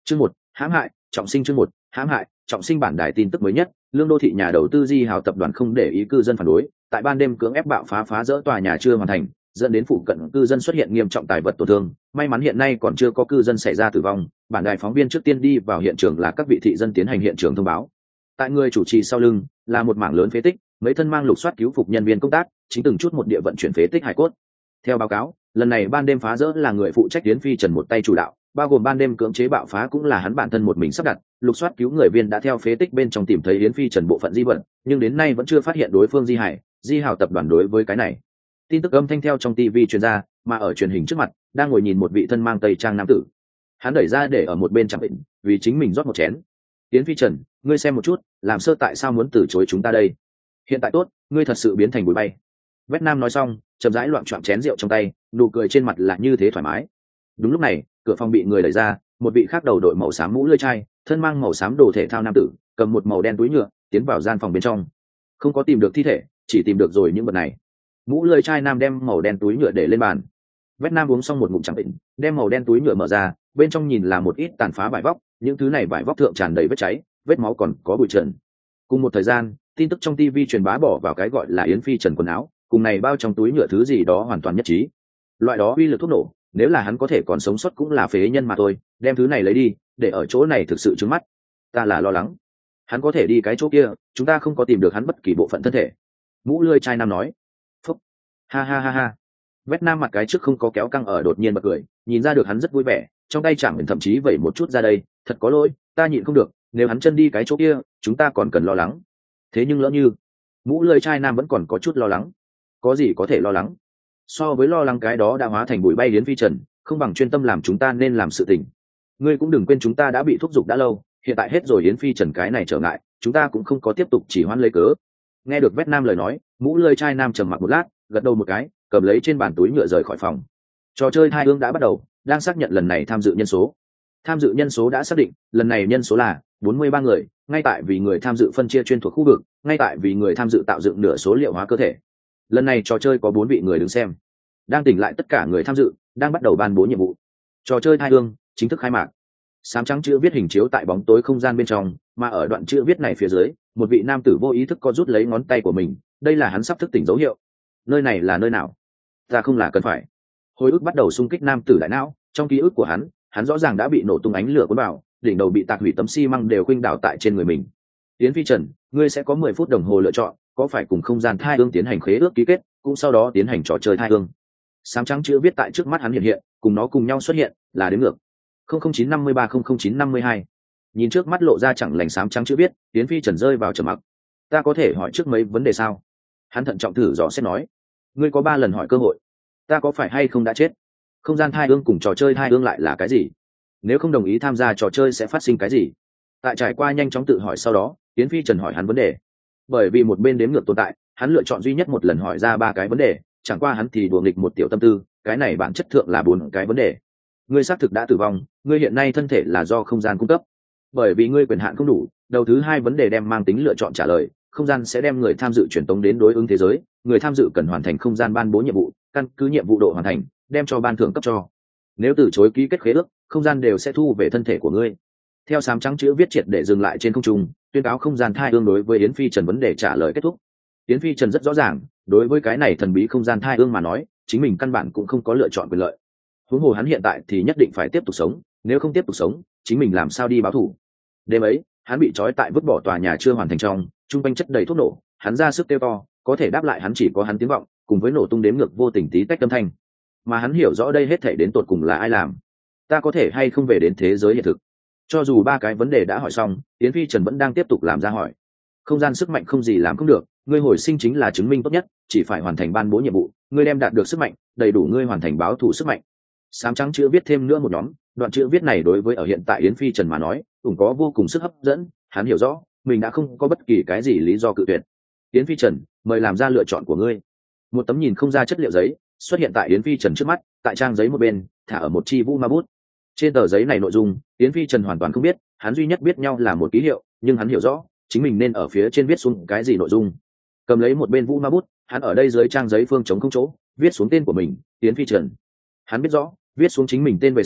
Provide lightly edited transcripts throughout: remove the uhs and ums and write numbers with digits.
Chương 1, hãm hại, trọng sinh. Chương 1, hãm hại, trọng sinh. Bản đài tin tức mới nhất, Lương Đô thị nhà đầu tư Di Hào tập đoàn không để ý cư dân phản đối, tại ban đêm cưỡng ép bạo phá dỡ tòa nhà chưa hoàn thành, dẫn đến phụ cận cư dân xuất hiện nghiêm trọng tài vật tổn thương. May mắn hiện nay còn chưa có cư dân xảy ra tử vong. Bản đài phóng viên trước tiên đi vào hiện trường là các vị thị dân tiến hành hiện trường thông báo. Tại người chủ trì sau lưng là một mảng lớn phế tích, mấy thân mang lục soát cứu phục nhân viên công tác chính từng chút một địa vận chuyển phế tích hải cốt. Theo báo cáo, lần này ban đêm phá rỡ là người phụ trách Yến Phi Trần một tay chủ đạo, bao gồm ban đêm cưỡng chế bạo phá cũng là hắn bản thân một mình sắp đặt. Lục soát cứu người viên đã theo phế tích bên trong tìm thấy Yến Phi Trần bộ phận di vật, nhưng đến nay vẫn chưa phát hiện đối phương di hải. Di Hào tập đoàn đối với cái này tin tức âm thanh theo trong TV truyền ra, mà ở truyền hình trước mặt đang ngồi nhìn một vị thân mang tây trang nam tử. Hắn đẩy ra để ở một bên chẳng định, vì chính mình rót một chén. Yến Phi Trần, ngươi xem một chút, làm sơ tại sao muốn từ chối chúng ta đây? Hiện tại tốt, ngươi thật sự biến thành bụi bay. Vét Nam nói xong, chậm rãi loạn choạng chén rượu trong tay, nụ cười trên mặt là như thế thoải mái. Đúng lúc này, cửa phòng bị người đẩy ra, một vị khác đầu đội màu xám mũ lưỡi chai, thân mang màu xám đồ thể thao nam tử, cầm một màu đen túi nhựa, tiến vào gian phòng bên trong. Không có tìm được thi thể, chỉ tìm được rồi những vật này. Mũ lưỡi chai nam đem màu đen túi nhựa để lên bàn. Vét Nam uống xong một ngụm chẳng định, đem màu đen túi nhựa mở ra, bên trong nhìn là một ít tàn phá vải vóc, những thứ này vải vóc thượng tràn đầy vết cháy, vết máu còn có bụi trần. Cùng một thời gian, tin tức trong TV truyền bá bỏ vào cái gọi là Yến Phi Trần quần áo, cùng này bao trong túi nhựa thứ gì đó hoàn toàn nhất trí. Loại đó uy lực thuốc nổ, nếu là hắn có thể còn sống sót cũng là phế nhân mà thôi, đem thứ này lấy đi, để ở chỗ này thực sự trướng mắt. Ta là lo lắng, hắn có thể đi cái chỗ kia, chúng ta không có tìm được hắn bất kỳ bộ phận thân thể. Mũ lươi trai nam nói. Phúc. Ha ha ha ha. Vét Nam mặt cái trước không có kéo căng ở đột nhiên bật cười, nhìn ra được hắn rất vui vẻ, trong tay chẳng mình thậm chí vẩy một chút ra đây, thật có lỗi, ta nhịn không được, nếu hắn chân đi cái chỗ kia, chúng ta còn cần lo lắng. Thế nhưng lỡ như, mũ lươi trai nam vẫn còn có chút lo lắng. Có gì có thể lo lắng? So với lo lắng cái đó đã hóa thành bụi bay Yến Phi Trần, không bằng chuyên tâm làm chúng ta nên làm sự tình. Ngươi cũng đừng quên chúng ta đã bị thúc giục đã lâu, hiện tại hết rồi Yến Phi Trần cái này trở ngại, chúng ta cũng không có tiếp tục chỉ hoãn lấy cớ. Nghe được Vét Nam lời nói, mũ lươi trai nam trầm mặc một lát, gật đầu một cái, cầm lấy trên bàn túi nhựa rời khỏi phòng. Trò chơi thai ương đã bắt đầu, đang xác nhận lần này tham dự nhân số. Tham dự nhân số đã xác định, lần này nhân số là 43 người, ngay tại vì người tham dự phân chia chuyên thuộc khu vực, ngay tại vì người tham dự tạo dựng nửa số liệu hóa cơ thể. Lần này trò chơi có 4 vị người đứng xem. Đang tỉnh lại tất cả người tham dự, đang bắt đầu ban bố nhiệm vụ. Trò chơi thai ương chính thức khai mạc. Sám trắng chữ viết hình chiếu tại bóng tối không gian bên trong, mà ở đoạn chữ viết này phía dưới, một vị nam tử vô ý thức co rút lấy ngón tay của mình, đây là hắn sắp thức tỉnh dấu hiệu. Nơi này là nơi nào? Ta không là cần phải. Hồi ức bắt đầu xung kích nam tử đại não, trong ký ức của hắn rõ ràng đã bị nổ tung ánh lửa cuốn vào, đỉnh đầu bị tạc hủy tấm xi măng đều khuynh đảo tại trên người mình. Yến Phi Trần, ngươi sẽ có 10 phút đồng hồ lựa chọn, có phải cùng không gian thai ương tiến hành khế ước ký kết, cũng sau đó tiến hành trò chơi thai ương. Sám trắng chữ viết tại trước mắt hắn hiện, cùng nó cùng nhau xuất hiện, là đến ngược. 00953-00952. Nhìn trước mắt lộ ra chẳng lành sám trắng chữ viết, Yến Phi Trần rơi vào trầm mặc. Ta có thể hỏi trước mấy vấn đề sao? Hắn thận trọng thử dò xét nói. Ngươi có 3 lần hỏi cơ hội. Ta có phải hay không đã chết? Không gian thai ương cùng trò chơi thai ương lại là cái gì? Nếu không đồng ý tham gia trò chơi sẽ phát sinh cái gì? Tại trải qua nhanh chóng tự hỏi sau đó, Yến Phi Trần hỏi hắn vấn đề. Bởi vì một bên đếm ngược tồn tại, hắn lựa chọn duy nhất một lần hỏi ra 3 cái vấn đề, chẳng qua hắn thì đùa nghịch một tiểu tâm tư, cái này bản chất thượng là 4 cái vấn đề. Ngươi xác thực đã tử vong, ngươi hiện nay thân thể là do không gian cung cấp. Bởi vì ngươi quyền hạn không đủ, đầu thứ 2 vấn đề đem mang tính lựa chọn trả lời, không gian sẽ đem người tham dự truyền tống đến đối ứng thế giới, người tham dự cần hoàn thành không gian ban bố nhiệm vụ, căn cứ nhiệm vụ độ hoàn thành, đem cho ban thưởng cấp cho. Nếu từ chối ký kết khế ước, không gian đều sẽ thu về thân thể của ngươi. Theo sám trắng chữ viết triệt để dừng lại trên không trung, tuyên cáo không gian thai ương đối với Yến Phi Trần vấn đề trả lời kết thúc. Yến Phi Trần rất rõ ràng, đối với cái này thần bí không gian thai ương mà nói, chính mình căn bản cũng không có lựa chọn quyền lợi. Huống hồ hắn hiện tại thì nhất định phải tiếp tục sống, nếu không tiếp tục sống, chính mình làm sao đi báo thù? Đêm ấy, hắn bị trói tại vứt bỏ tòa nhà chưa hoàn thành trong, trung quanh chất đầy thuốc nổ, hắn ra sức kêu to, có thể đáp lại hắn chỉ có hắn tiếng vọng, cùng với nổ tung đếm ngược vô tình tí tách âm thanh. Mà hắn hiểu rõ đây hết thảy đến tột cùng là ai làm. Ta có thể hay không về đến thế giới hiện thực? Cho dù 3 cái vấn đề đã hỏi xong, Yến Phi Trần vẫn đang tiếp tục làm ra hỏi. Không gian sức mạnh không gì làm không được, ngươi hồi sinh chính là chứng minh tốt nhất, chỉ phải hoàn thành ban bố nhiệm vụ, ngươi đem đạt được sức mạnh, đầy đủ ngươi hoàn thành báo thù sức mạnh. Sám trắng chữ viết thêm nữa một nhóm, đoạn chữ viết này đối với ở hiện tại Yến Phi Trần mà nói, cũng có vô cùng sức hấp dẫn, hắn hiểu rõ, mình đã không có bất kỳ cái gì lý do cự tuyệt. Yến Phi Trần, mời làm ra lựa chọn của ngươi. Một tấm nhìn không ra chất liệu giấy xuất hiện tại Yến Phi Trần trước mắt, tại trang giấy một bên thả ở một chi vũ ma bút. Trên tờ giấy này nội dung Yến Phi Trần hoàn toàn không biết, hắn duy nhất biết nhau là một ký hiệu, nhưng hắn hiểu rõ chính mình nên ở phía trên viết xuống cái gì nội dung. Cầm lấy một bên vũ ma bút, hắn ở đây dưới trang giấy phương trống không chỗ viết xuống tên của mình, Yến Phi Trần. Hắn biết rõ viết xuống chính mình tên về sau,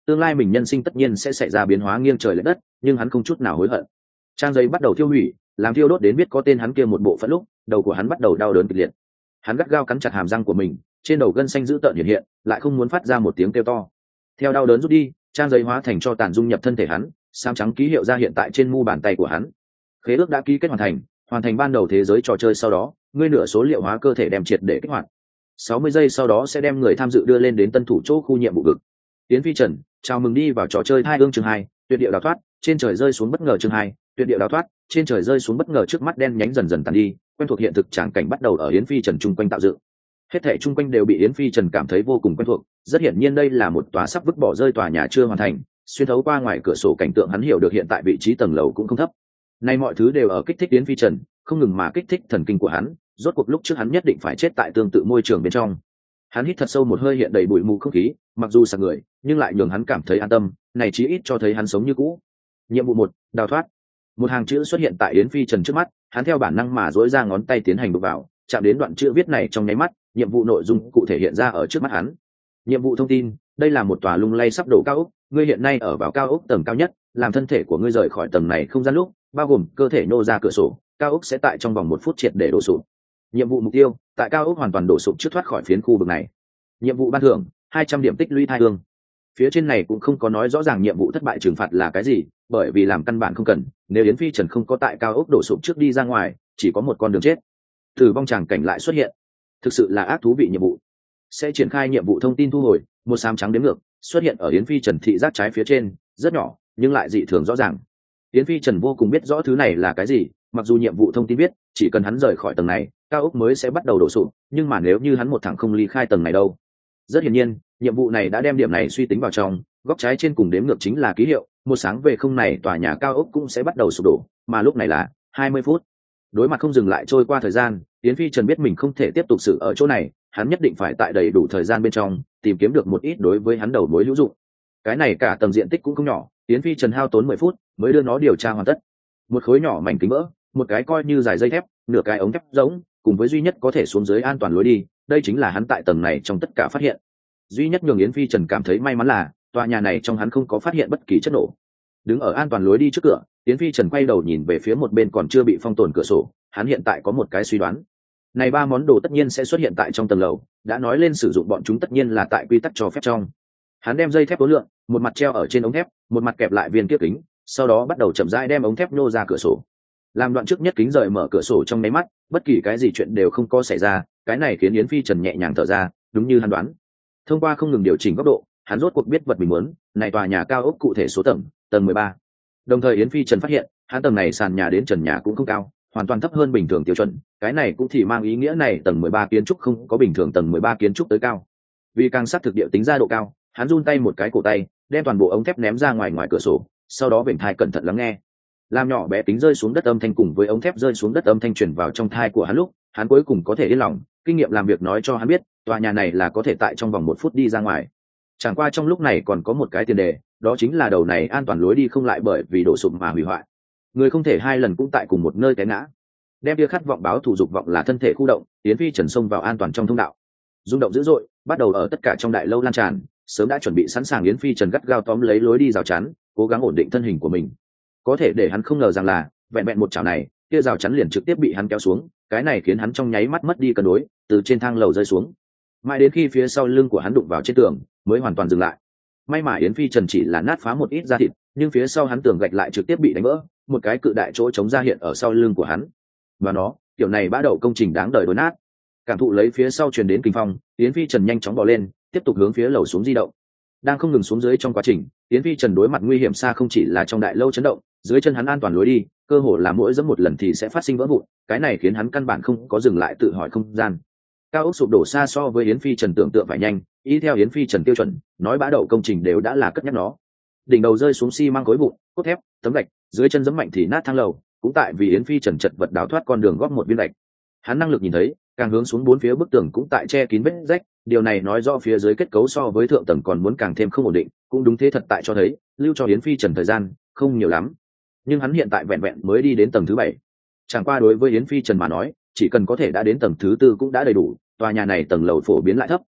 tương lai mình nhân sinh tất nhiên sẽ xảy ra biến hóa nghiêng trời lệch đất, nhưng hắn không chút nào hối hận. Trang giấy bắt đầu thiêu hủy, làm thiêu đốt đến biết có tên hắn kia một bộ phận lúc, đầu của hắn bắt đầu đau đớn kịch liệt. Hắn gắt gao cắn chặt hàm răng của mình, trên đầu gân xanh dữ tợn hiện hiện, lại không muốn phát ra một tiếng kêu to. Theo đau đớn rút đi, trang giấy hóa thành cho tàn dung nhập thân thể hắn, xám trắng ký hiệu ra hiện tại trên mu bàn tay của hắn. Khế ước đã ký kết hoàn thành ban đầu thế giới trò chơi sau đó, ngươi nửa số liệu hóa cơ thể đem triệt để kích hoạt. 60 giây sau đó sẽ đem người tham dự đưa lên đến tân thủ chỗ khu nhiệm vụ vực. Tiến Phi Trần, chào mừng đi vào trò chơi Thai Ương chương 2, tuyệt địa đào thoát, trên trời rơi xuống bất ngờ chương 2, tuyệt địa đào thoát, trên trời rơi xuống bất ngờ trước mắt đen nhánh dần dần tàn đi, quen thuộc hiện thực tràng cảnh bắt đầu ở Yến Phi Trần chung quanh tạo dựng. Hết thảy chung quanh đều bị Yến Phi Trần cảm thấy vô cùng quen thuộc, rất hiển nhiên đây là một tòa sắp vứt bỏ rơi tòa nhà chưa hoàn thành, xuyên thấu qua ngoài cửa sổ cảnh tượng hắn hiểu được hiện tại vị trí tầng lầu cũng không thấp. Nay mọi thứ đều ở kích thích Yến Phi Trần, không ngừng mà kích thích thần kinh của hắn, rốt cuộc lúc trước hắn nhất định phải chết tại tương tự môi trường bên trong. Hắn hít thật sâu một hơi hiện đầy bụi mù không khí, mặc dù sặc người, nhưng lại nhường hắn cảm thấy an tâm, này chí ít cho thấy hắn sống như cũ. Nhiệm vụ 1, đào thoát. Một hàng chữ xuất hiện tại Yến Phi Trần trước mắt, hắn theo bản năng mà duỗi ra ngón tay tiến hành đụng vào, chạm đến đoạn chữ viết này trong nháy mắt, nhiệm vụ nội dung cụ thể hiện ra ở trước mắt hắn. Nhiệm vụ thông tin, đây là một tòa lung lay sắp đổ cao ốc, ngươi hiện nay ở vào cao ốc tầng cao nhất, làm thân thể của ngươi rời khỏi tầng này không gian lúc, bao gồm cơ thể nô ra cửa sổ, cao ốc sẽ tại trong vòng 1 phút triệt để đổ sụp. Nhiệm vụ mục tiêu, tại cao ốc hoàn toàn đổ sụp trước thoát khỏi phiến khu vực này. Nhiệm vụ ban thưởng, 200 điểm tích lũy thai hương. Phía trên này cũng không có nói rõ ràng nhiệm vụ thất bại trừng phạt là cái gì, bởi vì làm căn bản không cần, nếu Yến Phi Trần không có tại cao ốc đổ sụp trước đi ra ngoài, chỉ có một con đường chết. Tử vong tràng cảnh lại xuất hiện, thực sự là ác thú vị nhiệm vụ. Sẽ triển khai nhiệm vụ thông tin thu hồi, một xám trắng đếm ngược xuất hiện ở Yến Phi Trần thị giác trái phía trên, rất nhỏ nhưng lại dị thường rõ ràng. Yến Phi Trần vô cùng biết rõ thứ này là cái gì, mặc dù nhiệm vụ thông tin biết chỉ cần hắn rời khỏi tầng này, cao ốc mới sẽ bắt đầu đổ sụp, nhưng mà nếu như hắn một thẳng không ly khai tầng này đâu. Rất hiển nhiên, nhiệm vụ này đã đem điểm này suy tính vào trong, góc trái trên cùng đếm ngược chính là ký hiệu, một sáng về không này tòa nhà cao ốc cũng sẽ bắt đầu sụp đổ, mà lúc này là 20 phút. Đối mặt không dừng lại trôi qua thời gian, Yến Phi Trần biết mình không thể tiếp tục xử ở chỗ này, hắn nhất định phải tại đầy đủ thời gian bên trong tìm kiếm được một ít đối với hắn đầu mối hữu dụng. Cái này cả tầng diện tích cũng không nhỏ, Yến Phi Trần hao tốn 10 phút mới đưa nó điều tra hoàn tất. Một khối nhỏ mảnh kính vỡ, một cái coi như dài dây thép, nửa cái ống thép giống, cùng với duy nhất có thể xuống dưới an toàn lối đi, đây chính là hắn tại tầng này trong tất cả phát hiện. Duy nhất nhường Yến Phi Trần cảm thấy may mắn là tòa nhà này trong hắn không có phát hiện bất kỳ chất nổ. Đứng ở an toàn lối đi trước cửa, Yến Phi Trần quay đầu nhìn về phía một bên còn chưa bị phong tồn cửa sổ, hắn hiện tại có một cái suy đoán. Này 3 món đồ tất nhiên sẽ xuất hiện tại trong tầng lầu, đã nói lên sử dụng bọn chúng tất nhiên là tại quy tắc cho phép trong. Hắn đem dây thép tối lượng, một mặt treo ở trên ống thép, một mặt kẹp lại viên kiếp kính, sau đó bắt đầu chậm rãi đem ống thép nhô ra cửa sổ. Làm đoạn trước nhất kính rời mở cửa sổ trong nháy mắt, bất kỳ cái gì chuyện đều không có xảy ra, cái này khiến Yến Phi Trần nhẹ nhàng thở ra, đúng như hắn đoán. Thông qua không ngừng điều chỉnh góc độ, hắn rốt cuộc biết vật mình muốn, này tòa nhà cao ốc cụ thể số tầng 13. Đồng thời Yến Phi Trần phát hiện, hắn tầng này sàn nhà đến trần nhà cũng không cao, hoàn toàn thấp hơn bình thường tiêu chuẩn, cái này cũng thì mang ý nghĩa này tầng 13 kiến trúc không có bình thường tầng 13 kiến trúc tới cao. Vì càng xác thực địa tính ra độ cao, hắn run tay một cái cổ tay, đem toàn bộ ống thép ném ra ngoài cửa sổ, sau đó vểnh thai cẩn thận lắng nghe. Làm nhỏ bé tính rơi xuống đất âm thanh cùng với ống thép rơi xuống đất âm thanh truyền vào trong thai của hắn lúc, hắn cuối cùng có thể yên lòng, kinh nghiệm làm việc nói cho hắn biết, tòa nhà này là có thể tại trong vòng 1 phút đi ra ngoài. Chẳng qua trong lúc này còn có một cái tiền đề, đó chính là đầu này an toàn lối đi không lại bởi vì đổ sụp mà hủy hoại. Người không thể 2 lần cũng tại cùng một nơi té ngã. Đem kia khát vọng báo thù dục vọng là thân thể khu động, Yến Phi Trần xông vào an toàn trong thông đạo. Rung động dữ dội, bắt đầu ở tất cả trong đại lâu lan tràn, sớm đã chuẩn bị sẵn sàng Yến Phi Trần gắt gao tóm lấy lối đi rào chắn, cố gắng ổn định thân hình của mình. Có thể để hắn không ngờ rằng là, vẹn vẹn một chảo này, kia rào chắn liền trực tiếp bị hắn kéo xuống, cái này khiến hắn trong nháy mắt mất đi cân đối, từ trên thang lầu rơi xuống. Mãi đến khi phía sau lưng của hắn đụng vào trên tường, mới hoàn toàn dừng lại. May mà Yến Phi Trần chỉ là nát phá một ít da thịt, nhưng phía sau hắn tường gạch lại trực tiếp bị đánh vỡ, một cái cự đại chỗ trống ra hiện ở sau lưng của hắn. Và nó, kiểu này bã đậu công trình đáng đời đốn nát. Cảm thụ lấy phía sau truyền đến kinh phong, Yến Phi Trần nhanh chóng bò lên, tiếp tục hướng phía lầu xuống di động. Đang không ngừng xuống dưới trong quá trình, Yến Phi Trần đối mặt nguy hiểm xa không chỉ là trong đại lâu chấn động, dưới chân hắn an toàn lối đi, cơ hồ là mỗi dẫm một lần thì sẽ phát sinh vỡ vụn, cái này khiến hắn căn bản không có dừng lại tự hỏi không gian. Cao ốc sụp đổ xa so với Yến Phi Trần tưởng tượng phải nhanh, y theo Yến Phi Trần tiêu chuẩn, nói bã đậu công trình đều đã là cất nhắc nó. Đỉnh đầu rơi xuống xi măng khối vụn, cốt thép, tấm gạch, dưới chân giẫm mạnh thì nát thang lầu, cũng tại vì Yến Phi Trần chật vật đào thoát con đường góp một viên gạch. Hắn năng lực nhìn thấy, càng hướng xuống 4 phía bức tường cũng tại che kín vết rách, điều này nói rõ phía dưới kết cấu so với thượng tầng còn muốn càng thêm không ổn định, cũng đúng thế thật tại cho thấy, lưu cho Yến Phi Trần thời gian không nhiều lắm. Nhưng hắn hiện tại vẹn vẹn mới đi đến tầng thứ 7. Chẳng qua đối với Yến Phi Trần mà nói, chỉ cần có thể đã đến tầng thứ 4 cũng đã đầy đủ, tòa nhà này tầng lầu phổ biến lại thấp,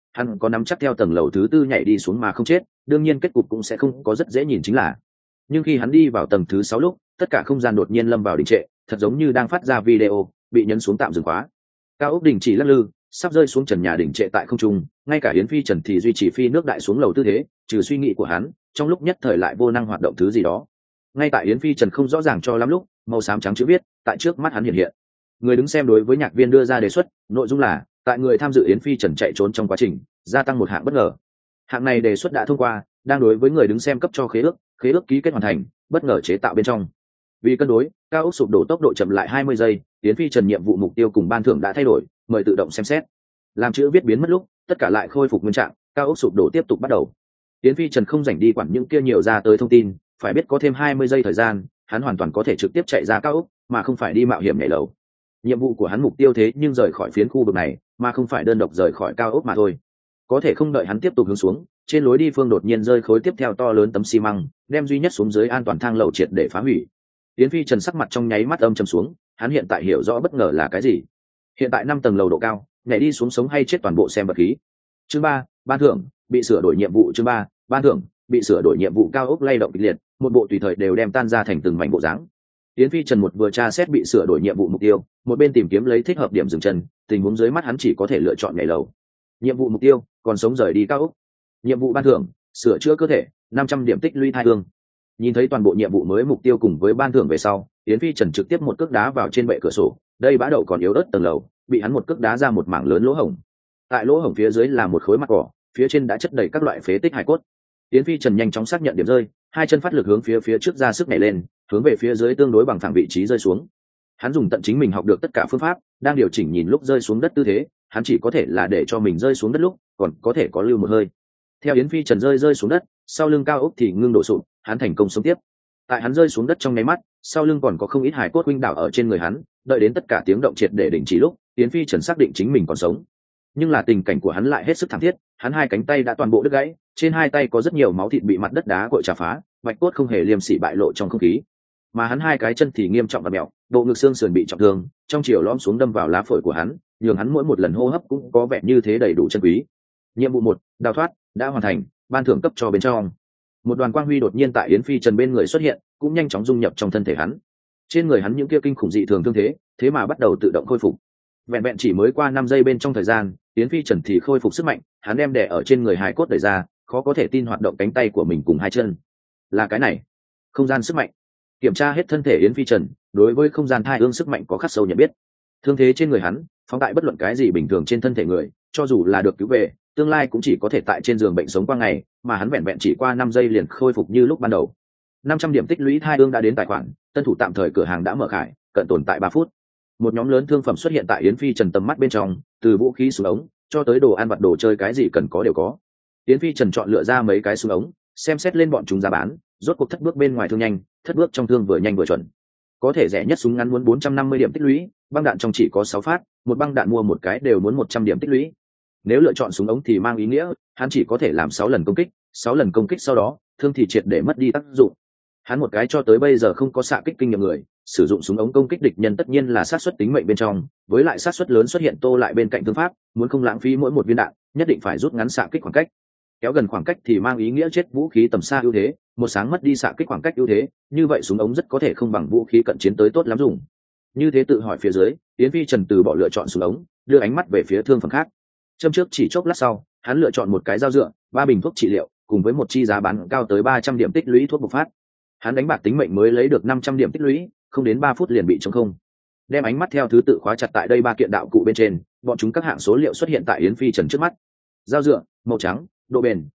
hắn có nắm chắc theo tầng lầu thứ tư nhảy đi xuống mà không chết, đương nhiên kết cục cũng sẽ không có rất dễ nhìn chính là. Nhưng khi hắn đi vào tầng thứ 6 lúc, tất cả không gian đột nhiên lâm vào đình trệ, thật giống như đang phát ra video, bị nhấn xuống tạm dừng khóa. Cao ốc đình chỉ lắc lư, sắp rơi xuống trần nhà đỉnh trệ tại không trung, ngay cả Yến Phi Trần thì duy trì phi nước đại xuống lầu tư thế, trừ suy nghĩ của hắn, trong lúc nhất thời lại vô năng hoạt động thứ gì đó. Ngay tại Yến Phi Trần không rõ ràng cho lắm lúc, màu xám trắng chữ viết tại trước mắt hắn hiện hiện. Người đứng xem đối với nhạc viên đưa ra đề xuất, nội dung là tại người tham dự Yến Phi Trần chạy trốn trong quá trình, gia tăng một hạng bất ngờ. Hạng này đề xuất đã thông qua, đang đối với người đứng xem cấp cho khế ước ký kết hoàn thành, bất ngờ chế tạo bên trong. Vì cân đối, cao ốc sụp đổ tốc độ chậm lại 20 giây, Yến Phi Trần nhiệm vụ mục tiêu cùng ban thưởng đã thay đổi, mời tự động xem xét. Làm chữ viết biến mất lúc, tất cả lại khôi phục nguyên trạng, cao ốc sụp đổ tiếp tục bắt đầu. Yến Phi Trần không rảnh đi quản những kia nhiều ra tới thông tin, phải biết có thêm 20 giây thời gian, hắn hoàn toàn có thể trực tiếp chạy ra cao ốc, mà không phải đi mạo hiểm nhảy lầu. Nhiệm vụ của hắn mục tiêu thế nhưng rời khỏi phiến khu vực này, mà không phải đơn độc rời khỏi cao ốc mà thôi. Có thể không đợi hắn tiếp tục hướng xuống, trên lối đi phương đột nhiên rơi khối tiếp theo to lớn tấm xi măng, đem duy nhất xuống dưới an toàn thang lầu triệt để phá hủy. Yến Phi Trần sắc mặt trong nháy mắt âm trầm xuống, hắn hiện tại hiểu rõ bất ngờ là cái gì. Hiện tại 5 tầng lầu độ cao, nhảy đi xuống sống hay chết toàn bộ xem vật khí. Chương 3, ban thưởng, bị sửa đổi nhiệm vụ. Chương 3, ban thưởng, bị sửa đổi nhiệm vụ. Cao ốc lay động kịch liệt, một bộ tùy thời đều đem tan ra thành từng mảnh bộ dáng. Yến Phi Trần một vừa tra xét bị sửa đổi nhiệm vụ mục tiêu, một bên tìm kiếm lấy thích hợp điểm dừng chân, tình huống dưới mắt hắn chỉ có thể lựa chọn nhảy lầu. Nhiệm vụ mục tiêu, còn sống rời đi cao ốc. Nhiệm vụ ban thưởng, sửa chữa cơ thể, 500 điểm tích lũy thai hương. Nhìn thấy toàn bộ nhiệm vụ mới mục tiêu cùng với ban thưởng về sau, Yến Phi Trần trực tiếp một cước đá vào trên bệ cửa sổ, đây bã đậu còn yếu ớt tầng lầu, bị hắn một cước đá ra một mảng lớn lỗ hổng. Tại lỗ hổng phía dưới là một khối mặt cỏ, phía trên đã chất đầy các loại phế tích hài cốt. Yến Phi Trần nhanh chóng xác nhận điểm rơi, hai chân phát lực hướng phía trước ra sức nhảy lên, hướng về phía dưới tương đối bằng phẳng vị trí rơi xuống. Hắn dùng tận chính mình học được tất cả phương pháp, đang điều chỉnh nhìn lúc rơi xuống đất tư thế, hắn chỉ có thể là để cho mình rơi xuống đất lúc, còn có thể có lưu một hơi. Theo Yến Phi Trần rơi xuống đất, sau lưng cao ốc thì ngưng đổ sụp, hắn thành công sống tiếp. Tại hắn rơi xuống đất trong nháy mắt, sau lưng còn có không ít hài cốt huynh đảo ở trên người hắn, đợi đến tất cả tiếng động triệt để đình chỉ lúc, Yến Phi Trần xác định chính mình còn sống. Nhưng là tình cảnh của hắn lại hết sức thảm thiết, hắn hai cánh tay đã toàn bộ đứt gãy, trên hai tay có rất nhiều máu thịt bị mặt đất đá cội chà phá, bạch cốt không hề liêm sỉ bại lộ trong không khí. Mà hắn hai cái chân thì nghiêm trọng và mẹo, bộ ngực xương sườn bị trọng thương, trong chiều lõm xuống đâm vào lá phổi của hắn, nhường hắn mỗi một lần hô hấp cũng có vẻ như thế đầy đủ chân quý. Nhiệm vụ 1, đào thoát, đã hoàn thành, ban thưởng cấp cho bên trong. Một đoàn quang huy đột nhiên tại Yến Phi Trần bên người xuất hiện, cũng nhanh chóng dung nhập trong thân thể hắn. Trên người hắn những kia kinh khủng dị thường thương thế mà bắt đầu tự động khôi phục. Vẹn vẹn chỉ mới qua 5 giây bên trong thời gian, Yến Phi Trần thì khôi phục sức mạnh, hắn đem đè ở trên người hài cốt đẩy ra, khó có thể tin hoạt động cánh tay của mình cùng hai chân. Là cái này, không gian sức mạnh. Kiểm tra hết thân thể Yến Phi Trần, đối với không gian thai ương sức mạnh có khắc sâu nhận biết. Thương thế trên người hắn, phóng đại bất luận cái gì bình thường trên thân thể người, cho dù là được cứu về, tương lai cũng chỉ có thể tại trên giường bệnh sống qua ngày, mà hắn vẹn vẹn chỉ qua 5 giây liền khôi phục như lúc ban đầu. 500 điểm tích lũy thai ương đã đến tài khoản, tân thủ tạm thời cửa hàng đã mở khải, cận tồn tại 3 phút. Một nhóm lớn thương phẩm xuất hiện tại Yến Phi Trần tầm mắt bên trong, từ vũ khí súng ống cho tới đồ ăn vặt đồ chơi cái gì cần có đều có. Yến Phi Trần chọn lựa ra mấy cái súng ống, xem xét lên bọn chúng giá bán, rốt cuộc thất bước bên ngoài thương nhanh, thất bước trong thương vừa nhanh vừa chuẩn. Có thể rẻ nhất súng ngắn muốn 450 điểm tích lũy, băng đạn trong chỉ có 6 phát, một băng đạn mua một cái đều muốn 100 điểm tích lũy. Nếu lựa chọn súng ống thì mang ý nghĩa hắn chỉ có thể làm 6 lần công kích, 6 lần công kích sau đó, thương thì triệt để mất đi tác dụng. Hắn một cái cho tới bây giờ không có xạ kích kinh nghiệm người, sử dụng súng ống công kích địch nhân tất nhiên là sát suất tính mệnh bên trong, với lại sát suất lớn xuất hiện tô lại bên cạnh thương pháp, muốn không lãng phí mỗi một viên đạn, nhất định phải rút ngắn xạ kích khoảng cách. Kéo gần khoảng cách thì mang ý nghĩa chết vũ khí tầm xa ưu thế, một sáng mất đi xạ kích khoảng cách ưu thế, như vậy súng ống rất có thể không bằng vũ khí cận chiến tới tốt lắm dùng. Như thế tự hỏi phía dưới, Yến Phi Trần từ bỏ lựa chọn súng ống, đưa ánh mắt về phía thương phẩm khác. Châm trước chỉ chốc lát sau, hắn lựa chọn một cái dao dựa, 3 bình thuốc trị liệu, cùng với một chi giá bán cao tới 300 điểm tích lũy thuốc bộc phát. Hắn đánh bạc tính mệnh mới lấy được 500 điểm tích lũy, không đến 3 phút liền bị trống không. Đem ánh mắt theo thứ tự khóa chặt tại đây 3 kiện đạo cụ bên trên, bọn chúng các hạng số liệu xuất hiện tại Yến Phi Trần trước mắt. Dao dựa, màu trắng, độ bền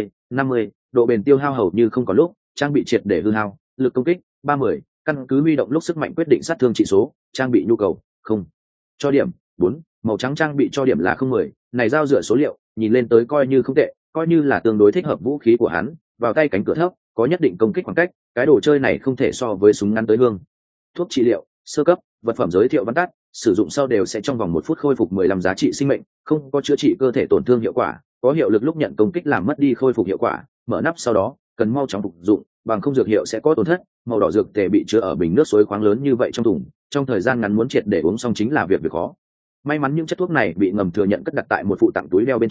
50, độ bền tiêu hao hầu như không có lúc, trang bị triệt để hư hao, lực công kích 30, căn cứ huy động lúc sức mạnh quyết định sát thương trị số, trang bị nhu cầu không. Cho điểm 4, màu trắng trang bị cho điểm là 010, này dao dựa số liệu, nhìn lên tới coi như không tệ, coi như là tương đối thích hợp vũ khí của hắn, vào tay cánh cửa thấp, có nhất định công kích khoảng cách, cái đồ chơi này không thể so với súng ngắn tới hương. Thuốc trị liệu, sơ cấp, vật phẩm giới thiệu văn tắt, sử dụng sau đều sẽ trong vòng 1 phút khôi phục 15 giá trị sinh mệnh, không có chữa trị cơ thể tổn thương hiệu quả, có hiệu lực lúc nhận công kích làm mất đi khôi phục hiệu quả, mở nắp sau đó, cần mau chóng phục dụng, bằng không dược hiệu sẽ có tổn thất, màu đỏ dược tề bị chứa ở bình nước suối khoáng lớn như vậy trong thùng, trong thời gian ngắn muốn triệt để uống xong chính là việc khó. May mắn những chất thuốc này bị ngầm thừa nhận cất đặt tại một phụ tặng túi đeo bên trong,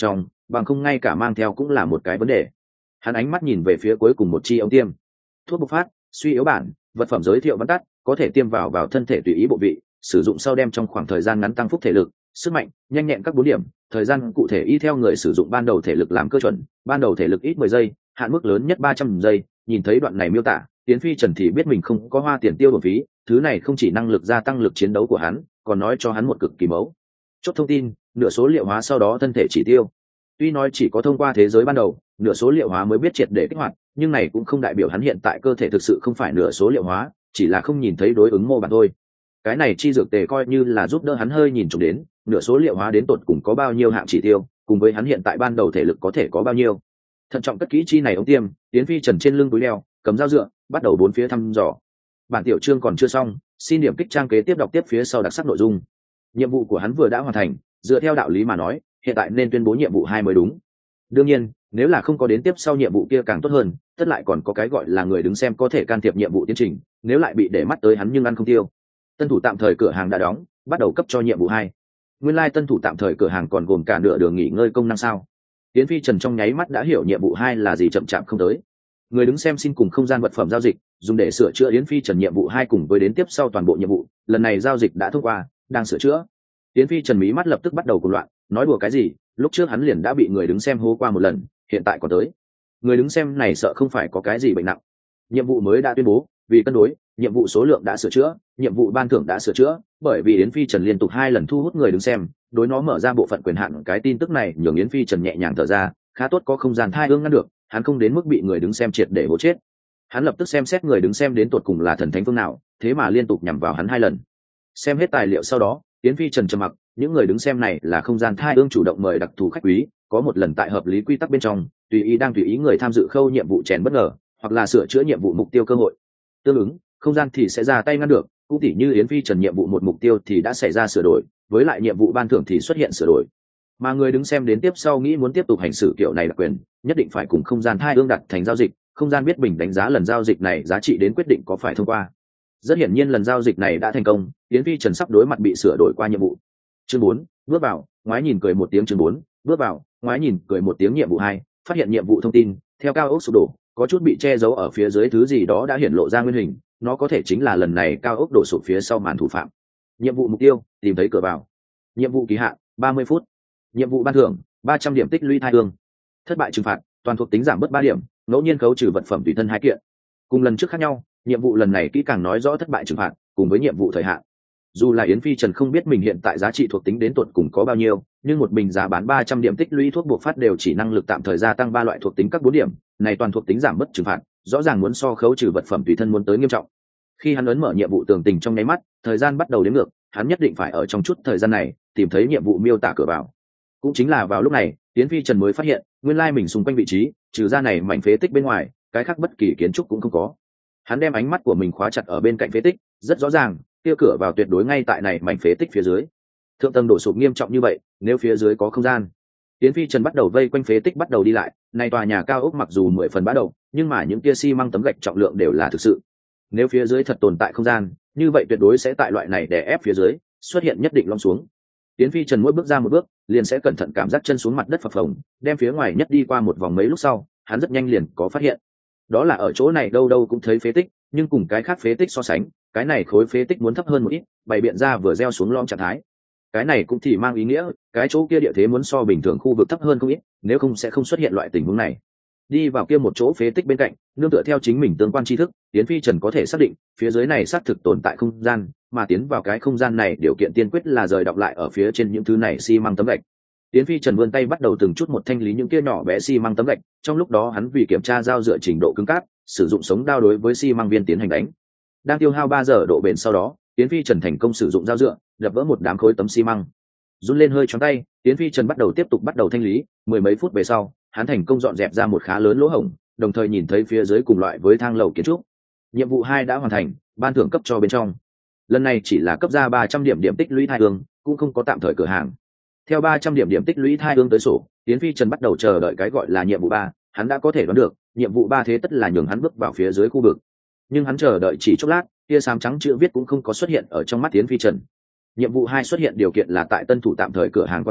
bằng không ngay cả mang theo cũng là một cái vấn đề. Hắn ánh mắt nhìn về phía cuối cùng một chi ống tiêm. Thuốc bộc phát, suy yếu bản, vật phẩm giới thiệu vắn tắt, có thể tiêm vào thân thể tùy ý bộ vị, sử dụng sau đem trong khoảng thời gian ngắn tăng phúc thể lực, sức mạnh, nhanh nhẹn các 4 điểm, thời gian cụ thể y theo người sử dụng ban đầu thể lực làm cơ chuẩn, ban đầu thể lực ít 10 giây, hạn mức lớn nhất 300 giây. Nhìn thấy đoạn này miêu tả, Tiễn Phi Trần thì biết mình không có hoa tiền tiêu bổng phí, thứ này không chỉ năng lực gia tăng lực chiến đấu của hắn, còn nói cho hắn một cực kỳ mấu chốt thông tin, nửa số liệu hóa sau đó thân thể chỉ tiêu. Tuy nói chỉ có thông qua thế giới ban đầu, nửa số liệu hóa mới biết triệt để kích hoạt, nhưng này cũng không đại biểu hắn hiện tại cơ thể thực sự không phải nửa số liệu hóa, chỉ là không nhìn thấy đối ứng mô bản thôi. Cái này chi dược tề coi như là giúp đỡ hắn hơi nhìn trộm đến nửa số liệu hóa đến tột cùng có bao nhiêu hạng chỉ tiêu, cùng với hắn hiện tại ban đầu thể lực có thể có bao nhiêu. Thận trọng cất kỹ chi này ống tiêm, Tiễn Phi Trần trên lưng túi đeo, cầm dao dựa, bắt đầu bốn phía thăm dò. Bản tiểu chương còn chưa xong, xin điểm kích trang kế tiếp đọc tiếp phía sau đặc sắc nội dung. Nhiệm vụ của hắn vừa đã hoàn thành, dựa theo đạo lý mà nói, hiện tại nên tuyên bố nhiệm vụ 2 mới đúng. Đương nhiên, nếu là không có đến tiếp sau nhiệm vụ kia càng tốt hơn, tất lại còn có cái gọi là người đứng xem có thể can thiệp nhiệm vụ tiến trình, nếu lại bị để mắt tới hắn nhưng ăn không tiêu. Tân thủ tạm thời cửa hàng đã đóng, bắt đầu cấp cho nhiệm vụ 2. Nguyên lai tân thủ tạm thời cửa hàng còn gồm cả nửa đường nghỉ ngơi công năng sao? Tiễn Phi Trần trong nháy mắt đã hiểu nhiệm vụ 2 là gì chậm chạp không tới. Người đứng xem xin cùng không gian vật phẩm giao dịch, dùng để sửa chữa Tiễn Phi Trần nhiệm vụ 2 cùng với đến tiếp sau toàn bộ nhiệm vụ, lần này giao dịch đã thông qua, đang sửa chữa. Tiễn Phi Trần mí mắt lập tức bắt đầu cuồng loạn, nói đùa cái gì, lúc trước hắn liền đã bị người đứng xem hô qua một lần, hiện tại còn tới. Người đứng xem này sợ không phải có cái gì bệnh nặng. Nhiệm vụ mới đã tuyên bố, vì cân đối, nhiệm vụ số lượng đã sửa chữa, nhiệm vụ ban thưởng đã sửa chữa, bởi vì Yến Phi Trần liên tục 2 lần thu hút người đứng xem, đối nó mở ra bộ phận quyền hạn, cái tin tức này nhường Yến Phi Trần nhẹ nhàng thở ra, khá tốt có không gian thai ương ngăn được, hắn không đến mức bị người đứng xem triệt để hố chết. Hắn lập tức xem xét người đứng xem đến tột cùng là thần thánh phương nào, thế mà liên tục nhằm vào hắn 2 lần. Xem hết tài liệu sau đó, Yến Phi Trần trầm mặc, những người đứng xem này là không gian thai ương chủ động mời đặc thù khách quý, có một lần tại hợp lý quy tắc bên trong, tùy ý người tham dự khâu nhiệm vụ chèn bất ngờ, hoặc là sửa chữa nhiệm vụ mục tiêu cơ hội. Tương ứng, không gian thì sẽ ra tay ngăn được, cũng tỉ như Yến Phi Trần nhiệm vụ một mục tiêu thì đã xảy ra sửa đổi, với lại nhiệm vụ ban thưởng thì xuất hiện sửa đổi. Mà người đứng xem đến tiếp sau nghĩ muốn tiếp tục hành xử kiểu này là quyền, nhất định phải cùng không gian thai ương đặt thành giao dịch, không gian biết bình đánh giá lần giao dịch này giá trị đến quyết định có phải thông qua. Rất hiển nhiên lần giao dịch này đã thành công, Yến Phi Trần sắp đối mặt bị sửa đổi qua nhiệm vụ. Chương 4, bước vào, ngoái nhìn cười một tiếng. Chương 4, bước vào, ngoái nhìn cười một tiếng. Nhiệm vụ 2, phát hiện nhiệm vụ thông tin, theo cao ốc sụp đổ, có chút bị che giấu ở phía dưới thứ gì đó đã hiển lộ ra nguyên hình, nó có thể chính là lần này cao ốc đổ sụp phía sau màn thủ phạm. Nhiệm vụ mục tiêu, tìm thấy cửa vào. Nhiệm vụ kỳ hạn, 30 phút. Nhiệm vụ ban thưởng, 300 điểm tích lũy thai hương. Thất bại trừng phạt, toàn thuộc tính giảm bớt 3 điểm, ngẫu nhiên khấu trừ vật phẩm tùy thân 2 kiện. Cùng lần trước khác nhau, nhiệm vụ lần này kỹ càng nói rõ thất bại trừng phạt cùng với nhiệm vụ thời hạn. Dù là Yến Phi Trần không biết mình hiện tại giá trị thuộc tính đến tột cùng có bao nhiêu, nhưng một bình giá bán 300 điểm tích lũy thuốc buộc phát đều chỉ năng lực tạm thời gia tăng 3 loại thuộc tính các 4 điểm, này toàn thuộc tính giảm bớt trừng phạt, rõ ràng muốn so khấu trừ vật phẩm tùy thân muốn tới nghiêm trọng. Khi hắn ấn mở nhiệm vụ tường tình trong nháy mắt, thời gian bắt đầu đếm ngược, hắn nhất định phải ở trong chút thời gian này tìm thấy nhiệm vụ miêu tả cửa vào. Cũng chính là vào lúc này, Yến Phi Trần mới phát hiện, nguyên lai mình xung quanh vị trí, trừ ra này mảnh phế tích bên ngoài, cái khác bất kỳ kiến trúc cũng không có. Hắn đem ánh mắt của mình khóa chặt ở bên cạnh phế tích, rất rõ ràng, kia cửa vào tuyệt đối ngay tại này mảnh phế tích phía dưới. Thượng tầng đổ sụp nghiêm trọng như vậy, nếu phía dưới có không gian, Yến Phi Trần bắt đầu vây quanh phế tích bắt đầu đi lại. Này tòa nhà cao ốc mặc dù 10 phần bá đầu, nhưng mà những kia xi măng tấm gạch trọng lượng đều là thực sự. Nếu phía dưới thật tồn tại không gian, như vậy tuyệt đối sẽ tại loại này đè ép phía dưới xuất hiện nhất định lõm xuống. Yến Phi Trần mỗi bước ra một bước, liền sẽ cẩn thận cảm giác chân xuống mặt đất phập phồng, đem phía ngoài nhất đi qua một vòng mấy lúc sau, hắn rất nhanh liền có phát hiện. Đó là ở chỗ này đâu đâu cũng thấy phế tích, nhưng cùng cái khác phế tích so sánh, cái này khối phế tích muốn thấp hơn một ít, bày biện ra vừa gieo xuống lõm trạng thái. Cái này cũng thì mang ý nghĩa, cái chỗ kia địa thế muốn so bình thường khu vực thấp hơn không ít, nếu không sẽ không xuất hiện loại tình huống này. Đi vào kia một chỗ phế tích bên cạnh, nương tựa theo chính mình tương quan tri thức, Yến Phi Trần có thể xác định, phía dưới này xác thực tồn tại không gian, mà tiến vào cái không gian này điều kiện tiên quyết là rời đọng lại ở phía trên những thứ này xi măng tấm gạch. Yến Phi Trần vươn tay bắt đầu từng chút một thanh lý những kia nhỏ bé xi măng tấm gạch, trong lúc đó hắn vì kiểm tra dao dựa trình độ cứng cáp, sử dụng sống đao đối với xi măng viên tiến hành đánh. Đang tiêu hao 3 giờ độ bền sau đó, Yến Phi Trần thành công sử dụng dao dựa, đập vỡ một đám khối tấm xi măng. Run lên hơi choáng tay, Yến Phi Trần tiếp tục bắt đầu thanh lý, mười mấy phút về sau, hắn thành công dọn dẹp ra một khá lớn lỗ hổng, đồng thời nhìn thấy phía dưới cùng loại với thang lầu kiến trúc. Nhiệm vụ 2 đã hoàn thành, ban thưởng cấp cho bên trong. Lần này chỉ là cấp ra 300 điểm tích lũy thai hương, cũng không có tạm thời cửa hàng. Theo 300 điểm tích lũy thai hương tới sổ, Yến Phi Trần bắt đầu chờ đợi cái gọi là nhiệm vụ 3, hắn đã có thể đoán được, nhiệm vụ 3 thế tất là nhường hắn bước vào phía dưới khu vực. Nhưng hắn chờ đợi chỉ chốc lát, tia xám trắng chữ viết cũng không có xuất hiện ở trong mắt Yến Phi Trần. Nhiệm vụ 2 xuất hiện điều kiện là tại tân thủ tạm thời cửa hàng quan bế,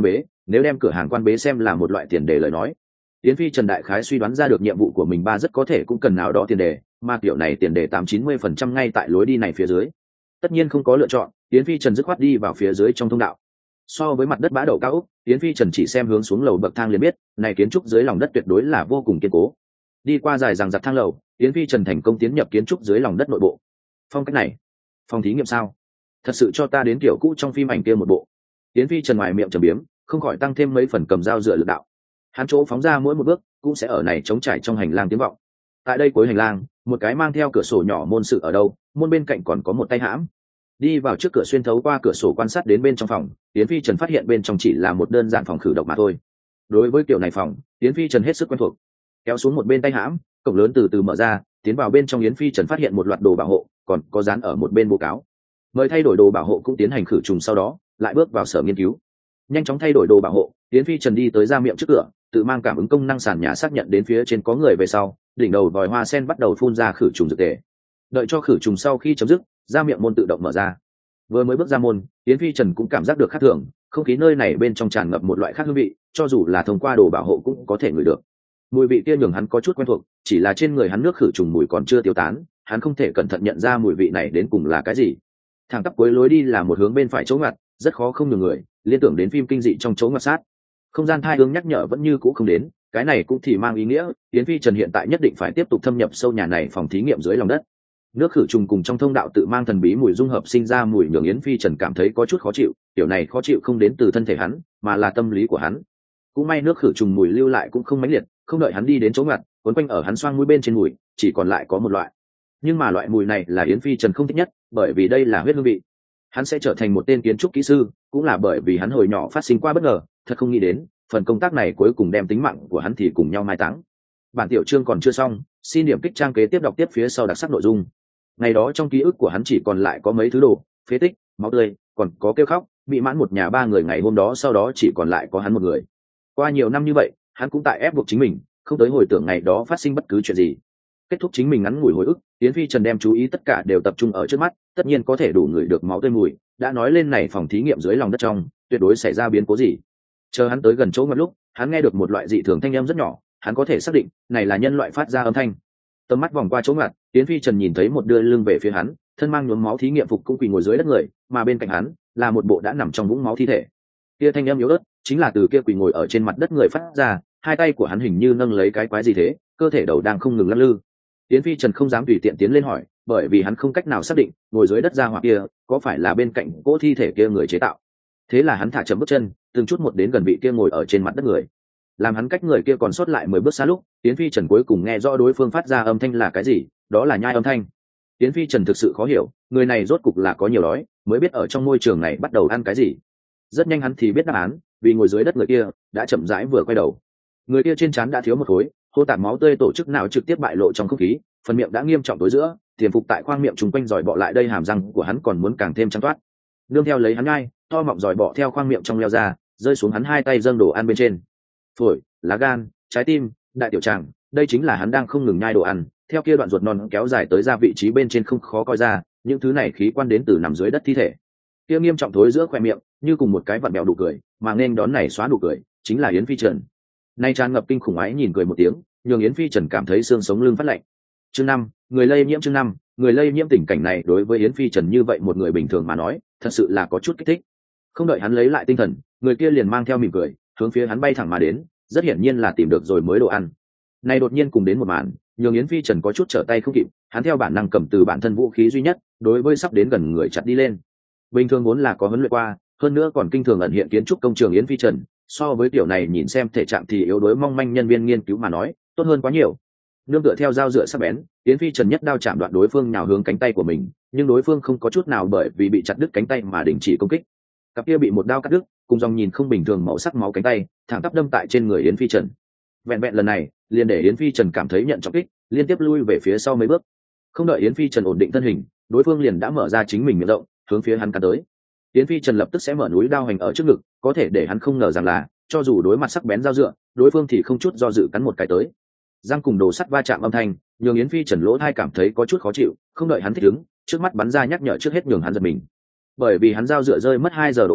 nếu đem cửa hàng quan bế xem là một loại tiền đề lời nói, Yến Phi Trần đại khái suy đoán ra được nhiệm vụ của mình ba rất có thể cũng cần nào đó tiền đề, mà kiểu này tiền đề 80-90% ngay tại lối đi này phía dưới. Tất nhiên không có lựa chọn, Yến Phi Trần dứt khoát đi vào phía dưới trong thông đạo. So với mặt đất bã đậu cao ốc, Yến Phi Trần chỉ xem hướng xuống lầu bậc thang liền biết, này kiến trúc dưới lòng đất tuyệt đối là vô cùng kiên cố. Đi qua dài dằng dặc thang lầu, Yến Phi Trần thành công tiến nhập kiến trúc dưới lòng đất nội bộ. Phong cách này, phòng thí nghiệm sao? Thật sự cho ta đến kiểu cũ trong phim ảnh kia một bộ. Yến Phi Trần ngoài miệng trầm biếm, không khỏi tăng thêm mấy phần cầm dao dựa lực đạo. Hắn chỗ phóng ra mỗi một bước cũng sẽ ở này chống trải trong hành lang tiếng vọng. Tại đây cuối hành lang, một cái mang theo cửa sổ nhỏ môn sự ở đâu, môn bên cạnh còn có một tay hãm. Đi vào trước cửa xuyên thấu qua cửa sổ quan sát đến bên trong phòng, Yến Phi Trần phát hiện bên trong chỉ là một đơn giản phòng khử độc mà thôi. Đối với kiểu này phòng, Yến Phi Trần hết sức quen thuộc. Kéo xuống một bên tay hãm, cổng lớn từ từ mở ra, tiến vào bên trong Yến Phi Trần phát hiện một loạt đồ bảo hộ, còn có dán ở một bên bố cáo. Mời thay đổi đồ bảo hộ cũng tiến hành khử trùng, sau đó lại bước vào sở nghiên cứu. Nhanh chóng thay đổi đồ bảo hộ, Yến Phi Trần đi tới ra miệng trước cửa, tự mang cảm ứng công năng sàn nhà xác nhận đến phía trên có người về sau, đỉnh đầu vòi hoa sen bắt đầu phun ra khử trùng dược tề. Đợi cho khử trùng sau khi chấm dứt, ra miệng môn tự động mở ra. Vừa mới bước ra môn, Yến Phi Trần cũng cảm giác được khác thường, không khí nơi này bên trong tràn ngập một loại khác hương vị, cho dù là thông qua đồ bảo hộ cũng có thể ngửi được. Mùi vị kia nhường hắn có chút quen thuộc, chỉ là trên người hắn nước khử trùng mùi còn chưa tiêu tán, hắn không thể cẩn thận nhận ra mùi vị này đến cùng là cái gì. Thẳng tắp cuối lối đi là một hướng bên phải chỗ ngoặt, rất khó không nhường người liên tưởng đến phim kinh dị trong chỗ ngoặt sát. Không gian thai hướng nhắc nhở vẫn như cũ không đến, cái này cũng thì mang ý nghĩa Yến Phi Trần hiện tại nhất định phải tiếp tục thâm nhập sâu nhà này phòng thí nghiệm dưới lòng đất. Nước khử trùng cùng trong thông đạo tự mang thần bí mùi dung hợp sinh ra mùi nhường Yến Phi Trần cảm thấy có chút khó chịu, kiểu này khó chịu không đến từ thân thể hắn mà là tâm lý của hắn. Cũng may nước khử trùng mùi lưu lại cũng không mãnh liệt, không đợi hắn đi đến chỗ ngoặt, quấn quanh ở hắn xoang mũi bên trên mùi chỉ còn lại có một loại. Nhưng mà loại mùi này là Yến Phi Trần không thích nhất, bởi vì đây là huyết hương vị. Hắn sẽ trở thành một tên kiến trúc kỹ sư, cũng là bởi vì hắn hồi nhỏ phát sinh qua bất ngờ, thật không nghĩ đến phần công tác này cuối cùng đem tính mạng của hắn thì cùng nhau mai táng. Bản tiểu chương còn chưa xong, xin điểm kích trang kế tiếp đọc tiếp phía sau đặc sắc nội dung. Ngày đó trong ký ức của hắn chỉ còn lại có mấy thứ đồ, phế tích, máu tươi, còn có kêu khóc, bị mãn một nhà ba người ngày hôm đó, sau đó chỉ còn lại có hắn một người. Qua nhiều năm như vậy, hắn cũng tại ép buộc chính mình, không tới hồi tưởng ngày đó phát sinh bất cứ chuyện gì. Kết thúc chính mình ngắn ngủi hồi ức, Yến Phi Trần đem chú ý tất cả đều tập trung ở trước mắt, tất nhiên có thể đủ ngửi được máu tươi mùi, đã nói lên này phòng thí nghiệm dưới lòng đất trong, tuyệt đối xảy ra biến cố gì. Chờ hắn tới gần chỗ ngoặt lúc, hắn nghe được một loại dị thường thanh âm rất nhỏ, hắn có thể xác định, này là nhân loại phát ra âm thanh. Tầm mắt vòng qua chỗ ngoặt, Yến Phi Trần nhìn thấy một đưa lưng về phía hắn, thân mang nhuốm máu thí nghiệm phục cũng quỳ ngồi dưới đất người, mà bên cạnh hắn là một bộ đã nằm trong vũng máu thi thể. Kia thanh âm yếu ớt, chính là từ kia quỳ ngồi ở trên mặt đất người phát ra, hai tay của hắn hình như nâng lấy cái quái gì thế, cơ thể đầu đang không ngừng lắc lư. Yến Phi Trần không dám tùy tiện tiến lên hỏi, bởi vì hắn không cách nào xác định ngồi dưới đất ra hỏa kia có phải là bên cạnh cỗ thi thể kia người chế tạo. Thế là hắn thả chậm bước chân, từng chút một đến gần vị kia ngồi ở trên mặt đất người. Làm hắn cách người kia còn sót lại 10 bước xa lúc, Yến Phi Trần cuối cùng nghe rõ đối phương phát ra âm thanh là cái gì, đó là nhai âm thanh. Yến Phi Trần thực sự khó hiểu, người này rốt cục là có nhiều đói, mới biết ở trong môi trường này bắt đầu ăn cái gì. Rất nhanh hắn thì biết đáp án, vì ngồi dưới đất người kia đã chậm rãi vừa quay đầu. Người kia trên trán đã thiếu một khối, hô tạp máu tươi tổ chức nào trực tiếp bại lộ trong không khí, phần miệng đã nghiêm trọng tối giữa, tiềm phục tại khoang miệng trùng quanh giỏi bọ lại đây, hàm răng của hắn còn muốn càng thêm trắng toát. Nương theo lấy hắn ngay, to mọng giỏi bọ theo khoang miệng trong leo ra, rơi xuống hắn hai tay dâng đồ ăn bên trên. Phổi, lá gan, trái tim, đại tiểu tràng, đây chính là hắn đang không ngừng nhai đồ ăn, theo kia đoạn ruột non kéo dài tới ra vị trí bên trên không khó coi ra, những thứ này khí quan đến từ nằm dưới đất thi thể. Kia nghiêm trọng thối giữa khoe miệng, như cùng một cái vặn bẹo đủ cười, mà nên đón này xóa đủ cười, chính là Yến Phi Trần. Nay tràn ngập kinh khủng ái nhìn cười một tiếng, nhường Yến Phi Trần cảm thấy xương sống lưng phát lạnh. Chương 5, người lây nhiễm. Chương 5, người lây nhiễm. Tình cảnh này đối với Yến Phi Trần như vậy một người bình thường mà nói, thật sự là có chút kích thích. Không đợi hắn lấy lại tinh thần, người kia liền mang theo mỉm cười, hướng phía hắn bay thẳng mà đến, rất hiển nhiên là tìm được rồi mới đồ ăn. Này đột nhiên cùng đến một màn, nhường Yến Phi Trần có chút trở tay không kịp, hắn theo bản năng cầm từ bản thân vũ khí duy nhất, đối với sắp đến gần người chặt đi lên. Bình thường vốn là có huấn luyện qua, hơn nữa còn kinh thường ẩn hiện kiến trúc công trường Yến Phi Trần, so với tiểu này nhìn xem thể trạng thì yếu đuối mong manh nhân viên nghiên cứu mà nói, tốt hơn quá nhiều. Nương tựa theo dao dựa sắc bén, Yến Phi Trần nhất đao chạm đoạn đối phương nhào hướng cánh tay của mình, nhưng đối phương không có chút nào bởi vì bị chặt đứt cánh tay mà đình chỉ công kích. Cặp kia bị một đao cắt đứt, cùng dòng nhìn không bình thường màu sắc máu cánh tay, thẳng tắp đâm tại trên người Yến Phi Trần. Vẹn vẹn lần này, liền để Yến Phi Trần cảm thấy nhận trọng kích, liên tiếp lui về phía sau mấy bước. Không đợi Yến Phi Trần ổn định thân hình, đối phương liền đã mở ra chính mình miệng rộng, hướng phía hắn cắn tới. Yến Phi Trần lập tức sẽ mở núi đao hành ở trước ngực, có thể để hắn không ngờ rằng là, cho dù đối mặt sắc bén dao dựa, đối phương thì không chút do dự cắn một cái tới. Răng cùng đồ sắt va chạm âm thanh, nhường Yến Phi Trần lỗ tai cảm thấy có chút khó chịu, không đợi hắn thích ứng, trước mắt bắn ra nhắc nhở trước hết nhường hắn giật mình. Bởi vì hắn dao dựa rơi mất 2 giờ độ bền,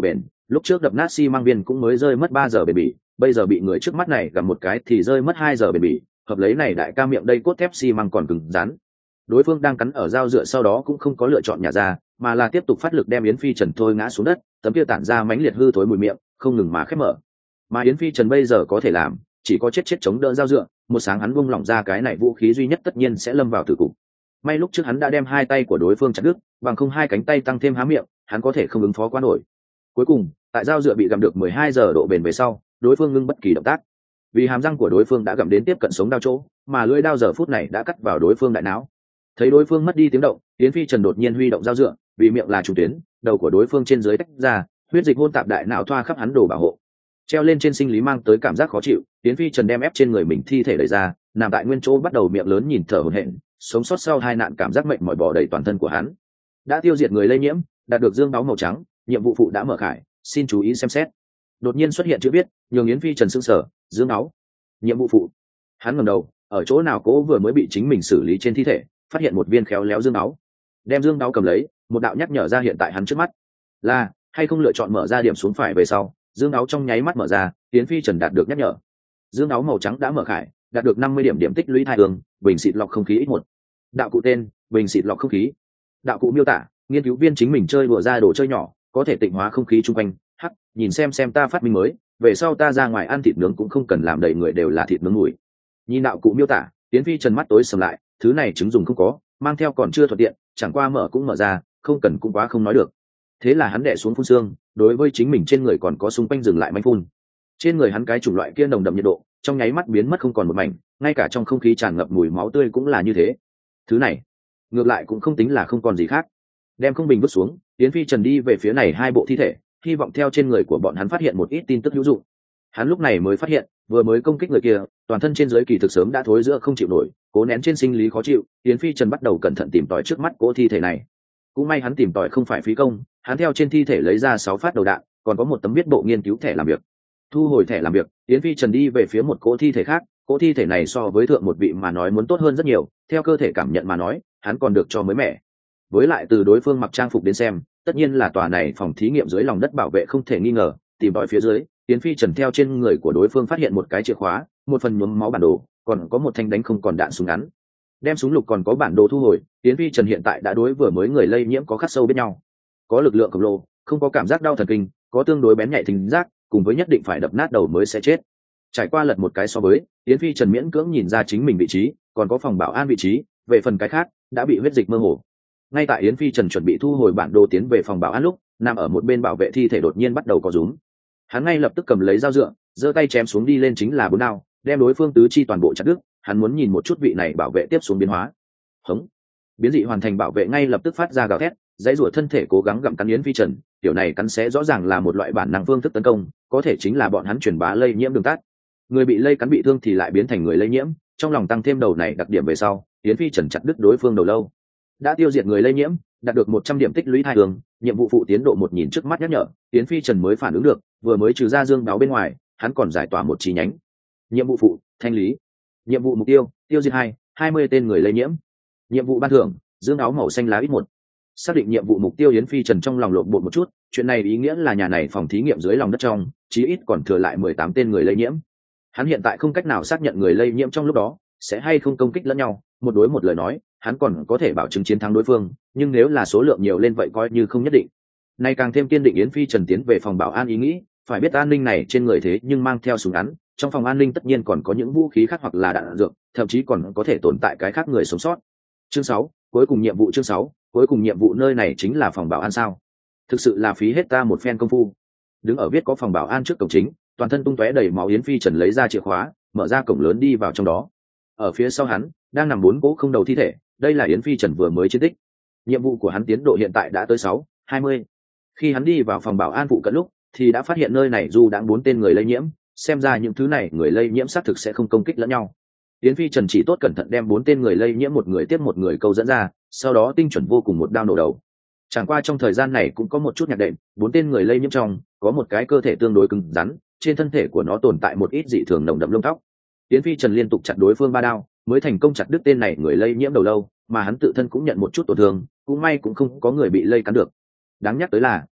lúc trước đập nát xi măng viên cũng mới rơi mất 3 giờ bền bỉ, bây giờ bị người trước mắt này gặp một cái thì rơi mất 2 giờ bền bỉ, hợp lấy này đại ca miệng đây cốt thép xi măng còn cứng rắn. Đối phương đang cắn ở dao dựa sau đó cũng không có lựa chọn nhả ra, mà là tiếp tục phát lực đem Yến Phi Trần thôi ngã xuống đất, tấm kia tản ra mãnh liệt hư thối mùi miệng không ngừng mà khép mở. Mà Yến Phi Trần bây giờ có thể làm chỉ có chết chống đỡ dao dựa, một sáng hắn buông lỏng ra cái này vũ khí duy nhất tất nhiên sẽ lâm vào tử cục. May lúc trước hắn đã đem 2 tay của đối phương chặt đứt, bằng không 2 cánh tay tăng thêm há miệng, hắn có thể không ứng phó quá nổi. Cuối cùng, tại dao dựa bị gặm được 12 giờ độ bền về sau, đối phương ngưng bất kỳ động tác. Vì hàm răng của đối phương đã gặm đến tiếp cận sống đao chỗ, mà lưỡi đao giờ phút này đã cắt vào đối phương đại não. Thấy đối phương mất đi tiếng động, Yến Phi Trần đột nhiên huy động dao dựa, vì miệng là trùng tuyến, đầu của đối phương trên dưới tách ra, huyết dịch hôn tạp đại não thoa khắp hắn đồ bảo hộ. Treo lên trên sinh lý mang tới cảm giác khó chịu, Yến Phi Trần đem ép trên người mình thi thể đẩy ra, nằm tại nguyên chỗ bắt đầu miệng lớn nhìn thở hổn hển, sống sót sau 2 nạn cảm giác mệt mỏi bò đầy toàn thân của hắn. Đã tiêu diệt người lây nhiễm, đạt được dương đáo màu trắng, nhiệm vụ phụ đã mở khải, xin chú ý xem xét. Đột nhiên xuất hiện chữ viết, nhường Yến Phi Trần sững sờ, dương đáo, nhiệm vụ phụ. Hắn ngẩng đầu, ở chỗ nào cố vừa mới bị chính mình xử lý trên thi thể, phát hiện một viên khéo léo dương đáo. Đem dương đáo cầm lấy, một đạo nhắc nhở ra hiện tại hắn trước mắt. Là hay không lựa chọn mở ra điểm xuống phải về sau, dương đáo trong nháy mắt mở ra, Yến Phi Trần đạt được nhắc nhở. Dương đáo màu trắng đã mở khải, đạt được 50 điểm tích lũy thai hương, bình xịt lọc không khí x1. Đạo cụ tên, bình xịt lọc không khí. Đạo cụ miêu tả, nghiên cứu viên chính mình chơi đùa ra đồ chơi nhỏ, có thể tịnh hóa không khí chung quanh. Hắc, nhìn xem ta phát minh mới, về sau ta ra ngoài ăn thịt nướng cũng không cần làm đầy người đều là thịt nướng mùi. Nhìn đạo cụ miêu tả, Yến Phi Trần mắt tối sầm lại, thứ này chứng dùng không có, mang theo còn chưa thuận tiện, chẳng qua mở cũng mở ra, không cần cũng quá không nói được. Thế là hắn đè xuống phun xương, đối với chính mình trên người còn có xung quanh dừng lại manh phun. Trên người hắn cái chủng loại kia nồng đậm nhiệt độ, trong nháy mắt biến mất không còn một mảnh, ngay cả trong không khí tràn ngập mùi máu tươi cũng là như thế. Thứ này, ngược lại cũng không tính là không còn gì khác. Đem không bình vứt xuống, Yến Phi Trần đi về phía này 2 bộ thi thể, hy vọng theo trên người của bọn hắn phát hiện một ít tin tức hữu dụng. Hắn lúc này mới phát hiện, vừa mới công kích người kia, toàn thân trên dưới kỳ thực sớm đã thối rữa không chịu nổi, cố nén trên sinh lý khó chịu, Yến Phi Trần bắt đầu cẩn thận tìm tòi trước mắt cỗ thi thể này. Cũng may hắn tìm tòi không phải phí công, hắn theo trên thi thể lấy ra 6 phát đầu đạn, còn có một tấm viết bộ nghiên cứu thẻ làm việc. Thu hồi thẻ làm việc, Yến Phi Trần đi về phía một cỗ thi thể khác, cỗ thi thể này so với thượng một vị mà nói muốn tốt hơn rất nhiều, theo cơ thể cảm nhận mà nói, hắn còn được cho mới mẻ. Với lại từ đối phương mặc trang phục đến xem, tất nhiên là tòa này phòng thí nghiệm dưới lòng đất bảo vệ không thể nghi ngờ. Tìm tòi phía dưới, Yến Phi Trần theo trên người của đối phương phát hiện một cái chìa khóa, một phần nhuốm máu bản đồ, còn có một thanh đánh không còn đạn súng ngắn. Đem súng lục còn có bản đồ thu hồi, Yến Phi Trần hiện tại đã đối vừa mới người lây nhiễm có khắc sâu biết nhau, có lực lượng khổng lồ, không có cảm giác đau thần kinh, có tương đối bén nhạy thính giác, cùng với nhất định phải đập nát đầu mới sẽ chết. Trải qua lật một cái so với, Yến Phi Trần miễn cưỡng nhìn ra chính mình vị trí, còn có phòng bảo an vị trí, về phần cái khác đã bị huyết dịch mơ hồ. Ngay tại Yến Phi Trần chuẩn bị thu hồi bản đồ tiến về phòng bảo an lúc, nằm ở một bên bảo vệ thi thể đột nhiên bắt đầu có rúm. Hắn ngay lập tức cầm lấy dao dựa, giơ tay chém xuống đi lên chính là 4 đao, đem đối phương tứ chi toàn bộ chặt đứt. Hắn muốn nhìn một chút vị này bảo vệ tiếp xuống biến hóa. Hống! Biến dị hoàn thành bảo vệ ngay lập tức phát ra gào thét, dãy rủa thân thể cố gắng gặm cắn Yến Phi Trần, kiểu này cắn xé rõ ràng là một loại bản năng phương thức tấn công, có thể chính là bọn hắn truyền bá lây nhiễm đường tắt. Người bị lây cắn bị thương thì lại biến thành người lây nhiễm, trong lòng tăng thêm đầu này đặc điểm về sau, Yến Phi Trần chặt đứt đối phương đầu lâu. Đã tiêu diệt người lây nhiễm, đạt được 100 điểm tích lũy thai hương, nhiệm vụ phụ tiến độ 1 nhìn trước mắt nhắc nhở, Yến Phi Trần mới phản ứng được, vừa mới trừ ra dương đáo bên ngoài, hắn còn giải tỏa một chi nhánh. Nhiệm vụ phụ, thanh lý. Nhiệm vụ mục tiêu, tiêu diệt 20 tên người lây nhiễm. Nhiệm vụ ban thưởng, dương áo màu xanh lá x1. Xác định nhiệm vụ mục tiêu, Yến Phi Trần trong lòng lộn bột một chút, chuyện này ý nghĩa là nhà này phòng thí nghiệm dưới lòng đất trong, chí ít còn thừa lại 18 tên người lây nhiễm. Hắn hiện tại không cách nào xác nhận người lây nhiễm trong lúc đó sẽ hay không công kích lẫn nhau, một đối một lời nói, hắn còn có thể bảo chứng chiến thắng đối phương, nhưng nếu là số lượng nhiều lên vậy coi như không nhất định. Nay càng thêm kiên định Yến Phi Trần tiến về phòng bảo an ý nghĩ, phải biết an ninh này trên người thế nhưng mang theo súng ngắn, trong phòng an ninh tất nhiên còn có những vũ khí khác hoặc là đạn dược, thậm chí còn có thể tồn tại cái khác người sống sót. Chương 6, cuối cùng nhiệm vụ. Chương 6, cuối cùng nhiệm vụ. Nơi này chính là phòng bảo an sao? Thực sự là phí hết ta một phen công phu. Đứng ở viết có phòng bảo an trước cổng chính, toàn thân tung tóe đầy máu Yến Phi Trần lấy ra chìa khóa, mở ra cổng lớn đi vào trong đó. Ở phía sau hắn đang nằm 4 cỗ không đầu thi thể, đây là Yến Phi Trần vừa mới chiến tích. Nhiệm vụ của hắn tiến độ hiện tại đã tới 6/20. Khi hắn đi vào phòng bảo an phụ cận lúc, thì đã phát hiện nơi này dù đã 4 tên người lây nhiễm, xem ra những thứ này người lây nhiễm xác thực sẽ không công kích lẫn nhau. Yến Phi Trần chỉ tốt cẩn thận đem 4 tên người lây nhiễm một người tiếp một người câu dẫn ra, sau đó tinh chuẩn vô cùng một đao nổ đầu. Chẳng qua trong thời gian này cũng có một chút nhạc đệm, 4 tên người lây nhiễm trong có một cái cơ thể tương đối cứng rắn, trên thân thể của nó tồn tại một ít dị thường nồng đậm lông tóc. Yến Phi Trần liên tục chặt đối phương 3 đao, mới thành công chặt đứt tên này người lây nhiễm đầu lâu, mà hắn tự thân cũng nhận một chút tổn thương, cũng may cũng không có người bị lây cắn được. Đáng nhắc tới là,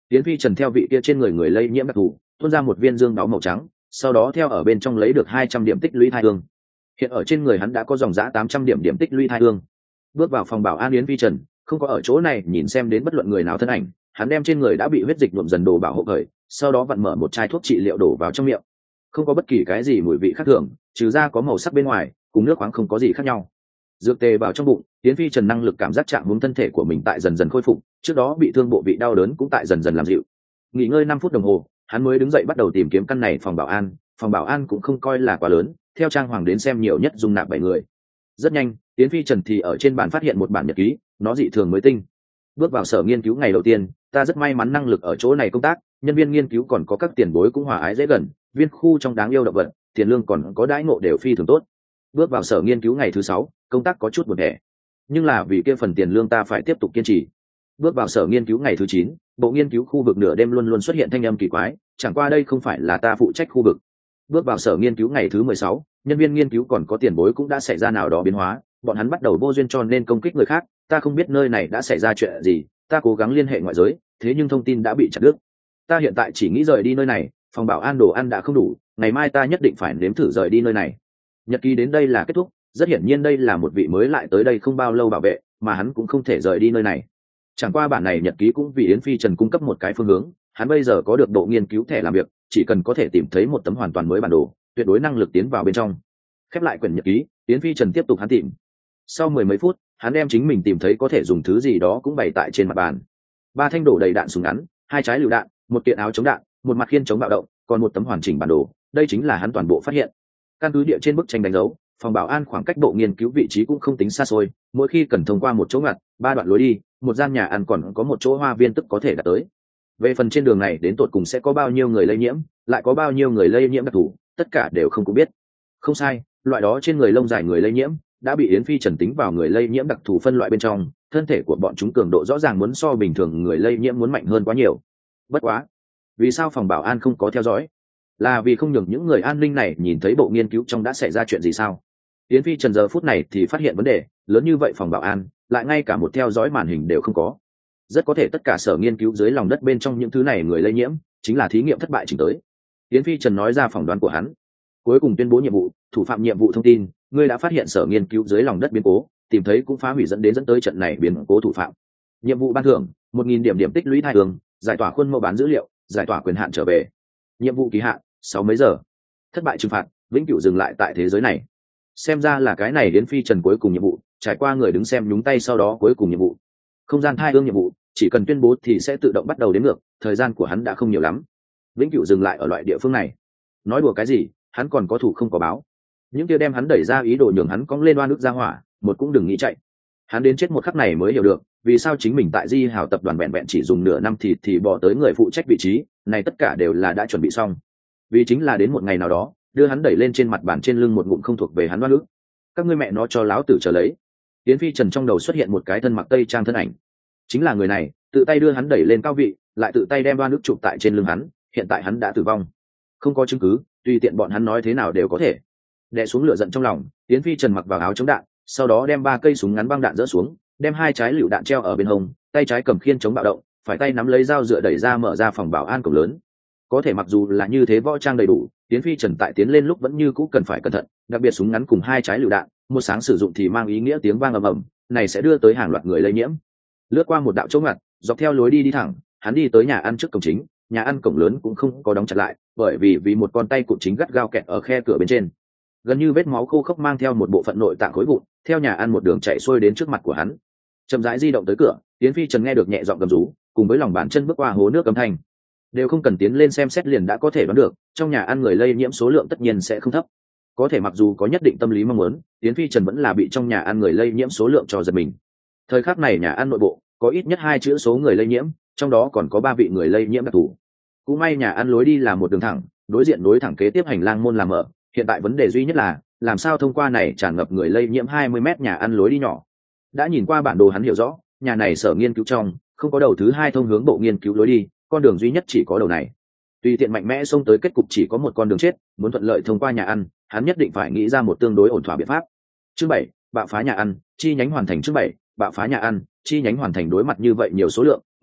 Yến Phi Trần theo vị kia trên người người lây nhiễm đặc thù tuôn ra một viên dương máu màu trắng, sau đó theo ở bên trong lấy được 200 điểm tích lũy thai hương. Hiện ở trên người hắn đã có dòng giá 800 điểm tích lũy thai hương. Bước vào phòng bảo an Yến Phi Trần không có ở chỗ này nhìn xem đến bất luận người nào thân ảnh, hắn đem trên người đã bị huyết dịch nhuộm dần đồ bảo hộ khởi, sau đó vặn mở một chai thuốc trị liệu đổ vào trong miệng. Không có bất kỳ cái gì mùi vị khác thường, trừ ra có màu sắc bên ngoài cùng nước khoáng không có gì khác nhau. Dược tề vào trong bụng, Yến Phi Trần năng lực cảm giác chạm hướng thân thể của mình tại dần dần khôi phục, trước đó bị thương bộ vị đau đớn cũng tại dần dần làm dịu. Nghỉ ngơi 5 phút đồng hồ, hắn mới đứng dậy bắt đầu tìm kiếm căn này phòng bảo an cũng không coi là quá lớn, theo trang hoàng đến xem nhiều nhất dung nạp 7 người. Rất nhanh, Yến Phi Trần thì ở trên bàn phát hiện một bản nhật ký, nó dị thường mới tinh. Bước vào sở nghiên cứu ngày đầu tiên, ta rất may mắn năng lực ở chỗ này công tác, nhân viên nghiên cứu còn có các tiền bối cũng hòa ái dễ gần, viên khu trong đáng yêu động vật, tiền lương còn có đãi ngộ đều phi thường tốt. Bước vào sở nghiên cứu ngày thứ 6, công tác có chút buồn tẻ, nhưng là vì kia phần tiền lương ta phải tiếp tục kiên trì. Bước vào sở nghiên cứu ngày thứ 9, bộ nghiên cứu khu vực nửa đêm luôn luôn xuất hiện thanh âm kỳ quái, chẳng qua đây không phải là ta phụ trách khu vực. Bước vào sở nghiên cứu ngày thứ 16, nhân viên nghiên cứu còn có tiền bối cũng đã xảy ra nào đó biến hóa, bọn hắn bắt đầu vô duyên cho nên công kích người khác, ta không biết nơi này đã xảy ra chuyện gì, ta cố gắng liên hệ ngoại giới, thế nhưng thông tin đã bị chặt đứt. Ta hiện tại chỉ nghĩ rời đi nơi này, phòng bảo an đồ ăn đã không đủ, ngày mai ta nhất định phải nếm thử rời đi nơi này. Nhật ký đến đây là kết thúc, rất hiển nhiên đây là một vị mới lại tới đây không bao lâu bảo vệ, mà hắn cũng không thể rời đi nơi này. Chẳng qua bản này nhật ký cũng vì Yến Phi Trần cung cấp một cái phương hướng, hắn bây giờ có được độ nghiên cứu thẻ làm việc, chỉ cần có thể tìm thấy một tấm hoàn toàn mới bản đồ, tuyệt đối năng lực tiến vào bên trong. Khép lại quyển nhật ký, Yến Phi Trần tiếp tục hắn tìm. Sau 10 mấy phút, hắn đem chính mình tìm thấy có thể dùng thứ gì đó cũng bày tại trên mặt bàn. 3 thanh đổ đầy đạn súng ngắn, 2 trái lựu đạn, một kiện áo chống đạn, một mặt khiên chống bạo động, còn một tấm hoàn chỉnh bản đồ, đây chính là hắn toàn bộ phát hiện. Căn cứ địa trên bức tranh đánh dấu, phòng bảo an khoảng cách bộ nghiên cứu vị trí cũng không tính xa xôi, mỗi khi cần thông qua một chỗ ngặt, 3 đoạn lối đi, một gian nhà ăn còn có một chỗ hoa viên tức có thể đạt tới. Về phần trên đường này đến tột cùng sẽ có bao nhiêu người lây nhiễm, lại có bao nhiêu người lây nhiễm đặc thù, tất cả đều không cũng biết. Không sai, loại đó trên người lông dài người lây nhiễm đã bị Yến Phi Trần tính vào người lây nhiễm đặc thù phân loại bên trong, thân thể của bọn chúng cường độ rõ ràng muốn so bình thường người lây nhiễm muốn mạnh hơn quá nhiều. Bất quá, vì sao phòng bảo an không có theo dõi? Là vì không nhường những người an ninh này nhìn thấy bộ nghiên cứu trong đã xảy ra chuyện gì sao? Yến Phi Trần giờ phút này thì phát hiện vấn đề lớn như vậy, phòng bảo an lại ngay cả một theo dõi màn hình đều không có. Rất có thể tất cả sở nghiên cứu dưới lòng đất bên trong những thứ này người lây nhiễm chính là thí nghiệm thất bại chỉnh tới. Yến Phi Trần nói ra phỏng đoán của hắn, cuối cùng tuyên bố nhiệm vụ. Thủ phạm nhiệm vụ thông tin, ngươi đã phát hiện sở nghiên cứu dưới lòng đất biến cố, tìm thấy cũng phá hủy dẫn tới trận này biến cố thủ phạm. Nhiệm vụ ban thưởng 1000 điểm tích lũy thai hương, giải tỏa khuôn mẫu bán dữ liệu, giải tỏa quyền hạn trở về. Nhiệm vụ kỳ hạn 6 mấy giờ. Thất bại trừng phạt, vĩnh cửu dừng lại tại thế giới này. Xem ra là cái này Yến Phi Trần cuối cùng nhiệm vụ, trải qua người đứng xem nhúng tay, sau đó cuối cùng nhiệm vụ. Không gian thai hương nhiệm vụ, chỉ cần tuyên bố thì sẽ tự động bắt đầu đếm ngược, thời gian của hắn đã không nhiều lắm. Vĩnh cửu dừng lại ở loại địa phương này. Nói đùa cái gì, hắn còn có thủ không có báo. Những kia đem hắn đẩy ra ý đồ nhường hắn cong lên oan ức ra hỏa, một cũng đừng nghĩ chạy. Hắn đến chết một khắc này mới hiểu được, vì sao chính mình tại Di Hào tập đoàn vẹn vẹn chỉ dùng nửa năm thì bỏ tới người phụ trách vị trí, này tất cả đều là đã chuẩn bị xong. Vì chính là đến một ngày nào đó, đưa hắn đẩy lên trên mặt bàn trên lưng một ngụm không thuộc về hắn oan ức. Các ngươi mẹ nó cho láo tử chờ lấy. Yến Phi Trần trong đầu xuất hiện một cái thân mặc tây trang thân ảnh. Chính là người này, tự tay đưa hắn đẩy lên cao vị, lại tự tay đem oan ức chụp tại trên lưng hắn, hiện tại hắn đã tử vong. Không có chứng cứ, tùy tiện bọn hắn nói thế nào đều có thể. Đè xuống lửa giận trong lòng, Yến Phi Trần mặc vào áo chống đạn, sau đó đem 3 cây súng ngắn băng đạn dỡ xuống, đem 2 trái lựu đạn treo ở bên hông, tay trái cầm khiên chống bạo động, phải tay nắm lấy dao dựa đẩy ra mở ra phòng bảo an cổng lớn. Có thể mặc dù là như thế võ trang đầy đủ, Yến Phi Trần tại tiến lên lúc vẫn như cũ cần phải cẩn thận, đặc biệt súng ngắn cùng 2 trái lựu đạn, một sáng sử dụng thì mang ý nghĩa tiếng vang ầm ầm, này sẽ đưa tới hàng loạt người lây nhiễm. Lướt qua một đạo chỗ ngoặt, dọc theo lối đi thẳng, hắn đi tới nhà ăn trước cổng chính, nhà ăn cổng lớn cũng không có đóng chặt lại, bởi vì một con tay cụt chính gắt gao kẹt ở khe cửa bên trên. Gần như vết máu khô khốc mang theo một bộ phận nội tạng khối vụn, theo nhà ăn một đường chạy xuôi đến trước mặt của hắn. Chậm rãi di động tới cửa, Yến Phi Trần nghe được nhẹ giọng gầm rú, cùng với lòng bàn chân bước qua hố nước âm thanh. Đều không cần tiến lên xem xét liền đã có thể đoán được, trong nhà ăn người lây nhiễm số lượng tất nhiên sẽ không thấp. Có thể mặc dù có nhất định tâm lý mong muốn, Yến Phi Trần vẫn là bị trong nhà ăn người lây nhiễm số lượng cho giật mình. Thời khắc này nhà ăn nội bộ có ít nhất 2 chữ số người lây nhiễm, trong đó còn có 3 vị người lây nhiễm đặc thù. Cũng may nhà ăn lối đi là một đường thẳng, đối diện nối thẳng kế tiếp hành lang môn làm mở, hiện tại vấn đề duy nhất là làm sao thông qua này tràn ngập người lây nhiễm 20 mét nhà ăn lối đi nhỏ. Đã nhìn qua bản đồ hắn hiểu rõ, nhà này sở nghiên cứu trong không có đầu thứ 2 thông hướng bộ nghiên cứu lối đi, con đường duy nhất chỉ có đầu này. Tùy tiện mạnh mẽ xông tới kết cục chỉ có một con đường chết, muốn thuận lợi thông qua nhà ăn, hắn nhất định phải nghĩ ra một tương đối ổn thỏa biện pháp. Chương 7, bạo phá nhà ăn, chi nhánh hoàn thành. Chương 7, bạo phá nhà ăn, chi nhánh hoàn thành. Đối mặt như vậy nhiều số lượng,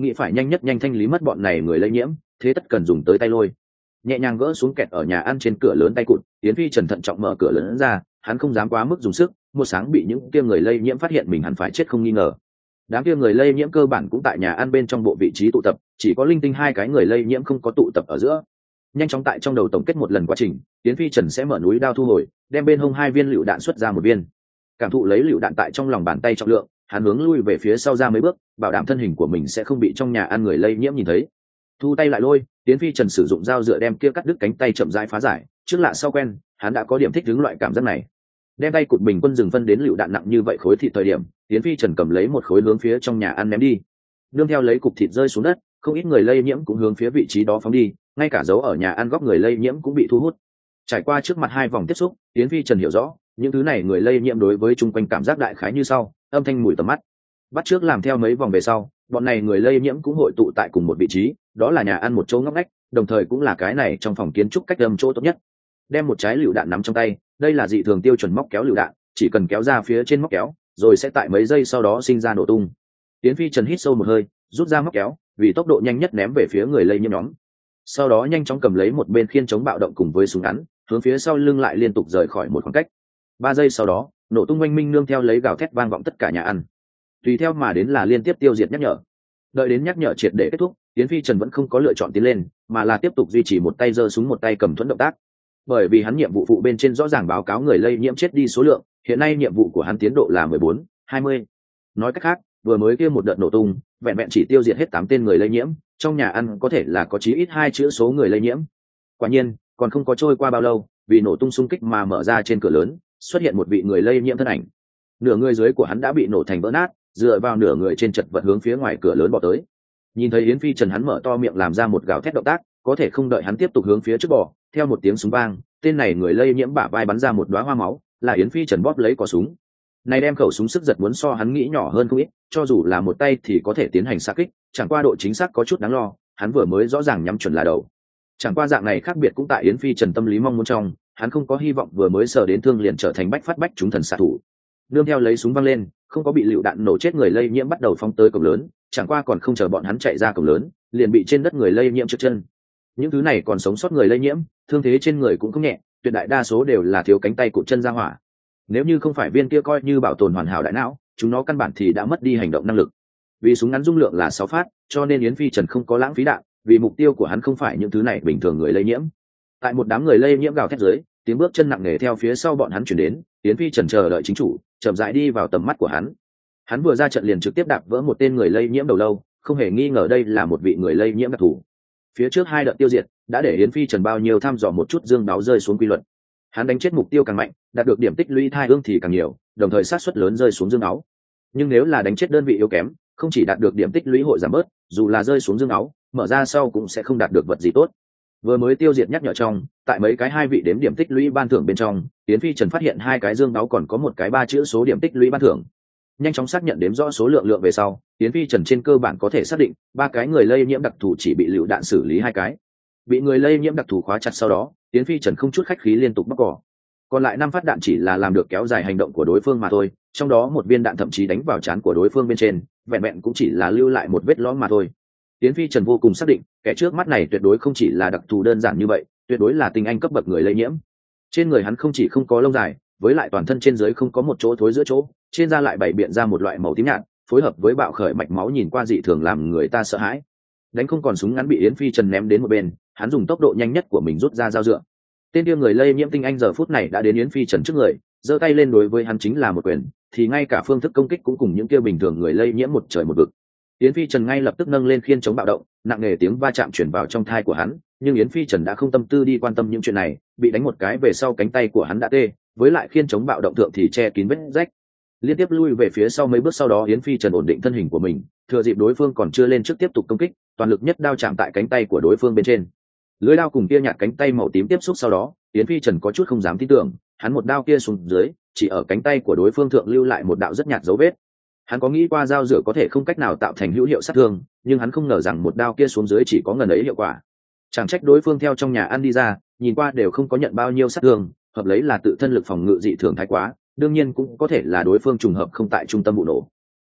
nghĩ phải nhanh nhất nhanh thanh lý mất bọn này người lây nhiễm, thế tất cần dùng tới tay lôi. Nhẹ nhàng gỡ xuống kẹt ở nhà ăn trên cửa lớn tay cụt, Yến Phi Trần thận trọng mở cửa lớn ra, hắn không dám quá mức dùng sức, một sáng bị những kia người lây nhiễm phát hiện mình hẳn phải chết không nghi ngờ. Đám kia người lây nhiễm cơ bản cũng tại nhà ăn bên trong bộ vị trí tụ tập, chỉ có linh tinh hai cái người lây nhiễm không có tụ tập ở giữa. Nhanh chóng tại trong đầu tổng kết một lần quá trình, Yến Phi Trần sẽ mở núi đao thu hồi, đem bên hông hai viên lựu đạn xuất ra một viên. Cảm thụ lấy lựu đạn tại trong lòng bàn tay trọng lượng, hắn hướng lui về phía sau ra mấy bước, bảo đảm thân hình của mình sẽ không bị trong nhà ăn người lây nhiễm nhìn thấy. Thu tay lại lôi, Yến Phi Trần sử dụng dao dựa đem kia cắt đứt cánh tay chậm rãi phá giải, trước lạ sau quen, hắn đã có điểm thích ứng loại cảm giác này. Đem tay cụt bình quân dừng phân đến lựu đạn nặng như vậy khối thịt thời điểm, Yến Phi Trần cầm lấy một khối hướng phía trong nhà ăn ném đi. Nương theo lấy cục thịt rơi xuống đất, không ít người lây nhiễm cũng hướng phía vị trí đó phóng đi, ngay cả dấu ở nhà ăn góc người lây nhiễm cũng bị thu hút. Trải qua trước mặt hai vòng tiếp xúc, Yến Phi Trần hiểu rõ, những thứ này người lây nhiễm đối với chung quanh cảm giác đại khái như sau, âm thanh mùi tầm mắt. Bắt trước làm theo mấy vòng về sau, bọn này người lây nhiễm cũng hội tụ tại cùng một vị trí, đó là nhà ăn một chỗ ngóc ngách, đồng thời cũng là cái này trong phòng kiến trúc cách âm chỗ tốt nhất. Đem một trái lựu đạn nắm trong tay, đây là dị thường tiêu chuẩn móc kéo lựu đạn, chỉ cần kéo ra phía trên móc kéo, rồi sẽ tại mấy giây sau đó sinh ra nổ tung. Yến Phi Trần hít sâu một hơi, rút ra móc kéo, vì tốc độ nhanh nhất ném về phía người lây nhiễm nhóm. Sau đó nhanh chóng cầm lấy một bên khiên chống bạo động cùng với súng ngắn, hướng phía sau lưng lại liên tục rời khỏi một khoảng cách. 3 giây sau đó, nổ tung oanh minh nương theo lấy gào thét vang vọng tất cả nhà ăn. Tùy theo mà đến là liên tiếp tiêu diệt nhắc nhở. Đợi đến nhắc nhở triệt để kết thúc, Yến Phi Trần vẫn không có lựa chọn tiến lên, mà là tiếp tục duy trì một tay giơ súng một tay cầm thuẫn động tác. Bởi vì hắn nhiệm vụ phụ bên trên rõ ràng báo cáo người lây nhiễm chết đi số lượng, hiện nay nhiệm vụ của hắn tiến độ là 14, 20. Nói cách khác, vừa mới kia một đợt nổ tung, vẹn vẹn chỉ tiêu diệt hết 8 tên người lây nhiễm, trong nhà ăn có thể là có chí ít 2 chữ số người lây nhiễm. Quả nhiên, còn không có trôi qua bao lâu, vì nổ tung xung kích mà mở ra trên cửa lớn, xuất hiện một vị người lây nhiễm thân ảnh. Nửa người dưới của hắn đã bị nổ thành vỡ nát, dựa vào nửa người trên chật vật hướng phía ngoài cửa lớn bỏ tới. Nhìn thấy Yến Phi Trần, hắn mở to miệng làm ra một gào thét động tác, có thể không đợi hắn tiếp tục hướng phía trước bỏ, theo một tiếng súng vang, tên này người lây nhiễm bả vai bắn ra một đóa hoa máu, là Yến Phi Trần bóp lấy cò súng. Này đem khẩu súng sức giật muốn so hắn nghĩ nhỏ hơn không ít, cho dù là một tay thì có thể tiến hành xạ kích, chẳng qua độ chính xác có chút đáng lo, hắn vừa mới rõ ràng nhắm chuẩn là đầu. Chẳng qua dạng này khác biệt cũng tại Yến Phi Trần tâm lý mong muốn trong, hắn không có hy vọng vừa mới sờ đến thương liền trở thành bách phát bách chúng thần xạ thủ. Nương theo lấy súng văng lên, không có bị lựu đạn nổ chết người lây nhiễm bắt đầu phóng tới cổng lớn, chẳng qua còn không chờ bọn hắn chạy ra cổng lớn, liền bị trên đất người lây nhiễm trượt chân. Những thứ này còn sống sót người lây nhiễm, thương thế trên người cũng không nhẹ, tuyệt đại đa số đều là thiếu cánh tay cụt chân ra hỏa. Nếu như không phải viên kia coi như bảo tồn hoàn hảo đại não, chúng nó căn bản thì đã mất đi hành động năng lực. Vì súng ngắn dung lượng là 6 phát, cho nên Yến Phi Trần không có lãng phí đạn, vì mục tiêu của hắn không phải những thứ này bình thường người lây nhiễm. Tại một đám người lây nhiễm gào thét dưới, tiếng bước chân nặng nề theo phía sau bọn hắn chuyển đến, Yến Phi Trần chờ đợi chính chủ, chậm rãi đi vào tầm mắt của hắn. Hắn vừa ra trận liền trực tiếp đạp vỡ một tên người lây nhiễm đầu lâu, không hề nghi ngờ đây là một vị người lây nhiễm đặc thù. Phía trước 2 đợt tiêu diệt đã để Yến Phi Trần bao nhiêu thăm dò một chút dương đáo rơi xuống quy luật. Hắn đánh chết mục tiêu càng mạnh, đạt được điểm tích lũy thai ương thì càng nhiều, đồng thời sát suất lớn rơi xuống dương áo. Nhưng nếu là đánh chết đơn vị yếu kém, không chỉ đạt được điểm tích lũy hội giảm bớt, dù là rơi xuống dương áo, mở ra sau cũng sẽ không đạt được vật gì tốt. Vừa mới tiêu diệt nhắc nhở trong, tại mấy cái 2 vị đếm điểm tích lũy ban thưởng bên trong, Yến Phi Trần phát hiện 2 cái dương áo còn có một cái 3 chữ số điểm tích lũy ban thưởng. Nhanh chóng xác nhận đếm rõ số lượng về sau, Yến Phi Trần trên cơ bản có thể xác định 3 cái người lây nhiễm đặc thù chỉ bị lựu đạn xử lý 2 cái. Bị người lây nhiễm đặc thù khóa chặt sau đó, Yến Phi Trần không chút khách khí liên tục bóc cỏ. Còn lại 5 phát đạn chỉ là làm được kéo dài hành động của đối phương mà thôi, trong đó một viên đạn thậm chí đánh vào trán của đối phương bên trên, vẹn vẹn cũng chỉ là lưu lại một vết lõm mà thôi. Yến Phi Trần vô cùng xác định, kẻ trước mắt này tuyệt đối không chỉ là đặc thù đơn giản như vậy, tuyệt đối là tinh anh cấp bậc người lây nhiễm. Trên người hắn không chỉ không có lông dài, với lại toàn thân trên dưới không có một chỗ thối giữa chỗ, trên da lại bày biện ra một loại màu tím nhạt, phối hợp với bạo khởi mạch máu nhìn qua dị thường làm người ta sợ hãi. Đánh không còn súng ngắn bị Yến Phi Trần ném đến một bên, hắn dùng tốc độ nhanh nhất của mình rút ra dao dựa. Tên kia người lây nhiễm tinh anh giờ phút này đã đến Yến Phi Trần trước người, giơ tay lên đối với hắn chính là một quyền, thì ngay cả phương thức công kích cũng cùng những kia bình thường người lây nhiễm một trời một vực. Yến Phi Trần ngay lập tức nâng lên khiên chống bạo động, nặng nề tiếng va chạm truyền vào trong thai của hắn, nhưng Yến Phi Trần đã không tâm tư đi quan tâm những chuyện này, bị đánh một cái về sau cánh tay của hắn đã tê, với lại khiên chống bạo động thượng thì che kín vết rách. Liên tiếp lui về phía sau mấy bước, sau đó Yến Phi Trần ổn định thân hình của mình, thừa dịp đối phương còn chưa lên trước tiếp tục công kích, toàn lực nhất đao chạm tại cánh tay của đối phương bên trên. Lưỡi đao cùng kia nhạt cánh tay màu tím tiếp xúc sau đó, Yến Phi Trần có chút không dám tin tưởng, hắn một đao kia xuống dưới, chỉ ở cánh tay của đối phương thượng lưu lại một đạo rất nhạt dấu vết. Hắn có nghĩ qua dao rửa có thể không cách nào tạo thành hữu hiệu sát thương, nhưng hắn không ngờ rằng một đao kia xuống dưới chỉ có ngần ấy hiệu quả. Chẳng trách đối phương theo trong nhà ăn đi ra, nhìn qua đều không có nhận bao nhiêu sát thương, hợp lấy là tự thân lực phòng ngự dị thường thái quá, đương nhiên cũng có thể là đối phương trùng hợp không tại trung tâm vụ nổ.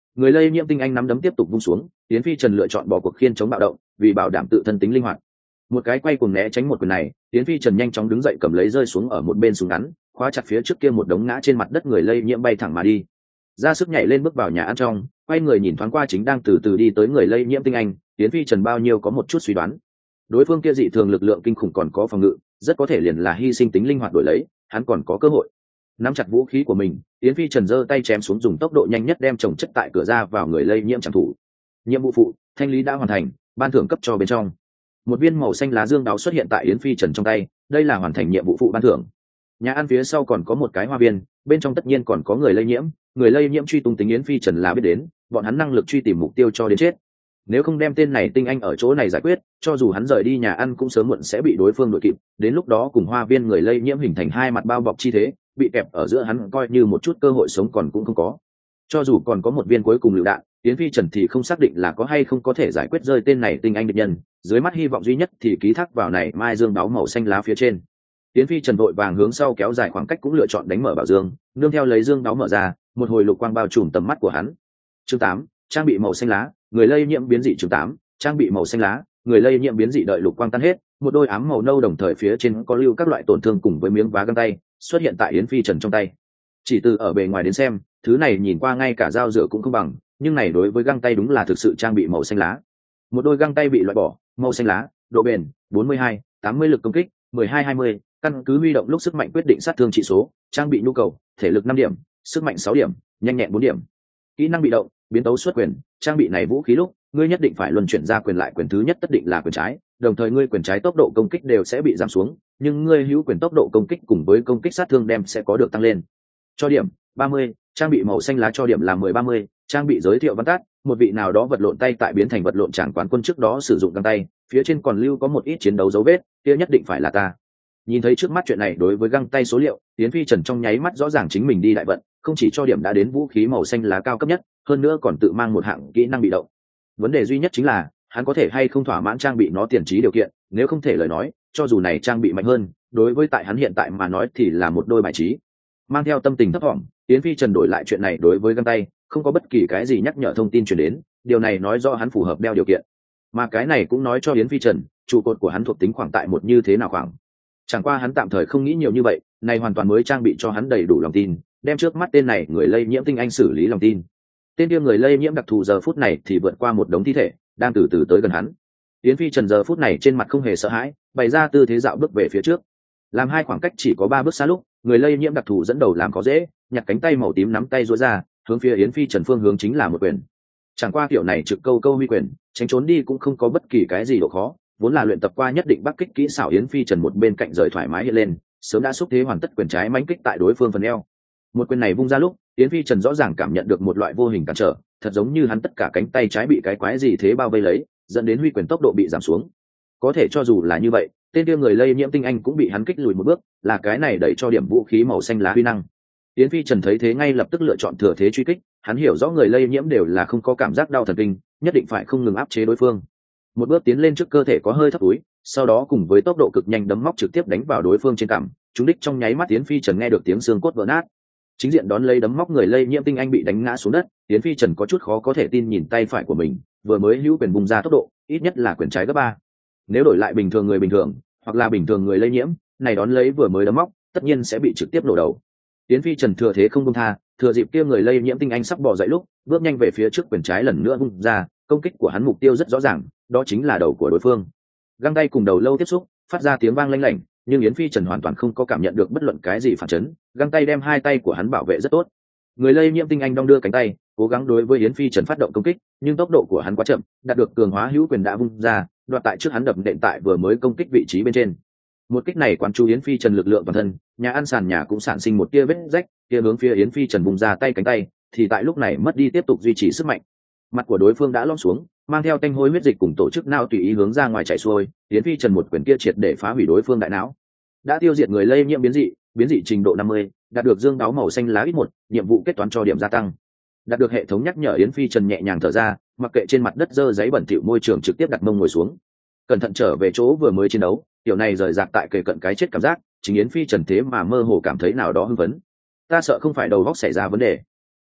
Người lây nhiễm tinh anh nắm đấm tiếp tục vung xuống, Yến Phi Trần lựa chọn bỏ cuộc khiên chống bạo động, vì bảo đảm tự thân tính linh hoạt. Một cái quay cuồng né tránh một quyền này, Yến Phi Trần nhanh chóng đứng dậy cầm lấy rơi xuống ở một bên súng ngắn, khóa chặt phía trước kia một đống ngã trên mặt đất người lây nhiễm bay thẳng mà đi. Ra sức nhảy lên bước vào nhà ăn trong, quay người nhìn thoáng qua chính đang từ từ đi tới người lây nhiễm tinh anh, Yến Phi Trần bao nhiêu có một chút suy đoán. Đối phương kia dị thường lực lượng kinh khủng còn có phòng ngự, rất có thể liền là hy sinh tính linh hoạt đổi lấy, hắn còn có cơ hội. Nắm chặt vũ khí của mình, Yến Phi Trần giơ tay chém xuống dùng tốc độ nhanh nhất đem chồng chất tại cửa ra vào người lây nhiễm chẳng thủ. Nhiệm vụ phụ, thanh lý đã hoàn thành, ban thưởng cấp cho bên trong. Một viên màu xanh lá dương đáo xuất hiện tại Yến Phi Trần trong tay, đây là hoàn thành nhiệm vụ phụ ban thưởng. Nhà ăn phía sau còn có một cái hoa viên, bên trong tất nhiên còn có người lây nhiễm truy tung tính Yến Phi Trần là biết đến, bọn hắn năng lực truy tìm mục tiêu cho đến chết. Nếu không đem tên này tinh anh ở chỗ này giải quyết, cho dù hắn rời đi nhà ăn cũng sớm muộn sẽ bị đối phương đuổi kịp, đến lúc đó cùng hoa viên người lây nhiễm hình thành hai mặt bao bọc chi thế, bị kẹp ở giữa hắn coi như một chút cơ hội sống còn cũng không có. Cho dù còn có một viên cuối cùng lựu đạn, Yến Phi Trần thì không xác định là có hay không có thể giải quyết rơi tên này tinh anh địch nhân, dưới mắt hy vọng duy nhất thì ký thác vào này mai dương đáo màu xanh lá phía trên. Yến Phi Trần vội vàng hướng sau kéo dài khoảng cách cũng lựa chọn đánh mở bảo dương, nương theo lấy dương đáo mở ra, một hồi lục quang bao trùm tầm mắt của hắn. Chương 8, trang bị màu xanh lá, người lây nhiễm biến dị. Chương 8, trang bị màu xanh lá, người lây nhiễm biến dị. Đợi lục quang tan hết, một đôi ám màu nâu đồng thời phía trên có lưu các loại tổn thương cùng với miếng vá găng tay xuất hiện tại Yến Phi Trần trong tay. Chỉ từ ở bề ngoài đến xem, thứ này nhìn qua ngay cả dao rửa cũng không bằng, nhưng này đối với găng tay đúng là thực sự trang bị màu xanh lá. Một đôi găng tay bị loại bỏ, màu xanh lá, độ bền 42, 80 lực công kích 12-20, căn cứ huy động lúc sức mạnh quyết định sát thương trị số, trang bị nhu cầu, thể lực 5 điểm, sức mạnh 6 điểm, nhanh nhẹn 4 điểm. Kỹ năng bị động, biến tấu xuất quyền, trang bị này vũ khí lúc, ngươi nhất định phải luân chuyển ra quyền lại, quyền thứ nhất tất định là quyền trái, đồng thời ngươi quyền trái tốc độ công kích đều sẽ bị giảm xuống, nhưng ngươi hữu quyền tốc độ công kích cùng với công kích sát thương đem sẽ có được tăng lên. Cho điểm 30, trang bị màu xanh lá cho điểm là 10-30, trang bị giới thiệu văn tắt, một vị nào đó vật lộn tay tại biến thành vật lộn tràng quán quân trước đó sử dụng găng tay, phía trên còn lưu có một ít chiến đấu dấu vết, kia nhất định phải là ta. Nhìn thấy trước mắt chuyện này, đối với găng tay số liệu, Yến Phi Trần trong nháy mắt rõ ràng chính mình đi đại vận, không chỉ cho điểm đã đến vũ khí màu xanh lá cao cấp nhất, hơn nữa còn tự mang một hạng kỹ năng bị động. Vấn đề duy nhất chính là hắn có thể hay không thỏa mãn trang bị nó tiền trí điều kiện, nếu không thể lời nói, cho dù này trang bị mạnh hơn, đối với tại hắn hiện tại mà nói thì là một đôi bài trí. Mang theo tâm tình thấp vọng, Yến Phi Trần đổi lại chuyện này đối với găng tay, không có bất kỳ cái gì nhắc nhở thông tin truyền đến, điều này nói rõ hắn phù hợp đeo điều kiện. Mà cái này cũng nói cho Yến Phi Trần, trụ cột của hắn thuộc tính khoảng tại một như thế nào khoảng. Chẳng qua hắn tạm thời không nghĩ nhiều như vậy, này hoàn toàn mới trang bị cho hắn đầy đủ lòng tin, đem trước mắt tên này người lây nhiễm tinh anh xử lý lòng tin. Tên kia người lây nhiễm đặc thù giờ phút này thì vượt qua một đống thi thể, đang từ từ tới gần hắn. Yến Phi Trần giờ phút này trên mặt không hề sợ hãi, bày ra tư thế dạo bước về phía trước. Làm hai khoảng cách chỉ có 3 bước xa lúc, người lây nhiễm đặc thù dẫn đầu làm có dễ, nhặt cánh tay màu tím nắm tay duỗi ra, hướng phía Yến Phi Trần phương hướng chính là một quyền. Chẳng qua kiểu này trực câu huy quyền, tránh trốn đi cũng không có bất kỳ cái gì độ khó, vốn là luyện tập qua nhất định bắc kích kỹ xảo. Yến Phi Trần một bên cạnh rời thoải mái hiện lên, sớm đã xúc thế hoàn tất quyền trái mãnh kích tại đối phương phần eo. Một quyền này vung ra lúc, Yến Phi Trần rõ ràng cảm nhận được một loại vô hình cản trở, thật giống như hắn tất cả cánh tay trái bị cái quái gì thế bao vây lấy, dẫn đến huy quyền tốc độ bị giảm xuống. Có thể cho dù là như vậy, tên kia người lây nhiễm tinh anh cũng bị hắn kích lùi một bước, là cái này đẩy cho điểm vũ khí màu xanh lá huy năng. Yến Phi Trần thấy thế ngay lập tức lựa chọn thừa thế truy kích, hắn hiểu rõ người lây nhiễm đều là không có cảm giác đau thần kinh, nhất định phải không ngừng áp chế đối phương. Một bước tiến lên trước cơ thể có hơi thấp túi, sau đó cùng với tốc độ cực nhanh đấm móc trực tiếp đánh vào đối phương trên cằm, trúng đích trong nháy mắt. Yến Phi Trần nghe được tiếng xương cốt vỡ nát. Chính diện đón lấy đấm móc người lây nhiễm tinh anh bị đánh ngã xuống đất, Yến Phi Trần có chút khó có thể tin nhìn tay phải của mình, vừa mới hữu quyền bung ra tốc độ, ít nhất là quyền trái gấp 3. Nếu đổi lại bình thường người bình thường, hoặc là bình thường người lây nhiễm, này đón lấy vừa mới đấm móc, tất nhiên sẽ bị trực tiếp nổ đầu. Yến Phi Trần thừa thế không buông tha, thừa dịp kia người lây nhiễm tinh anh sắp bò dậy lúc, bước nhanh về phía trước, quyền trái lần nữa vung ra, công kích của hắn mục tiêu rất rõ ràng, đó chính là đầu của đối phương. Găng tay cùng đầu lâu tiếp xúc, phát ra tiếng vang lanh lảnh, nhưng Yến Phi Trần hoàn toàn không có cảm nhận được bất luận cái gì phản chấn, găng tay đem hai tay của hắn bảo vệ rất tốt. Người lây nhiễm tinh anh đong đưa cánh tay, cố gắng đối với Yến Phi Trần phát động công kích, nhưng tốc độ của hắn quá chậm, đạt được cường hóa hữu quyền đã vung ra, đoạt tại trước hắn đập nện tại vừa mới công kích vị trí bên trên. Một kích này quán chú Yến Phi Trần lực lượng toàn thân, nhà ăn sàn nhà cũng sản sinh một tia vết rách, kia hướng phía Yến Phi Trần vùng ra tay cánh tay, thì tại lúc này mất đi tiếp tục duy trì sức mạnh. Mặt của đối phương đã lõm xuống, mang theo tanh hôi huyết dịch cùng tổ chức não tùy ý hướng ra ngoài chảy xuôi, Yến Phi Trần một quyền kia triệt để phá hủy đối phương đại não. Đã tiêu diệt người lây nhiễm biến dị trình độ 50, đạt được dương đáo màu xanh lá ít 1, nhiệm vụ kết toán cho điểm gia tăng. Đạt được hệ thống nhắc nhở, Yến Phi Trần nhẹ nhàng thở ra, mặc kệ trên mặt đất dơ giấy bẩn thỉu môi trường, trực tiếp đặt mông ngồi xuống. Cẩn thận trở về chỗ vừa mới chiến đấu, tiểu này rời rạc tại kề cận cái chết cảm giác, chính Yến Phi Trần thế mà mơ hồ cảm thấy nào đó hưng phấn. Ta sợ không phải đầu óc xảy ra vấn đề.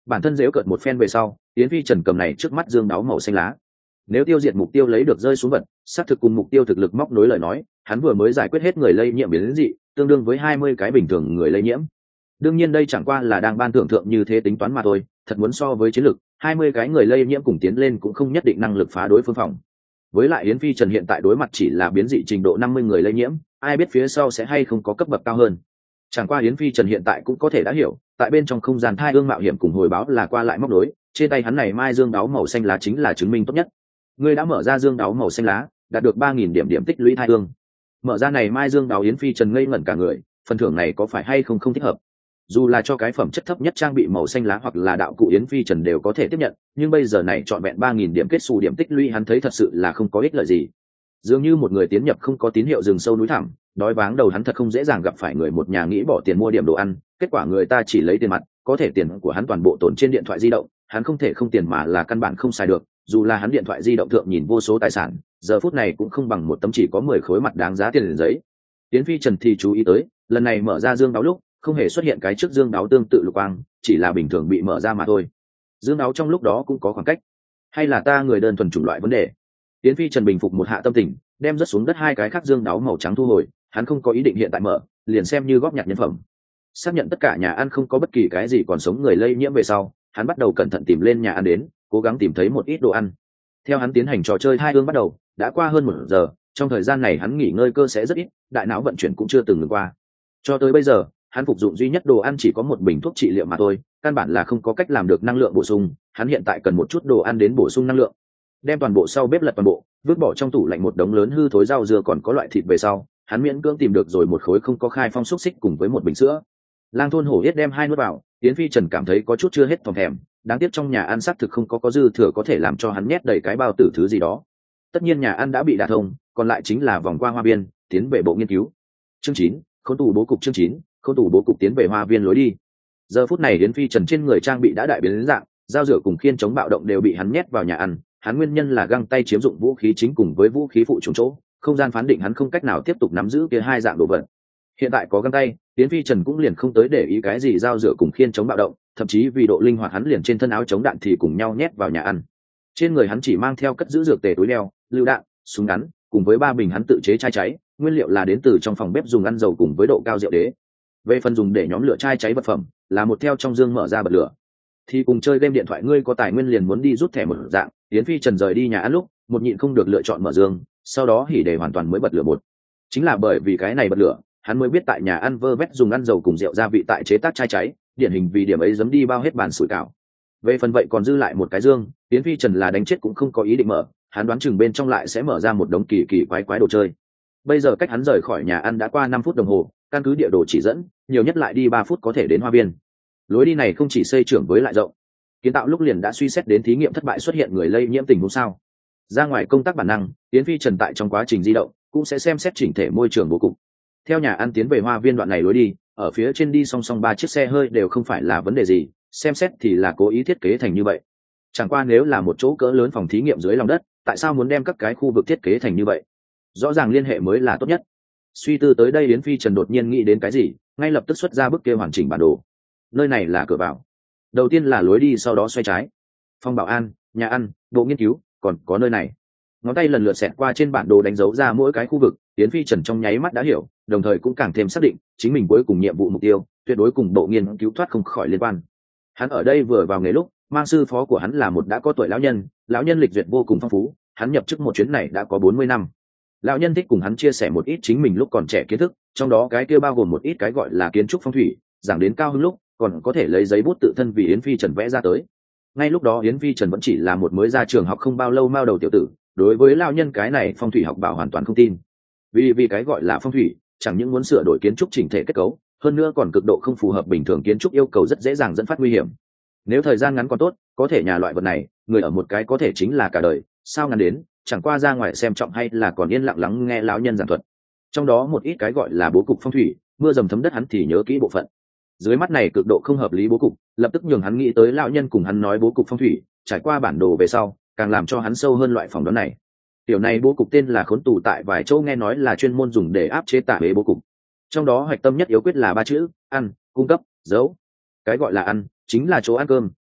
Bản thân dễu cợt một phen về sau, Yến Phi Trần cầm này trước mắt dương đáo màu xanh lá. Nếu tiêu diệt mục tiêu lấy được rơi xuống vật, xác thực cùng mục tiêu thực lực móc nối lời nói, hắn vừa mới giải quyết hết người lây nhiễm biến dị, tương đương với 20 cái bình thường người lây nhiễm. Đương nhiên đây chẳng qua là đang ban thưởng thượng như thế tính toán mà thôi, thật muốn so với chiến lực, 20 cái người lây nhiễm cùng tiến lên cũng không nhất định năng lực phá đối phương phòng. Với lại Yến Phi Trần hiện tại đối mặt chỉ là biến dị trình độ 50 người lây nhiễm, ai biết phía sau sẽ hay không có cấp bậc cao hơn. Chẳng qua Yến Phi Trần hiện tại cũng có thể đã hiểu, tại bên trong không gian thai ương mạo hiểm cùng hồi báo là qua lại móc nối, trên tay hắn này mai dương đáo màu xanh lá chính là chứng minh tốt nhất. Ngươi đã mở ra dương đáo màu xanh lá, đạt được 3000 điểm điểm tích lũy thai ương. Mở ra này mai dương đáo, Yến Phi Trần ngây ngẩn cả người, phần thưởng này có phải hay không không thích hợp. Dù là cho cái phẩm chất thấp nhất trang bị màu xanh lá hoặc là đạo cụ, Yến Phi Trần đều có thể tiếp nhận, nhưng bây giờ này trọn vẹn 3000 điểm kết xù điểm tích lũy hắn thấy thật sự là không có ích lợi gì. Dường như một người tiến nhập không có tín hiệu rừng sâu núi thẳm, đói váng đầu hắn thật không dễ dàng gặp phải người một nhà nghĩ bỏ tiền mua điểm đồ ăn, kết quả người ta chỉ lấy tiền mặt, có thể tiền của hắn toàn bộ tồn trên điện thoại di động, hắn không thể không tiền mà là căn bản không xài được, dù là hắn điện thoại di động thượng nhìn vô số tài sản, giờ phút này cũng không bằng một tấm chỉ có 10 khối mặt đáng giá tiền giấy. Yến Phi Trần thì chú ý tới, lần này mở ra dương đáo lúc, không hề xuất hiện cái trước dương đáo tương tự lục quang, chỉ là bình thường bị mở ra mà thôi. Dương đáo trong lúc đó cũng có khoảng cách, hay là ta người đơn thuần chủng loại vấn đề. Yến Phi Trần bình phục một hạ tâm tình, đem rớt xuống đất hai cái khác dương đáo màu trắng thu hồi, hắn không có ý định hiện tại mở, liền xem như góp nhặt nhân phẩm. Xác nhận tất cả nhà ăn không có bất kỳ cái gì còn sống người lây nhiễm về sau, hắn bắt đầu cẩn thận tìm lên nhà ăn đến, cố gắng tìm thấy một ít đồ ăn. Theo hắn tiến hành trò chơi hai ương bắt đầu, đã qua hơn 1 giờ, trong thời gian này hắn nghỉ ngơi cơ sẽ rất ít, đại não vận chuyển cũng chưa từng ngừng qua. Cho tới bây giờ, hắn phục dụng duy nhất đồ ăn chỉ có một bình thuốc trị liệu mà thôi, căn bản là không có cách làm được năng lượng bổ sung, hắn hiện tại cần một chút đồ ăn đến bổ sung năng lượng. Đem toàn bộ sau bếp lật toàn bộ, vứt bỏ trong tủ lạnh một đống lớn hư thối rau dưa còn có loại thịt về sau, hắn miễn cưỡng tìm được rồi một khối không có khai phong xúc xích cùng với một bình sữa. Lang thôn hổ yết đem hai nuốt vào, Yến Phi Trần cảm thấy có chút chưa hết thòm thèm, đáng tiếc trong nhà ăn xác thực không có dư thừa có thể làm cho hắn nhét đầy cái bao tử thứ gì đó. Tất nhiên nhà ăn đã bị đả thông, còn lại chính là vòng qua hoa viên, tiến về bộ nghiên cứu. Chương 9, khốn tù bố cục. Chương 9, khốn tù bố cục. Tiến về hoa viên lối đi. Giờ phút này Yến Phi Trần trên người trang bị đã đại biến đến dạng, dao rửa cùng khiên chống bạo động đều bị hắn nhét vào nhà ăn, hắn nguyên nhân là găng tay chiếm dụng vũ khí chính cùng với vũ khí phụ trùng chỗ, không gian phán định hắn không cách nào tiếp tục nắm giữ kia hai dạng đồ vật. Hiện tại có găng tay, Yến Phi Trần cũng liền không tới để ý cái gì dao rửa cùng khiên chống bạo động, thậm chí vì độ linh hoạt hắn liền trên thân áo chống đạn thì cùng nhau nhét vào nhà ăn. Trên người hắn chỉ mang theo cất giữ dược tề túi đeo, lựu đạn, súng ngắn, cùng với 3 bình hắn tự chế chai cháy, nguyên liệu là đến từ trong phòng bếp dùng ăn dầu cùng với độ cao rượu đế. Về phần dùng để nhóm lửa chai cháy vật phẩm, là một theo trong dương mở ra bật lửa. Thì cùng chơi game điện thoại ngươi có tài nguyên liền muốn đi rút thẻ một dạng, Yến Phi Trần rời đi nhà ăn lúc, một nhịn không được lựa chọn mở dương, sau đó hỉ để hoàn toàn mới bật lửa một. Chính là bởi vì cái này bật lửa, hắn mới biết tại nhà ăn vơ vét dùng ăn dầu cùng rượu gia vị tại chế tác chai cháy, điển hình vì điểm ấy dám đi bao hết bàn sủi cảo. Về phần vậy còn dư lại một cái dương, Yến Phi Trần là đánh chết cũng không có ý định mở, hắn đoán chừng bên trong lại sẽ mở ra một đống kỳ kỳ quái quái đồ chơi. Bây giờ cách hắn rời khỏi nhà ăn đã qua 5 phút đồng hồ, căn cứ địa đồ chỉ dẫn, nhiều nhất lại đi 3 phút có thể đến hoa viên. Lối đi này không chỉ xây trưởng với lại rộng, kiến tạo lúc liền đã suy xét đến thí nghiệm thất bại xuất hiện người lây nhiễm tình huống sao. Ra ngoài công tác bản năng, Yến Phi Trần tại trong quá trình di động cũng sẽ xem xét chỉnh thể môi trường bố cục. Theo nhà ăn tiến về hoa viên đoạn này lối đi, ở phía trên đi song song 3 chiếc xe hơi đều không phải là vấn đề gì, xem xét thì là cố ý thiết kế thành như vậy. Chẳng qua nếu là một chỗ cỡ lớn phòng thí nghiệm dưới lòng đất, tại sao muốn đem các cái khu vực thiết kế thành như vậy? Rõ ràng liên hệ mới là tốt nhất. Suy tư tới đây, Yến Phi Trần đột nhiên nghĩ đến cái gì, ngay lập tức xuất ra bức kia hoàn chỉnh bản đồ. Nơi này là cửa vào. Đầu tiên là lối đi, sau đó xoay trái. Phòng bảo an, nhà ăn, bộ nghiên cứu, còn có nơi này. Ngón tay lần lượt xẹt qua trên bản đồ đánh dấu ra mỗi cái khu vực, Yến Phi Trần trong nháy mắt đã hiểu, đồng thời cũng càng thêm xác định chính mình cuối cùng nhiệm vụ mục tiêu tuyệt đối cùng bộ nghiên cứu thoát không khỏi liên quan. Hắn ở đây vừa vào nghề lúc, mang sư phó của hắn là một đã có tuổi lão nhân lịch duyệt vô cùng phong phú, hắn nhập chức một chuyến này đã có 40 năm. Lão nhân thích cùng hắn chia sẻ một ít chính mình lúc còn trẻ kiến thức, trong đó cái kia bao gồm một ít cái gọi là kiến trúc phong thủy, giảng đến cao hứng lúc còn có thể lấy giấy bút tự thân vì Yến Phi Trần vẽ ra tới. Ngay lúc đó Yến Phi Trần vẫn chỉ là một mới ra trường học không bao lâu mao đầu tiểu tử, đối với lão nhân cái này phong thủy học bảo hoàn toàn không tin. Vì cái gọi là phong thủy, chẳng những muốn sửa đổi kiến trúc chỉnh thể kết cấu, hơn nữa còn cực độ không phù hợp bình thường kiến trúc yêu cầu, rất dễ dàng dẫn phát nguy hiểm. Nếu thời gian ngắn còn tốt, có thể nhà loại vật này, người ở một cái có thể chính là cả đời, sao ngắn đến, chẳng qua ra ngoài xem trọng hay là còn yên lặng lắng nghe lão nhân giảng thuật. Trong đó một ít cái gọi là bố cục phong thủy, mưa dầm thấm đất hắn thì nhớ kỹ bộ phận. Dưới mắt này cực độ không hợp lý bố cục, lập tức nhường hắn nghĩ tới lão nhân cùng hắn nói bố cục phong thủy, trải qua bản đồ về sau, càng làm cho hắn sâu hơn loại phỏng đoán này. Tiểu này bố cục tên là khốn tù, tại vài chỗ nghe nói là chuyên môn dùng để áp chế tà huế bố cục. Trong đó hoạch tâm nhất yếu quyết là 3 chữ: ăn, cung cấp, giấu. Cái gọi là ăn chính là chỗ ăn cơm,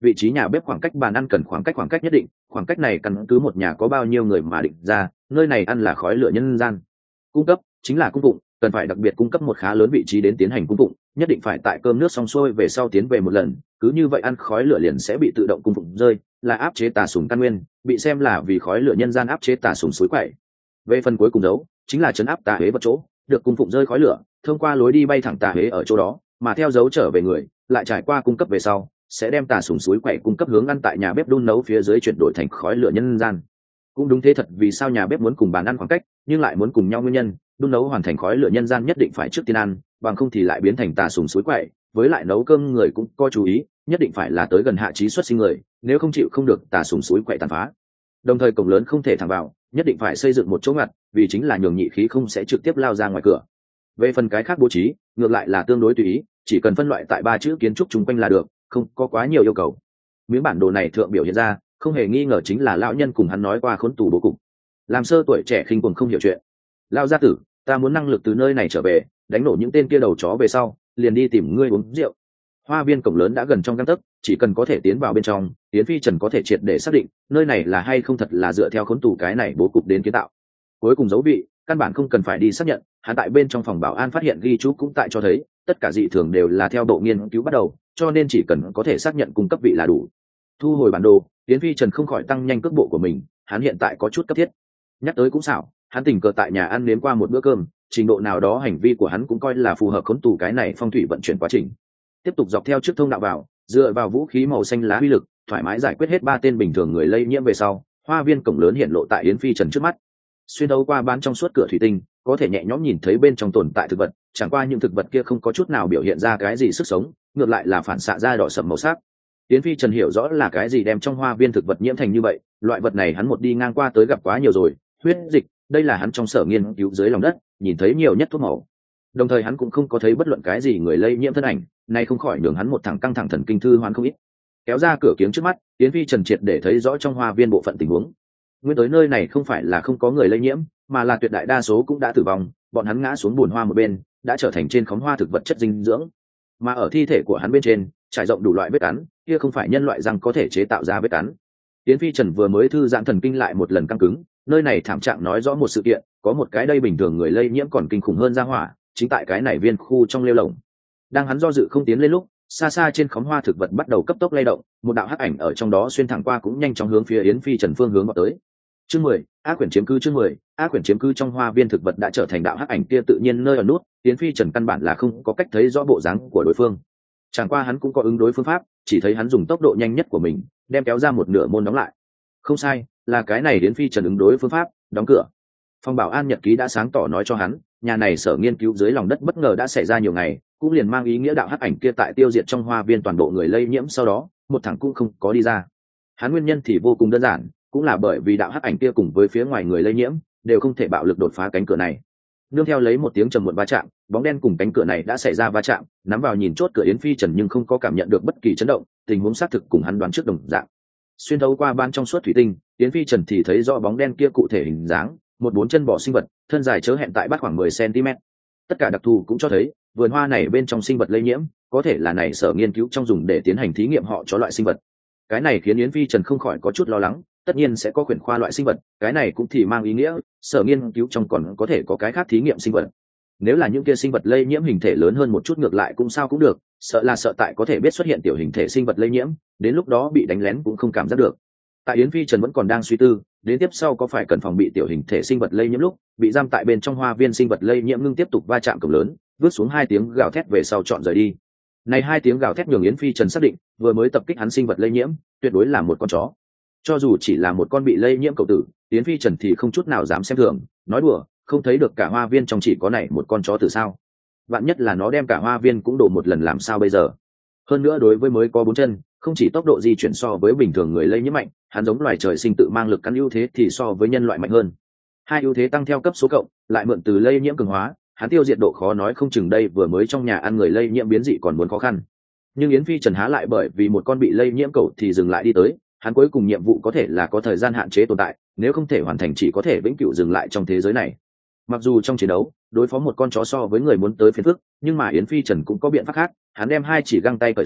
vị trí nhà bếp khoảng cách bàn ăn cần khoảng cách nhất định, khoảng cách này căn cứ một nhà có bao nhiêu người mà định ra, nơi này ăn là khói lửa nhân gian. Cung cấp chính là cung phụng, cần phải đặc biệt cung cấp một khá lớn vị trí đến tiến hành cung phụng, nhất định phải tại cơm nước xong xuôi về sau tiến về một lần, cứ như vậy ăn khói lửa liền sẽ bị tự động cung phụng rơi, là áp chế tà sùng căn nguyên, bị xem là vì khói lửa nhân gian áp chế tà sùng suối quậy. Về phần cuối cùng dấu, chính là trấn áp tà huế vật chỗ, được cung phụng rơi khói lửa, thông qua lối đi bay thẳng tà huế ở chỗ đó, mà theo dấu trở về người, lại trải qua cung cấp về sau, sẽ đem tà sùng suối quậy cung cấp hướng ăn tại nhà bếp đun nấu phía dưới chuyển đổi thành khói lửa nhân gian. Cũng đúng thế thật, vì sao nhà bếp muốn cùng bàn ăn khoảng cách, nhưng lại muốn cùng nhau nguyên nhân, đun nấu hoàn thành khói lửa nhân gian nhất định phải trước tiên ăn, bằng không thì lại biến thành tà sùng suối quậy. Với lại nấu cơm người cũng có chú ý, nhất định phải là tới gần hạ trí xuất sinh người, nếu không chịu không được tà sùng suối quậy tàn phá. Đồng thời cổng lớn không thể thẳng vào, nhất định phải xây dựng một chỗ ngặt, vì chính là nhường nhị khí không sẽ trực tiếp lao ra ngoài cửa. Về phần cái khác bố trí, ngược lại là tương đối tùy ý, chỉ cần phân loại tại 3 chữ kiến trúc chung quanh là được, không có quá nhiều yêu cầu. Miếng bản đồ này thượng biểu hiện ra, không hề nghi ngờ chính là lão nhân cùng hắn nói qua khốn tù bố cục. Làm sơ tuổi trẻ khinh cuồng không hiểu chuyện. Lão gia tử, ta muốn năng lực từ nơi này trở về, đánh nổ những tên kia đầu chó về sau, liền đi tìm ngươi uống rượu. Hoa viên cổng lớn đã gần trong gang tấc, chỉ cần có thể tiến vào bên trong, Yến Phi Trần có thể triệt để xác định nơi này là hay không thật là dựa theo khốn tù cái này bố cục đến kiến tạo. Cuối cùng dấu vị, căn bản không cần phải đi xác nhận, hắn tại bên trong phòng bảo an phát hiện ghi chú cũng tại cho thấy, tất cả dị thường đều là theo độ nghiên cứu bắt đầu, cho nên chỉ cần có thể xác nhận cung cấp vị là đủ. Thu hồi bản đồ, Yến Phi Trần không khỏi tăng nhanh cước bộ của mình, hắn hiện tại có chút cấp thiết. Nhắc tới cũng xảo, hắn tình cờ tại nhà ăn nếm qua một bữa cơm, trình độ nào đó hành vi của hắn cũng coi là phù hợp khốn tù cái này phong thủy vận chuyển quá trình. Tiếp tục dọc theo trước thông đạo vào, dựa vào vũ khí màu xanh lá uy lực, thoải mái giải quyết hết 3 tên bình thường người lây nhiễm về sau, hoa viên cổng lớn hiện lộ tại Yến Phi Trần trước mắt. Xuyên đấu qua bán trong suốt cửa thủy tinh, có thể nhẹ nhõm nhìn thấy bên trong tồn tại thực vật, chẳng qua những thực vật kia không có chút nào biểu hiện ra cái gì sức sống, ngược lại là phản xạ ra đỏ sẫm màu sắc. Yến Phi Trần hiểu rõ là cái gì đem trong hoa viên thực vật nhiễm thành như vậy, loại vật này hắn một đi ngang qua tới gặp quá nhiều rồi, huyết dịch, đây là hắn trong sở nghiên cứu dưới lòng đất, nhìn thấy nhiều nhất thuốc màu. Đồng thời hắn cũng không có thấy bất luận cái gì người lây nhiễm thân ảnh, nay không khỏi nhường hắn một thằng căng thẳng thần kinh thư hoán không ít. Kéo ra cửa kiếng trước mắt, Yến Phi Trần triệt để thấy rõ trong hoa viên bộ phận tình huống. Nguyên tới nơi này không phải là không có người lây nhiễm, mà là tuyệt đại đa số cũng đã tử vong, bọn hắn ngã xuống bùn hoa một bên, đã trở thành trên khóm hoa thực vật chất dinh dưỡng. Mà ở thi thể của hắn bên trên, trải rộng đủ loại vết cắn, kia không phải nhân loại răng có thể chế tạo ra vết cắn. Yến Phi Trần vừa mới thư giãn thần kinh lại một lần căng cứng, nơi này thảm trạng nói rõ một sự kiện, có một cái đây bình thường người lây nhiễm còn kinh khủng hơn ra hỏa, chính tại cái này viên khu trong lêu lồng. Đang hắn do dự không tiến lên lúc, xa xa trên khóm hoa thực vật bắt đầu cấp tốc lay động, một đạo hắc ảnh ở trong đó xuyên thẳng qua cũng nhanh chóng hướng phía Yến Phi Trần phương hướng vào tới. Chương 10, ác quyển chiếm cư. Chương 10, ác quyển chiếm cư. Trong hoa viên thực vật đã trở thành đạo hắc ảnh kia tự nhiên nơi ở nút, Yến Phi Trần căn bản là không có cách thấy rõ bộ dáng của đối phương. Chẳng qua hắn cũng có ứng đối phương pháp, chỉ thấy hắn dùng tốc độ nhanh nhất của mình, đem kéo ra một nửa môn đóng lại. Không sai, là cái này Yến Phi Trần ứng đối phương pháp, đóng cửa. Phòng bảo an nhật ký đã sáng tỏ nói cho hắn, nhà này sở nghiên cứu dưới lòng đất bất ngờ đã xảy ra nhiều ngày, cũng liền mang ý nghĩa đạo hắc ảnh kia tại tiêu diệt trong hoa viên toàn bộ người lây nhiễm sau đó, một thằng cũng không có đi ra. Hắn nguyên nhân thì vô cùng đơn giản, cũng là bởi vì đạo hắc ảnh kia cùng với phía ngoài người lây nhiễm đều không thể bạo lực đột phá cánh cửa này. Nương theo lấy một tiếng trầm muộn va chạm, bóng đen cùng cánh cửa này đã xảy ra va chạm, nắm vào nhìn chốt cửa Yến Phi Trần nhưng không có cảm nhận được bất kỳ chấn động, tình huống xác thực cùng hắn đoán trước đồng dạng. Xuyên thấu qua ban trong suốt thủy tinh, Yến Phi Trần thì thấy rõ bóng đen kia cụ thể hình dáng, một 4 chân bò sinh vật, thân dài chớ hẹn tại bát khoảng 10 cm. Tất cả đặc thù cũng cho thấy, vườn hoa này bên trong sinh vật lây nhiễm, có thể là này sở nghiên cứu trong dùng để tiến hành thí nghiệm họ cho loại sinh vật. Cái này khiến Yến Phi Trần không khỏi có chút lo lắng, tất nhiên sẽ có quyển khoa loại sinh vật, cái này cũng thì mang ý nghĩa sở nghiên cứu trong còn có thể có cái khác thí nghiệm sinh vật. Nếu là những kia sinh vật lây nhiễm hình thể lớn hơn một chút ngược lại cũng sao cũng được, sợ tại có thể biết xuất hiện tiểu hình thể sinh vật lây nhiễm, đến lúc đó bị đánh lén cũng không cảm giác được. Tại Yến Phi Trần vẫn còn đang suy tư, đến tiếp sau có phải cần phòng bị tiểu hình thể sinh vật lây nhiễm lúc, bị giam tại bên trong hoa viên sinh vật lây nhiễm ngưng tiếp tục va chạm cổng lớn, vứt xuống 2 tiếng gào thét về sau chọn rời đi. Này 2 tiếng gào thét nhường Yến Phi Trần xác định, vừa mới tập kích hắn sinh vật lây nhiễm, tuyệt đối là một con chó. Cho dù chỉ là một con bị lây nhiễm cậu tử, Yến Phi Trần thì không chút nào dám xem thường, nói đùa, không thấy được cả hoa viên trong chỉ có này một con chó tử sao? Vạn nhất là nó đem cả hoa viên cũng đổ một lần làm sao bây giờ? Hơn nữa đối với mới có 4 chân, không chỉ tốc độ di chuyển so với bình thường người lây nhiễm mạnh, hắn giống loài trời sinh tự mang lực cắn ưu thế thì so với nhân loại mạnh hơn. 2 ưu thế tăng theo cấp số cộng, lại mượn từ lây nhiễm cường hóa, hắn tiêu diệt độ khó nói không chừng đây vừa mới trong nhà ăn người lây nhiễm biến dị còn muốn khó khăn. Nhưng Yến Phi Trần há lại bởi vì một con bị lây nhiễm cậu thì dừng lại đi tới, hắn cuối cùng nhiệm vụ có thể là có thời gian hạn chế tồn tại, nếu không thể hoàn thành chỉ có thể vĩnh cửu dừng lại trong thế giới này. Mặc dù trong chiến đấu, đối phó một con chó so với người muốn tới phiền phức, nhưng mà Yến Phi Trần cũng có biện pháp khác, hắn đem 2 chỉ găng tay cởi xuống,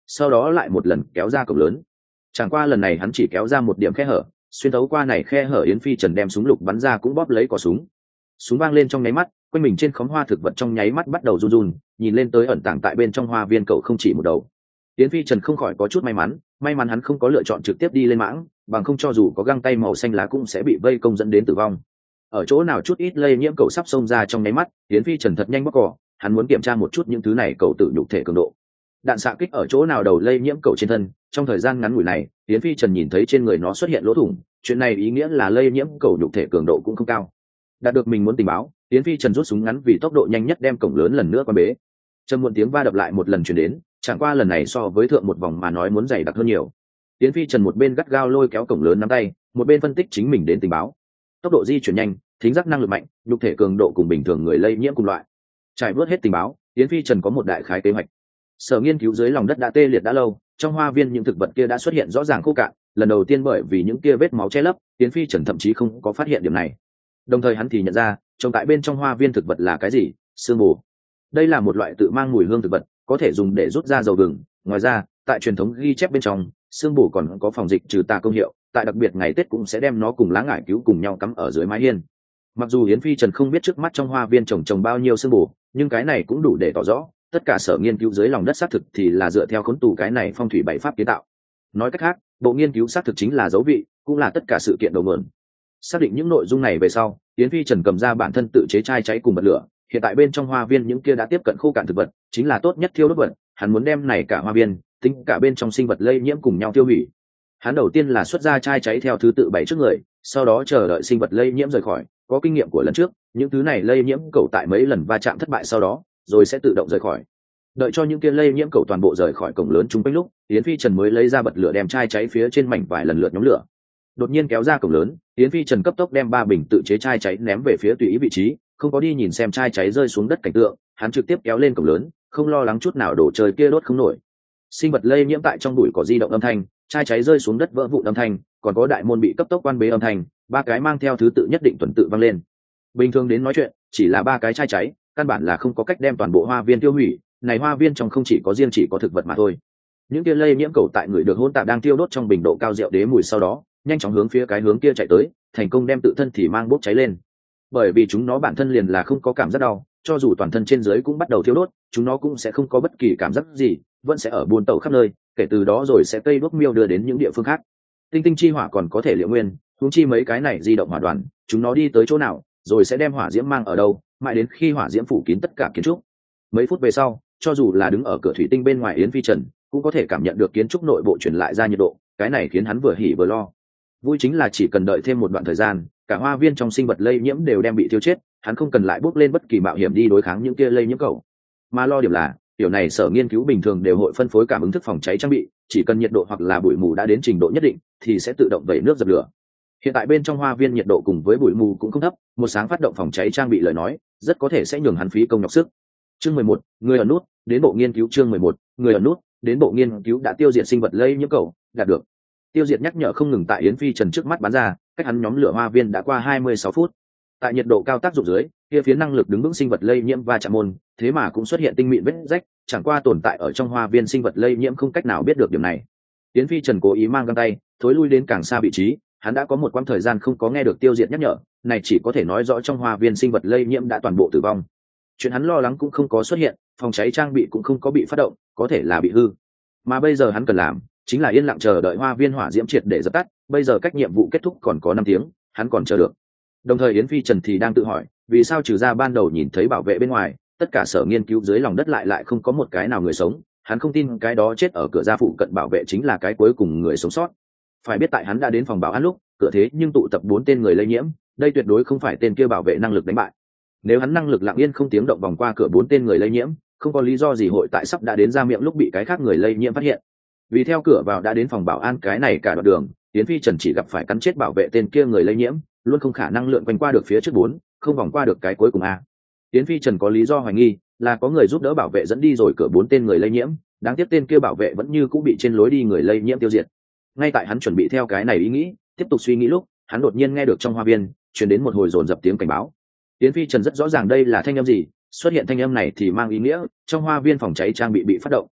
sau đó lại một lần kéo ra cổng lớn. Chẳng qua lần này hắn chỉ kéo ra một điểm khe hở, xuyên thấu qua này khe hở Yến Phi Trần đem súng lục bắn ra cũng bóp lấy cò súng. Súng vang lên trong nháy mắt, quanh mình trên khóm hoa thực vật trong nháy mắt bắt đầu run run, nhìn lên tới ẩn tàng tại bên trong hoa viên cậu không chỉ một đầu. Yến Phi Trần không khỏi có chút may mắn hắn không có lựa chọn trực tiếp đi lên mãng, bằng không cho dù có găng tay màu xanh lá cũng sẽ bị vây công dẫn đến tử vong. Ở chỗ nào chút ít lây nhiễm cậu sắp xông ra trong nháy mắt, Yến Phi Trần thật nhanh bóc cỏ, hắn muốn kiểm tra một chút những thứ này cậu tự nhục thể cường độ. Đạn xạ kích ở chỗ nào đầu lây nhiễm cậu trên thân, trong thời gian ngắn ngủi này, Yến Phi Trần nhìn thấy trên người nó xuất hiện lỗ thủng, chuyện này ý nghĩa là lây nhiễm cậu nhục thể cường độ cũng không cao. Đạt được mình muốn tình báo, Yến Phi Trần rút súng ngắn vì tốc độ nhanh nhất đem cổng lớn lần nữa qua bế. Trầm muộn tiếng va đập lại một lần truyền đến, chẳng qua lần này so với thượng một vòng mà nói muốn dày đặc hơn nhiều. Yến Phi Trần một bên gắt gao lôi kéo cổng lớn nắm tay, một bên phân tích chính mình đến tình báo. Tốc độ di chuyển nhanh, thính giác năng lực mạnh, nhục thể cường độ cùng bình thường người lây nhiễm cùng loại. Trải vớt hết tình báo, Yến Phi Trần có một đại khái kế hoạch. Sở nghiên cứu dưới lòng đất đã tê liệt đã lâu, trong hoa viên những thực vật kia đã xuất hiện rõ ràng khô cạn, lần đầu tiên bởi vì những kia vết máu che lấp, Yến Phi Trần thậm chí không có phát hiện điểm này. Đồng thời hắn thì nhận ra, trồng tại bên trong hoa viên thực vật là cái gì? Sương mù. Đây là một loại tự mang mùi hương thực vật, có thể dùng để rút ra dầu gừng. Ngoài ra, tại truyền thống ghi chép bên trong, sương mù còn có phòng dịch trừ tà công hiệu, tại đặc biệt ngày Tết cũng sẽ đem nó cùng lá ngải cứu cùng nhau cắm ở dưới mái hiên. Mặc dù Yến Phi Trần không biết trước mắt trong hoa viên trồng bao nhiêu sương mù, nhưng cái này cũng đủ để tỏ rõ, tất cả sở nghiên cứu dưới lòng đất xác thực thì là dựa theo khốn tù cái này phong thủy bảy pháp kiến tạo. Nói cách khác, bộ nghiên cứu xác thực chính là dấu vị, cũng là tất cả sự kiện đầu nguồn. Xác định những nội dung này về sau, Yến Phi Trần cầm ra bản thân tự chế chai cháy cùng bật lửa. Hiện tại bên trong hoa viên những kia đã tiếp cận khô cạn thực vật, chính là tốt nhất thiêu đốt vật. Hắn muốn đem này cả hoa viên, tính cả bên trong sinh vật lây nhiễm cùng nhau tiêu hủy. Hắn đầu tiên là xuất ra chai cháy theo thứ tự bày trước người, sau đó chờ đợi sinh vật lây nhiễm rời khỏi. Có kinh nghiệm của lần trước, những thứ này lây nhiễm cầu tại mấy lần va chạm thất bại sau đó, rồi sẽ tự động rời khỏi. Đợi cho những kia lây nhiễm cầu toàn bộ rời khỏi cổng lớn chung quanh lúc, Yến Phi Trần mới lấy ra bật lửa đem chai cháy phía trên mảnh vài lần lượt nhóm lửa. Đột nhiên kéo ra cổng lớn, Yến Phi Trần cấp tốc đem 3 bình tự chế chai cháy ném về phía tùy ý vị trí, không có đi nhìn xem chai cháy rơi xuống đất cảnh tượng, hắn trực tiếp kéo lên cổng lớn, không lo lắng chút nào đồ trời kia đốt không nổi. Sinh vật lây nhiễm tại trong bụi cỏ di động âm thanh, chai cháy rơi xuống đất vỡ vụn âm thanh, còn có đại môn bị cấp tốc quan bế âm thanh, 3 cái mang theo thứ tự nhất định tuần tự vang lên. Bình thường đến nói chuyện, chỉ là 3 cái chai cháy, căn bản là không có cách đem toàn bộ hoa viên tiêu hủy, này hoa viên trong không chỉ có thực vật mà thôi. Những kia lây nhiễm cầu tại người được hỗn tạp đang tiêu đốt trong bình độ cao rượu đế mùi sau đó, nhanh chóng hướng phía cái hướng kia chạy tới, thành công đem tự thân thì mang bốc cháy lên. Bởi vì chúng nó bản thân liền là không có cảm giác đau, cho dù toàn thân trên dưới cũng bắt đầu thiêu đốt, chúng nó cũng sẽ không có bất kỳ cảm giác gì, vẫn sẽ ở buôn tẩu khắp nơi, kể từ đó rồi sẽ cây đuốc miêu đưa đến những địa phương khác. Tinh tinh chi hỏa còn có thể liệu nguyên, huống chi mấy cái này di động hỏa đoàn, chúng nó đi tới chỗ nào, rồi sẽ đem hỏa diễm mang ở đâu, mãi đến khi hỏa diễm phủ kín tất cả kiến trúc. Mấy phút về sau, cho dù là đứng ở cửa thủy tinh bên ngoài Yến Phi Trần, cũng có thể cảm nhận được kiến trúc nội bộ truyền lại ra nhiệt độ, cái này khiến hắn vừa hỉ vừa lo. Vui chính là chỉ cần đợi thêm một đoạn thời gian, cả hoa viên trong sinh vật lây nhiễm đều đem bị tiêu chết, hắn không cần lại bước lên bất kỳ mạo hiểm đi đối kháng những kia lây nhiễm cầu. Mà lo điểm là, điều này sở nghiên cứu bình thường đều hội phân phối cảm ứng thức phòng cháy trang bị, chỉ cần nhiệt độ hoặc là bụi mù đã đến trình độ nhất định, thì sẽ tự động vẩy nước dập lửa. Hiện tại bên trong hoa viên nhiệt độ cùng với bụi mù cũng không thấp, một sáng phát động phòng cháy trang bị lời nói, rất có thể sẽ nhường hắn phí công nhọc sức. Chương 11, người ở nút, đến bộ nghiên cứu chương 11, người ở nút, đến bộ nghiên cứu đã tiêu diệt sinh vật lây nhiễm cầu, đạt được. Tiêu diệt nhắc nhở không ngừng tại Yến Phi Trần trước mắt bắn ra, cách hắn nhóm lửa hoa viên đã qua 26 phút. Tại nhiệt độ cao tác dụng dưới, kia phía năng lực đứng vững sinh vật lây nhiễm va chạm môn, thế mà cũng xuất hiện tinh mịn vết rách, chẳng qua tồn tại ở trong hoa viên sinh vật lây nhiễm không cách nào biết được điểm này. Yến Phi Trần cố ý mang găng tay, thối lui đến càng xa vị trí, hắn đã có một quãng thời gian không có nghe được tiêu diệt nhắc nhở, này chỉ có thể nói rõ trong hoa viên sinh vật lây nhiễm đã toàn bộ tử vong. Chuyện hắn lo lắng cũng không có xuất hiện, phòng cháy trang bị cũng không có bị phát động, có thể là bị hư. Mà bây giờ hắn cần làm chính là yên lặng chờ đợi hoa viên hỏa diễm triệt để dập tắt, bây giờ cách nhiệm vụ kết thúc còn có 5 tiếng, hắn còn chờ được. Đồng thời Yến Phi Trần thì đang tự hỏi, vì sao trừ ra ban đầu nhìn thấy bảo vệ bên ngoài, tất cả sở nghiên cứu dưới lòng đất lại không có một cái nào người sống, hắn không tin cái đó chết ở cửa ra phụ cận bảo vệ chính là cái cuối cùng người sống sót. Phải biết tại hắn đã đến phòng bảo an lúc, cửa thế nhưng tụ tập 4 tên người lây nhiễm, đây tuyệt đối không phải tên kia bảo vệ năng lực đánh bại. Nếu hắn năng lực lặng yên không tiếng động vòng qua cửa 4 tên người lây nhiễm, không có lý do gì hội tại sắp đã đến ra miệng lúc bị cái khác người lây nhiễm phát hiện. Vì theo cửa vào đã đến phòng bảo an cái này cả đoạn đường, Yến Phi Trần chỉ gặp phải cắn chết bảo vệ tên kia người lây nhiễm, luôn không khả năng lượn quanh qua được phía trước 4, không vòng qua được cái cuối cùng a. Yến Phi Trần có lý do hoài nghi là có người giúp đỡ bảo vệ dẫn đi rồi cửa 4 tên người lây nhiễm, đáng tiếc tên kia bảo vệ vẫn như cũng bị trên lối đi người lây nhiễm tiêu diệt. Ngay tại hắn chuẩn bị theo cái này ý nghĩ tiếp tục suy nghĩ lúc, hắn đột nhiên nghe được trong hoa viên truyền đến một hồi dồn dập tiếng cảnh báo. Yến Phi Trần rất rõ ràng đây là thanh âm gì, xuất hiện thanh âm này thì mang ý nghĩa trong hoa viên phòng cháy trang bị phát động.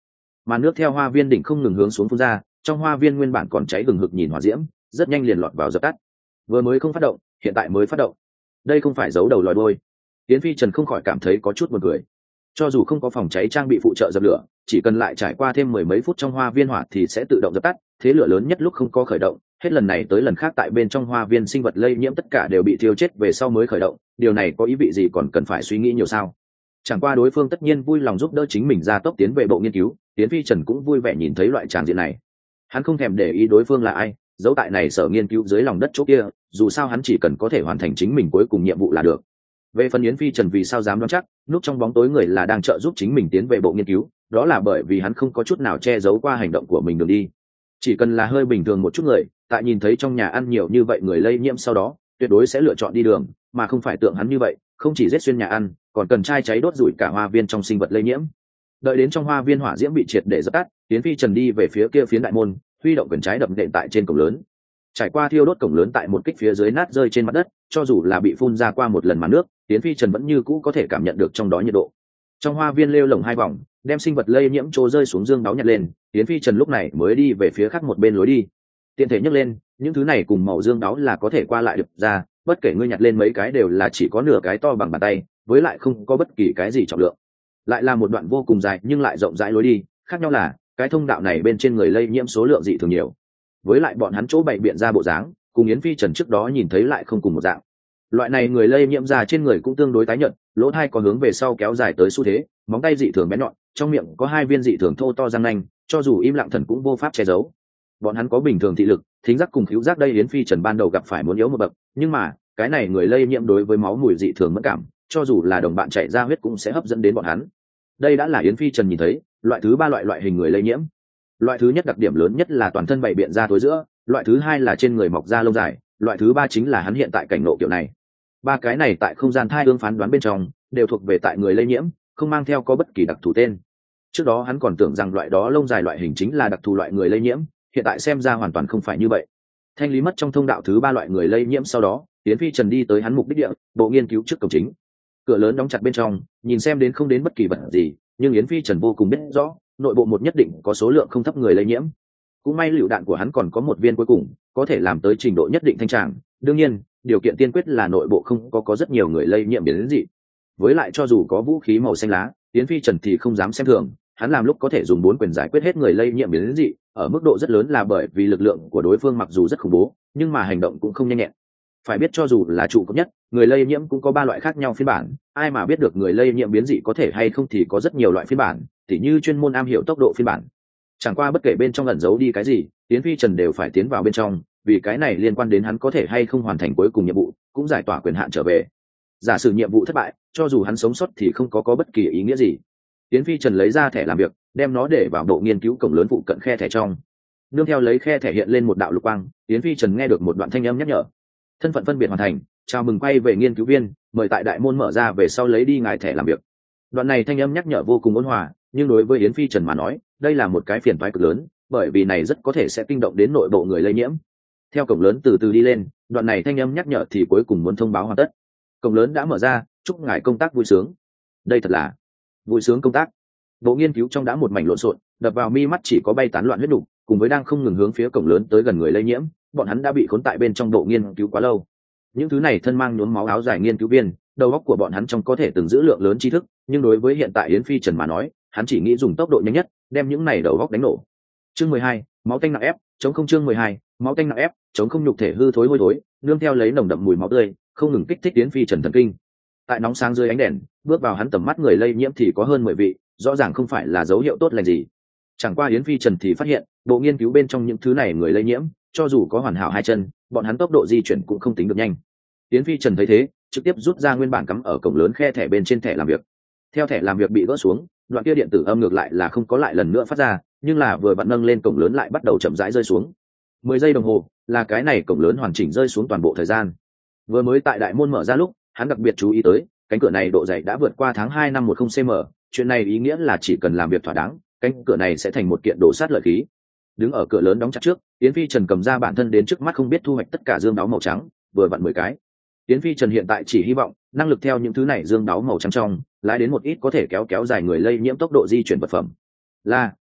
mà nước theo hoa viên đỉnh không ngừng hướng xuống phun ra, trong hoa viên nguyên bản còn cháy hừng hực nhìn hỏa diễm rất nhanh liền lọt vào dập tắt. Vừa mới không phát động, hiện tại mới phát động, đây không phải giấu đầu lòi đuôi. Yến Phi Trần không khỏi cảm thấy có chút buồn cười. Cho dù không có phòng cháy trang bị phụ trợ dập lửa, chỉ cần lại trải qua thêm mười mấy phút trong hoa viên hỏa thì sẽ tự động dập tắt. Thế lửa lớn nhất lúc không có khởi động, hết lần này tới lần khác tại bên trong hoa viên sinh vật lây nhiễm tất cả đều bị thiêu chết về sau mới khởi động. Điều này có ý vị gì còn cần phải suy nghĩ nhiều sao? Chẳng qua đối phương tất nhiên vui lòng giúp đỡ chính mình ra tốc tiến về bộ nghiên cứu, Yến Phi Trần cũng vui vẻ nhìn thấy loại tràng diện này. Hắn không thèm để ý đối phương là ai, dấu tại này sở nghiên cứu dưới lòng đất chỗ kia, dù sao hắn chỉ cần có thể hoàn thành chính mình cuối cùng nhiệm vụ là được. Về phần Yến Phi Trần vì sao dám đoán chắc núp trong bóng tối người là đang trợ giúp chính mình tiến về bộ nghiên cứu, đó là bởi vì hắn không có chút nào che giấu qua hành động của mình đường đi. Chỉ cần là hơi bình thường một chút người, tại nhìn thấy trong nhà ăn nhiều như vậy người lây nhiễm sau đó tuyệt đối sẽ lựa chọn đi đường, mà không phải tượng hắn như vậy không chỉ giết xuyên nhà ăn còn cần chai cháy đốt rủi cả hoa viên trong sinh vật lây nhiễm. Đợi đến trong hoa viên hỏa diễm bị triệt để dập tắt, Yến Phi Trần đi về phía kia phiến đại môn, huy động quyền trái đập nện tại trên cổng lớn. Trải qua thiêu đốt cổng lớn tại một kích phía dưới nát rơi trên mặt đất, cho dù là bị phun ra qua một lần màn nước, Yến Phi Trần vẫn như cũ có thể cảm nhận được trong đó nhiệt độ. Trong hoa viên lêu lồng hai vòng, đem sinh vật lây nhiễm trô rơi xuống dương đáo nhặt lên, Yến Phi Trần lúc này mới đi về phía khác một bên lối đi. Tiện thể nhấc lên, những thứ này cùng màu dương đáo là có thể qua lại được ra, bất kể ngươi nhặt lên mấy cái đều là chỉ có nửa cái to bằng bàn tay, với lại không có bất kỳ cái gì trọng lượng. Lại là một đoạn vô cùng dài nhưng lại rộng rãi lối đi, khác nhau là cái thông đạo này bên trên người lây nhiễm số lượng dị thường nhiều, với lại bọn hắn chỗ bày biện ra bộ dáng cùng Yến Phi Trần trước đó nhìn thấy lại không cùng một dạng. Loại này người lây nhiễm ra trên người cũng tương đối tái nhợt, lỗ tai có hướng về sau kéo dài tới xu thế, móng tay dị thường bén nhọn, trong miệng có hai viên dị thường thô to răng nanh, cho dù im lặng thần cũng vô pháp che giấu. Bọn hắn có bình thường thị lực, thính giác cùng khứu giác đây Yến Phi Trần ban đầu gặp phải muốn yếu một bậc, nhưng mà cái này người lây nhiễm đối với máu mùi dị thường mẫn cảm, cho dù là đồng bạn chảy ra huyết cũng sẽ hấp dẫn đến bọn hắn. Đây đã là Yến Phi Trần nhìn thấy loại thứ ba loại hình người lây nhiễm. Loại thứ nhất đặc điểm lớn nhất là toàn thân bày biện ra tối giữa, loại thứ hai là trên người mọc da lông dài, loại thứ ba chính là hắn hiện tại cảnh ngộ kiểu này. Ba cái này tại không gian thai ương phán đoán bên trong đều thuộc về tại người lây nhiễm, không mang theo có bất kỳ đặc thù tên. Trước đó hắn còn tưởng rằng loại đó lông dài loại hình chính là đặc thù loại người lây nhiễm, hiện tại xem ra hoàn toàn không phải như vậy. Thanh lý mất trong thông đạo thứ ba loại người lây nhiễm sau đó, Yến Phi Trần đi tới hắn mục đích địa, bộ nghiên cứu trước cổng chính. Cửa lớn đóng chặt bên trong, nhìn xem đến không đến bất kỳ vật gì, nhưng Yến Phi Trần vô cùng biết rõ, nội bộ một nhất định có số lượng không thấp người lây nhiễm. Cũng may lựu đạn của hắn còn có một viên cuối cùng, có thể làm tới trình độ nhất định thanh tràng. Đương nhiên, điều kiện tiên quyết là nội bộ không có rất nhiều người lây nhiễm biến dị. Với lại cho dù có vũ khí màu xanh lá, Yến Phi Trần thì không dám xem thường, hắn làm lúc có thể dùng 4 quyền giải quyết hết người lây nhiễm biến dị, ở mức độ rất lớn là bởi vì lực lượng của đối phương mặc dù rất khủng bố, nhưng mà hành động cũng không nhanh nhẹn. Phải biết cho dù là trụ cấp nhất, người lây nhiễm cũng có 3 loại khác nhau phiên bản, ai mà biết được người lây nhiễm biến dị có thể hay không thì có rất nhiều loại phiên bản, tỉ như chuyên môn am hiểu tốc độ phiên bản. Chẳng qua bất kể bên trong ẩn giấu đi cái gì, Yến Phi Trần đều phải tiến vào bên trong, vì cái này liên quan đến hắn có thể hay không hoàn thành cuối cùng nhiệm vụ, cũng giải tỏa quyền hạn trở về. Giả sử nhiệm vụ thất bại, cho dù hắn sống sót thì không có bất kỳ ý nghĩa gì. Yến Phi Trần lấy ra thẻ làm việc, đem nó để vào bộ nghiên cứu cổng lớn phụ cận khe thẻ trong. Nương theo lấy khe thẻ hiện lên một đạo lục quang, Yến Phi Trần nghe được một đoạn thanh âm nhắc nhở. Thân phận phân biệt hoàn thành, chào mừng quay về nghiên cứu viên, mời tại đại môn mở ra về sau lấy đi ngài thẻ làm việc. Đoạn này thanh âm nhắc nhở vô cùng ôn hòa, nhưng đối với Yến Phi Trần mà nói, đây là một cái phiền toái cực lớn, bởi vì này rất có thể sẽ kinh động đến nội bộ người lây nhiễm. Theo cổng lớn từ từ đi lên, đoạn này thanh âm nhắc nhở thì cuối cùng muốn thông báo hoàn tất. Cổng lớn đã mở ra, chúc ngài công tác vui sướng. Đây thật là vui sướng công tác. Bộ nghiên cứu trong đã một mảnh lộn xộn, đập vào mi mắt chỉ có bay tán loạn huyết đục, cùng với đang không ngừng hướng phía cổng lớn tới gần người lây nhiễm, bọn hắn đã bị khốn tại bên trong bộ nghiên cứu quá lâu. Những thứ này thân mang nhuốm máu áo dài nghiên cứu viên, đầu óc của bọn hắn trong có thể từng giữ lượng lớn tri thức, nhưng đối với hiện tại Yến Phi Trần mà nói, hắn chỉ nghĩ dùng tốc độ nhanh nhất đem những này đầu óc đánh nổ. Chương 12, máu tanh nặng ép, chống không. Chương 12, máu tanh nặng ép, chống không. Nhục thể hư thối hôi thối, nương theo lấy nồng đậm mùi máu tươi, không ngừng kích thích Yến Phi Trần thần kinh. Tại nóng sáng dưới ánh đèn, bước vào hắn tầm mắt người lây nhiễm thì có hơn 10 vị, rõ ràng không phải là dấu hiệu tốt lành gì. Chẳng qua Yến Phi Trần thì phát hiện, bộ nghiên cứu bên trong những thứ này người lây nhiễm, cho dù có hoàn hảo hai chân, bọn hắn tốc độ di chuyển cũng không tính được nhanh. Yến Phi Trần thấy thế, trực tiếp rút ra nguyên bản cắm ở cổng lớn khe thẻ bên trên thẻ làm việc. Theo thẻ làm việc bị gỡ xuống, đoạn kia điện tử âm ngược lại là không có lại lần nữa phát ra, nhưng là vừa vặn nâng lên cổng lớn lại bắt đầu chậm rãi rơi xuống. 10 giây đồng hồ là cái này cổng lớn hoàn chỉnh rơi xuống toàn bộ thời gian. Vừa mới tại đại môn mở ra lúc, hắn đặc biệt chú ý tới, cánh cửa này độ dày đã vượt qua tháng 2 năm 10 cm, chuyện này ý nghĩa là chỉ cần làm việc thỏa đáng, cánh cửa này sẽ thành một kiện đồ sát lợi khí. Đứng ở cửa lớn đóng chặt trước, Yến Phi Trần cầm ra bản thân đến trước mắt không biết thu hoạch tất cả dương đáo màu trắng, vừa vặn 10 cái. Yến Phi Trần hiện tại chỉ hy vọng năng lực theo những thứ này dương đáo màu trắng trong lái đến một ít có thể kéo dài người lây nhiễm tốc độ di chuyển vật phẩm.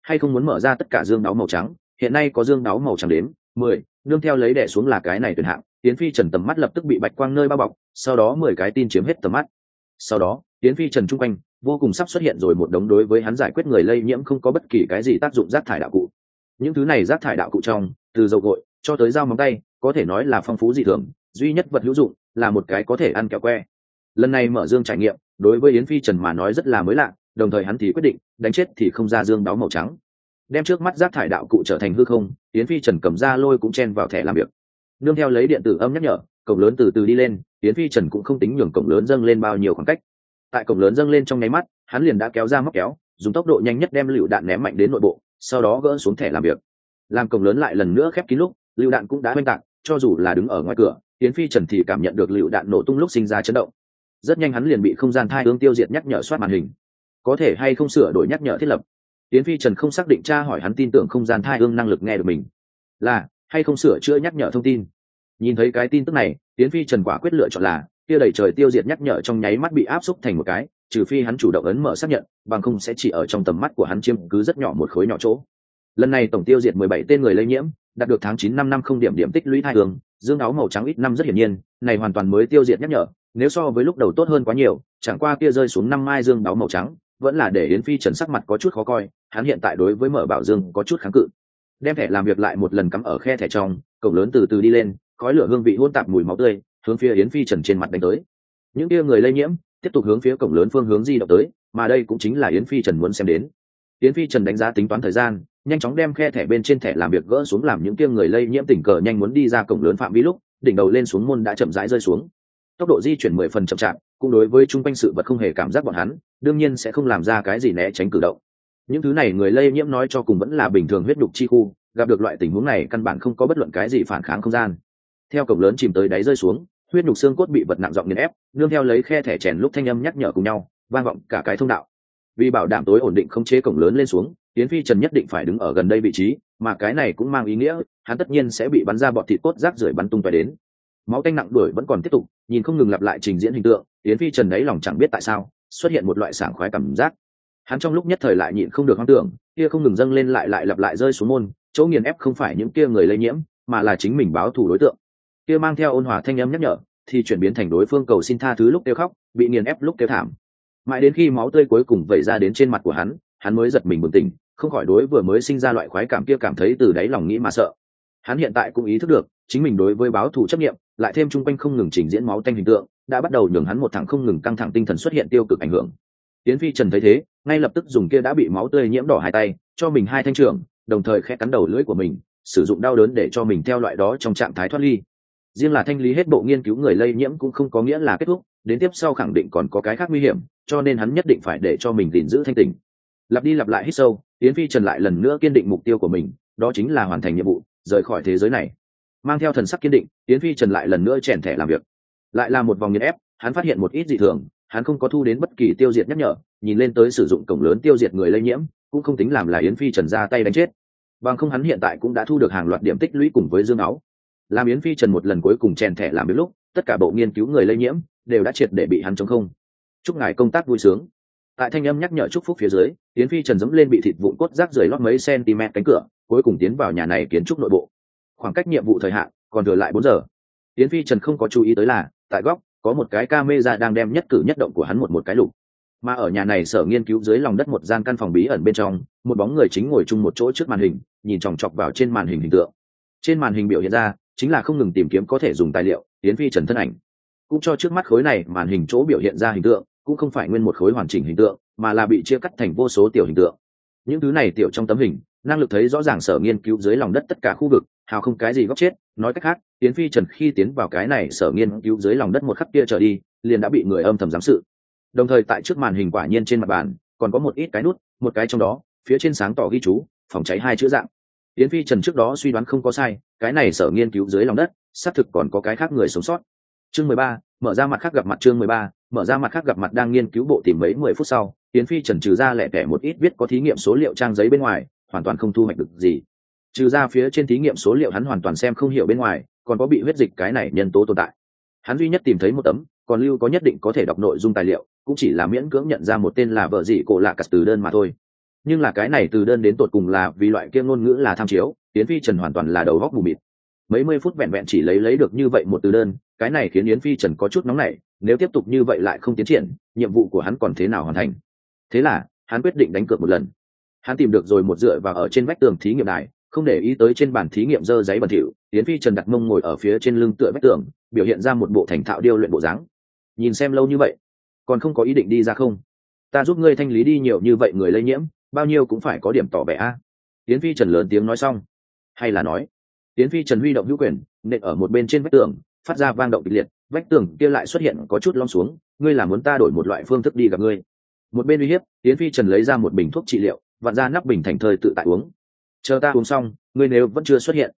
hay không muốn mở ra tất cả dương đáo màu trắng. Hiện nay có dương đáo màu trắng đến 10, nương theo lấy đẻ xuống là cái này tuyển hạng. Yến Phi Trần tầm mắt lập tức bị bạch quang nơi bao bọc, sau đó 10 cái tin chiếm hết tầm mắt. Sau đó Yến Phi Trần trung quanh vô cùng sắp xuất hiện rồi một đống đối với hắn giải quyết người lây nhiễm không có bất kỳ cái gì tác dụng rác thải đạo cụ. Những thứ này rác thải đạo cụ trong, từ dầu gội cho tới dao móng tay, có thể nói là phong phú dị thường, duy nhất vật hữu dụng là một cái có thể ăn kẹo que. Lần này mở dương trải nghiệm đối với Yến Phi Trần mà nói rất là mới lạ, đồng thời hắn thì quyết định đánh chết thì không ra dương đáo màu trắng. Đem trước mắt rác thải đạo cụ trở thành hư không, Yến Phi Trần cầm ra lôi cũng chen vào thẻ làm việc. Nương theo lấy điện tử âm nhắc nhở, cổng lớn từ từ đi lên, Yến Phi Trần cũng không tính nhường cổng lớn dâng lên bao nhiêu khoảng cách. Tại cổng lớn dâng lên trong nháy mắt, hắn liền đã kéo ra móc kéo, dùng tốc độ nhanh nhất đem lựu đạn ném mạnh đến nội bộ, sau đó gỡ xuống thẻ làm việc. Làm cổng lớn lại lần nữa khép kín lúc, lựu đạn cũng đã oanh tạc, cho dù là đứng ở ngoài cửa, Yến Phi Trần thì cảm nhận được lựu đạn nổ tung lúc sinh ra chấn động. Rất nhanh hắn liền bị không gian thai hướng tiêu diệt nhắc nhở soát màn hình. Có thể hay không sửa đổi nhắc nhở thiết lập? Yến Phi Trần không xác định, tra hỏi hắn tin tưởng không gian thai ương năng lực nghe được mình là hay không sửa chữa nhắc nhở thông tin. Nhìn thấy cái tin tức này, Yến Phi Trần quả quyết lựa chọn là kia đẩy trời tiêu diệt nhắc nhở trong nháy mắt bị áp xúc thành một cái, trừ phi hắn chủ động ấn mở xác nhận, bằng không sẽ chỉ ở trong tầm mắt của hắn chiếm cứ rất nhỏ một khối nhỏ chỗ. Lần này tổng tiêu diệt 17 tên người lây nhiễm, đạt được tháng 9 năm năm không điểm tích lũy thai ương, dương áo màu trắng ít năm rất hiển nhiên, này hoàn toàn mới tiêu diệt nhắc nhở, nếu so với lúc đầu tốt hơn quá nhiều, chẳng qua kia rơi xuống 5 mai dương áo màu trắng, vẫn là để Yến Phi Trần sắc mặt có chút khó coi, hắn hiện tại đối với mở bảo dương có chút kháng cự. Đem thẻ làm việc lại một lần cắm ở khe thẻ trong, cổng lớn từ từ đi lên, khói lửa hương vị hỗn tạp mùi máu tươi hướng phía Yến Phi Trần trên mặt đánh tới. Những kia người lây nhiễm tiếp tục hướng phía cổng lớn phương hướng di động tới, mà đây cũng chính là Yến Phi Trần muốn xem đến. Yến Phi Trần đánh giá tính toán thời gian, nhanh chóng đem khe thẻ bên trên thẻ làm việc gỡ xuống, làm những kia người lây nhiễm tình cờ nhanh muốn đi ra cổng lớn phạm vi lúc, đỉnh đầu lên xuống môn đã chậm rãi rơi xuống. Tốc độ di chuyển 10 phần chậm chạp, cũng đối với chung quanh sự vật không hề cảm giác bọn hắn, đương nhiên sẽ không làm ra cái gì né tránh cử động. Những thứ này người lây nhiễm nói cho cùng vẫn là bình thường huyết nhục chi khu, gặp được loại tình huống này căn bản không có bất luận cái gì phản kháng không gian. Theo cổng lớn chìm tới đáy rơi xuống, huyết nhục xương cốt bị vật nặng giọng nghiền ép, nương theo lấy khe thẻ chèn lúc thanh âm nhắc nhở cùng nhau vang vọng cả cái thông đạo. Vì bảo đảm tối ổn định khống chế cổng lớn lên xuống, Yến Phi Trần nhất định phải đứng ở gần đây vị trí, mà cái này cũng mang ý nghĩa hắn tất nhiên sẽ bị bắn ra bọt thịt cốt rác rưởi bắn tung tóe đến. Máu tanh nặng đuổi vẫn còn tiếp tục, nhìn không ngừng lặp lại trình diễn hình tượng, Yến Phi Trần đấy lòng chẳng biết tại sao xuất hiện một loại sảng khoái cảm giác. Hắn trong lúc nhất thời lại nhịn không được hoang tưởng, kia không ngừng dâng lên lại lặp lại rơi xuống môn, chỗ nghiền ép không phải những kia người lây nhiễm, mà là chính mình báo thù đối tượng. Kia mang theo ôn hòa thanh âm nhắc nhở, thì chuyển biến thành đối phương cầu xin tha thứ lúc kêu khóc, bị nghiền ép lúc kêu thảm. Mãi đến khi máu tươi cuối cùng vẩy ra đến trên mặt của hắn mới giật mình bừng tỉnh, không khỏi đối vừa mới sinh ra loại khoái cảm kia cảm thấy từ đáy lòng nghĩ mà sợ. Hắn hiện tại cũng ý thức được, chính mình đối với báo thù chấp niệm, lại thêm chung quanh không ngừng trình diễn máu tanh hình tượng, đã bắt đầu nhường hắn một thằng không ngừng căng thẳng, tinh thần xuất hiện tiêu cực ảnh hưởng. Yến Phi Trần thấy thế, ngay lập tức dùng kia đã bị máu tươi nhiễm đỏ hai tay, cho mình hai thanh trường, đồng thời khẽ cắn đầu lưỡi của mình, sử dụng đau đớn để cho mình theo loại đó trong trạng thái thoát ly. Riêng là thanh lý hết bộ nghiên cứu người lây nhiễm cũng không có nghĩa là kết thúc, đến tiếp sau khẳng định còn có cái khác nguy hiểm, cho nên hắn nhất định phải để cho mình gìn giữ thanh tỉnh. Lặp đi lặp lại hít sâu, Yến Phi Trần lại lần nữa kiên định mục tiêu của mình, đó chính là hoàn thành nhiệm vụ, rời khỏi thế giới này. Mang theo thần sắc kiên định, Yến Phi Trần lại lần nữa chèn thẻ làm việc. Lại là một vòng nghiền ép, hắn phát hiện một ít dị thường, hắn không có thu đến bất kỳ tiêu diệt nhắc nhở, nhìn lên tới sử dụng cổng lớn tiêu diệt người lây nhiễm, cũng không tính làm là Yến Phi Trần ra tay đánh chết. Bằng không hắn hiện tại cũng đã thu được hàng loạt điểm tích lũy cùng với dương áo. Làm Yến Phi Trần một lần cuối cùng chèn thẻ làm việc lúc, tất cả bộ nghiên cứu người lây nhiễm đều đã triệt để bị hắn chống không. Chúc ngài công tác vui sướng. Tại thanh âm nhắc nhở chúc phúc phía dưới, Yến Phi Trần dẫm lên bị thịt vụn cốt rác rưởi lót mấy cm cánh cửa, cuối cùng tiến vào nhà này kiến trúc nội bộ. Khoảng cách nhiệm vụ thời hạn còn thừa lại 4 giờ. Yến Phi Trần không có chú ý tới là, tại góc có một cái camera đang đem nhất cử nhất động của hắn một cái lục. Mà ở nhà này sở nghiên cứu dưới lòng đất một gian căn phòng bí ẩn bên trong, một bóng người chính ngồi chung một chỗ trước màn hình, nhìn chòng chọc vào trên màn hình hình tượng. Trên màn hình biểu hiện ra chính là không ngừng tìm kiếm có thể dùng tài liệu, Yến Phi Trần thân ảnh. Cũng cho trước mắt khối này màn hình chỗ biểu hiện ra hình tượng, cũng không phải nguyên một khối hoàn chỉnh hình tượng, mà là bị chia cắt thành vô số tiểu hình tượng. Những thứ này tiểu trong tấm hình, năng lực thấy rõ ràng sở nghiên cứu dưới lòng đất tất cả khu vực, hào không cái gì góc chết. Nói cách khác, Yến Phi Trần khi tiến vào cái này sở nghiên cứu dưới lòng đất một khắc kia trở đi, liền đã bị người âm thầm giám sự. Đồng thời tại trước màn hình quả nhiên trên mặt bàn còn có một ít cái nút, một cái trong đó phía trên sáng tỏ ghi chú phòng cháy 2 chữ dạng. Yến Phi Trần trước đó suy đoán không có sai, cái này sở nghiên cứu dưới lòng đất xác thực còn có cái khác người sống sót. Chương 13, mở ra mặt khác gặp mặt. Chương 13, mở ra mặt khác gặp mặt. Đang nghiên cứu bộ tìm mấy 10 phút sau, Yến Phi Trần trừ ra lẻ tẻ một ít viết có thí nghiệm số liệu trang giấy bên ngoài, hoàn toàn không thu hoạch được gì. Trừ ra phía trên thí nghiệm số liệu hắn hoàn toàn xem không hiểu bên ngoài, còn có bị huyết dịch cái này nhân tố tồn tại. Hắn duy nhất tìm thấy một tấm, còn lưu có nhất định có thể đọc nội dung tài liệu, cũng chỉ là miễn cưỡng nhận ra một tên là vợ dị cổ lạ cắt từ đơn mà thôi. Nhưng là cái này từ đơn đến tột cùng là vì loại kia ngôn ngữ là tham chiếu, Yến Phi Trần hoàn toàn là đầu góc mù mịt. Mấy mươi phút vẹn vẹn chỉ lấy được như vậy một từ đơn, cái này khiến Yến Phi Trần có chút nóng nảy, nếu tiếp tục như vậy lại không tiến triển, nhiệm vụ của hắn còn thế nào hoàn thành. Thế là hắn quyết định đánh cược một lần. Hắn tìm được rồi một dựa vào ở trên vách tường thí nghiệm đài, không để ý tới trên bàn thí nghiệm dơ giấy bẩn thỉu, Yến Phi Trần đặt mông ngồi ở phía trên lưng tựa vách tường, biểu hiện ra một bộ thành thạo điêu luyện bộ dáng. Nhìn xem lâu như vậy, còn không có ý định đi ra không? Ta giúp ngươi thanh lý đi nhiều như vậy người lây nhiễm, bao nhiêu cũng phải có điểm tỏ vẻ a. Yến Phi Trần lớn tiếng nói xong. Hay là nói, Yến Phi Trần huy động hữu quyền, nện ở một bên trên vách tường, phát ra vang động kịch liệt, vách tường kia lại xuất hiện có chút lom xuống, ngươi là muốn ta đổi một loại phương thức đi gặp ngươi. Một bên uy hiếp, Yến Phi Trần lấy ra một bình thuốc trị liệu, vặn ra nắp bình thành thơi tự tại uống. Chờ ta uống xong, ngươi nếu vẫn chưa xuất hiện,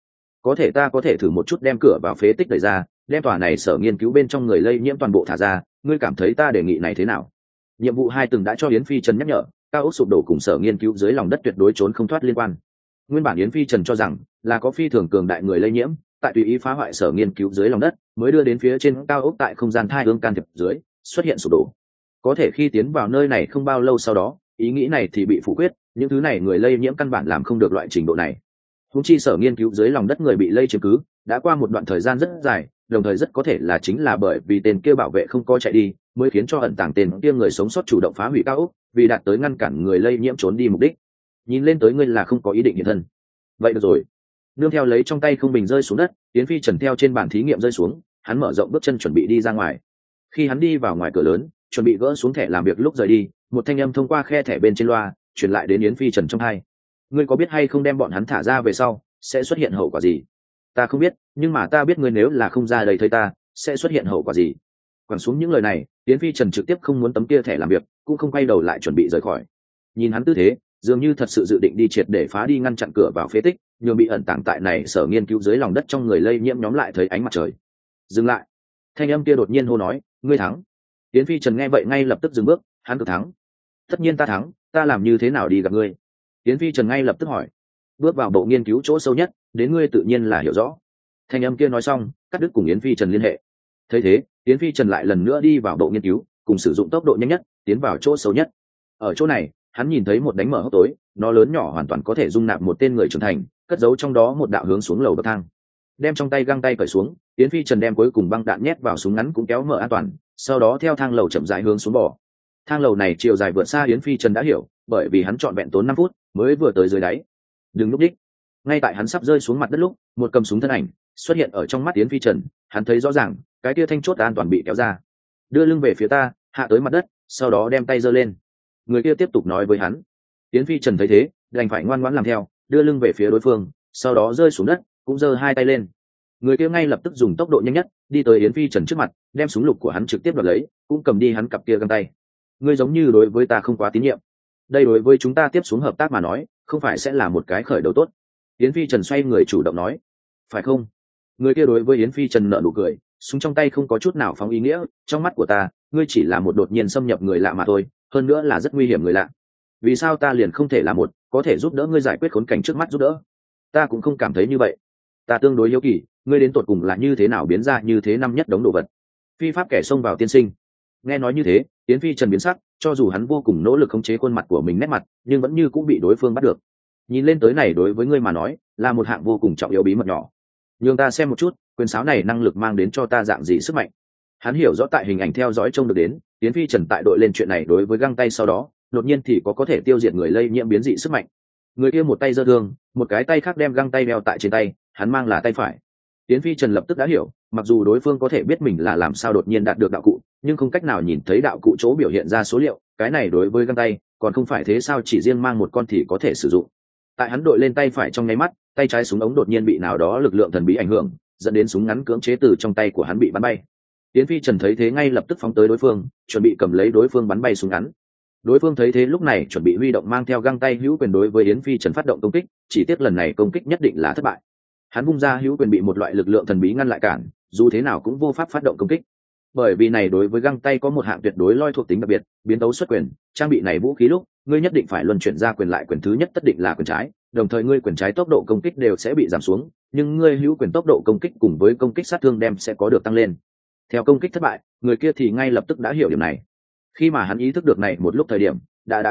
ta có thể thử một chút đem cửa vào phế tích đẩy ra, đem tòa này sở nghiên cứu bên trong người lây nhiễm toàn bộ thả ra, ngươi cảm thấy ta đề nghị này thế nào? Nhiệm vụ 2 từng đã cho Yến Phi Trần nhắc nhở, cao ốc sụp đổ cùng sở nghiên cứu dưới lòng đất tuyệt đối trốn không thoát liên quan. Nguyên bản Yến Phi Trần cho rằng là có phi thường cường đại người lây nhiễm, tại tùy ý phá hoại sở nghiên cứu dưới lòng đất, mới đưa đến phía trên cao ốc tại không gian thai ương can thiệp dưới xuất hiện sụp đổ. Có thể khi tiến vào nơi này không bao lâu sau đó, ý nghĩ này thì bị phủ quyết, những thứ này người lây nhiễm căn bản làm không được loại trình độ này. Húng chi sở nghiên cứu dưới lòng đất người bị lây chiếm cứ đã qua một đoạn thời gian rất dài, đồng thời rất có thể là chính là bởi vì tên kia bảo vệ không có chạy đi, mới khiến cho ẩn tàng tên kia người sống sót chủ động phá hủy cao ốc, vì đạt tới ngăn cản người lây nhiễm trốn đi mục đích. Nhìn lên tới ngươi là không có ý định hiện thân. Vậy được rồi. Nương theo lấy trong tay không bình rơi xuống đất, Yến Phi Trần theo trên bàn thí nghiệm rơi xuống, hắn mở rộng bước chân chuẩn bị đi ra ngoài. Khi hắn đi vào ngoài cửa lớn, chuẩn bị gỡ xuống thẻ làm việc lúc rời đi, một thanh âm thông qua khe thẻ bên trên loa truyền lại đến Yến Phi Trần trong tai. Ngươi có biết hay không đem bọn hắn thả ra về sau sẽ xuất hiện hậu quả gì? Ta không biết, nhưng mà ta biết ngươi nếu là không ra đây thấy ta sẽ xuất hiện hậu quả gì. Quẳng xuống những lời này, Yến Phi Trần trực tiếp không muốn tấm kia thẻ làm việc, cũng không quay đầu lại chuẩn bị rời khỏi. Nhìn hắn tư thế, dường như thật sự dự định đi triệt để phá đi ngăn chặn cửa vào phế tích, nhưng bị ẩn tàng tại này sở nghiên cứu dưới lòng đất trong người lây nhiễm nhóm lại thấy ánh mặt trời. Dừng lại. Thanh âm kia đột nhiên hô nói, ngươi thắng. Yến Phi Trần nghe vậy ngay lập tức dừng bước, hắn tự thắng. Tất nhiên ta thắng, ta làm như thế nào đi gặp ngươi? Yến Phi Trần ngay lập tức hỏi. Bước vào bộ nghiên cứu chỗ sâu nhất, đến ngươi tự nhiên là hiểu rõ. Thanh âm kia nói xong, cắt đứt cùng Yến Phi Trần liên hệ. Thấy thế, Yến Phi Trần lại lần nữa đi vào bộ nghiên cứu, cùng sử dụng tốc độ nhanh nhất tiến vào chỗ sâu nhất. Ở chỗ này, hắn nhìn thấy một đánh mở hốc tối, nó lớn nhỏ hoàn toàn có thể dung nạp một tên người trưởng thành, cất giấu trong đó một đạo hướng xuống lầu bậc thang. Đem trong tay găng tay cởi xuống, Yến Phi Trần đem cuối cùng băng đạn nhét vào súng ngắn cũng kéo mở an toàn, sau đó theo thang lầu chậm rãi hướng xuống bò. Thang lầu này chiều dài vượt xa Yến Phi Trần đã hiểu, bởi vì hắn trọn vẹn tốn 5 phút mới vừa tới dưới đáy. Đừng lúc đích. Ngay tại hắn sắp rơi xuống mặt đất lúc, một cầm súng thân ảnh xuất hiện ở trong mắt Yến Phi Trần, hắn thấy rõ ràng, cái kia thanh chốt an toàn bị kéo ra. Đưa lưng về phía ta, hạ tới mặt đất, sau đó đem tay giơ lên. Người kia tiếp tục nói với hắn. Yến Phi Trần thấy thế, đành phải ngoan ngoãn làm theo, đưa lưng về phía đối phương, sau đó rơi xuống đất, cũng giơ hai tay lên. Người kia ngay lập tức dùng tốc độ nhanh nhất đi tới Yến Phi Trần trước mặt, đem súng lục của hắn trực tiếp đoạt lấy, cũng cầm đi hắn cặp kia găng tay. Ngươi giống như đối với ta không quá tín nhiệm. Đây đối với chúng ta tiếp xuống hợp tác mà nói, không phải sẽ là một cái khởi đầu tốt. Yến Phi Trần xoay người chủ động nói. Phải không? Người kia đối với Yến Phi Trần nở nụ cười, súng trong tay không có chút nào phóng ý nghĩa, trong mắt của ta, ngươi chỉ là một đột nhiên xâm nhập người lạ mà thôi, hơn nữa là rất nguy hiểm người lạ. Vì sao ta liền không thể là một có thể giúp đỡ ngươi giải quyết khốn cảnh trước mắt giúp đỡ? Ta cũng không cảm thấy như vậy. Ta tương đối hiếu kỳ, ngươi đến tột cùng là như thế nào biến ra như thế năm nhất đống đồ vật. Phi pháp kẻ xông vào tiên sinh. Nghe nói như thế, Yến Phi Trần biến sắc, cho dù hắn vô cùng nỗ lực khống chế khuôn mặt của mình nét mặt, nhưng vẫn như cũng bị đối phương bắt được. Nhìn lên tới này đối với ngươi mà nói, là một hạng vô cùng trọng yếu bí mật nhỏ. Nhưng ta xem một chút, quyền sáo này năng lực mang đến cho ta dạng gì sức mạnh. Hắn hiểu rõ tại hình ảnh theo dõi trông được đến, Yến Phi Trần tại đội lên chuyện này đối với găng tay sau đó, đột nhiên thì có thể tiêu diệt người lây nhiễm biến dị sức mạnh. Người kia một tay giơ thương, một cái tay khác đem găng tay đeo tại trên tay, hắn mang là tay phải. Yến Phi Trần lập tức đã hiểu, mặc dù đối phương có thể biết mình là làm sao đột nhiên đạt được đạo cụ, nhưng không cách nào nhìn thấy đạo cụ chỗ biểu hiện ra số liệu, cái này đối với găng tay, còn không phải thế sao chỉ riêng mang một con thì có thể sử dụng. Tại hắn đội lên tay phải trong nháy mắt, tay trái súng ống đột nhiên bị nào đó lực lượng thần bí ảnh hưởng, dẫn đến súng ngắn cưỡng chế từ trong tay của hắn bị bắn bay. Yến Phi Trần thấy thế ngay lập tức phóng tới đối phương, chuẩn bị cầm lấy đối phương bắn bay súng ngắn. Đối phương thấy thế lúc này chuẩn bị huy động mang theo găng tay hữu quyền đối với Yến Phi Trần phát động công kích, chỉ tiếc lần này công kích nhất định là thất bại. Hắn vung ra hữu quyền bị một loại lực lượng thần bí ngăn lại cản, dù thế nào cũng vô pháp phát động công kích. Bởi vì này đối với găng tay có một hạng tuyệt đối loi thuộc tính đặc biệt, biến tấu xuất quyền, trang bị này vũ khí lúc, ngươi nhất định phải luân chuyển ra quyền lại quyền thứ nhất tất định là quyền trái, đồng thời ngươi quyền trái tốc độ công kích đều sẽ bị giảm xuống, nhưng ngươi hữu quyền tốc độ công kích cùng với công kích sát thương đem sẽ có được tăng lên. Theo công kích thất bại, người kia thì ngay lập tức đã hiểu điểm này. Khi mà hắn ý thức được này một lúc thời điểm, đã quá muộn,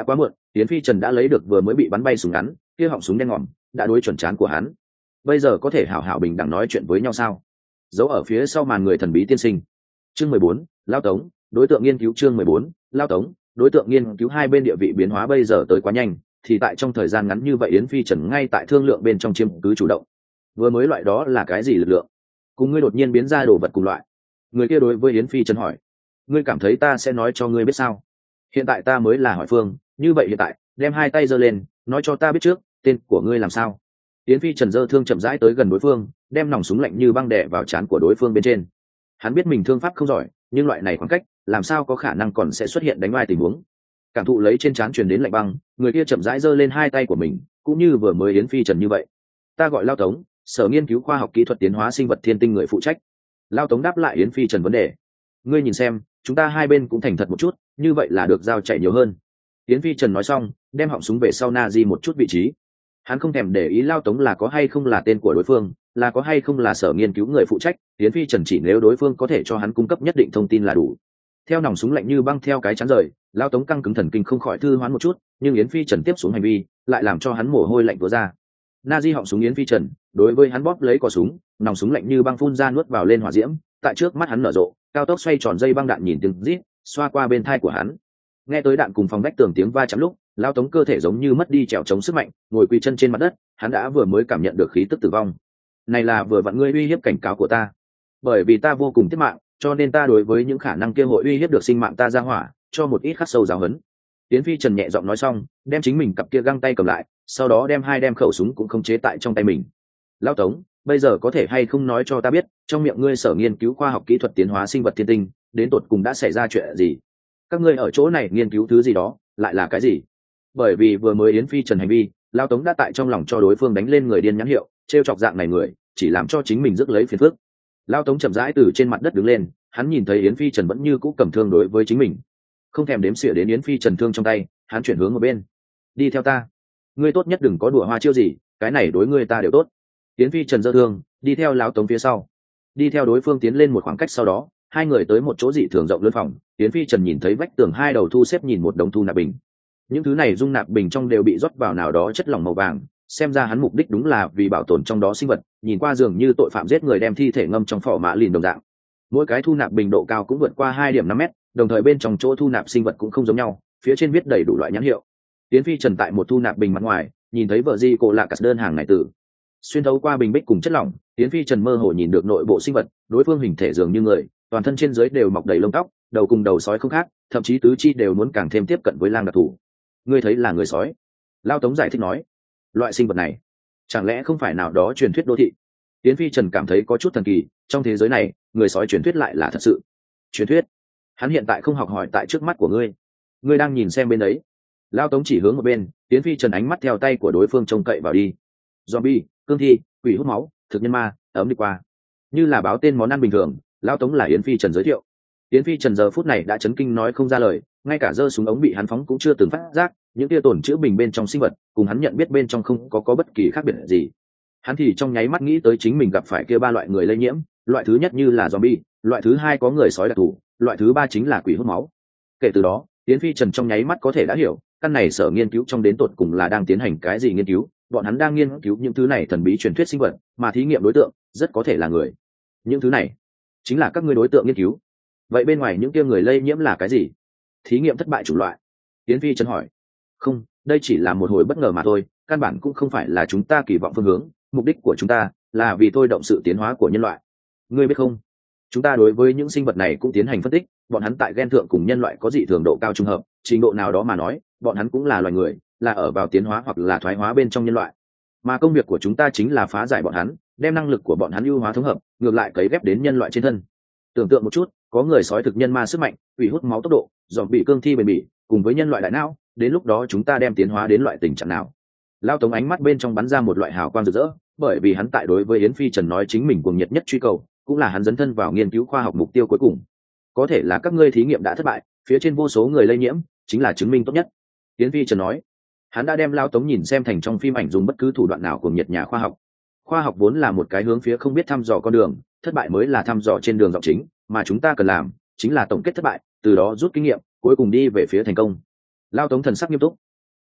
Yến Phi Trần đã lấy được vừa mới bị bắn bay súng ngắn, kia họng súng đen ngòm đã đối chuẩn trán của hắn. Bây giờ có thể hảo hảo bình đẳng nói chuyện với nhau sao? Giấu ở phía sau màn người thần bí tiên sinh. Chương 14, Lao Tống, đối tượng nghiên cứu. Chương 14, Lao Tống, đối tượng nghiên cứu. Hai bên địa vị biến hóa bây giờ tới quá nhanh, thì tại trong thời gian ngắn như vậy Yến Phi Trần ngay tại thương lượng bên trong chiếm cứ chủ động. Vừa mới loại đó là cái gì lực lượng? Cùng ngươi đột nhiên biến ra đồ vật cùng loại. Người kia đối với Yến Phi Trần hỏi, ngươi cảm thấy ta sẽ nói cho ngươi biết sao? Hiện tại ta mới là hỏi phương, như vậy hiện tại đem hai tay giơ lên, nói cho ta biết trước, tên của ngươi làm sao? Yến Phi Trần giơ thương chậm rãi tới gần đối phương, đem nòng súng lạnh như băng đè vào trán của đối phương bên trên. Hắn biết mình thương pháp không giỏi, nhưng loại này khoảng cách, làm sao có khả năng còn sẽ xuất hiện đánh vai tình huống. Cảm thụ lấy trên trán truyền đến lạnh băng, người kia chậm rãi giơ lên hai tay của mình, cũng như vừa mới Yến Phi Trần như vậy. Ta gọi Lao Tống, Sở Nghiên cứu Khoa học Kỹ thuật Tiến hóa Sinh vật Thiên Tinh người phụ trách. Lao Tống đáp lại Yến Phi Trần vấn đề. Ngươi nhìn xem, chúng ta hai bên cũng thành thật một chút, như vậy là được giao chạy nhiều hơn. Yến Phi Trần nói xong, đem họng súng về sau na di một chút vị trí. Hắn không thèm để ý Lao Tống là có hay không là tên của đối phương, là có hay không là sở nghiên cứu người phụ trách. Yến Phi Trần chỉ nếu đối phương có thể cho hắn cung cấp nhất định thông tin là đủ. Theo nòng súng lạnh như băng theo cái chắn rời, Lao Tống căng cứng thần kinh không khỏi thư hoán một chút, nhưng Yến Phi Trần tiếp xuống hành vi lại làm cho hắn mồ hôi lạnh túa ra. Na di họng súng Yến Phi Trần, đối với hắn bóp lấy cò súng, nòng súng lạnh như băng phun ra nuốt vào lên hỏa diễm, tại trước mắt hắn nở rộ, cao tốc xoay tròn dây băng đạn nhìn từng rít xoa qua bên thai của hắn. Nghe tới đạn cùng phòng vách tường tiếng va chạm lúc, Lao Tống cơ thể giống như mất đi trèo chống sức mạnh, ngồi quỳ chân trên mặt đất. Hắn đã vừa mới cảm nhận được khí tức tử vong. Này là vừa vặn ngươi uy hiếp cảnh cáo của ta, bởi vì ta vô cùng tiết mạng, cho nên ta đối với những khả năng kia hội uy hiếp được sinh mạng ta ra hỏa, cho một ít khắc sâu giáo huấn. Tiến Phi Trần nhẹ giọng nói xong, đem chính mình cặp kia găng tay cầm lại, sau đó đem khẩu súng cũng khống chế tại trong tay mình. Lao Tống, bây giờ có thể hay không nói cho ta biết, trong miệng ngươi Sở Nghiên cứu Khoa học Kỹ thuật Tiến hóa Sinh vật Thiên Tinh, đến tột cùng đã xảy ra chuyện gì? Các ngươi ở chỗ này nghiên cứu thứ gì đó, lại là cái gì? Bởi vì vừa mới Yến Phi Trần hành vi, Lao Tống đã tại trong lòng cho đối phương đánh lên người điên nhãn hiệu, trêu chọc dạng này người, chỉ làm cho chính mình rước lấy phiền phức. Lao Tống chậm rãi từ trên mặt đất đứng lên, hắn nhìn thấy Yến Phi Trần vẫn như cũ cầm thương đối với chính mình, không thèm đếm xỉa đến Yến Phi Trần thương trong tay, hắn chuyển hướng một bên. Đi theo ta, ngươi tốt nhất đừng có đùa hoa chiêu gì, cái này đối ngươi ta đều tốt. Yến Phi Trần giơ thương, đi theo Lao Tống phía sau, đi theo đối phương tiến lên một khoảng cách, sau đó hai người tới một chỗ dị thường rộng lớn phòng. Yến Phi Trần nhìn thấy vách tường hai đầu thu xếp nhìn một đống thu nạp bình, những thứ này dung nạp bình trong đều bị rót vào nào đó chất lỏng màu vàng, xem ra hắn mục đích đúng là vì bảo tồn trong đó sinh vật, nhìn qua dường như tội phạm giết người đem thi thể ngâm trong phỏ mã lìn đồng dạng. Mỗi cái thu nạp bình độ cao cũng vượt qua 2,5 mét, đồng thời bên trong chỗ thu nạp sinh vật cũng không giống nhau, phía trên viết đầy đủ loại nhãn hiệu. Yến Phi Trần tại một thu nạp bình mặt ngoài nhìn thấy vợ di cổ lạ cắt đơn hàng này từ xuyên thấu qua bình bích cùng chất lỏng, Yến Phi Trần mơ hồ nhìn được nội bộ sinh vật, đối phương hình thể dường như người, toàn thân trên dưới đều mọc đầy lông tóc, đầu cùng đầu sói không khác, thậm chí tứ chi đều muốn càng thêm tiếp cận với lang đặc thù. Ngươi thấy là người sói? Lao Tống giải thích nói. Loại sinh vật này chẳng lẽ không phải nào đó truyền thuyết đô thị? Yến Phi Trần cảm thấy có chút thần kỳ, trong thế giới này người sói truyền thuyết lại là thật sự. Truyền thuyết? Hắn hiện tại không học hỏi tại trước mắt của ngươi, ngươi đang nhìn xem bên đấy. Lao Tống chỉ hướng một bên, Yến Phi Trần ánh mắt theo tay của đối phương trông cậy vào đi. Zombie, cương thi, quỷ hút máu, thực nhân ma, ấm đi qua, như là báo tên món ăn bình thường. Lao Tống là Yến Phi Trần giới thiệu. Yến Phi Trần giờ phút này đã chấn kinh nói không ra lời, ngay cả giơ súng ống bị hắn phóng cũng chưa từng phát giác, những tia tổn chữ bình bên trong sinh vật cùng hắn nhận biết bên trong không có bất kỳ khác biệt gì. Hắn thì trong nháy mắt nghĩ tới chính mình gặp phải kia ba loại người lây nhiễm, loại thứ nhất như là zombie, loại thứ hai có người sói đặc thù, loại thứ ba chính là quỷ hút máu. Kể từ đó, Yến Phi Trần trong nháy mắt có thể đã hiểu, căn này sở nghiên cứu trong đến tột cùng là đang tiến hành cái gì nghiên cứu. Bọn hắn đang nghiên cứu những thứ này thần bí truyền thuyết sinh vật, mà thí nghiệm đối tượng rất có thể là người. Những thứ này chính là các ngươi đối tượng nghiên cứu. Vậy bên ngoài những kia người lây nhiễm là cái gì? Thí nghiệm thất bại chủng loại? Yến Phi Trần hỏi. Không, đây chỉ là một hồi bất ngờ mà thôi, căn bản cũng không phải là chúng ta kỳ vọng phương hướng. Mục đích của chúng ta là vì thôi động sự tiến hóa của nhân loại. Ngươi biết không, chúng ta đối với những sinh vật này cũng tiến hành phân tích, bọn hắn tại gen thượng cùng nhân loại có dị thường độ cao trùng hợp, trình độ nào đó mà nói bọn hắn cũng là loài người, là ở vào tiến hóa hoặc là thoái hóa bên trong nhân loại, mà công việc của chúng ta chính là phá giải bọn hắn, đem năng lực của bọn hắn ưu hóa thống hợp, ngược lại cấy ghép đến nhân loại trên thân. Tưởng tượng một chút, có người sói thực nhân ma sức mạnh, ủy hút máu tốc độ, dòm bị cương thi bền bỉ, cùng với nhân loại đại não, đến lúc đó chúng ta đem tiến hóa đến loại tình trạng nào? Lao Tống ánh mắt bên trong bắn ra một loại hào quang rực rỡ, bởi vì hắn tại đối với Yến Phi Trần nói chính mình cuồng nhiệt nhất truy cầu, cũng là hắn dấn thân vào nghiên cứu khoa học mục tiêu cuối cùng. Có thể là các ngươi thí nghiệm đã thất bại, phía trên vô số người lây nhiễm, chính là chứng minh tốt nhất. Yến Phi Trần nói, hắn đã đem Lao Tống nhìn xem thành trong phim ảnh dùng bất cứ thủ đoạn nào cuồng nhiệt nhà khoa học. Khoa học vốn là một cái hướng phía không biết thăm dò con đường, thất bại mới là thăm dò trên đường dọc chính, mà chúng ta cần làm chính là tổng kết thất bại, từ đó rút kinh nghiệm, cuối cùng đi về phía thành công. Lao Tống thần sắc nghiêm túc.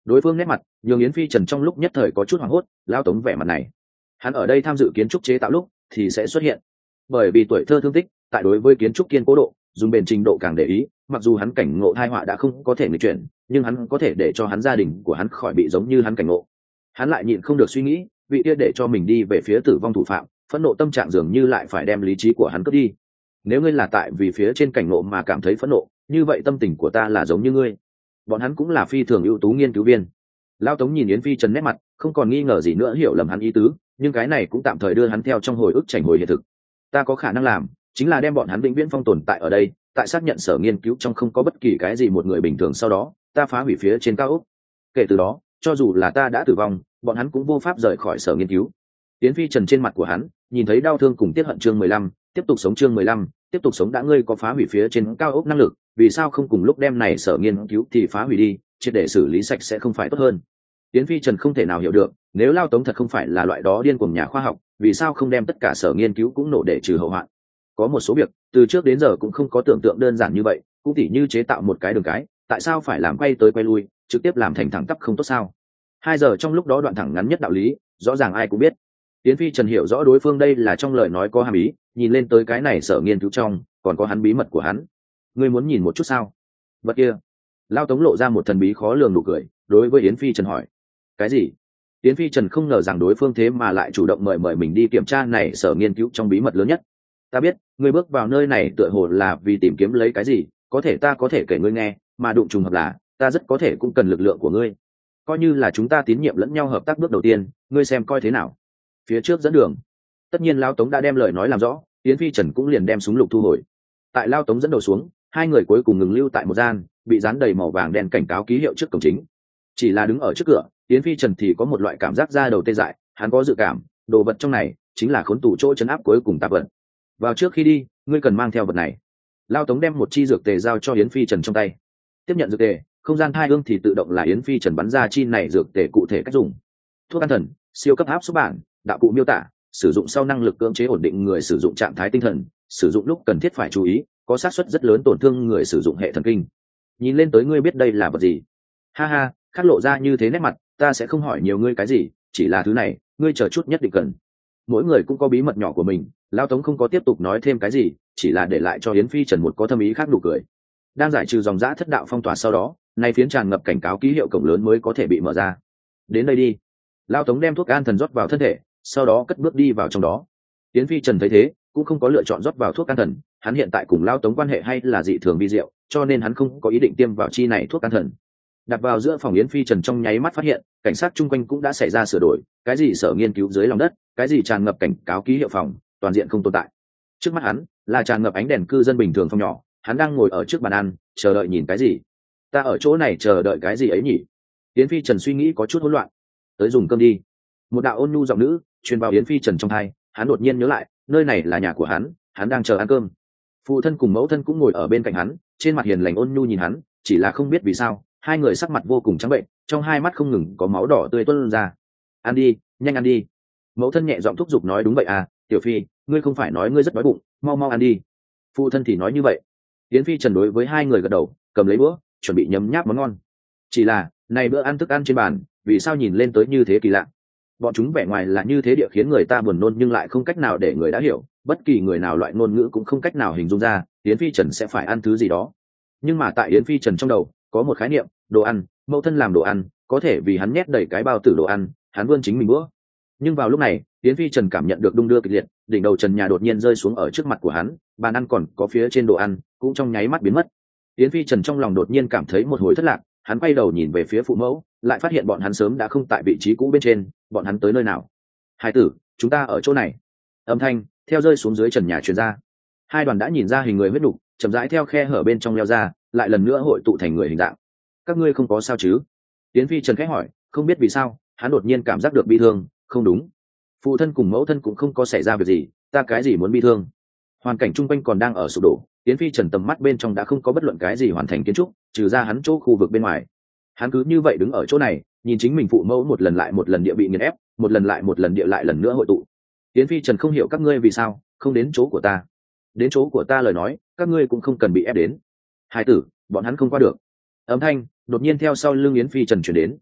Đối phương nét mặt nhường Yến Phi Trần trong lúc nhất thời có chút hoảng hốt. Lao Tống vẻ mặt này, hắn ở đây tham dự kiến trúc chế tạo lúc thì sẽ xuất hiện, bởi vì tuổi thơ thương tích, tại đối với kiến trúc kiên cố độ dùng bền trình độ càng để ý. Mặc dù hắn cảnh ngộ tai họa đã không có thể nghịch chuyển, nhưng hắn có thể để cho hắn gia đình của hắn khỏi bị giống như hắn cảnh ngộ. Hắn lại nhịn không được suy nghĩ, vị kia để cho mình đi về phía tử vong thủ phạm, phẫn nộ tâm trạng dường như lại phải đem lý trí của hắn cướp đi. Nếu ngươi là tại vì phía trên cảnh ngộ mà cảm thấy phẫn nộ, như vậy tâm tình của ta là giống như ngươi. Bọn hắn cũng là phi thường ưu tú nghiên cứu viên. Lao Tống nhìn Yến Phi Trần nét mặt, không còn nghi ngờ gì nữa, hiểu lầm hắn ý tứ, nhưng cái này cũng tạm thời đưa hắn theo trong hồi ức chảnh hồi hiện thực. Ta có khả năng làm, chính là đem bọn hắn vĩnh viễn phong tồn tại ở đây, tại xác nhận sở nghiên cứu trong không có bất kỳ cái gì một người bình thường, sau đó ta phá hủy phía trên cao ốc. Kể từ đó, cho dù là ta đã tử vong, bọn hắn cũng vô pháp rời khỏi sở nghiên cứu. Yến Phi Trần trên mặt của hắn nhìn thấy đau thương cùng tiếc hận. Chương 15, tiếp tục sống. Chương 15, tiếp tục sống. Đã ngươi có phá hủy phía trên cao ốc năng lực, vì sao không cùng lúc đem này sở nghiên cứu thì phá hủy đi, triệt để xử lý sạch sẽ không phải tốt hơn? Yến Phi Trần không thể nào hiểu được, nếu Lao Tống thật không phải là loại đó điên cuồng nhà khoa học, vì sao không đem tất cả sở nghiên cứu cũng nổ để trừ hậu hoạn? Có một số việc từ trước đến giờ cũng không có tưởng tượng đơn giản như vậy, cũng tỉ như chế tạo một cái đường cái, tại sao phải làm quay tới quay lui, trực tiếp làm thành thẳng tắp không tốt sao? 2 giờ trong lúc đó đoạn thẳng ngắn nhất đạo lý, rõ ràng ai cũng biết. Yến Phi Trần hiểu rõ đối phương đây là trong lời nói có hàm ý, nhìn lên tới cái này sở nghiên cứu trong còn có hắn bí mật của hắn. Ngươi muốn nhìn một chút sao? Vật kia. Lao Tống lộ ra một thần bí khó lường nụ cười, đối với Yến Phi Trần hỏi. Cái gì? Yến Phi Trần không ngờ rằng đối phương thế mà lại chủ động mời mình đi kiểm tra này sở nghiên cứu trong bí mật lớn nhất. Ta biết, ngươi bước vào nơi này tựa hồ là vì tìm kiếm lấy cái gì, có thể ta có thể kể ngươi nghe, mà đụng trùng hợp là, ta rất có thể cũng cần lực lượng của ngươi. Coi như là chúng ta tín nhiệm lẫn nhau hợp tác bước đầu tiên, ngươi xem coi thế nào. Phía trước dẫn đường. Tất nhiên Lao Tống đã đem lời nói làm rõ, Yến Phi Trần cũng liền đem súng lục thu hồi. Tại Lao Tống dẫn đầu xuống, hai người cuối cùng ngừng lưu tại một gian bị dán đầy màu vàng đen cảnh cáo ký hiệu trước cổng chính. Chỉ là đứng ở trước cửa, Yến Phi Trần thì có một loại cảm giác da đầu tê dại, hắn có dự cảm đồ vật trong này chính là khốn tủ chỗ trấn áp cuối cùng tạp vật. Vào trước khi đi, ngươi cần mang theo vật này. Lao Tống đem một chi dược tề giao cho Yến Phi Trần trong tay. Tiếp nhận dược tề, không gian thai ương thì tự động là Yến Phi Trần bắn ra chi này dược tề cụ thể cách dùng. Thuốc an thần, siêu cấp áp số bản, đạo cụ miêu tả, sử dụng sau năng lực cưỡng chế ổn định người sử dụng trạng thái tinh thần, sử dụng lúc cần thiết phải chú ý, có xác suất rất lớn tổn thương người sử dụng hệ thần kinh. Nhìn lên tới ngươi biết đây là vật gì? Ha ha, khát lộ ra như thế nét mặt, ta sẽ không hỏi nhiều ngươi cái gì, chỉ là thứ này, ngươi chờ chút nhất định cần. Mỗi người cũng có bí mật nhỏ của mình. Lao Tống không có tiếp tục nói thêm cái gì, chỉ là để lại cho Yến Phi Trần một có thâm ý khác nụ cười. Đang giải trừ dòng dã thất đạo phong tỏa sau đó, nay phiến tràn ngập cảnh cáo ký hiệu cổng lớn mới có thể bị mở ra. Đến đây đi. Lao Tống đem thuốc an thần rót vào thân thể, sau đó cất bước đi vào trong đó. Yến Phi Trần thấy thế, cũng không có lựa chọn rót vào thuốc an thần, hắn hiện tại cùng Lao Tống quan hệ hay là dị thường vi diệu, cho nên hắn không có ý định tiêm vào chi này thuốc an thần. Đặt vào giữa phòng, Yến Phi Trần trong nháy mắt phát hiện, cảnh sát chung quanh cũng đã xảy ra sửa đổi, cái gì sở nghiên cứu dưới lòng đất, cái gì tràn ngập cảnh cáo ký hiệu phòng, toàn diện không tồn tại. Trước mắt hắn là tràn ngập ánh đèn cư dân bình thường phòng nhỏ, hắn đang ngồi ở trước bàn ăn, chờ đợi nhìn cái gì? Ta ở chỗ này chờ đợi cái gì ấy nhỉ? Yến Phi Trần suy nghĩ có chút hỗn loạn. Tới dùng cơm đi. Một đạo ôn nhu giọng nữ truyền vào Yến Phi Trần trong tai, hắn đột nhiên nhớ lại, nơi này là nhà của hắn đang chờ ăn cơm. Phụ thân cùng mẫu thân cũng ngồi ở bên cạnh hắn, trên mặt hiền lành ôn nhu nhìn hắn, chỉ là không biết vì sao, hai người sắc mặt vô cùng trắng bệnh, trong hai mắt không ngừng có máu đỏ tươi tuôn ra. Ăn đi, nhanh ăn đi. Mẫu thân nhẹ giọng thúc giục nói. Đúng vậy à, Tiểu Phi, ngươi không phải nói ngươi rất đói bụng, mau mau ăn đi. Phụ thân thì nói như vậy. Yến Phi Trần đối với hai người gật đầu, cầm lấy bữa, chuẩn bị nhấm nháp món ngon. Chỉ là, này bữa ăn thức ăn trên bàn, vì sao nhìn lên tới như thế kỳ lạ? Bọn chúng vẻ ngoài là như thế địa khiến người ta buồn nôn, nhưng lại không cách nào để người đã hiểu, bất kỳ người nào loại ngôn ngữ cũng không cách nào hình dung ra, Yến Phi Trần sẽ phải ăn thứ gì đó. Nhưng mà tại Yến Phi Trần trong đầu, có một khái niệm, đồ ăn, mẫu thân làm đồ ăn, có thể vì hắn nhét đầy cái bao tử đồ ăn, hắn vươn chính mình bữa. Nhưng vào lúc này, Yến Phi Trần cảm nhận được đung đưa kịch liệt, đỉnh đầu trần nhà đột nhiên rơi xuống ở trước mặt của hắn, bàn ăn còn có phía trên đồ ăn cũng trong nháy mắt biến mất. Yến Phi Trần trong lòng đột nhiên cảm thấy một hồi thất lạc, hắn quay đầu nhìn về phía phụ mẫu, lại phát hiện bọn hắn sớm đã không tại vị trí cũ bên trên. Bọn hắn tới nơi nào? Hải tử, chúng ta ở chỗ này. Âm thanh theo rơi xuống dưới trần nhà truyền ra. Hai đoàn đã nhìn ra hình người huyết nục, chậm rãi theo khe hở bên trong leo ra, lại lần nữa hội tụ thành người hình dạng. Các ngươi không có sao chứ? Yến Phi Trần khẽ hỏi, không biết vì sao, hắn đột nhiên cảm giác được bi thương. Không đúng, phụ thân cùng mẫu thân cũng không có xảy ra việc gì, ta cái gì muốn bi thương? Hoàn cảnh chung quanh còn đang ở sụp đổ, Yến Phi Trần tầm mắt bên trong đã không có bất luận cái gì hoàn thành kiến trúc, trừ ra hắn chỗ khu vực bên ngoài. Hắn cứ như vậy đứng ở chỗ này, nhìn chính mình phụ mẫu một lần lại một lần địa bị nghiền ép, một lần lại một lần địa lại lần nữa hội tụ. Yến Phi Trần không hiểu các ngươi vì sao không đến chỗ của ta. Đến chỗ của ta lời nói, các ngươi cũng không cần bị ép đến. Hai tử, bọn hắn không qua được. Âm thanh đột nhiên theo sau lưng Yến Phi Trần chuyển đến.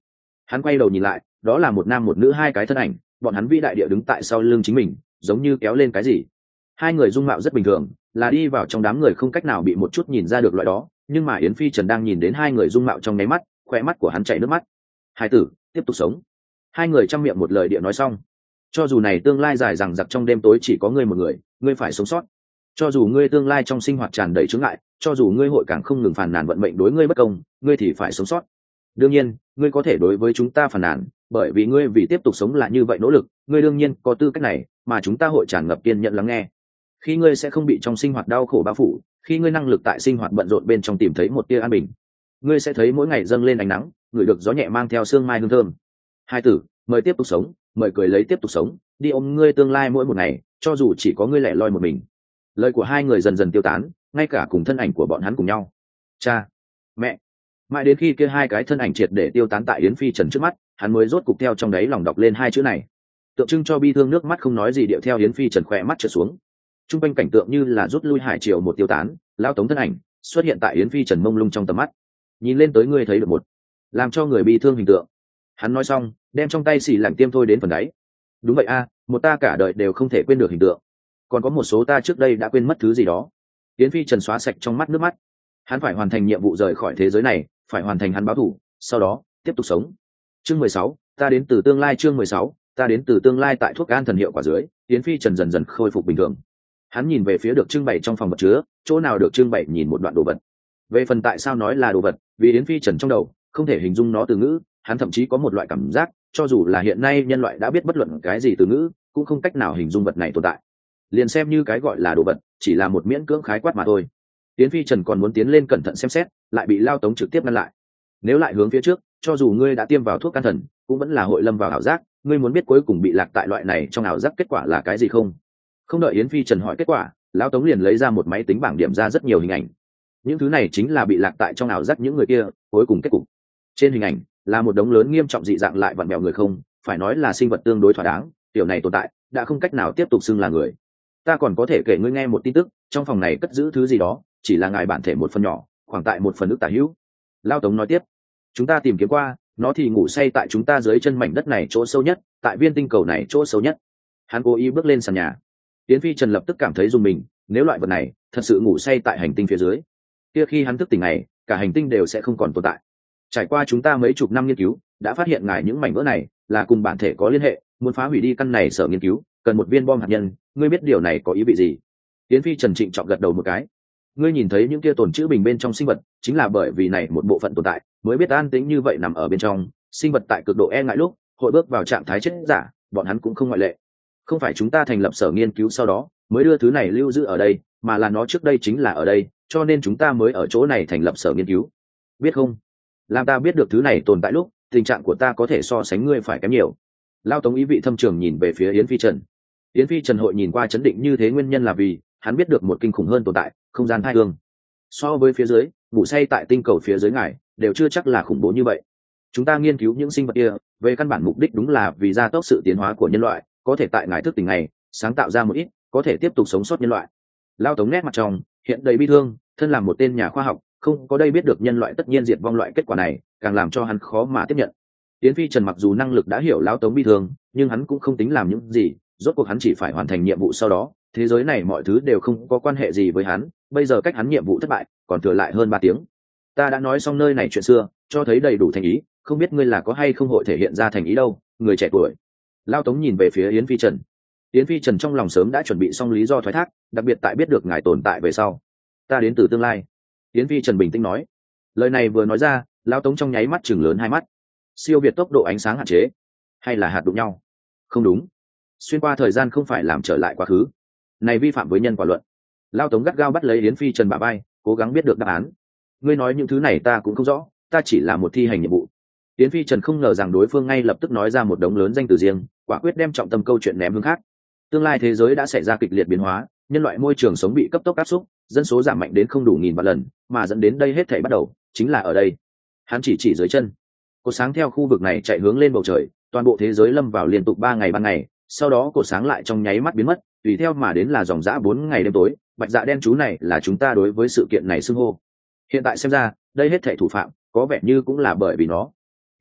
Hắn quay đầu nhìn lại, đó là một nam một nữ hai cái thân ảnh, bọn hắn vĩ đại địa đứng tại sau lưng chính mình, giống như kéo lên cái gì. Hai người dung mạo rất bình thường, là đi vào trong đám người không cách nào bị một chút nhìn ra được loại đó, nhưng mà Yến Phi Trần đang nhìn đến hai người dung mạo trong nháy mắt, khóe mắt của hắn chảy nước mắt. Hai tử, tiếp tục sống. Hai người trăm miệng một lời địa nói xong. Cho dù này tương lai dài dằng dặc trong đêm tối chỉ có ngươi một người, ngươi phải sống sót. Cho dù ngươi tương lai trong sinh hoạt tràn đầy chướng ngại, cho dù ngươi hội càng không ngừng phàn nàn vận mệnh đối ngươi bất công, ngươi thì phải sống sót. Đương nhiên, ngươi có thể đối với chúng ta phàn nàn, bởi vì ngươi vì tiếp tục sống là như vậy nỗ lực, ngươi đương nhiên có tư cách này, mà chúng ta hội tràn ngập kiên nhẫn lắng nghe. Khi ngươi sẽ không bị trong sinh hoạt đau khổ bao phủ, khi ngươi năng lực tại sinh hoạt bận rộn bên trong tìm thấy một tia an bình, ngươi sẽ thấy mỗi ngày dâng lên ánh nắng, ngửi được gió nhẹ mang theo sương mai hương thơm. Hai tử, mời tiếp tục sống, mời cười lấy tiếp tục sống, đi ôm ngươi tương lai mỗi một ngày, cho dù chỉ có ngươi lẻ loi một mình. Lời của hai người dần dần tiêu tán, ngay cả cùng thân ảnh của bọn hắn cùng nhau. Cha, mẹ. Mãi đến khi kia hai cái thân ảnh triệt để tiêu tán tại Yến Phi Trần trước mắt, hắn mới rốt cục theo trong đáy lòng đọc lên hai chữ này. Tượng trưng cho bi thương nước mắt không nói gì điệu theo Yến Phi Trần khỏe mắt trượt xuống. Trung quanh cảnh tượng như là rút lui hải triều một tiêu tán, lao tống thân ảnh xuất hiện tại Yến Phi Trần mông lung trong tầm mắt. Nhìn lên tới ngươi thấy được một làm cho người bi thương hình tượng. Hắn nói xong, đem trong tay xì lạnh tiêm thôi đến phần đáy. Đúng vậy a, một ta cả đời đều không thể quên được hình tượng. Còn có một số ta trước đây đã quên mất thứ gì đó. Yến Phi Trần xóa sạch trong mắt nước mắt. Hắn phải hoàn thành nhiệm vụ rời khỏi thế giới này, phải hoàn thành hắn báo thù, sau đó tiếp tục sống. Chương 16, ta đến từ tương lai. Chương 16, ta đến từ tương lai. Tại thuốc an thần hiệu quả dưới, Yến Phi Trần dần dần khôi phục bình thường. Hắn nhìn về phía được trưng bày trong phòng vật chứa, chỗ nào được trưng bày nhìn một đoạn đồ vật. Về phần tại sao nói là đồ vật, vì Yến Phi Trần trong đầu không thể hình dung nó từ ngữ, hắn thậm chí có một loại cảm giác, cho dù là hiện nay nhân loại đã biết bất luận cái gì từ ngữ, cũng không cách nào hình dung vật này tồn tại. Liền xem như cái gọi là đồ vật, chỉ là một miễn cưỡng khái quát mà thôi. Yến Phi Trần còn muốn tiến lên cẩn thận xem xét, lại bị Lao Tống trực tiếp ngăn lại. Nếu lại hướng phía trước, cho dù ngươi đã tiêm vào thuốc can thần, cũng vẫn là hội lâm vào ảo giác. Ngươi muốn biết cuối cùng bị lạc tại loại này trong ảo giác kết quả là cái gì không? Không đợi Yến Phi Trần hỏi kết quả, Lao Tống liền lấy ra một máy tính bảng điểm ra rất nhiều hình ảnh. Những thứ này chính là bị lạc tại trong ảo giác những người kia cuối cùng kết cục. Trên hình ảnh là một đống lớn nghiêm trọng dị dạng lại vặn vẹo người, không phải nói là sinh vật tương đối thỏa đáng, tiểu này tồn tại đã không cách nào tiếp tục xưng là người. Ta còn có thể kể ngươi nghe một tin tức, trong phòng này cất giữ thứ gì đó, chỉ là ngài bản thể một phần nhỏ, khoảng tại một phần ức tả hữu. Lao Tống nói tiếp, chúng ta tìm kiếm qua, nó thì ngủ say tại chúng ta dưới chân mảnh đất này chỗ sâu nhất, tại viên tinh cầu này chỗ sâu nhất. Hắn cố ý bước lên sàn nhà. Yến Phi Trần lập tức cảm thấy rùng mình, nếu loại vật này thật sự ngủ say tại hành tinh phía dưới, kia khi hắn thức tỉnh này, cả hành tinh đều sẽ không còn tồn tại. Trải qua chúng ta mấy chục năm nghiên cứu, đã phát hiện ngài những mảnh vỡ này là cùng bản thể có liên hệ, muốn phá hủy đi căn này sở nghiên cứu, cần một viên bom hạt nhân, ngươi biết điều này có ý vị gì? Yến Phi Trần trịnh trọng gật đầu một cái. Ngươi nhìn thấy những kia tồn trữ bình bên trong sinh vật, chính là bởi vì này một bộ phận tồn tại, mới biết an tĩnh như vậy nằm ở bên trong, sinh vật tại cực độ e ngại lúc, hội bước vào trạng thái chết giả, bọn hắn cũng không ngoại lệ. Không phải chúng ta thành lập sở nghiên cứu sau đó, mới đưa thứ này lưu giữ ở đây, mà là nó trước đây chính là ở đây, cho nên chúng ta mới ở chỗ này thành lập sở nghiên cứu. Biết không? Làm ta biết được thứ này tồn tại lúc, tình trạng của ta có thể so sánh ngươi phải kém nhiều. Lao Tống ý vị thâm trường nhìn về phía Yến Phi Trần. Yến Phi Trần hội nhìn qua chấn định như thế, nguyên nhân là vì hắn biết được một kinh khủng hơn tồn tại, không gian thai hương. So với phía dưới, ngủ say tại tinh cầu phía dưới ngài đều chưa chắc là khủng bố như vậy. Chúng ta nghiên cứu những sinh vật kia, về căn bản mục đích đúng là vì gia tốc sự tiến hóa của nhân loại, có thể tại ngài thức tỉnh này sáng tạo ra một ít có thể tiếp tục sống sót nhân loại. Lao Tống nét mặt trong hiện đầy bi thương, thân làm một tên nhà khoa học, không có đây biết được nhân loại tất nhiên diệt vong loại kết quả này, càng làm cho hắn khó mà tiếp nhận. Yến Phi Trần mặc dù năng lực đã hiểu Lao Tống bi thương, nhưng hắn cũng không tính làm những gì, rốt cuộc hắn chỉ phải hoàn thành nhiệm vụ, sau đó thế giới này mọi thứ đều không có quan hệ gì với hắn. Bây giờ cách hắn nhiệm vụ thất bại còn thừa lại hơn 3 tiếng. Ta đã nói xong nơi này chuyện xưa, cho thấy đầy đủ thành ý, không biết ngươi là có hay không hội thể hiện ra thành ý đâu, người trẻ tuổi. Lao Tống nhìn về phía Yến Phi Trần. Yến Phi Trần trong lòng sớm đã chuẩn bị xong lý do thoái thác, đặc biệt tại biết được ngài tồn tại về sau. Ta đến từ tương lai. Yến Phi Trần bình tĩnh nói. Lời này vừa nói ra, Lao Tống trong nháy mắt chừng lớn hai mắt. Siêu việt tốc độ ánh sáng hạn chế, hay là hạt đụng nhau? Không đúng, xuyên qua thời gian không phải làm trở lại quá khứ, này vi phạm với nhân quả luận. Lao Tống gắt gao bắt lấy Yến Phi Trần bả vai, cố gắng biết được đáp án. Ngươi nói những thứ này ta cũng không rõ, ta chỉ là một thi hành nhiệm vụ. Yến Phi Trần không ngờ rằng đối phương ngay lập tức nói ra một đống lớn danh từ riêng, quả quyết đem trọng tâm câu chuyện ném hướng khác. Tương lai thế giới đã xảy ra kịch liệt biến hóa, nhân loại môi trường sống bị cấp tốc áp xúc, dân số giảm mạnh đến không đủ 1000 vạn lần, mà dẫn đến đây hết thảy bắt đầu chính là ở đây. Hắn chỉ dưới chân. Cột sáng theo khu vực này chạy hướng lên bầu trời, toàn bộ thế giới lâm vào liên tục 3 ngày 3 ngày, sau đó cột sáng lại trong nháy mắt biến mất, tùy theo mà đến là dòng dã 4 ngày đêm tối. Bạch dạ đen chú này là chúng ta đối với sự kiện này xưng hô. Hiện tại xem ra, đây hết thảy thủ phạm có vẻ như cũng là bởi vì nó.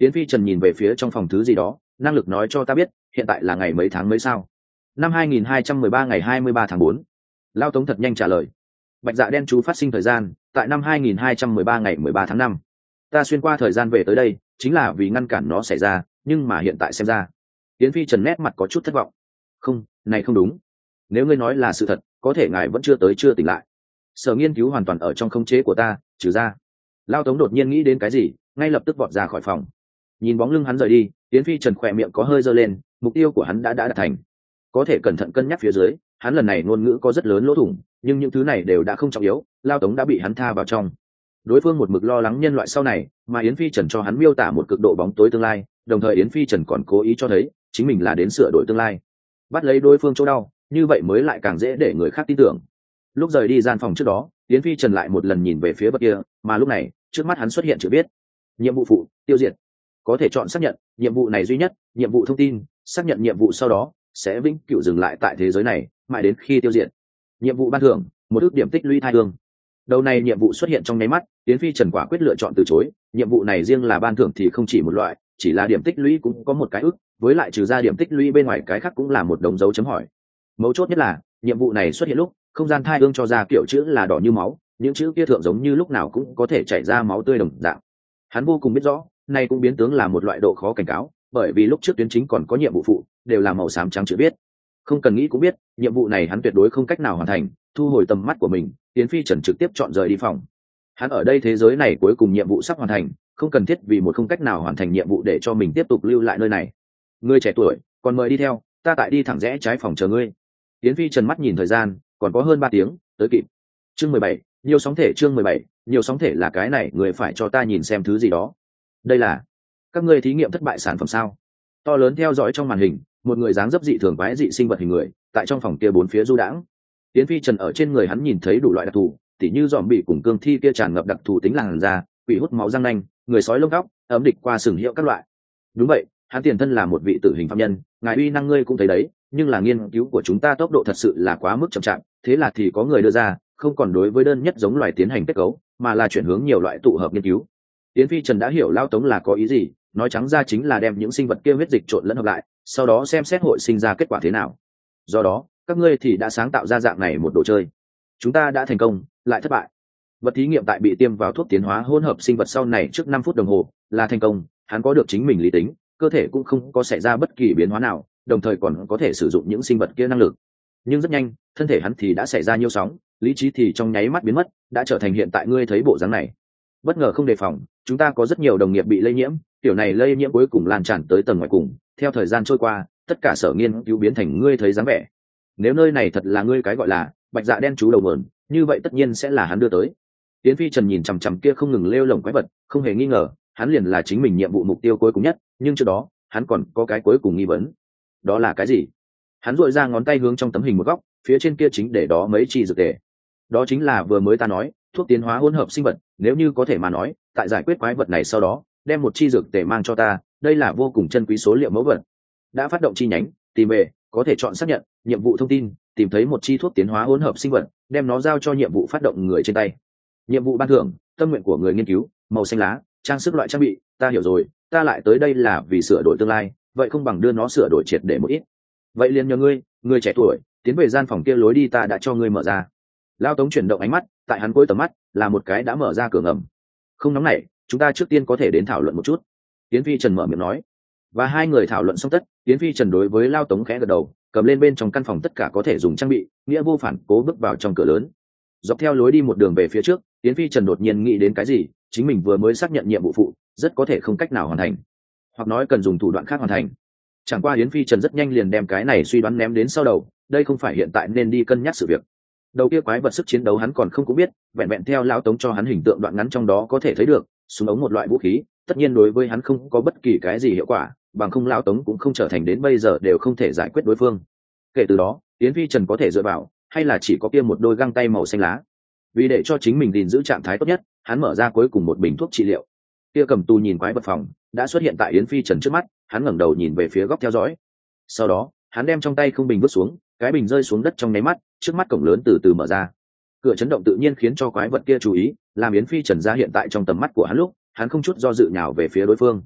Yến Phi Trần nhìn về phía trong phòng thứ gì đó, năng lực nói cho ta biết hiện tại là ngày mấy tháng mấy sao? Năm 2213 ngày 23 tháng 4. Lao Tống thật nhanh trả lời. Bạch dạ đen chú phát sinh thời gian tại năm 2213 ngày 13 tháng 5. Ta xuyên qua thời gian về tới đây chính là vì ngăn cản nó xảy ra, nhưng mà hiện tại xem ra. Yến Phi Trần nét mặt có chút thất vọng. Không, này không đúng. Nếu ngươi nói là sự thật, có thể ngài vẫn chưa tỉnh lại. Sở nghiên cứu hoàn toàn ở trong khống chế của ta, trừ ra. Lao Tống đột nhiên nghĩ đến cái gì, ngay lập tức vọt ra khỏi phòng. Nhìn bóng lưng hắn rời đi, Yến Phi Trần khỏe miệng có hơi giơ lên, mục tiêu của hắn đã đạt thành. Có thể cẩn thận cân nhắc phía dưới, hắn lần này ngôn ngữ có rất lớn lỗ thủng, nhưng những thứ này đều đã không trọng yếu, Lao Tống đã bị hắn tha vào trong. Đối phương một mực lo lắng nhân loại sau này, mà Yến Phi Trần cho hắn miêu tả một cực độ bóng tối tương lai, đồng thời Yến Phi Trần còn cố ý cho thấy chính mình là đến sửa đổi tương lai. Bắt lấy đối phương chỗ đau, như vậy mới lại càng dễ để người khác tin tưởng. Lúc rời đi gian phòng trước đó, Yến Phi Trần lại một lần nhìn về phía bậc kia, mà lúc này trước mắt hắn xuất hiện chữ viết: nhiệm vụ phụ, tiêu diệt. Có thể chọn xác nhận nhiệm vụ này duy nhất, nhiệm vụ thông tin, xác nhận nhiệm vụ sau đó sẽ vĩnh cửu dừng lại tại thế giới này mãi đến khi tiêu diệt. Nhiệm vụ ban thưởng, một ước điểm tích lũy thai hương. Đầu này nhiệm vụ xuất hiện trong nháy mắt, Yến Phi Trần quả quyết lựa chọn từ chối. Nhiệm vụ này riêng là ban thưởng thì không chỉ một loại, chỉ là điểm tích lũy cũng có một cái ước, với lại trừ ra điểm tích lũy bên ngoài cái khác cũng là một đống dấu chấm hỏi. Mấu chốt nhất là nhiệm vụ này xuất hiện lúc không gian thai hương cho ra kiểu chữ là đỏ như máu, những chữ kia thượng giống như lúc nào cũng có thể chảy ra máu tươi đồng dạng. Hắn vô cùng biết rõ, này cũng biến tướng là một loại độ khó cảnh cáo, bởi vì lúc trước tuyến chính còn có nhiệm vụ phụ đều là màu xám trắng chữ viết. Không cần nghĩ cũng biết, nhiệm vụ này hắn tuyệt đối không cách nào hoàn thành. Thu hồi tầm mắt của mình, Yến Phi Trần trực tiếp chọn rời đi phòng. Hắn ở đây thế giới này cuối cùng nhiệm vụ sắp hoàn thành, không cần thiết vì một không cách nào hoàn thành nhiệm vụ để cho mình tiếp tục lưu lại nơi này. Ngươi trẻ tuổi, còn mời đi theo, ta tại đi thẳng rẽ trái phòng chờ ngươi. Yến Phi Trần mắt nhìn thời gian, còn có hơn 3 tiếng, tới kịp. Chương 17, nhiều sóng thể. Chương 17, nhiều sóng thể là cái này, người phải cho ta nhìn xem thứ gì đó. Đây là các ngươi thí nghiệm thất bại sản phẩm sao? To lớn theo dõi trong màn hình, một người dáng dấp dị thường quái dị sinh vật hình người, tại trong phòng kia bốn phía du đãng. Yến Phi Trần ở trên người hắn nhìn thấy đủ loại đặc thù, tỉ như dòm bị cùng cương thi kia tràn ngập đặc thù tính làn da, quỷ hút máu răng nanh, người sói lông tóc, ấm địch qua sừng hiệu các loại. Đúng vậy, hắn tiền thân là một vị tử hình phạm nhân, ngài uy năng ngươi cũng thấy đấy, nhưng là nghiên cứu của chúng ta tốc độ thật sự là quá mức chậm chạp, thế là thì có người đưa ra, không còn đối với đơn nhất giống loài tiến hành kết cấu, mà là chuyển hướng nhiều loại tụ hợp nghiên cứu. Yến Phi Trần đã hiểu Lao Tống là có ý gì, nói trắng ra chính là đem những sinh vật kia huyết dịch trộn lẫn hợp lại, sau đó xem xét hội sinh ra kết quả thế nào. Do đó, các ngươi thì đã sáng tạo ra dạng này một đồ chơi. Chúng ta đã thành công, lại thất bại. Vật thí nghiệm tại bị tiêm vào thuốc tiến hóa hỗn hợp sinh vật sau này trước 5 phút đồng hồ là thành công, hắn có được chính mình lý tính, cơ thể cũng không có xảy ra bất kỳ biến hóa nào, đồng thời còn có thể sử dụng những sinh vật kia năng lực. Nhưng rất nhanh, thân thể hắn thì đã xảy ra nhiêu sóng, lý trí thì trong nháy mắt biến mất, đã trở thành hiện tại ngươi thấy bộ dáng này. Bất ngờ không đề phòng, chúng ta có rất nhiều đồng nghiệp bị lây nhiễm, kiểu này lây nhiễm cuối cùng lan tràn tới tầng ngoài cùng, theo thời gian trôi qua, tất cả sở nghiên cứu biến thành ngươi thấy dáng vẻ. Nếu nơi này thật là ngươi cái gọi là bạch dạ đen chú đầu mượn, như vậy tất nhiên sẽ là hắn đưa tới. Yến Phi Trần nhìn chằm chằm kia không ngừng lêu lổng quái vật, không hề nghi ngờ, hắn liền là chính mình nhiệm vụ mục tiêu cuối cùng nhất, nhưng trước đó, hắn còn có cái cuối cùng nghi vấn. Đó là cái gì? Hắn duỗi ra ngón tay hướng trong tấm hình một góc, phía trên kia chính để đó mấy chi dược tề. Đó chính là vừa mới ta nói, thuốc tiến hóa hỗn hợp sinh vật, nếu như có thể mà nói, tại giải quyết quái vật này sau đó, đem một chi dược tề mang cho ta, đây là vô cùng chân quý số liệu mẫu vật. Đã phát động chi nhánh, tìm về, có thể chọn xác nhận, nhiệm vụ thông tin, tìm thấy một chi thuốc tiến hóa hỗn hợp sinh vật, đem nó giao cho nhiệm vụ phát động người trên tay. Nhiệm vụ ban thưởng, tâm nguyện của người nghiên cứu, màu xanh lá, trang sức loại trang bị, ta hiểu rồi, ta lại tới đây là vì sửa đổi tương lai, vậy không bằng đưa nó sửa đổi triệt để một ít. Vậy liền nhờ ngươi, người trẻ tuổi, tiến về gian phòng kia lối đi ta đã cho ngươi mở ra. Lao Tống chuyển động ánh mắt, tại hắn cuối tầm mắt là một cái đã mở ra cửa ngầm. Không nóng nảy, chúng ta trước tiên có thể đến thảo luận một chút. Yến Phi Trần mở miệng nói, và hai người thảo luận xong tất, Yến Phi Trần đối với Lao Tống khẽ gật đầu, cầm lên bên trong căn phòng tất cả có thể dùng trang bị, nghĩa vô phản cố bước vào trong cửa lớn. Dọc theo lối đi một đường về phía trước, Yến Phi Trần đột nhiên nghĩ đến cái gì, chính mình vừa mới xác nhận nhiệm vụ phụ, rất có thể không cách nào hoàn thành, hoặc nói cần dùng thủ đoạn khác hoàn thành. Chẳng qua Yến Phi Trần rất nhanh liền đem cái này suy đoán ném đến sau đầu, đây không phải hiện tại nên đi cân nhắc sự việc. Đầu kia quái vật sức chiến đấu hắn còn không cũng biết, vẹn vẹn theo Lão Tống cho hắn hình tượng đoạn ngắn trong đó có thể thấy được, súng ống một loại vũ khí, tất nhiên đối với hắn không có bất kỳ cái gì hiệu quả, bằng không Lão Tống cũng không trở thành đến bây giờ đều không thể giải quyết đối phương. Kể từ đó, Yến Phi Trần có thể dựa vào, hay là chỉ có kia một đôi găng tay màu xanh lá. Vì để cho chính mình gìn giữ trạng thái tốt nhất, hắn mở ra cuối cùng một bình thuốc trị liệu. Kia cầm tù nhìn quái vật phòng đã xuất hiện tại Yến Phi Trần trước mắt, hắn ngẩng đầu nhìn về phía góc theo dõi. Sau đó, hắn đem trong tay không bình vứt xuống, cái bình rơi xuống đất trong nháy mắt, trước mắt cổng lớn từ từ mở ra. Cửa chấn động tự nhiên khiến cho quái vật kia chú ý, làm Yến Phi Trần ra hiện tại trong tầm mắt của hắn lúc, hắn không chút do dự nhào về phía đối phương.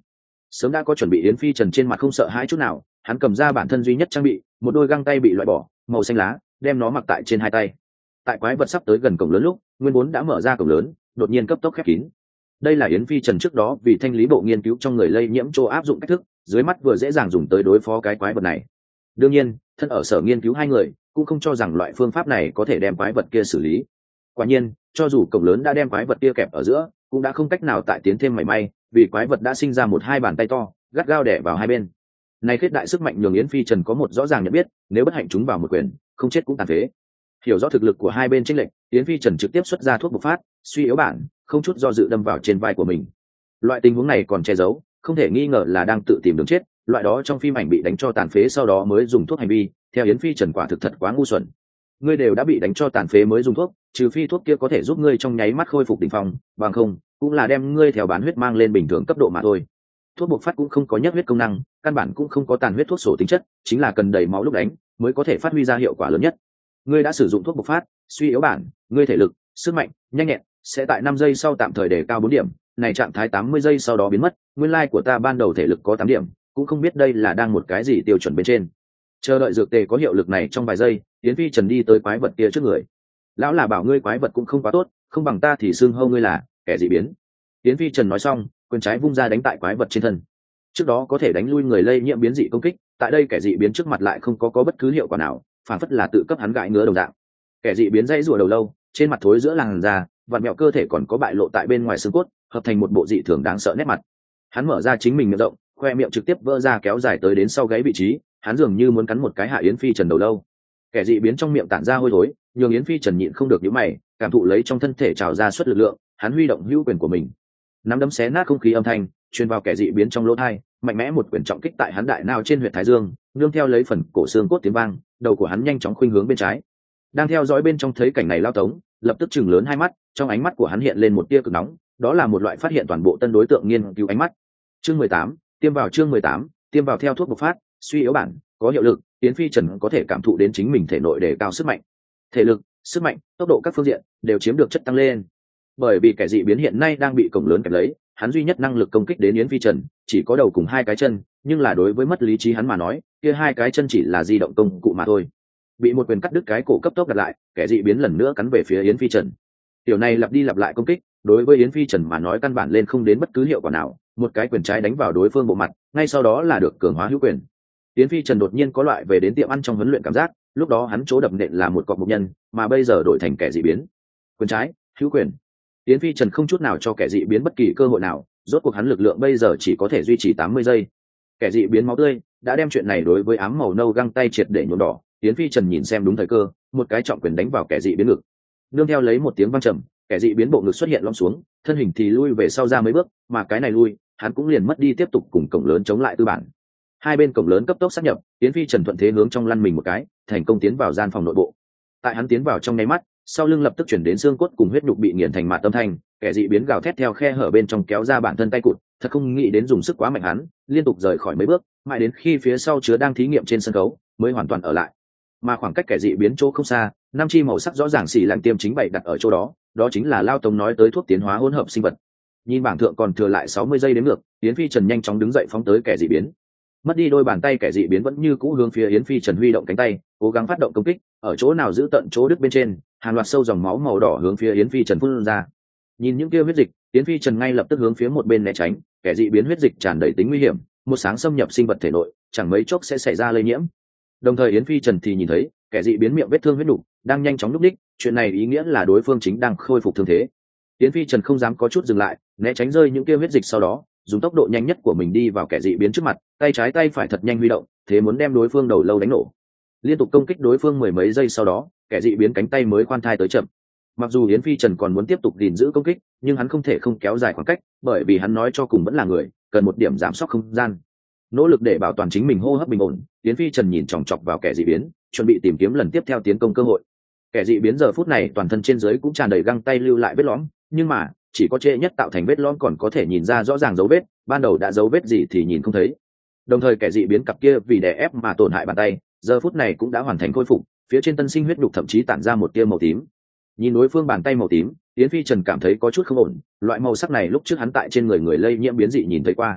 Sớm đã có chuẩn bị, Yến Phi Trần trên mặt không sợ hãi chút nào, hắn cầm ra bản thân duy nhất trang bị, một đôi găng tay bị loại bỏ, màu xanh lá, đem nó mặc tại trên hai tay. Tại quái vật sắp tới gần cổng lớn lúc, nguyên vốn đã mở ra cổng lớn, đột nhiên cấp tốc khép kín. Đây là Yến Phi Trần trước đó vì thanh lý bộ nghiên cứu trong người lây nhiễm chỗ áp dụng cách thức, dưới mắt vừa dễ dàng dùng tới đối phó cái quái vật này. Đương nhiên, thân ở sở nghiên cứu hai người cũng không cho rằng loại phương pháp này có thể đem quái vật kia xử lý. Quả nhiên, cho dù cổng lớn đã đem quái vật kia kẹp ở giữa, cũng đã không cách nào tại tiến thêm mảy may, vì quái vật đã sinh ra một hai bàn tay to, gắt gao đè vào hai bên. Này khết đại sức mạnh nhường Yến Phi Trần có một rõ ràng nhận biết, nếu bất hạnh chúng vào một quyền, không chết cũng tàn phế. Hiểu rõ thực lực của hai bên chênh lệch, Yến Phi Trần trực tiếp xuất ra thuốc bộc phát, suy yếu bản, không chút do dự đâm vào trên vai của mình. Loại tình huống này còn che giấu, không thể nghi ngờ là đang tự tìm đường chết, loại đó trong phim ảnh bị đánh cho tàn phế sau đó mới dùng thuốc hành vi, theo Yến Phi Trần quả thực thật quá ngu xuẩn. Ngươi đều đã bị đánh cho tàn phế mới dùng thuốc, trừ phi thuốc kia có thể giúp ngươi trong nháy mắt khôi phục đỉnh phong, bằng không, cũng là đem ngươi theo bán huyết mang lên bình thường cấp độ mà thôi. Thuốc bộc phát cũng không có nhất huyết công năng, căn bản cũng không có tàn huyết thuốc sổ tính chất, chính là cần đầy máu lúc đánh mới có thể phát huy ra hiệu quả lớn nhất. Ngươi đã sử dụng thuốc bộc phát, suy yếu bản, ngươi thể lực, sức mạnh, nhanh nhẹn sẽ tại 5 giây sau tạm thời đề cao 4 điểm, này trạng thái 80 giây sau đó biến mất. Nguyên lai của ta ban đầu thể lực có 8 điểm, cũng không biết đây là đang một cái gì tiêu chuẩn bên trên. Chờ đợi dược tề có hiệu lực này trong vài giây, Yến Phi Trần đi tới quái vật kia trước người. Lão là bảo ngươi quái vật cũng không quá tốt, không bằng ta thì xưng hô ngươi là kẻ dị biến. Yến Phi Trần nói xong, quyền trái vung ra đánh tại quái vật trên thân. Trước đó có thể đánh lui người lây nhiễm biến dị công kích, tại đây kẻ dị biến trước mặt lại không có bất cứ hiệu quả nào, phản phất là tự cấp hắn gãi ngứa đồng dạng. Kẻ dị biến dãy rùa đầu lâu, trên mặt thối giữa làn da, vặn mẹo cơ thể còn có bại lộ tại bên ngoài xương cốt, hợp thành một bộ dị thường đáng sợ nét mặt. Hắn mở ra chính mình miệng rộng, khoe miệng trực tiếp vỡ ra kéo dài tới đến sau gáy vị trí, hắn dường như muốn cắn một cái hạ Yến Phi Trần đầu lâu. Kẻ dị biến trong miệng tản ra hôi thối, nhường Yến Phi Trần nhịn không được nhíu mày, cảm thụ lấy trong thân thể trào ra suất lực lượng, hắn huy động hữu quyền của mình, nắm đấm xé nát không khí âm thanh truyền vào kẻ dị biến trong lỗ tai, mạnh mẽ một quyền trọng kích tại hắn đại não trên huyệt thái dương, nương theo lấy phần cổ xương cốt tiếng vang, đầu của hắn nhanh chóng khuynh hướng bên trái. Đang theo dõi bên trong thấy cảnh này Lao Tống lập tức chừng lớn hai mắt, trong ánh mắt của hắn hiện lên một tia cực nóng, đó là một loại phát hiện toàn bộ tân đối tượng nghiên cứu ánh mắt. Chương 18, tiêm vào. Chương 18, tiêm vào. Theo thuốc bộc phát, suy yếu bản có hiệu lực, Yến Phi Trần có thể cảm thụ đến chính mình thể nội đề cao sức mạnh, thể lực, sức mạnh, tốc độ các phương diện đều chiếm được chất tăng lên. Bởi vì kẻ dị biến hiện nay đang bị cổng lớn kẹp lấy, hắn duy nhất năng lực công kích đến Yến Phi Trần chỉ có đầu cùng hai cái chân, nhưng là đối với mất lý trí hắn mà nói, kia hai cái chân chỉ là di động công cụ mà thôi. Bị một quyền cắt đứt cái cổ cấp tốc đặt lại, kẻ dị biến lần nữa cắn về phía Yến Phi Trần. Tiểu này lặp đi lặp lại công kích, đối với Yến Phi Trần mà nói căn bản lên không đến bất cứ hiệu quả nào, một cái quyền trái đánh vào đối phương bộ mặt, ngay sau đó là được cường hóa hữu quyền. Yến Phi Trần đột nhiên có loại về đến tiệm ăn trong huấn luyện cảm giác, lúc đó hắn chỗ đập nện là một cọc mục nhân, mà bây giờ đổi thành kẻ dị biến. Quyền trái, hữu quyền. Yến Phi Trần không chút nào cho kẻ dị biến bất kỳ cơ hội nào, rốt cuộc hắn lực lượng bây giờ chỉ có thể duy trì 80 giây. Kẻ dị biến máu tươi đã đem chuyện này đối với ám màu nâu găng tay triệt để nhuộm đỏ. Yến Phi Trần nhìn xem đúng thời cơ, một cái trọng quyền đánh vào kẻ dị biến ngực. Nương theo lấy một tiếng vang trầm, kẻ dị biến bộ ngực xuất hiện lõm xuống, thân hình thì lui về sau ra mấy bước, mà cái này lui, hắn cũng liền mất đi tiếp tục cùng cổng lớn chống lại tư bản. Hai bên cổng lớn cấp tốc sát nhập, Yến Phi Trần thuận thế hướng trong lăn mình một cái, thành công tiến vào gian phòng nội bộ. Tại hắn tiến vào trong nháy mắt, sau lưng lập tức chuyển đến xương cốt cùng huyết nhục bị nghiền thành mạt tâm thanh, kẻ dị biến gào thét theo khe hở bên trong kéo ra bản thân tay cụt, thật không nghĩ đến dùng sức quá mạnh, hắn liên tục rời khỏi mấy bước, mãi đến khi phía sau chứa đang thí nghiệm trên sân khấu mới hoàn toàn ở lại. Mà khoảng cách kẻ dị biến chỗ không xa, năm chi màu sắc rõ ràng xỉ lạnh tiêm chính bày đặt ở chỗ đó, đó chính là Lao Tống nói tới thuốc tiến hóa hỗn hợp sinh vật. Nhìn bảng thượng còn thừa lại 60 giây đến ngược, Yến Phi Trần nhanh chóng đứng dậy phóng tới kẻ dị biến. Mất đi đôi bàn tay, kẻ dị biến vẫn như cũ hướng phía Yến Phi Trần huy động cánh tay, cố gắng phát động công kích, ở chỗ nào giữ tận chỗ đứt bên trên, hàng loạt sâu dòng máu màu đỏ hướng phía Yến Phi Trần phun ra. Nhìn những kia huyết dịch, Yến Phi Trần ngay lập tức hướng phía một bên né tránh, kẻ dị biến huyết dịch tràn đầy tính nguy hiểm, một sáng xâm nhập sinh vật thể nội, chẳng mấy chốc sẽ xảy ra lây nhiễm. Đồng thời Yến Phi Trần thì nhìn thấy, kẻ dị biến miệng vết thương huyết nục đang nhanh chóng nhúc nhích, chuyện này ý nghĩa là đối phương chính đang khôi phục thương thế. Yến Phi Trần không dám có chút dừng lại, né tránh rơi những kia huyết dịch, sau đó dùng tốc độ nhanh nhất của mình đi vào kẻ dị biến trước mặt, tay trái tay phải thật nhanh huy động, thế muốn đem đối phương đầu lâu đánh nổ. Liên tục công kích đối phương mười mấy giây sau đó, kẻ dị biến cánh tay mới khoan thai tới chậm. Mặc dù Yến Phi Trần còn muốn tiếp tục gìn giữ công kích, nhưng hắn không thể không kéo dài khoảng cách, bởi vì hắn nói cho cùng vẫn là người, cần một điểm giảm sóc không gian. Nỗ lực để bảo toàn chính mình hô hấp bình ổn, Yến Phi Trần nhìn chòng chọc vào kẻ dị biến, chuẩn bị tìm kiếm lần tiếp theo tiến công cơ hội. Kẻ dị biến giờ phút này toàn thân trên dưới cũng tràn đầy găng tay lưu lại vết lõm, nhưng mà chỉ có trễ nhất tạo thành vết lõm còn có thể nhìn ra rõ ràng dấu vết, ban đầu đã dấu vết gì thì nhìn không thấy. Đồng thời kẻ dị biến cặp kia vì đè ép mà tổn hại bàn tay, giờ phút này cũng đã hoàn thành khôi phục, phía trên tân sinh huyết nhục thậm chí tản ra một tia màu tím. Nhìn đối phương bàn tay màu tím, Yến Phi Trần cảm thấy có chút không ổn, loại màu sắc này lúc trước hắn tại trên người người lây nhiễm biến dị nhìn thấy qua.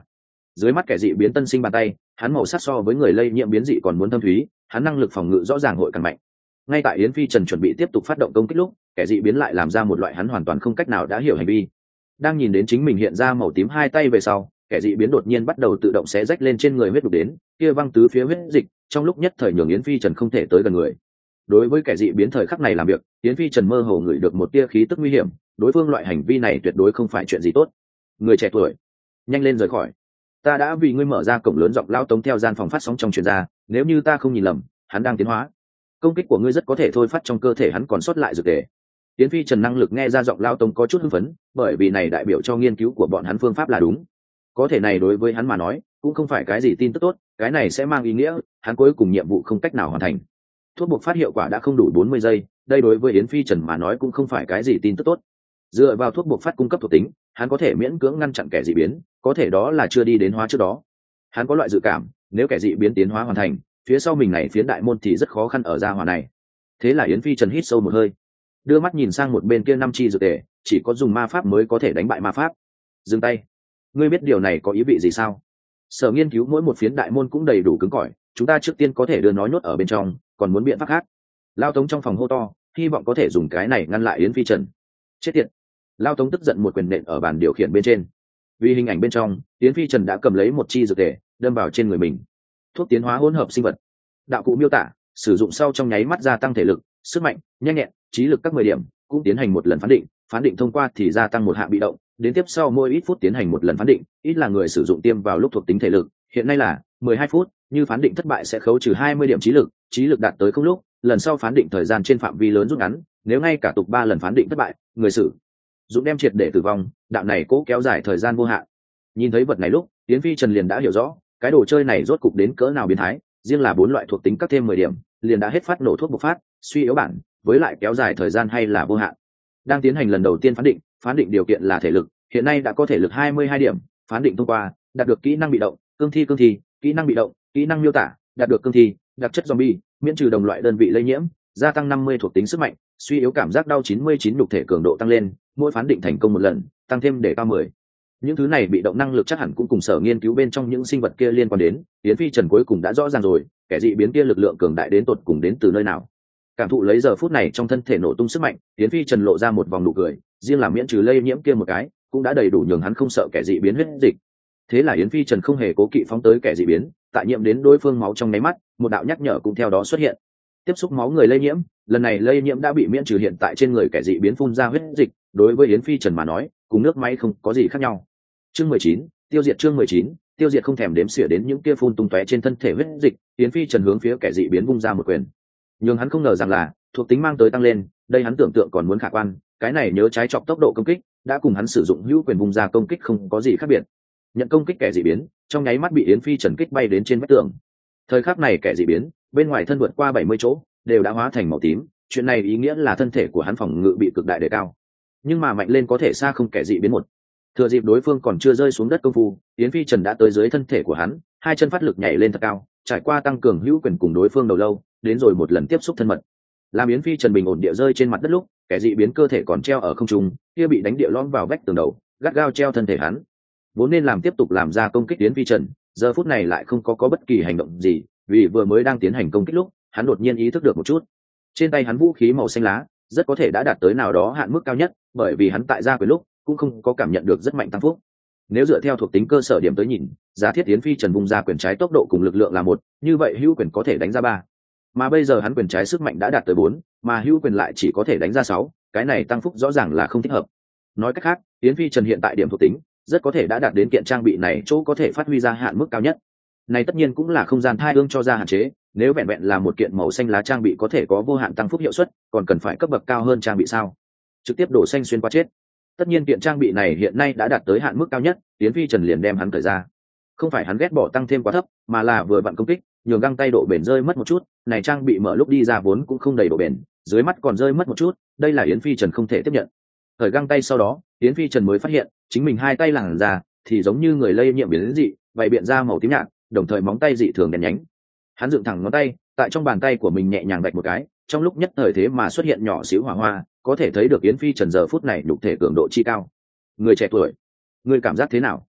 Dưới mắt kẻ dị biến tân sinh bàn tay, hắn màu sắc so với người lây nhiễm biến dị còn muốn thâm thúy, hắn năng lực phòng ngự rõ ràng hội càng mạnh. Ngay tại Yến Phi Trần chuẩn bị tiếp tục phát động công kích lúc, kẻ dị biến lại làm ra một loại hắn hoàn toàn không cách nào đã hiểu hành vi. Đang nhìn đến chính mình hiện ra màu tím hai tay về sau, kẻ dị biến đột nhiên bắt đầu tự động xé rách lên trên người huyết đục đến, kia văng tứ phía huyết dịch, trong lúc nhất thời nhường Yến Phi Trần không thể tới gần người. Đối với kẻ dị biến thời khắc này làm việc, Yến Phi Trần mơ hồ ngửi được một tia khí tức nguy hiểm, đối phương loại hành vi này tuyệt đối không phải chuyện gì tốt. Người trẻ tuổi, nhanh lên rời khỏi. Ta đã vì ngươi mở ra cổng lớn, giọng lão Tống theo gian phòng phát sóng trong truyền ra, nếu như ta không nhìn lầm, hắn đang tiến hóa. Công kích của ngươi rất có thể thôi phát trong cơ thể hắn còn sót lại dược tề. Yến Phi Trần năng lực nghe ra giọng lão Tống có chút hưng phấn, bởi vì này đại biểu cho nghiên cứu của bọn hắn phương pháp là đúng. Có thể này đối với hắn mà nói, cũng không phải cái gì tin tức tốt, cái này sẽ mang ý nghĩa hắn cuối cùng nhiệm vụ không cách nào hoàn thành. Thuốc buộc phát hiệu quả đã không đủ 40 giây, đây đối với Yến Phi Trần mà nói cũng không phải cái gì tin tức tốt. Dựa vào thuốc buộc phát cung cấp thuộc tính, hắn có thể miễn cưỡng ngăn chặn kẻ dị biến, có thể đó là chưa đi đến hóa trước đó. Hắn có loại dự cảm, nếu kẻ dị biến tiến hóa hoàn thành, phía sau mình này phiến đại môn thì rất khó khăn ở ra hòa này. Thế là Yến Phi Trần hít sâu một hơi, đưa mắt nhìn sang một bên kia 5 chi dược tề, chỉ có dùng ma pháp mới có thể đánh bại ma pháp. Dừng tay. Ngươi biết điều này có ý vị gì sao? Sở nghiên cứu mỗi một phiến đại môn cũng đầy đủ cứng cỏi, chúng ta trước tiên có thể đưa nó nhốt ở bên trong, còn muốn biện pháp khác. Lao Tống trong phòng hô to, hy vọng có thể dùng cái này ngăn lại Yến Phi Trần. Chết tiệt. Lao Tống tức giận một quyền nện ở bàn điều khiển bên trên. Vì hình ảnh bên trong, Yến Phi Trần đã cầm lấy một chi dược tề, đâm vào trên người mình. Thuốc tiến hóa hỗn hợp sinh vật. Đạo cụ miêu tả, sử dụng sau trong nháy mắt gia tăng thể lực, sức mạnh, nhanh nhẹn, trí lực các 10 điểm, cũng tiến hành một lần phán định thông qua thì gia tăng một hạng bị động, đến tiếp sau mỗi ít phút tiến hành một lần phán định, ít là người sử dụng tiêm vào lúc thuộc tính thể lực, hiện nay là 12 phút, như phán định thất bại sẽ khấu trừ 20 điểm trí lực đạt tới không lúc, lần sau phán định thời gian trên phạm vi lớn rút ngắn, nếu ngay cả tục 3 lần phán định thất bại, người sử dụng đem triệt để tử vong, đạo này cố kéo dài thời gian vô hạn. Nhìn thấy vật này lúc, Yến Phi Trần liền đã hiểu rõ, cái đồ chơi này rốt cục đến cỡ nào biến thái, riêng là 4 loại thuộc tính các thêm 10 điểm, liền đã hết phát nổ thuốc bộc phát, suy yếu bản, với lại kéo dài thời gian hay là vô hạn. Đang tiến hành lần đầu tiên phán định điều kiện là thể lực, hiện nay đã có thể lực 22 điểm, phán định thông qua, đạt được kỹ năng bị động, cương thi, kỹ năng bị động, kỹ năng miêu tả, đạt được cương thi, đặc chất zombie, miễn trừ đồng loại đơn vị lây nhiễm, gia tăng 50 thuộc tính sức mạnh, suy yếu cảm giác đau 99 nhục thể cường độ tăng lên, mỗi phán định thành công một lần, tăng thêm để cao 10. Những thứ này bị động năng lực chắc hẳn cũng cùng sở nghiên cứu bên trong những sinh vật kia liên quan đến, Yến Phi Trần cuối cùng đã rõ ràng rồi, kẻ dị biến kia lực lượng cường đại đến tột cùng đến từ nơi nào. Cảm thụ lấy giờ phút này trong thân thể nổ tung sức mạnh, Yến Phi Trần lộ ra một vòng nụ cười, riêng là miễn trừ lây nhiễm kia một cái, cũng đã đầy đủ nhường hắn không sợ kẻ dị biến huyết dịch. Thế là Yến Phi Trần không hề cố kỵ phóng tới kẻ dị biến, tại nhiễm đến đối phương máu trong nháy mắt, một đạo nhắc nhở cũng theo đó xuất hiện. Tiếp xúc máu người lây nhiễm, lần này lây nhiễm đã bị miễn trừ, hiện tại trên người kẻ dị biến phun ra huyết dịch, đối với Yến Phi Trần mà nói, cùng nước máy không có gì khác nhau. Chương 19, tiêu diệt. Chương 19, tiêu diệt. Không thèm đếm xỉa đến những kia phun tung tóe trên thân thể huyết dịch, Yến Phi Trần hướng phía kẻ dị biến vung ra một quyền. Nhưng hắn không ngờ rằng là thuộc tính mang tới tăng lên, đây hắn tưởng tượng còn muốn khả quan, cái này nhớ trái chọc tốc độ công kích, đã cùng hắn sử dụng hữu quyền vung ra công kích không có gì khác biệt. Nhận công kích kẻ dị biến, trong nháy mắt bị Yến Phi Trần kích bay đến trên vách tường. Thời khắc này kẻ dị biến, bên ngoài thân vượt qua 70 chỗ, đều đã hóa thành màu tím, chuyện này ý nghĩa là thân thể của hắn phòng ngự bị cực đại đề cao. Nhưng mà mạnh lên có thể xa không kẻ dị biến một. Thừa dịp đối phương còn chưa rơi xuống đất công phu, Yến Phi Trần đã tới dưới thân thể của hắn, hai chân phát lực nhảy lên thật cao, trải qua tăng cường hữu quyền cùng đối phương đầu lâu, đến rồi một lần tiếp xúc thân mật. Làm Yến Phi Trần bình ổn địa rơi trên mặt đất lúc, kẻ dị biến cơ thể còn treo ở không trung, kia bị đánh địa lõm vào vách tường đầu, gắt gao treo thân thể hắn. Vốn nên làm tiếp tục làm ra công kích Yến Phi Trần, giờ phút này lại không có bất kỳ hành động gì, vì vừa mới đang tiến hành công kích lúc, hắn đột nhiên ý thức được một chút. Trên tay hắn vũ khí màu xanh lá, rất có thể đã đạt tới nào đó hạn mức cao nhất, bởi vì hắn tại ra quyền lúc cũng không có cảm nhận được rất mạnh tăng phúc. Nếu dựa theo thuộc tính cơ sở điểm tới nhìn, giá thiết Yến Phi Trần vùng ra quyền trái tốc độ cùng lực lượng là 1, như vậy hữu quyền có thể đánh ra 3. Mà bây giờ hắn quyền trái sức mạnh đã đạt tới 4, mà hữu quyền lại chỉ có thể đánh ra 6, cái này tăng phúc rõ ràng là không thích hợp. Nói cách khác, Yến Phi Trần hiện tại điểm thuộc tính rất có thể đã đạt đến kiện trang bị này chỗ có thể phát huy ra hạn mức cao nhất. Này tất nhiên cũng là không gian thai ương cho ra hạn chế, nếu vẹn vẹn là một kiện màu xanh lá trang bị có thể có vô hạn tăng phúc hiệu suất, còn cần phải cấp bậc cao hơn trang bị sao? Trực tiếp đổ xanh xuyên qua chết. Tất nhiên kiện trang bị này hiện nay đã đạt tới hạn mức cao nhất, Yến Phi Trần liền đem hắn thời ra. Không phải hắn ghét bỏ tăng thêm quá thấp, mà là vừa vặn công kích, nhường găng tay độ bền rơi mất một chút, này trang bị mở lúc đi ra vốn cũng không đầy độ bền, dưới mắt còn rơi mất một chút, đây là Yến Phi Trần không thể tiếp nhận. Thời găng tay sau đó, Yến Phi Trần mới phát hiện, chính mình hai tay làn ra thì giống như người lây nhiễm biến dị, vậy biện ra màu tím nhạt, đồng thời móng tay dị thường đen nhánh. Hắn dựng thẳng ngón tay, tại trong bàn tay của mình nhẹ nhàng vạch một cái, trong lúc nhất thời thế mà xuất hiện nhỏ xíu hỏa hoa, có thể thấy được Yến Phi Trần giờ phút này nhục thể cường độ chi cao. Người trẻ tuổi, người cảm giác thế nào?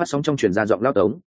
phát sóng trong truyền ra giọng lao tống.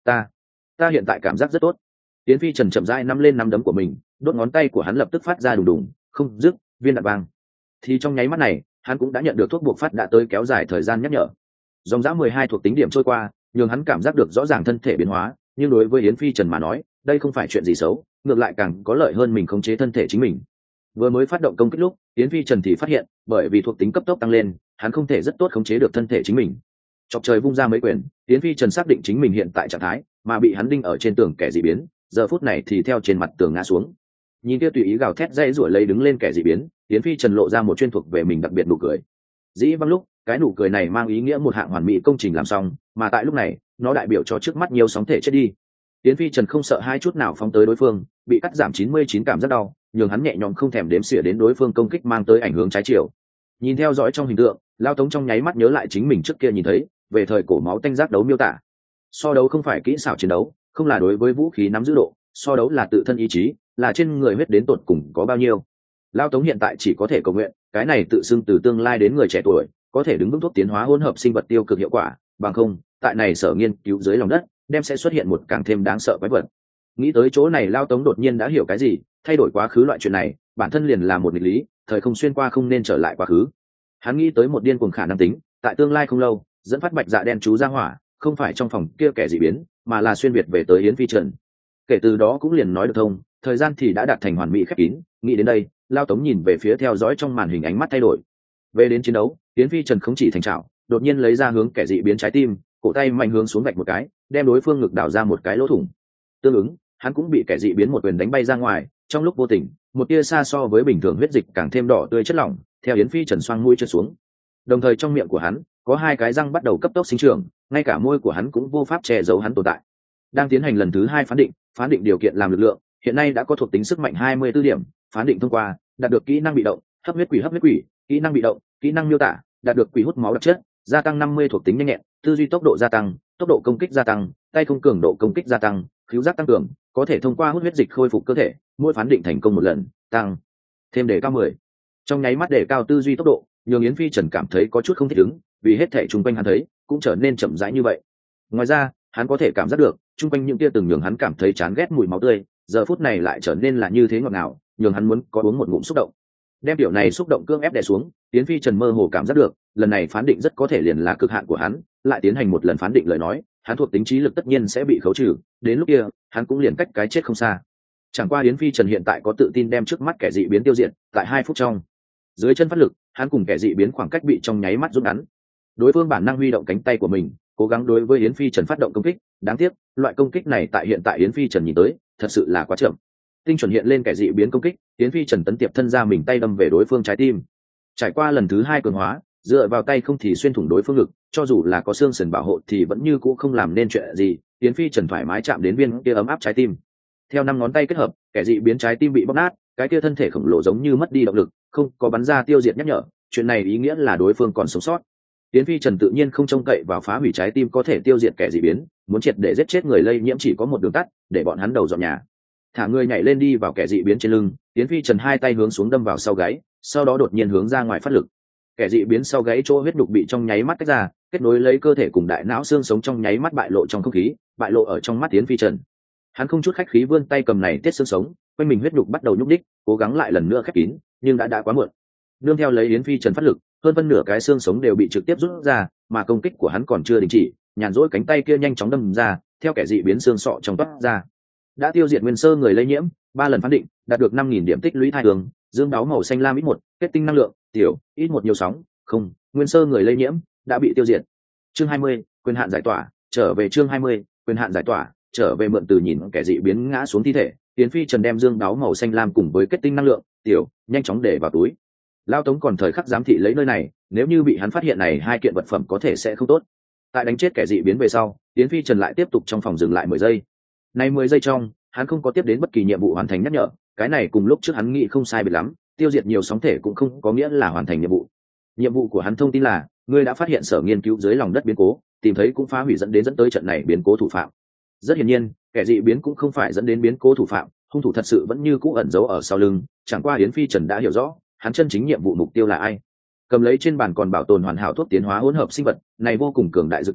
Ta hiện tại cảm giác rất tốt. Yến Phi Trần chậm rãi nắm lên nắm đấm của mình, đốt ngón tay của hắn lập tức phát ra đùng đùng không dứt viên đạn vang. Thì trong nháy mắt này hắn cũng đã nhận được thuốc buộc phát đã tới kéo dài thời gian nhắc nhở. Dòng dã 12 thuộc tính điểm trôi qua, nhưng hắn cảm giác được rõ ràng thân thể biến hóa, nhưng đối với Yến Phi Trần mà nói đây không phải chuyện gì xấu, ngược lại càng có lợi hơn mình khống chế thân thể chính mình. Vừa mới phát động công kích lúc Yến Phi Trần thì phát hiện bởi vì thuộc tính cấp tốc tăng lên, hắn không thể rất tốt khống chế được thân thể chính mình. Chọc trời vung ra mấy quyền, Yến Phi Trần xác định chính mình hiện tại trạng thái mà bị hắn đinh ở trên tường kẻ dị biến, giờ phút này thì theo trên mặt tường ngã xuống. Nhìn kia tùy ý gào thét dây rủa lấy đứng lên kẻ dị biến, Yến Phi Trần lộ ra một chuyên thuộc về mình đặc biệt nụ cười. Dĩ vãng lúc cái nụ cười này mang ý nghĩa một hạng hoàn mỹ công trình làm xong, mà tại lúc này nó đại biểu cho trước mắt nhiều sóng thể chết đi. Yến Phi Trần không sợ hai chút nào phóng tới đối phương, bị cắt giảm 99 cảm giác đau, nhưng hắn nhẹ nhõm không thèm đếm xỉa đến đối phương công kích mang tới ảnh hưởng trái chiều. Nhìn theo dõi trong hình tượng, Lao Tống trong nháy mắt nhớ lại chính mình trước kia nhìn thấy về thời cổ máu tanh giác đấu miêu tả. So đấu không phải kỹ xảo chiến đấu, không là đối với vũ khí nắm giữ độ, so đấu là tự thân ý chí, là trên người huyết đến tột cùng có bao nhiêu. Lao Tống hiện tại chỉ có thể cầu nguyện cái này tự xưng từ tương lai đến người trẻ tuổi có thể đứng vững thuốc tiến hóa hỗn hợp sinh vật tiêu cực hiệu quả, bằng không tại này sở nghiên cứu dưới lòng đất đem sẽ xuất hiện một càng thêm đáng sợ quái vật. Nghĩ tới chỗ này Lao Tống đột nhiên đã hiểu cái gì, thay đổi quá khứ loại chuyện này bản thân liền là một nghịch lý, thời không xuyên qua không nên trở lại quá khứ. Hắn nghĩ tới một điên cuồng khả năng tính, tại tương lai không lâu dẫn phát bạch dạ đen chú ra hỏa không phải trong phòng kia kẻ dị biến, mà là xuyên việt về tới Yến Phi Trần. Kể từ đó cũng liền nói được thông, thời gian thì đã đạt thành hoàn mỹ khép kín. Nghĩ đến đây Lao Tống nhìn về phía theo dõi trong màn hình, ánh mắt thay đổi. Về đến chiến đấu, Yến Phi Trần không chỉ thành trảo, đột nhiên lấy ra hướng kẻ dị biến trái tim, cổ tay mạnh hướng xuống vạch một cái, đem đối phương ngực đào ra một cái lỗ thủng. Tương ứng hắn cũng bị kẻ dị biến một quyền đánh bay ra ngoài. Trong lúc vô tình một tia xa so với bình thường huyết dịch càng thêm đỏ tươi chất lỏng theo Yến Phi Trần xoang mũi trượt xuống, đồng thời trong miệng của hắn có hai cái răng bắt đầu cấp tốc sinh trưởng, ngay cả môi của hắn cũng vô pháp che giấu hắn tồn tại. Đang tiến hành lần thứ 2 phán định điều kiện làm lực lượng, hiện nay đã có thuộc tính sức mạnh 24 điểm, phán định thông qua, đạt được kỹ năng bị động hấp huyết quỷ, kỹ năng bị động kỹ năng miêu tả, đạt được quỷ hút máu đặc chất, gia tăng 50 thuộc tính nhanh nhẹn, tư duy tốc độ gia tăng, tốc độ công kích gia tăng, tay không cường độ công kích gia tăng, khứu giác tăng cường, có thể thông qua hút huyết dịch khôi phục cơ thể, mỗi phán định thành công một lần tăng thêm đề cao 10. Trong nháy mắt đề cao tư duy tốc độ, nhường Yến Phi Trần cảm thấy có chút không thích ứng, vì hết thể chung quanh hắn thấy cũng trở nên chậm rãi như vậy. Ngoài ra hắn có thể cảm giác được chung quanh những tia từng nhường hắn cảm thấy chán ghét mùi máu tươi, giờ phút này lại trở nên là như thế ngọt ngào, nhường hắn muốn có uống một ngụm xúc động. Đem tiểu này xúc động cương ép đè xuống, Yến Phi Trần mơ hồ cảm giác được lần này phán định rất có thể liền là cực hạn của hắn, lại tiến hành một lần phán định lời nói hắn thuộc tính trí lực tất nhiên sẽ bị khấu trừ, đến lúc kia hắn cũng liền cách cái chết không xa. Chẳng qua Yến Phi Trần hiện tại có tự tin đem trước mắt kẻ dị biến tiêu diệt tại 2 phút trong. Dưới chân phát lực, hắn cùng kẻ dị biến khoảng cách bị trong nháy mắt rút ngắn. Đối phương bản năng huy động cánh tay của mình, cố gắng đối với Yến Phi Trần phát động công kích, đáng tiếc loại công kích này tại hiện tại Yến Phi Trần nhìn tới thật sự là quá chậm. Tinh chuẩn hiện lên kẻ dị biến công kích, Yến Phi Trần tấn tiệp thân ra mình tay đâm về đối phương trái tim. Trải qua lần thứ 2 cường hóa, dựa vào tay không thì xuyên thủng đối phương ngực, cho dù là có xương sườn bảo hộ thì vẫn như cũ không làm nên chuyện gì. Yến Phi Trần thoải mái chạm đến viên kia ấm áp trái tim. Theo 5 ngón tay kết hợp, kẻ dị biến trái tim bị bóp nát, cái kia thân thể khổng lồ giống như mất đi động lực, không có bắn ra tiêu diệt nhắc nhở, chuyện này ý nghĩa là đối phương còn sống sót. Yến Phi Trần tự nhiên không trông cậy vào phá hủy trái tim có thể tiêu diệt kẻ dị biến, muốn triệt để giết chết người lây nhiễm chỉ có một đường tắt, để bọn hắn đầu dọn nhà. Thả người nhảy lên đi vào kẻ dị biến trên lưng, Yến Phi Trần 2 tay hướng xuống đâm vào sau gáy, sau đó đột nhiên hướng ra ngoài phát lực. Kẻ dị biến sau gáy chỗ huyết đục bị trong nháy mắt tách ra, kết nối lấy cơ thể cùng đại não xương sống trong nháy mắt bại lộ trong không khí, bại lộ ở trong mắt Yến Phi Trần. Hắn không chút khách khí vươn tay cầm này tiết xương sống, quanh mình huyết đục bắt đầu nhúc nhích, cố gắng lại lần nữa khép kín, nhưng đã quá muộn. Nương theo lấy Yến Phi Trần phát lực, hơn phân nửa cái xương sống đều bị trực tiếp rút ra, mà công kích của hắn còn chưa đình chỉ, nhàn rỗi cánh tay kia nhanh chóng đâm ra, theo kẻ dị biến xương sọ trong toát ra. Đã tiêu diệt nguyên sơ người lây nhiễm, 3 lần phán định, đạt được 5000 điểm tích lũy thai thường, dương đáo màu xanh lam ít 1, kết tinh năng lượng, tiểu, ít 1 nhiều sóng, không, nguyên sơ người lây nhiễm đã bị tiêu diệt. Chương 20, quyền hạn giải tỏa, trở về chương 20, quyền hạn giải tỏa, trở về mượn từ nhìn kẻ dị biến ngã xuống thi thể, Yến Phi Trần đem dương đáo màu xanh lam cùng với kết tinh năng lượng, tiểu, nhanh chóng để vào túi. Lao Tống còn thời khắc giám thị lấy nơi này, nếu như bị hắn phát hiện này 2 kiện vật phẩm có thể sẽ không tốt. Tại đánh chết kẻ dị biến về sau, Yến Phi Trần lại tiếp tục trong phòng dừng lại 10 giây. Này 10 giây trong, hắn không có tiếp đến bất kỳ nhiệm vụ hoàn thành nhắc nhở, cái này cùng lúc trước hắn nghĩ không sai biệt lắm, tiêu diệt nhiều sóng thể cũng không có nghĩa là hoàn thành nhiệm vụ. Nhiệm vụ của hắn thông tin là, ngươi đã phát hiện sở nghiên cứu dưới lòng đất biến cố, tìm thấy cũng phá hủy dẫn tới trận này biến cố thủ phạm. Rất hiển nhiên, kẻ dị biến cũng không phải dẫn đến biến cố thủ phạm, hung thủ thật sự vẫn như cũ ẩn giấu ở sau lưng, chẳng qua Yến Phi Trần đã hiểu rõ, hắn chân chính nhiệm vụ mục tiêu là ai. Cầm lấy trên bàn còn bảo tồn hoàn hảo thuốc tiến hóa hỗn hợp sinh vật, này vô cùng cường đại dược tề,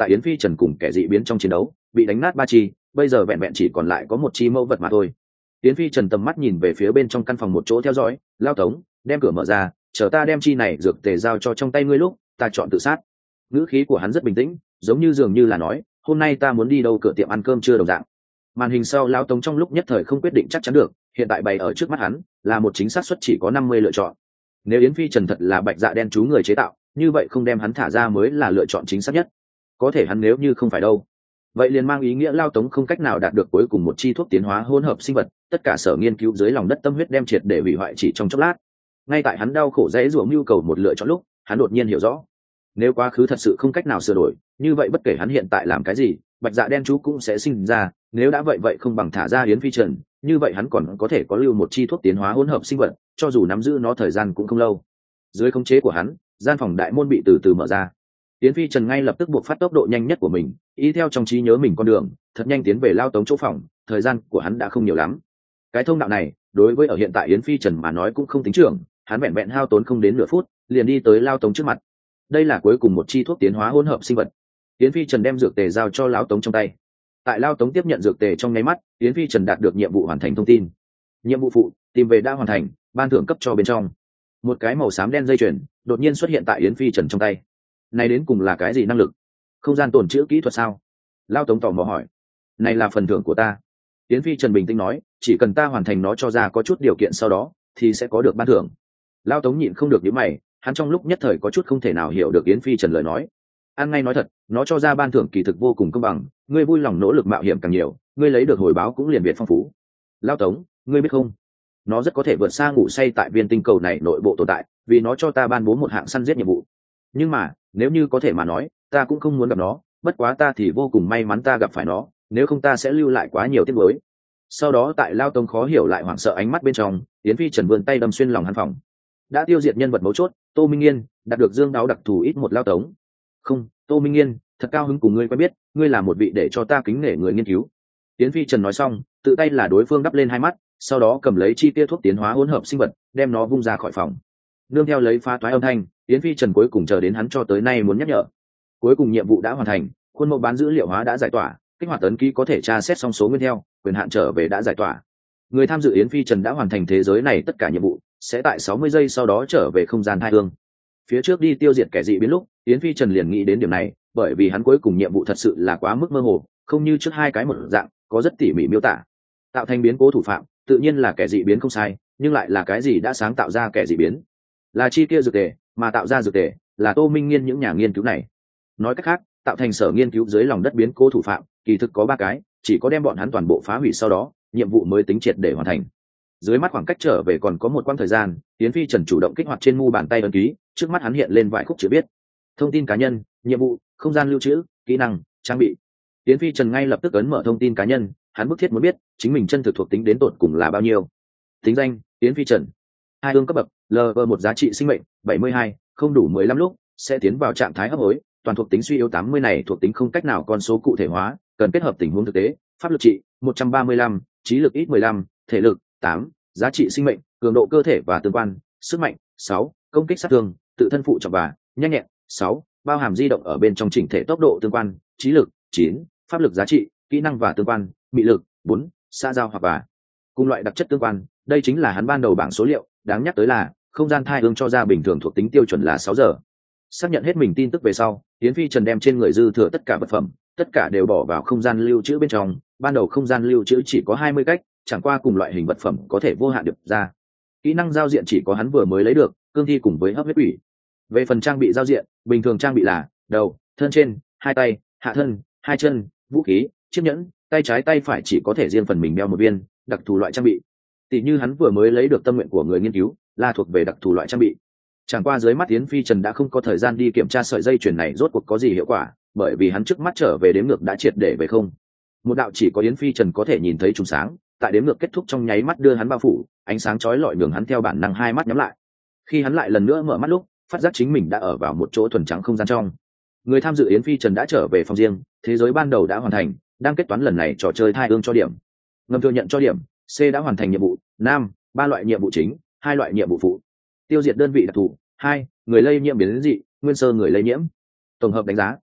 tại Yến Phi Trần cùng kẻ dị biến trong chiến đấu bị đánh nát 3 chi, bây giờ vẹn vẹn chỉ còn lại có 1 chi mẫu vật mà thôi. Yến Phi Trần tầm mắt nhìn về phía bên trong căn phòng một chỗ theo dõi, Lao Tống, đem cửa mở ra, chờ ta đem chi này dược tề giao cho trong tay ngươi lúc, ta chọn tự sát. Ngữ khí của hắn rất bình tĩnh, giống như dường như là nói, hôm nay ta muốn đi đâu cửa tiệm ăn cơm trưa đồng dạng. Màn hình sau Lao Tống trong lúc nhất thời không quyết định chắc chắn được, hiện tại bày ở trước mắt hắn là một chính xác suất chỉ có 50 lựa chọn. Nếu Yến Phi Trần thật là bạch dạ đen chú người chế tạo, như vậy không đem hắn thả ra mới là lựa chọn chính xác nhất. Có thể hắn nếu như không phải đâu, vậy liền mang ý nghĩa Lao Tống không cách nào đạt được cuối cùng một chi thuốc tiến hóa hỗn hợp sinh vật, tất cả sở nghiên cứu dưới lòng đất tâm huyết đem triệt để hủy hoại chỉ trong chốc lát. Ngay tại hắn đau khổ dễ dùa nhu cầu một lựa chọn lúc, hắn đột nhiên hiểu rõ, nếu quá khứ thật sự không cách nào sửa đổi, như vậy bất kể hắn hiện tại làm cái gì, bạch dạ đen chú cũng sẽ sinh ra. Nếu đã vậy không bằng thả ra Yến Phi Trần, như vậy hắn còn có thể có lưu một chi thuốc tiến hóa hỗn hợp sinh vật, cho dù nắm giữ nó thời gian cũng không lâu. Dưới khống chế của hắn, gian phòng đại môn bị từ từ mở ra. Yến Phi Trần ngay lập tức buộc phát tốc độ nhanh nhất của mình, y theo trong trí nhớ mình con đường, thật nhanh tiến về Lao Tống chỗ phòng. Thời gian của hắn đã không nhiều lắm. Cái thông đạo này, đối với ở hiện tại Yến Phi Trần mà nói cũng không tính trưởng, hắn vẹn vẹn hao tốn không đến nửa phút, liền đi tới Lao Tống trước mặt. Đây là cuối cùng một chi thuốc tiến hóa hỗn hợp sinh vật. Yến Phi Trần đem dược tề giao cho Lão Tống trong tay. Tại Lao Tống tiếp nhận dược tề trong nháy mắt, Yến Phi Trần đạt được nhiệm vụ hoàn thành thông tin. Nhiệm vụ phụ, tìm về đã hoàn thành, ban thưởng cấp cho bên trong. Một cái màu xám đen dây chuyền đột nhiên xuất hiện tại Yến Phi Trần trong tay. Này đến cùng là cái gì năng lực? Không gian tồn trữ kỹ thuật sao? Lao Tống tò mò hỏi. Này là phần thưởng của ta. Yến Phi Trần bình tĩnh nói, chỉ cần ta hoàn thành nó cho ra có chút điều kiện sau đó, thì sẽ có được ban thưởng. Lao Tống nhịn không được nhíu mày, hắn trong lúc nhất thời có chút không thể nào hiểu được Yến Phi Trần lời nói. Ăn ngay nói thật, nó cho ra ban thưởng kỳ thực vô cùng công bằng, ngươi vui lòng nỗ lực mạo hiểm càng nhiều, ngươi lấy được hồi báo cũng liền biệt phong phú. Lao Tống, ngươi biết không? Nó rất có thể vượt xa ngủ say tại viên tinh cầu này nội bộ tồn tại, vì nó cho ta ban bố một hạng săn giết nhiệm vụ. Nhưng mà, nếu như có thể mà nói, ta cũng không muốn gặp nó, bất quá ta thì vô cùng may mắn ta gặp phải nó, nếu không ta sẽ lưu lại quá nhiều tiếc nuối. Sau đó tại Lao Tống khó hiểu lại hoảng sợ ánh mắt bên trong, Yến Phi Trần vươn tay đâm xuyên lòng hắn phòng. Đã tiêu diệt nhân vật mấu chốt, Tô Minh Nghiên, đạt được dương đáo đặc thù ít một Lao Tống. Không, Tô Minh Nghiên, thật cao hứng cùng ngươi quen biết, ngươi là một vị để cho ta kính nể người nghiên cứu. Yến Phi Trần nói xong, tự tay là đối phương đắp lên hai mắt, sau đó cầm lấy chi tiêu thuốc tiến hóa hỗn hợp sinh vật, đem nó vung ra khỏi phòng. Nương theo lấy phá toái âm thanh, Yến Phi Trần cuối cùng chờ đến hắn cho tới nay muốn nhắc nhở. Cuối cùng nhiệm vụ đã hoàn thành, khuôn mẫu bán dữ liệu hóa đã giải tỏa, kích hoạt ấn ký có thể tra xét xong số nguyên theo, quyền hạn trở về đã giải tỏa. Người tham dự Yến Phi Trần đã hoàn thành thế giới này tất cả nhiệm vụ, sẽ tại 60 giây sau đó trở về không gian thai hương. Phía trước đi tiêu diệt kẻ dị biến lúc, Yến Phi Trần liền nghĩ đến điểm này, bởi vì hắn cuối cùng nhiệm vụ thật sự là quá mức mơ hồ, không như trước hai cái một dạng, có rất tỉ mỉ miêu tả. Tạo thành biến cố thủ phạm, tự nhiên là kẻ dị biến không sai, nhưng lại là cái gì đã sáng tạo ra kẻ dị biến? Là chi kia dược tề, mà tạo ra dược tề là Tô Minh Nghiên những nhà nghiên cứu này. Nói cách khác, tạo thành sở nghiên cứu dưới lòng đất biến cố thủ phạm, kỳ thực có 3 cái, chỉ có đem bọn hắn toàn bộ phá hủy sau đó, nhiệm vụ mới tính triệt để hoàn thành. Dưới mắt khoảng cách trở về còn có một quãng thời gian, Yến Phi Trần chủ động kích hoạt trên mu bàn tay ấn ký, trước mắt hắn hiện lên vài khúc chữ viết: thông tin cá nhân, nhiệm vụ, không gian lưu trữ, kỹ năng, trang bị. Yến Phi Trần ngay lập tức ấn mở thông tin cá nhân, hắn bức thiết muốn biết chính mình chân thực thuộc tính đến tột cùng là bao nhiêu. Tính danh: Yến Phi Trần. Hai ương cấp bậc: LV1 giá trị sinh mệnh 72, không đủ 15 lúc sẽ tiến vào trạng thái hấp hối, toàn thuộc tính suy yếu 80 này thuộc tính không cách nào con số cụ thể hóa, cần kết hợp tình huống thực tế. Pháp lực trị 135, trí lực ít 15, thể lực 8, giá trị sinh mệnh, cường độ cơ thể và tương quan, sức mạnh 6, công kích sát thương, tự thân phụ trọng và nhanh nhẹn 6, bao hàm di động ở bên trong chỉnh thể tốc độ tương quan, trí lực 9, pháp lực giá trị, kỹ năng và tương quan, mị lực 4, xã giao hoặc và cùng loại đặc chất tương quan. Đây chính là hắn ban đầu bảng số liệu. Đáng nhắc tới là không gian thai ương cho ra bình thường thuộc tính tiêu chuẩn là 6 giờ. Xác nhận hết mình tin tức về sau, Yến Phi Trần đem trên người dư thừa tất cả vật phẩm, tất cả đều bỏ vào không gian lưu trữ bên trong. Ban đầu không gian lưu trữ chỉ có 20 cách, chẳng qua cùng loại hình vật phẩm có thể vô hạn điệp ra. Kỹ năng giao diện chỉ có hắn vừa mới lấy được, cương thi cùng với hấp huyết quỷ. Về phần trang bị giao diện, bình thường trang bị là đầu, thân trên, 2 tay, hạ thân, 2 chân, vũ khí, chiếc nhẫn, tay trái tay phải chỉ có thể riêng phần mình đeo một viên, đặc thù loại trang bị. Tỷ như hắn vừa mới lấy được tâm nguyện của người nghiên cứu, là thuộc về đặc thù loại trang bị. Chẳng qua dưới mắt Yến Phi Trần đã không có thời gian đi kiểm tra sợi dây chuyền này rốt cuộc có gì hiệu quả, bởi vì hắn trước mắt trở về đếm ngược đã triệt để về không. Một đạo chỉ có Yến Phi Trần có thể nhìn thấy trùng sáng, tại đếm ngược kết thúc trong nháy mắt đưa hắn bao phủ, ánh sáng chói lọi nhường hắn theo bản năng hai mắt nhắm lại. Khi hắn lại lần nữa mở mắt lúc, phát giác chính mình đã ở vào một chỗ thuần trắng không gian trong. Người tham dự Yến Phi Trần đã trở về phòng riêng, thế giới ban đầu đã hoàn thành, đang kết toán lần này trò chơi thai ương cho điểm. Ngầm thừa nhận cho điểm, C đã hoàn thành nhiệm vụ, nam, 3 loại nhiệm vụ chính, 2 loại nhiệm vụ phụ. Tiêu diệt đơn vị đặc thù, 2, người lây nhiễm biến dị, nguyên sơ người lây nhiễm. Tổng hợp đánh giá, S,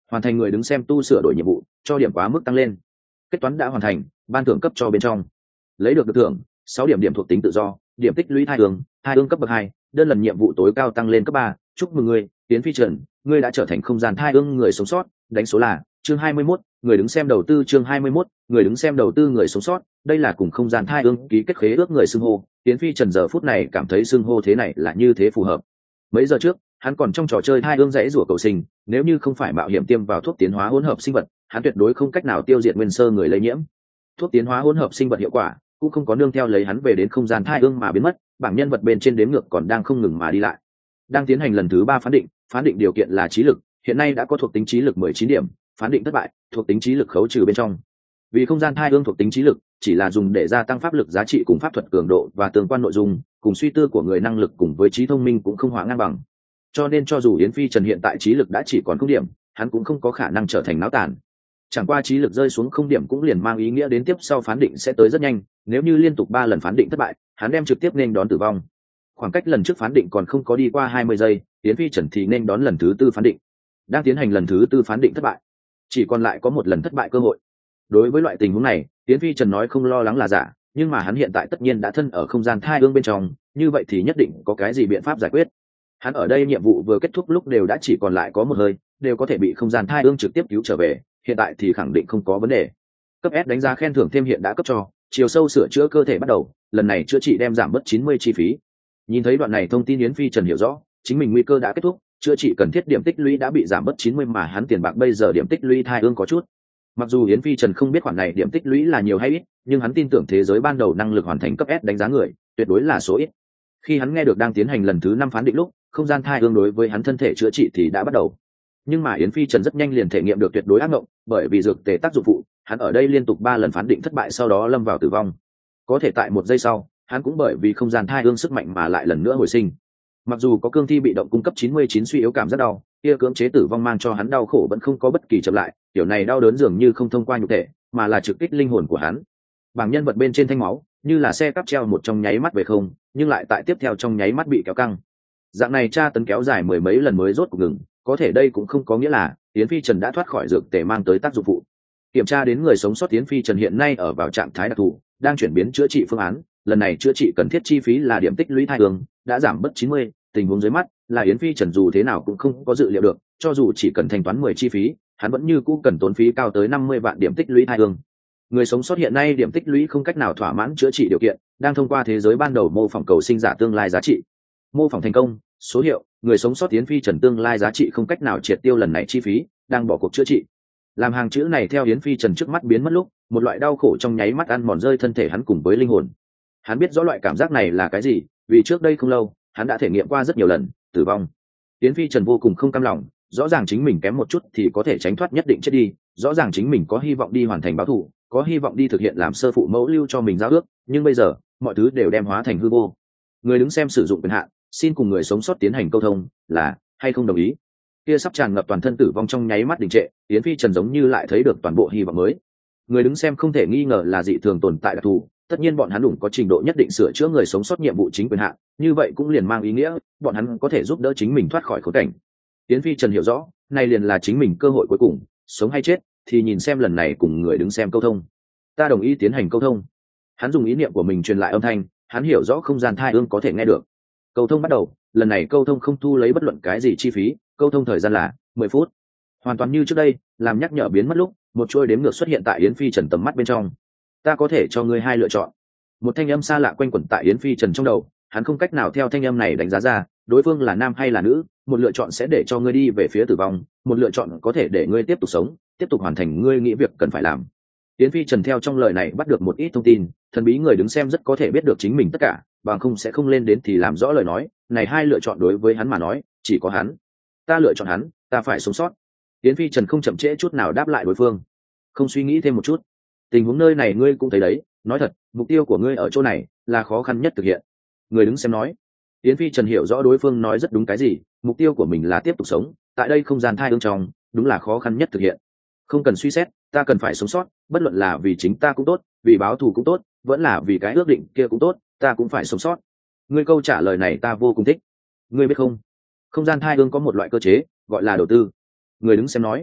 hoàn thành người đứng xem tu sửa đổi nhiệm vụ cho điểm quá mức tăng lên. Kết toán đã hoàn thành, ban thưởng cấp cho bên trong. Lấy được thưởng 6 điểm điểm thuộc tính tự do, điểm tích lũy thai ương cấp bậc 2, đơn lần nhiệm vụ tối cao tăng lên cấp 3. Chúc mừng ngươi, Tiến Phi Trần, ngươi đã trở thành không gian thai ương người sống sót. Đánh số là chương 21, người đứng xem đầu tư. Chương 21, người đứng xem đầu tư người sống sót. Đây là cùng không gian thai ương ký kết khế ước người xưng hô. Tiến Phi Trần giờ phút này cảm thấy xưng hô thế này là như thế phù hợp. Mấy giờ trước hắn còn trong trò chơi thai ương dãy rủa cầu sinh, nếu như không phải mạo hiểm tiêm vào thuốc tiến hóa hỗn hợp sinh vật, hắn tuyệt đối không cách nào tiêu diệt nguyên sơ người lây nhiễm. Thuốc tiến hóa hỗn hợp sinh vật hiệu quả cũng không có nương theo lấy hắn về đến không gian thai ương mà biến mất, bảng nhân vật bên trên đếm ngược còn đang không ngừng mà đi lại. Đang tiến hành lần thứ 3 phán định điều kiện là trí lực, hiện nay đã có thuộc tính trí lực 19 điểm, phán định thất bại, thuộc tính trí lực khấu trừ bên trong. Vì không gian thai ương thuộc tính trí lực chỉ là dùng để gia tăng pháp lực giá trị cùng pháp thuật cường độ và tương quan nội dung, cùng suy tư của người năng lực cùng với trí thông minh cũng không hòa ngang bằng. Cho nên cho dù Yến Phi Trần hiện tại trí lực đã chỉ còn 0 điểm, hắn cũng không có khả năng trở thành náo tàn. Chẳng qua trí lực rơi xuống 0 điểm cũng liền mang ý nghĩa đến tiếp sau phán định sẽ tới rất nhanh, nếu như liên tục 3 lần phán định thất bại, hắn đem trực tiếp nên đón tử vong. Khoảng cách lần trước phán định còn không có đi qua 20 giây, Yến Phi Trần thì nên đón lần thứ 4 phán định. Đang tiến hành lần thứ 4 phán định thất bại, chỉ còn lại có 1 lần thất bại cơ hội. Đối với loại tình huống này, Yến Phi Trần nói không lo lắng là giả, nhưng mà hắn hiện tại tất nhiên đã thân ở không gian thai ương bên trong, như vậy thì nhất định có cái gì biện pháp giải quyết. Hắn ở đây nhiệm vụ vừa kết thúc lúc đều đã chỉ còn lại có 1 hơi, đều có thể bị không gian thai ương trực tiếp cứu trở về, hiện tại thì khẳng định không có vấn đề. Cấp S đánh giá khen thưởng thêm hiện đã cấp cho, chiều sâu sửa chữa cơ thể bắt đầu, lần này chữa trị đem giảm bớt 90 chi phí. Nhìn thấy đoạn này thông tin Yến Phi Trần hiểu rõ, chính mình nguy cơ đã kết thúc, chữa trị cần thiết điểm tích lũy đã bị giảm bớt 90 mà hắn tiền bạc bây giờ điểm tích lũy thai ương có chút. Mặc dù Yến Phi Trần không biết khoản này điểm tích lũy là nhiều hay ít, nhưng hắn tin tưởng thế giới ban đầu năng lực hoàn thành cấp S đánh giá người, tuyệt đối là số ít. Khi hắn nghe được đang tiến hành lần thứ 5 phán định lúc, không gian thai ương đối với hắn thân thể chữa trị thì đã bắt đầu. Nhưng mà Yến Phi Trần rất nhanh liền thể nghiệm được tuyệt đối ác mộng, bởi vì dược tề tác dụng phụ, hắn ở đây liên tục 3 lần phán định thất bại sau đó lâm vào tử vong. Có thể tại 1 giây sau, hắn cũng bởi vì không gian thai ương sức mạnh mà lại lần nữa hồi sinh. Mặc dù có cương thi bị động cung cấp 99 suy yếu cảm rất đau, kia cưỡng chế tử vong mang cho hắn đau khổ vẫn không có bất kỳ chậm lại, kiểu này đau đớn dường như không thông qua nhục thể, mà là trực kích linh hồn của hắn. Bảng nhân vật bên trên thanh máu, như là xe cắp treo một trong nháy mắt về không, nhưng lại tại tiếp theo trong nháy mắt bị kéo căng. Dạng này tra tấn kéo dài 10 mấy lần mới rốt cuộc ngừng, có thể đây cũng không có nghĩa là Yến Phi Trần đã thoát khỏi dược tề mang tới tác dụng phụ. Kiểm tra đến người sống sót Yến Phi Trần hiện nay ở vào trạng thái đặc thù, đang chuyển biến chữa trị phương án, lần này chữa trị cần thiết chi phí là điểm tích lũy thai ương, đã giảm bớt 90, tình huống dưới mắt là Yến Phi Trần dù thế nào cũng không có dự liệu được, cho dù chỉ cần thanh toán 10 chi phí, hắn vẫn như cũ cần tốn phí cao tới 50 vạn điểm tích lũy thai ương. Người sống sót hiện nay điểm tích lũy không cách nào thỏa mãn chữa trị điều kiện, đang thông qua thế giới ban đầu mô phỏng cầu sinh giả tương lai giá trị. Mô phỏng thành công, số hiệu, người sống sót Yến Phi Trần tương lai giá trị không cách nào triệt tiêu lần này chi phí, đang bỏ cuộc chữa trị. Làm hàng chữ này theo Yến Phi Trần trước mắt biến mất lúc, một loại đau khổ trong nháy mắt ăn mòn rơi thân thể hắn cùng với linh hồn. Hắn biết rõ loại cảm giác này là cái gì, vì trước đây không lâu, hắn đã thể nghiệm qua rất nhiều lần tử vong. Yến Phi Trần vô cùng không cam lòng, rõ ràng chính mình kém một chút thì có thể tránh thoát nhất định chết đi, rõ ràng chính mình có hy vọng đi hoàn thành báo thù, có hy vọng đi thực hiện làm sơ phụ mẫu lưu cho mình giao ước, nhưng bây giờ, mọi thứ đều đem hóa thành hư vô. Người đứng xem sử dụng quyền hạn, xin cùng người sống sót tiến hành câu thông, là hay không đồng ý. Kia sắp tràn ngập toàn thân tử vong trong nháy mắt đình trệ, Yến Phi Trần giống như lại thấy được toàn bộ hy vọng mới. Người đứng xem không thể nghi ngờ là dị thường tồn tại đặc thù, tất nhiên bọn hắn đủ có trình độ nhất định sửa chữa người sống sót nhiệm vụ chính quyền hạn, như vậy cũng liền mang ý nghĩa bọn hắn có thể giúp đỡ chính mình thoát khỏi khốn cảnh. Yến Phi Trần hiểu rõ, này liền là chính mình cơ hội cuối cùng, sống hay chết thì nhìn xem lần này cùng người đứng xem câu thông. Ta đồng ý tiến hành câu thông. Hắn dùng ý niệm của mình truyền lại âm thanh, hắn hiểu rõ không gian thai ương có thể nghe được. Câu thông bắt đầu, lần này câu thông không thu lấy bất luận cái gì chi phí, câu thông thời gian là 10 phút. Hoàn toàn như trước đây, làm nhắc nhở biến mất lúc, một chuôi đếm ngược xuất hiện tại Yến Phi Trần tầm mắt bên trong. Ta có thể cho ngươi 2 lựa chọn. Một thanh âm xa lạ quanh quẩn tại Yến Phi Trần trong đầu, hắn không cách nào theo thanh âm này đánh giá ra đối phương là nam hay là nữ. Một lựa chọn sẽ để cho ngươi đi về phía tử vong, một lựa chọn có thể để ngươi tiếp tục sống, tiếp tục hoàn thành ngươi nghĩ việc cần phải làm. Yến Phi Trần theo trong lời này bắt được một ít thông tin, thần bí người đứng xem rất có thể biết được chính mình tất cả, bằng không sẽ không lên đến thì làm rõ lời nói này. 2 lựa chọn đối với hắn mà nói chỉ có hắn. Ta lựa chọn hắn, ta phải sống sót. Yến Phi Trần không chậm trễ chút nào đáp lại đối phương, không suy nghĩ thêm một chút. Tình huống nơi này ngươi cũng thấy đấy, nói thật, mục tiêu của ngươi ở chỗ này là khó khăn nhất thực hiện. Người đứng xem nói. Yến Phi Trần hiểu rõ đối phương nói rất đúng cái gì, mục tiêu của mình là tiếp tục sống tại đây không gian thai ương trong, đúng là khó khăn nhất thực hiện. Không cần suy xét, ta cần phải sống sót, bất luận là vì chính ta cũng tốt, vì báo thù cũng tốt, vẫn là vì cái ước định kia cũng tốt, ta cũng phải sống sót. Ngươi câu trả lời này ta vô cùng thích. Ngươi biết không, không gian thai ương có một loại cơ chế gọi là đầu tư. Người đứng xem nói.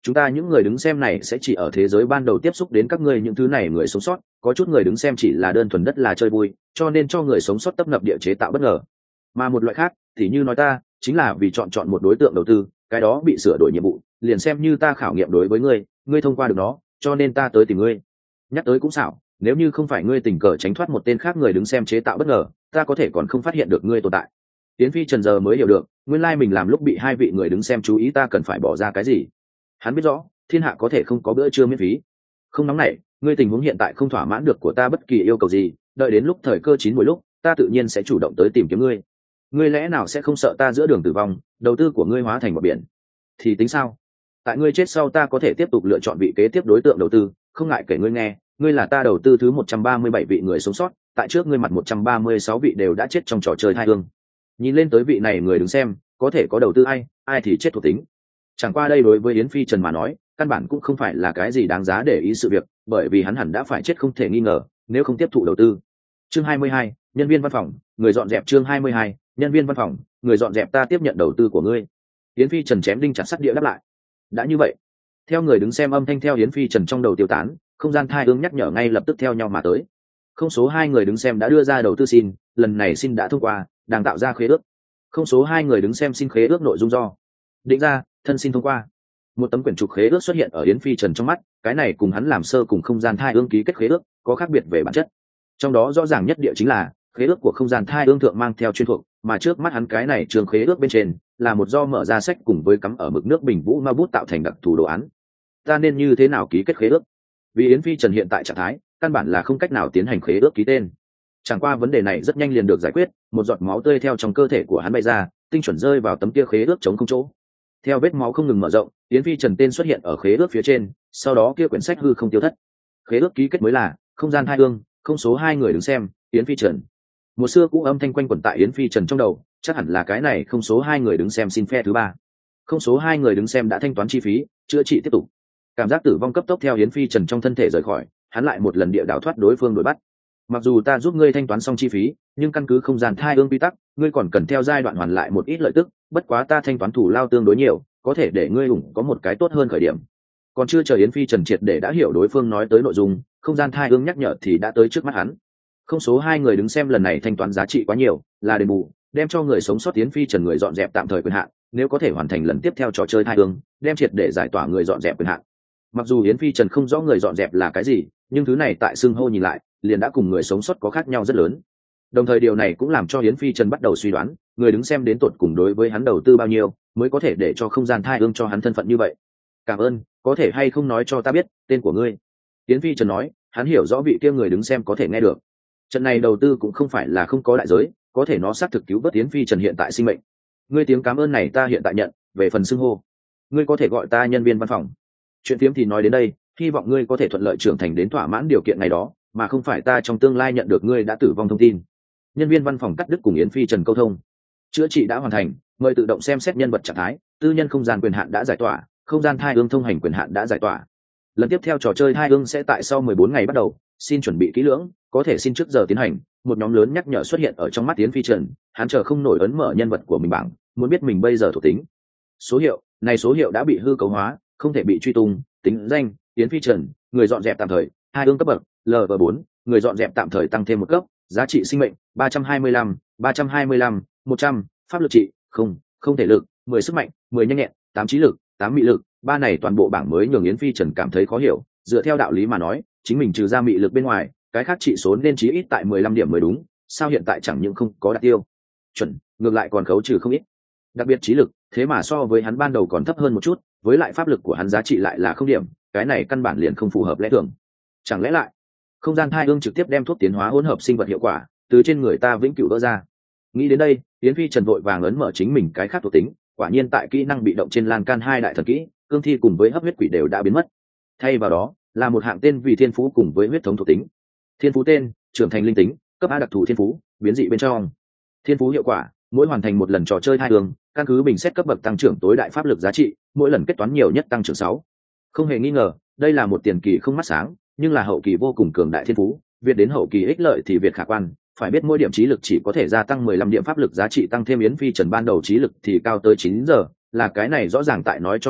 chúng ta những người đứng xem này sẽ chỉ ở thế giới ban đầu tiếp xúc đến các ngươi những thứ này người sống sót, có chút người đứng xem chỉ là đơn thuần đất là chơi vui, cho nên cho người sống sót tấp nập địa chế tạo bất ngờ. Mà một loại khác thì như nói ta chính là vì chọn một đối tượng đầu tư, cái đó bị sửa đổi nhiệm vụ, liền xem như ta khảo nghiệm đối với ngươi, ngươi thông qua được nó, cho nên ta tới tìm ngươi. Nhắc tới cũng xảo, nếu như không phải ngươi tình cờ tránh thoát một tên khác người đứng xem chế tạo bất ngờ, ta có thể còn không phát hiện được ngươi tồn tại. Tiến Phi Trần giờ mới hiểu được, nguyên lai mình làm lúc bị hai vị người đứng xem chú ý ta cần phải bỏ ra cái gì. Hắn biết rõ, thiên hạ có thể không có bữa trưa miễn phí. Không nóng nảy, ngươi tình huống hiện tại không thỏa mãn được của ta bất kỳ yêu cầu gì, đợi đến lúc thời cơ chín muồi lúc, ta tự nhiên sẽ chủ động tới tìm kiếm ngươi. Ngươi lẽ nào sẽ không sợ ta giữa đường tử vong, đầu tư của ngươi hóa thành một biển? Thì tính sao? Tại ngươi chết sau ta có thể tiếp tục lựa chọn vị kế tiếp đối tượng đầu tư, không ngại kể ngươi nghe, ngươi là ta đầu tư thứ 137 vị người sống sót, tại trước ngươi mặt 136 vị đều đã chết trong trò chơi thai hương. Nhìn lên tới vị này người đứng xem, có thể có đầu tư ai thì chết thuộc tính. Chẳng qua đây đối với Yến Phi Trần mà nói, căn bản cũng không phải là cái gì đáng giá để ý sự việc, bởi vì hắn hẳn đã phải chết không thể nghi ngờ, nếu không tiếp thụ đầu tư. Chương 22, nhân viên văn phòng, người dọn dẹp. Chương 22, nhân viên văn phòng, người dọn dẹp. Ta tiếp nhận đầu tư của ngươi. Yến Phi Trần chém đinh chặt sắt địa đáp lại. Đã như vậy, theo người đứng xem âm thanh theo Yến Phi Trần trong đầu tiêu tán, không gian thai ương nhắc nhở ngay lập tức theo nhau mà tới. Không số 2 người đứng xem đã đưa ra đầu tư xin, lần này xin đã thông qua, đang tạo ra khế ước. Không số 2 người đứng xem xin khế ước nội dung do định ra, thân xin thông qua. Một tấm quyển trục khế ước xuất hiện ở Yến Phi Trần trong mắt, cái này cùng hắn làm sơ cùng không gian thai ương ký kết khế ước có khác biệt về bản chất. Trong đó rõ ràng nhất địa chính là khế ước của không gian thai ương thượng mang theo chuyên thuộc, mà trước mắt hắn cái này trường khế ước bên trên là một do mở ra sách cùng với cắm ở mực nước bình vũ ma bút tạo thành đặc thù đồ án. Ta nên như thế nào ký kết khế ước? Vì Yến Phi Trần hiện tại trạng thái căn bản là không cách nào tiến hành khế ước ký tên. Chẳng qua vấn đề này rất nhanh liền được giải quyết, một giọt máu tươi theo trong cơ thể của hắn bay ra, tinh chuẩn rơi vào tấm kia khế ước chống không chỗ. Theo vết máu không ngừng mở rộng, Yến Phi Trần tên xuất hiện ở khế ước phía trên, sau đó kia quyển sách hư không tiêu thất. Khế ước ký kết mới là không gian thai ương, không số 2 người đứng xem, Yến Phi Trần. Một xưa cũ âm thanh quanh quẩn tại Yến Phi Trần trong đầu, chắc hẳn là cái này không số 2 người đứng xem xin phe thứ 3. Không số 2 người đứng xem đã thanh toán chi phí, chữa trị tiếp tục. Cảm giác tử vong cấp tốc theo Yến Phi Trần trong thân thể rời khỏi, hắn lại một lần địa đảo thoát đối phương đuổi bắt. Mặc dù ta giúp ngươi thanh toán xong chi phí, nhưng căn cứ không gian thai ương quy tắc, ngươi còn cần theo giai đoạn hoàn lại một ít lợi tức, bất quá ta thanh toán thủ lao tương đối nhiều, có thể để ngươi ủng có một cái tốt hơn khởi điểm. Còn chưa chờ Yến Phi Trần triệt để đã hiểu đối phương nói tới nội dung, không gian thai ương nhắc nhở thì đã tới trước mắt hắn. Không số 2 người đứng xem lần này thanh toán giá trị quá nhiều, là đền bù, đem cho người sống sót Yến Phi Trần người dọn dẹp tạm thời quyền hạn, nếu có thể hoàn thành lần tiếp theo trò chơi thai ương, đem triệt để giải tỏa người dọn dẹp quyền hạn. Mặc dù Yến Phi Trần không rõ người dọn dẹp là cái gì, nhưng thứ này tại xưng hô nhìn lại, liền đã cùng người sống sót có khác nhau rất lớn. Đồng thời điều này cũng làm cho Yến Phi Trần bắt đầu suy đoán, người đứng xem đến tột cùng đối với hắn đầu tư bao nhiêu, mới có thể để cho không gian thai ương cho hắn thân phận như vậy. Cảm ơn, có thể hay không nói cho ta biết tên của ngươi? Yến Phi Trần nói, hắn hiểu rõ vị kia người đứng xem có thể nghe được. Trận này đầu tư cũng không phải là không có đại giới, có thể nó xác thực cứu vớt Yến Phi Trần hiện tại sinh mệnh. Ngươi tiếng cảm ơn này ta hiện tại nhận, về phần xưng hô, ngươi có thể gọi ta nhân viên văn phòng. Chuyện phiếm thì nói đến đây, hy vọng ngươi có thể thuận lợi trưởng thành đến thỏa mãn điều kiện ngày đó, mà không phải ta trong tương lai nhận được ngươi đã tử vong thông tin. Nhân viên văn phòng cắt đứt cùng Yến Phi Trần câu thông. Chữa trị đã hoàn thành, mời tự động xem xét nhân vật trạng thái, tư nhân không gian quyền hạn đã giải tỏa, không gian thai ương thông hành quyền hạn đã giải tỏa. Lần tiếp theo trò chơi thai ương sẽ tại sau 14 ngày bắt đầu, xin chuẩn bị kỹ lưỡng, có thể xin trước giờ tiến hành. Một nhóm lớn nhắc nhở xuất hiện ở trong mắt Yến Phi Trần, hắn chờ không nổi ấn mở nhân vật của mình bảng, muốn biết mình bây giờ thuộc tính. Số hiệu, này số hiệu đã bị hư cấu hóa, không thể bị truy tung. Tính danh, Yến Phi Trần, người dọn dẹp tạm thời, hai ương cấp bậc, LV4, người dọn dẹp tạm thời tăng thêm một cấp, giá trị sinh mệnh 325, 100, pháp lực trị không thể lực 10 sức mạnh, 10 nhanh nhẹn, 8 trí lực, 8 mị lực. Ba này toàn bộ bảng mới nhường Yến Phi Trần cảm thấy khó hiểu, dựa theo đạo lý mà nói, chính mình trừ ra mị lực bên ngoài, cái khác trị số nên chí ít tại 15 điểm mới đúng, sao hiện tại chẳng những không có đạt tiêu chuẩn, ngược lại còn khấu trừ không ít. Đặc biệt trí lực, thế mà so với hắn ban đầu còn thấp hơn một chút, với lại pháp lực của hắn giá trị lại là 0 điểm, cái này căn bản liền không phù hợp lẽ thường. Chẳng lẽ lại không gian thai ương trực tiếp đem thuốc tiến hóa hỗn hợp sinh vật hiệu quả từ trên người ta vĩnh cửu vỡ ra? Nghĩ đến đây, Yến Phi Trần vội vàng ấn mở chính mình cái khác thuộc tính, quả nhiên tại kỹ năng bị động trên lan can 2 đại thần kỹ, cương thi cùng với hấp huyết quỷ đều đã biến mất. Thay vào đó là một hạng tên vì thiên phú cùng với huyết thống thuộc tính. Thiên phú tên, trưởng thành linh tính, cấp A đặc thù thiên phú, biến dị bên trong. Thiên phú hiệu quả, mỗi hoàn thành một lần trò chơi thai ương, căn cứ bình xét cấp bậc tăng trưởng tối đại pháp lực giá trị, mỗi lần kết toán nhiều nhất tăng trưởng 6. Không hề nghi ngờ, đây là một tiền kỳ không mắt sáng, nhưng là hậu kỳ vô cùng cường đại thiên phú, việt đến hậu kỳ ích lợi thì việt khả quan. Phải biết mỗi điểm trí lực chỉ có thể gia tăng 15 điểm pháp lực giá trị, tăng thêm Yến Phi Trần ban đầu trí lực thì cao tới 9 giờ, là cái này rõ ràng tại nói cho hắn biết,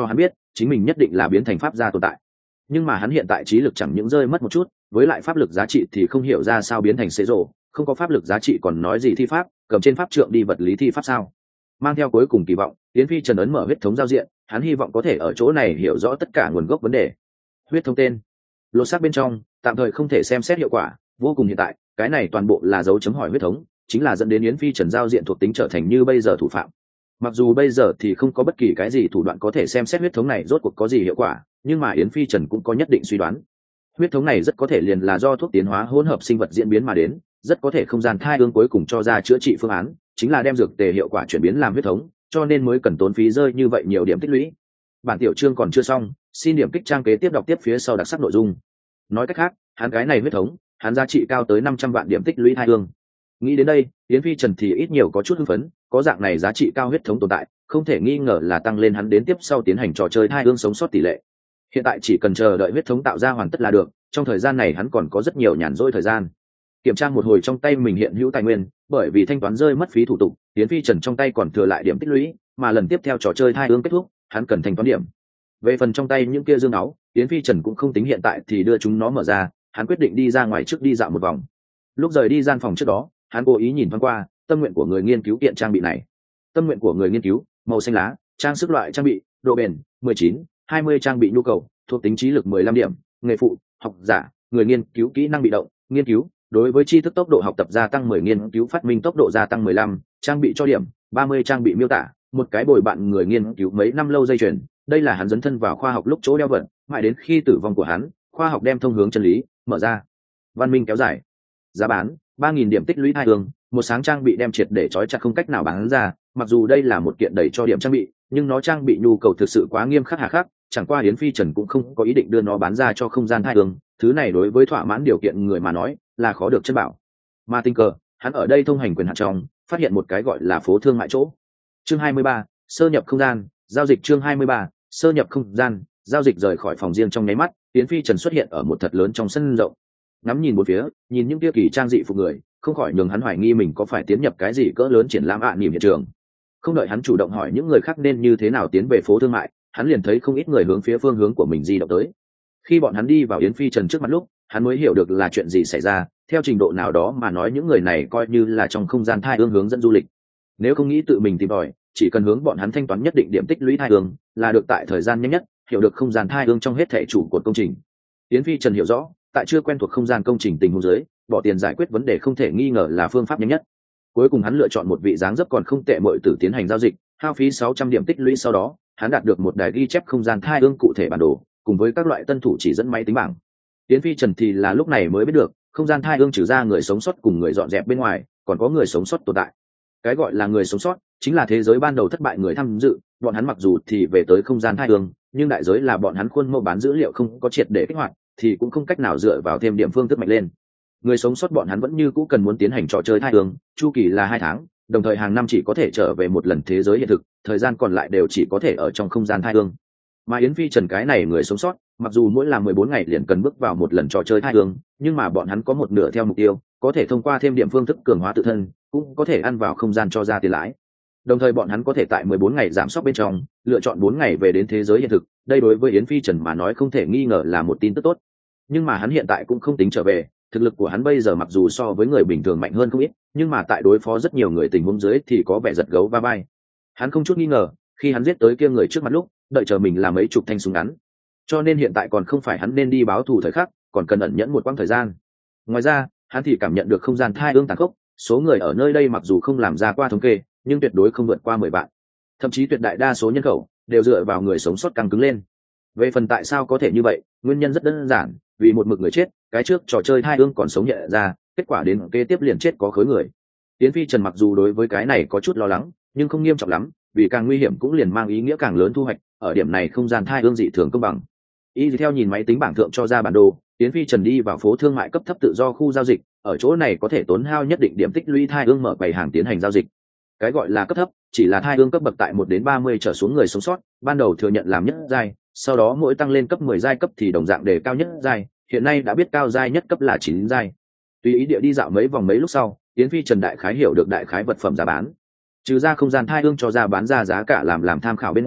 chính mình nhất định là biến thành pháp gia tồn tại. Nhưng mà hắn hiện tại trí lực chẳng những rơi mất một chút, với lại pháp lực giá trị thì không hiểu ra sao biến thành xế rộ, không có pháp lực giá trị còn nói gì thi pháp, cầm trên pháp trượng đi vật lý thi pháp sao? Mang theo cuối cùng kỳ vọng, Yến Phi Trần ấn mở huyết thống giao diện, hắn hy vọng có thể ở chỗ này hiểu rõ tất cả nguồn gốc vấn đề. Huyết thống tên, lột xác bên trong, tạm thời không thể xem xét hiệu quả, vô cùng hiện tại, cái này toàn bộ là dấu chấm hỏi huyết thống, chính là dẫn đến Yến Phi Trần giao diện thuộc tính trở thành như bây giờ thủ phạm. Mặc dù bây giờ thì không có bất kỳ cái gì thủ đoạn có thể xem xét huyết thống này rốt cuộc có gì hiệu quả, nhưng mà Yến Phi Trần cũng có nhất định suy đoán. Huyết thống này rất có thể liền là do thuốc tiến hóa hỗn hợp sinh vật diễn biến mà đến, rất có thể không gian thai ương cuối cùng cho ra chữa trị phương án, chính là đem dược tề hiệu quả chuyển biến làm huyết thống, cho nên mới cần tốn phí rơi như vậy nhiều điểm tích lũy. Bản tiểu chương còn chưa xong, xin điểm kích trang kế tiếp đọc tiếp phía sau đặc sắc nội dung. Nói cách khác, hắn cái này huyết thống, hắn giá trị cao tới 500 vạn điểm tích lũy thai ương. Nghĩ đến đây, Yến Phi Trần thì ít nhiều có chút hưng phấn, có dạng này giá trị cao huyết thống tồn tại, không thể nghi ngờ là tăng lên hắn đến tiếp sau tiến hành trò chơi thai ương sống sót tỷ lệ. Hiện tại chỉ cần chờ đợi huyết thống tạo ra hoàn tất là được, trong thời gian này hắn còn có rất nhiều nhàn rỗi thời gian. Kiểm tra một hồi trong tay mình hiện hữu tài nguyên, bởi vì thanh toán rơi mất phí thủ tục, Yến Phi Trần trong tay còn thừa lại điểm tích lũy, mà lần tiếp theo trò chơi thai ương kết thúc, hắn cần thanh toán điểm. Về phần trong tay những kia dương áo, Yến Phi Trần cũng không tính hiện tại thì đưa chúng nó mở ra, hắn quyết định đi ra ngoài trước đi dạo một vòng. Lúc rời đi gian phòng trước đó, hắn cố ý nhìn thoáng qua tâm nguyện của người nghiên cứu kiện trang bị này. Tâm nguyện của người nghiên cứu, màu xanh lá, trang sức loại trang bị, độ bền 19, 20 trang bị nhu cầu, thuộc tính trí lực 15 điểm, nghề phụ, học giả, người nghiên cứu kỹ năng bị động, nghiên cứu, đối với tri thức tốc độ học tập gia tăng 10, nghiên cứu phát minh tốc độ gia tăng 15, trang bị cho điểm 30, trang bị miêu tả, một cái bồi bạn người nghiên cứu mấy năm lâu dây chuyền. Đây là hắn dấn thân vào khoa học lúc chỗ đeo vật, mãi đến khi tử vong của hắn, khoa học đem thông hướng chân lý, mở ra. Văn minh kéo dài. Giá bán 3.000 điểm tích lũy thai ương, một sáng trang bị đem triệt để trói chặt không cách nào bán ra, mặc dù đây là một kiện đầy cho điểm trang bị, nhưng nó trang bị nhu cầu thực sự quá nghiêm khắc hà khắc, chẳng qua Yến Phi Trần cũng không có ý định đưa nó bán ra cho không gian thai ương, thứ này đối với thỏa mãn điều kiện người mà nói, là khó được chân bảo. Mà tình cờ, hắn ở đây thông hành quyền hạn trong, phát hiện một cái gọi là phố thương mại chỗ. Chương 23, sơ nhập không gian, giao dịch chương 23, sơ nhập không gian, giao dịch rời khỏi phòng riêng trong nháy mắt, Yến Phi Trần xuất hiện ở một thật lớn trong sân rộng. Ngắm nhìn một phía, nhìn những kia kỳ trang dị phục người, không khỏi nhường hắn hoài nghi mình có phải tiến nhập cái gì cỡ lớn triển lãm niềm hiện trường. Không đợi hắn chủ động hỏi những người khác nên như thế nào tiến về phố thương mại, hắn liền thấy không ít người hướng phía phương hướng của mình di động tới. Khi bọn hắn đi vào Yến Phi Trần trước mặt lúc, hắn mới hiểu được là chuyện gì xảy ra. Theo trình độ nào đó mà nói những người này coi như là trong không gian thai ương hướng dẫn du lịch. Nếu không nghĩ tự mình tìm tòi, chỉ cần hướng bọn hắn thanh toán nhất định điểm tích lũy thai ương, là được tại thời gian nhanh nhất hiểu được không gian thai ương trong hết thể chủ của công trình. Yến Phi Trần hiểu rõ, tại chưa quen thuộc không gian công trình tình huống dưới, bỏ tiền giải quyết vấn đề không thể nghi ngờ là phương pháp nhanh nhất. Cuối cùng hắn lựa chọn một vị dáng dấp còn không tệ muội tử tiến hành giao dịch, hao phí 600 điểm tích lũy, sau đó hắn đạt được một đài ghi chép không gian thai ương cụ thể bản đồ, cùng với các loại tân thủ chỉ dẫn máy tính bảng. Yến Phi Trần thì là lúc này mới biết được, không gian thai ương trừ ra người sống sót cùng người dọn dẹp bên ngoài, còn có người sống sót tồn tại. Cái gọi là người sống sót, chính là thế giới ban đầu thất bại người tham dự, bọn hắn mặc dù thì về tới không gian thai ương, nhưng đại giới là bọn hắn khuôn mẫu bán dữ liệu không có triệt để kích hoạt, thì cũng không cách nào dựa vào thêm điểm phương thức mạnh lên. Người sống sót bọn hắn vẫn như cũ cần muốn tiến hành trò chơi thai ương, chu kỳ là 2 tháng, đồng thời hàng năm chỉ có thể trở về một lần thế giới hiện thực, thời gian còn lại đều chỉ có thể ở trong không gian thai ương. Mà Yến Phi Trần cái này người sống sót, mặc dù mỗi làm 14 ngày liền cần bước vào một lần trò chơi thai ương, nhưng mà bọn hắn có một nửa theo mục tiêu, có thể thông qua thêm điểm phương thức cường hóa tự thân, cũng có thể ăn vào không gian cho ra tiền lãi. Đồng thời bọn hắn có thể tại 14 ngày giảm sóc bên trong, lựa chọn 4 ngày về đến thế giới hiện thực, đây đối với Yến Phi Trần mà nói không thể nghi ngờ là một tin tức tốt. Nhưng mà hắn hiện tại cũng không tính trở về, thực lực của hắn bây giờ mặc dù so với người bình thường mạnh hơn không ít, nhưng mà tại đối phó rất nhiều người tình huống dưới thì có vẻ giật gấu va vai. Hắn không chút nghi ngờ, khi hắn giết tới kia người trước mặt lúc, đợi chờ mình là mấy chục thanh súng ngắn. Cho nên hiện tại còn không phải hắn nên đi báo thù thời khắc, còn cần ẩn nhẫn một quãng thời gian. Ngoài ra, hắn thì cảm nhận được không gian thai ương tàn khốc, số người ở nơi đây mặc dù không làm ra qua thống kê, nhưng tuyệt đối không vượt qua 10 vạn. Thậm chí tuyệt đại đa số nhân khẩu đều dựa vào người sống sót căng cứng lên. Về phần tại sao có thể như vậy, nguyên nhân rất đơn giản, vì một mực người chết, cái trước trò chơi thai ương còn sống nhẹ ra, kết quả đến kế tiếp liền chết có khối người. Yến Phi Trần mặc dù đối với cái này có chút lo lắng, nhưng không nghiêm trọng lắm, vì càng nguy hiểm cũng liền mang ý nghĩa càng lớn thu hoạch, ở điểm này không gian thai ương dị thường công bằng. Y theo nhìn máy tính bảng thượng cho ra bản đồ, Yến Phi Trần đi vào phố thương mại cấp thấp tự do khu giao dịch, ở chỗ này có thể tốn hao nhất định điểm tích lũy thai ương mở quầy hàng tiến hành giao dịch. Cái gọi là cấp thấp, chỉ là thai ương cấp bậc tại 1 đến 30 trở xuống người sống sót, ban đầu thừa nhận làm nhất giai, sau đó mỗi tăng lên cấp 10 giai cấp thì đồng dạng đề cao nhất giai, hiện nay đã biết cao giai nhất cấp là 9 giai. Tùy ý địa đi dạo mấy vòng mấy lúc sau, Yến Phi Trần đại khái hiểu được đại khái vật phẩm giá bán. Trừ ra không gian thai ương cho ra bán ra giá cả làm tham khảo bên ngoài,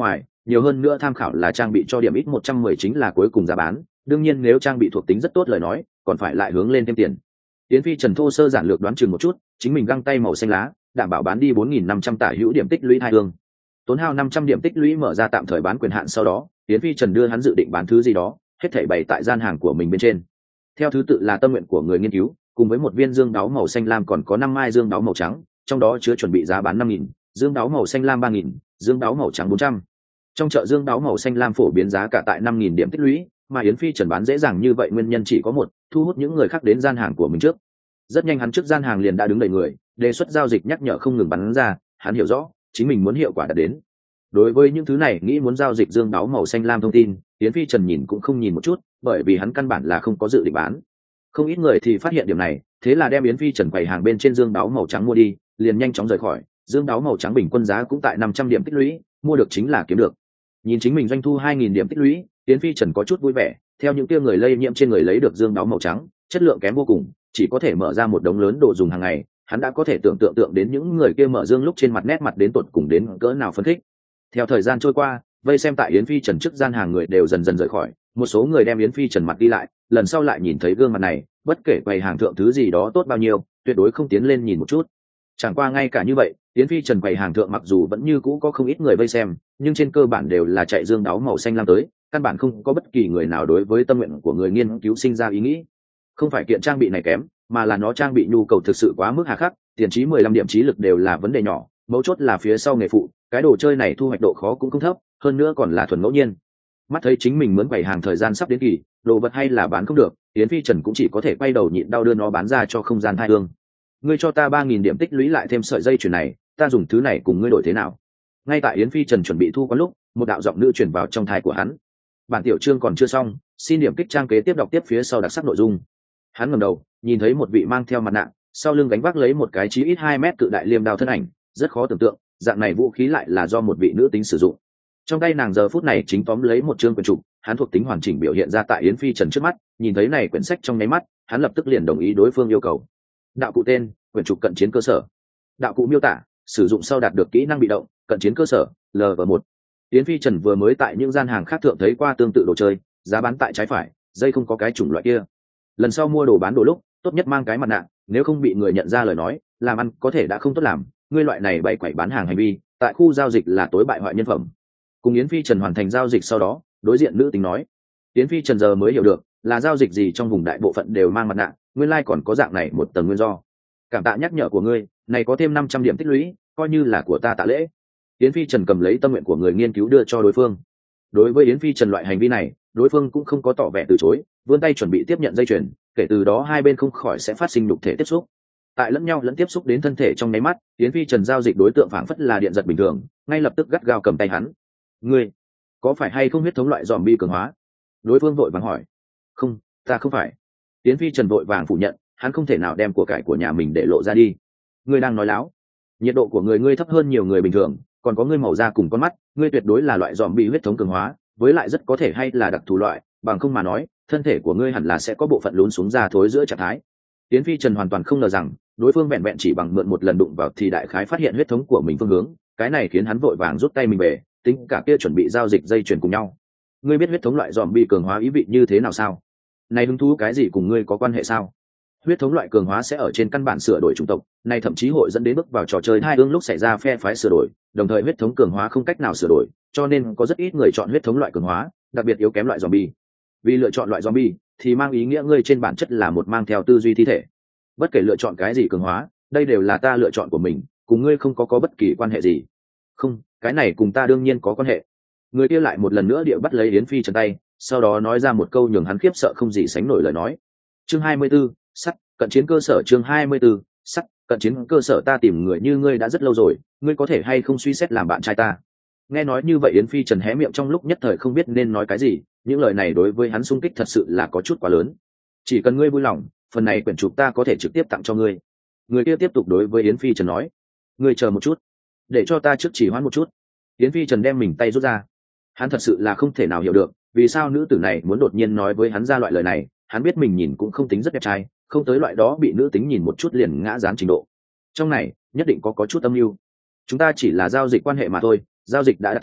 nhiều hơn nữa tham khảo là trang bị cho điểm ít 110 chính là cuối cùng giá bán, đương nhiên nếu trang bị thuộc tính rất tốt lời nói còn phải lại hướng lên thêm tiền. Yến Phi Trần thô sơ giản lược đoán chừng một chút, chính mình găng tay màu xanh lá đảm bảo bán đi 4.500 tả hữu điểm tích lũy hai hương, tốn hao 500 điểm tích lũy mở ra tạm thời bán quyền hạn. Sau đó Yến Phi Trần đưa hắn dự định bán thứ gì đó hết thảy bày tại gian hàng của mình bên trên, theo thứ tự là tâm nguyện của người nghiên cứu cùng với một viên dương đáo màu xanh lam, còn có 5 mai dương đáo màu trắng, trong đó chứa chuẩn bị giá bán 5.000, dương đáo màu xanh lam 3.000, dương đáo màu trắng 400. Trong chợ dương đáo màu xanh lam phổ biến giá cả tại 5.000 điểm tích lũy, mà Yến Phi Trần bán dễ dàng như vậy nguyên nhân chỉ có một, thu hút những người khác đến gian hàng của mình trước. Rất nhanh hắn trước gian hàng liền đã đứng đầy người, đề xuất giao dịch nhắc nhở không ngừng bắn ra, hắn hiểu rõ chính mình muốn hiệu quả đạt đến. Đối với những thứ này nghĩ muốn giao dịch dương đáo màu xanh lam thông tin, Yến Phi Trần nhìn cũng không nhìn một chút, bởi vì hắn căn bản là không có dự định bán. Không ít người thì phát hiện điểm này, thế là đem Yến Phi Trần quầy hàng bên trên dương đáo màu trắng mua đi, liền nhanh chóng rời khỏi. Dương đáo màu trắng bình quân giá cũng tại 500 điểm tích lũy, mua được chính là kiếm được. Nhìn chính mình doanh thu 2.000 điểm tích lũy, Yến Phi Trần có chút vui vẻ, theo những kia người lây nhiễm trên người lấy được dương đáo màu trắng, chất lượng kém vô cùng, chỉ có thể mở ra một đống lớn đồ dùng hàng ngày, hắn đã có thể tưởng tượng đến những người kia mở dương lúc trên mặt nét mặt đến tột cùng đến cỡ nào phấn khích. Theo thời gian trôi qua, vây xem tại Yến Phi Trần trước gian hàng người đều dần dần rời khỏi, một số người đem Yến Phi Trần mặt đi lại, lần sau lại nhìn thấy gương mặt này, bất kể quầy hàng thượng thứ gì đó tốt bao nhiêu, tuyệt đối không tiến lên nhìn một chút. Chẳng qua ngay cả như vậy, Yến Phi Trần quầy hàng thượng mặc dù vẫn như cũ có không ít người vây xem, nhưng trên cơ bản đều là chạy dương đáo màu xanh lam tới, căn bản không có bất kỳ người nào đối với tâm nguyện của người nghiên cứu sinh ra ý nghĩ. Không phải kiện trang bị này kém, mà là nó trang bị nhu cầu thực sự quá mức hà khắc, tiền trí 15 điểm trí lực đều là vấn đề nhỏ, mấu chốt là phía sau nghề phụ, cái đồ chơi này thu hoạch độ khó cũng không thấp, hơn nữa còn là thuần ngẫu nhiên. Mắt thấy chính mình mướn quầy hàng thời gian sắp đến kỳ, đồ vật hay là bán không được, Yến Phi Trần cũng chỉ có thể quay đầu nhịn đau đưa nó bán ra cho không gian thai hương. Ngươi cho ta 3.000 điểm tích lũy lại thêm sợi dây chuyền này, ta dùng thứ này cùng ngươi đổi thế nào? Ngay tại Yến Phi Trần chuẩn bị thu có lúc, một đạo giọng nữ truyền vào trong tai của hắn. Bản tiểu chương còn chưa xong, xin điểm kích trang kế tiếp đọc tiếp phía sau đặc sắc nội dung. Hắn ngẩng đầu, nhìn thấy một vị mang theo mặt nạ, sau lưng gánh vác lấy một cái chí ít 2 mét cự đại liêm đao thân ảnh, rất khó tưởng tượng, dạng này vũ khí lại là do một vị nữ tính sử dụng. Trong tay nàng giờ phút này chính tóm lấy một chương quyển trục, hắn thuộc tính hoàn chỉnh biểu hiện ra tại Yến Phi Trần trước mắt, nhìn thấy này quyển sách trong nháy mắt, hắn lập tức liền đồng ý đối phương yêu cầu. Đạo cụ tên: quyển trục cận chiến cơ sở. Đạo cụ miêu tả: sử dụng sau đạt được kỹ năng bị động, cận chiến cơ sở, LV1. Yến Phi Trần vừa mới tại những gian hàng khác thượng thấy qua tương tự đồ chơi, giá bán tại trái phải, dây không có cái chủng loại kia. Lần sau mua đồ bán đồ lúc, tốt nhất mang cái mặt nạ, nếu không bị người nhận ra lời nói, làm ăn có thể đã không tốt làm. Ngươi loại này bày quẩy bán hàng hành vi, tại khu giao dịch là tối bại hoại nhân phẩm. Cùng Yến Phi Trần hoàn thành giao dịch sau đó, đối diện nữ tính nói. Yến Phi Trần giờ mới hiểu được, là giao dịch gì trong vùng đại bộ phận đều mang mặt nạ, nguyên lai còn có dạng này một tầng nguyên do. Cảm tạ nhắc nhở của ngươi, này có thêm 500 điểm tích lũy, coi như là của ta tạ lễ. Yến Phi Trần cầm lấy tâm nguyện của người nghiên cứu đưa cho đối phương. Đối với Yến Phi Trần loại hành vi này, đối phương cũng không có tỏ vẻ từ chối, vươn tay chuẩn bị tiếp nhận dây chuyền, kể từ đó hai bên không khỏi sẽ phát sinh nhục thể tiếp xúc. Tại lẫn nhau lẫn tiếp xúc đến thân thể trong nháy mắt, Yến Phi Trần giao dịch đối tượng phảng phất là điện giật bình thường, ngay lập tức gắt gao cầm tay hắn. Ngươi có phải hay không huyết thống loại zombie cường hóa? Đối phương vội vàng hỏi. Không, ta không phải. Yến Phi Trần vội vàng phủ nhận, hắn không thể nào đem của cải của nhà mình để lộ ra đi. Ngươi đang nói láo. Nhiệt độ của ngươi thấp hơn nhiều người bình thường, còn có ngươi màu da cùng con mắt, ngươi tuyệt đối là loại zombie huyết thống cường hóa, với lại rất có thể hay là đặc thù loại, bằng không mà nói, thân thể của ngươi hẳn là sẽ có bộ phận lún xuống ra thối giữa trạng thái. Yến Phi Trần hoàn toàn không ngờ rằng, đối phương vẹn vẹn chỉ bằng mượn một lần đụng vào thì đại khái phát hiện huyết thống của mình phương hướng, cái này khiến hắn vội vàng rút tay mình về, tính cả kia chuẩn bị giao dịch dây chuyền cùng nhau. Ngươi biết huyết thống loại zombie cường hóa ý vị như thế nào sao? Này hứng thú cái gì cùng ngươi có quan hệ sao? Huyết thống loại cường hóa sẽ ở trên căn bản sửa đổi chủng tộc, này thậm chí hội dẫn đến bước vào trò chơi hai ương lúc xảy ra phe phái sửa đổi, đồng thời huyết thống cường hóa không cách nào sửa đổi, cho nên có rất ít người chọn huyết thống loại cường hóa, đặc biệt yếu kém loại zombie. Vì lựa chọn loại zombie thì mang ý nghĩa ngươi trên bản chất là một mang theo tư duy thi thể. Bất kể lựa chọn cái gì cường hóa, đây đều là ta lựa chọn của mình, cùng ngươi không có bất kỳ quan hệ gì. Không, cái này cùng ta đương nhiên có quan hệ. Người kia lại một lần nữa địa bắt lấy Yến Phi Trần tay, sau đó nói ra một câu nhường hắn khiếp sợ không gì sánh nổi lời nói. Chương 24, sắt, cận chiến cơ sở. Chương 24, sắt, cận chiến cơ sở. Ta tìm người như ngươi đã rất lâu rồi, ngươi có thể hay không suy xét làm bạn trai ta? Nghe nói như vậy Yến Phi Trần hé miệng trong lúc nhất thời không biết nên nói cái gì, những lời này đối với hắn xung kích thật sự là có chút quá lớn. Chỉ cần ngươi vui lòng, phần này quyển trục ta có thể trực tiếp tặng cho ngươi. Người kia tiếp tục đối với Yến Phi Trần nói. Ngươi chờ một chút, để cho ta trước chỉ hoãn một chút. Yến Phi Trần đem mình tay rút ra. Hắn thật sự là không thể nào hiểu được, vì sao nữ tử này muốn đột nhiên nói với hắn ra loại lời này. Hắn biết mình nhìn cũng không tính rất đẹp trai, không tới loại đó bị nữ tính nhìn một chút liền ngã dán trình độ. Trong này nhất định có chút âm mưu. Chúng ta chỉ là giao dịch quan hệ mà thôi, giao dịch đã đạt thành,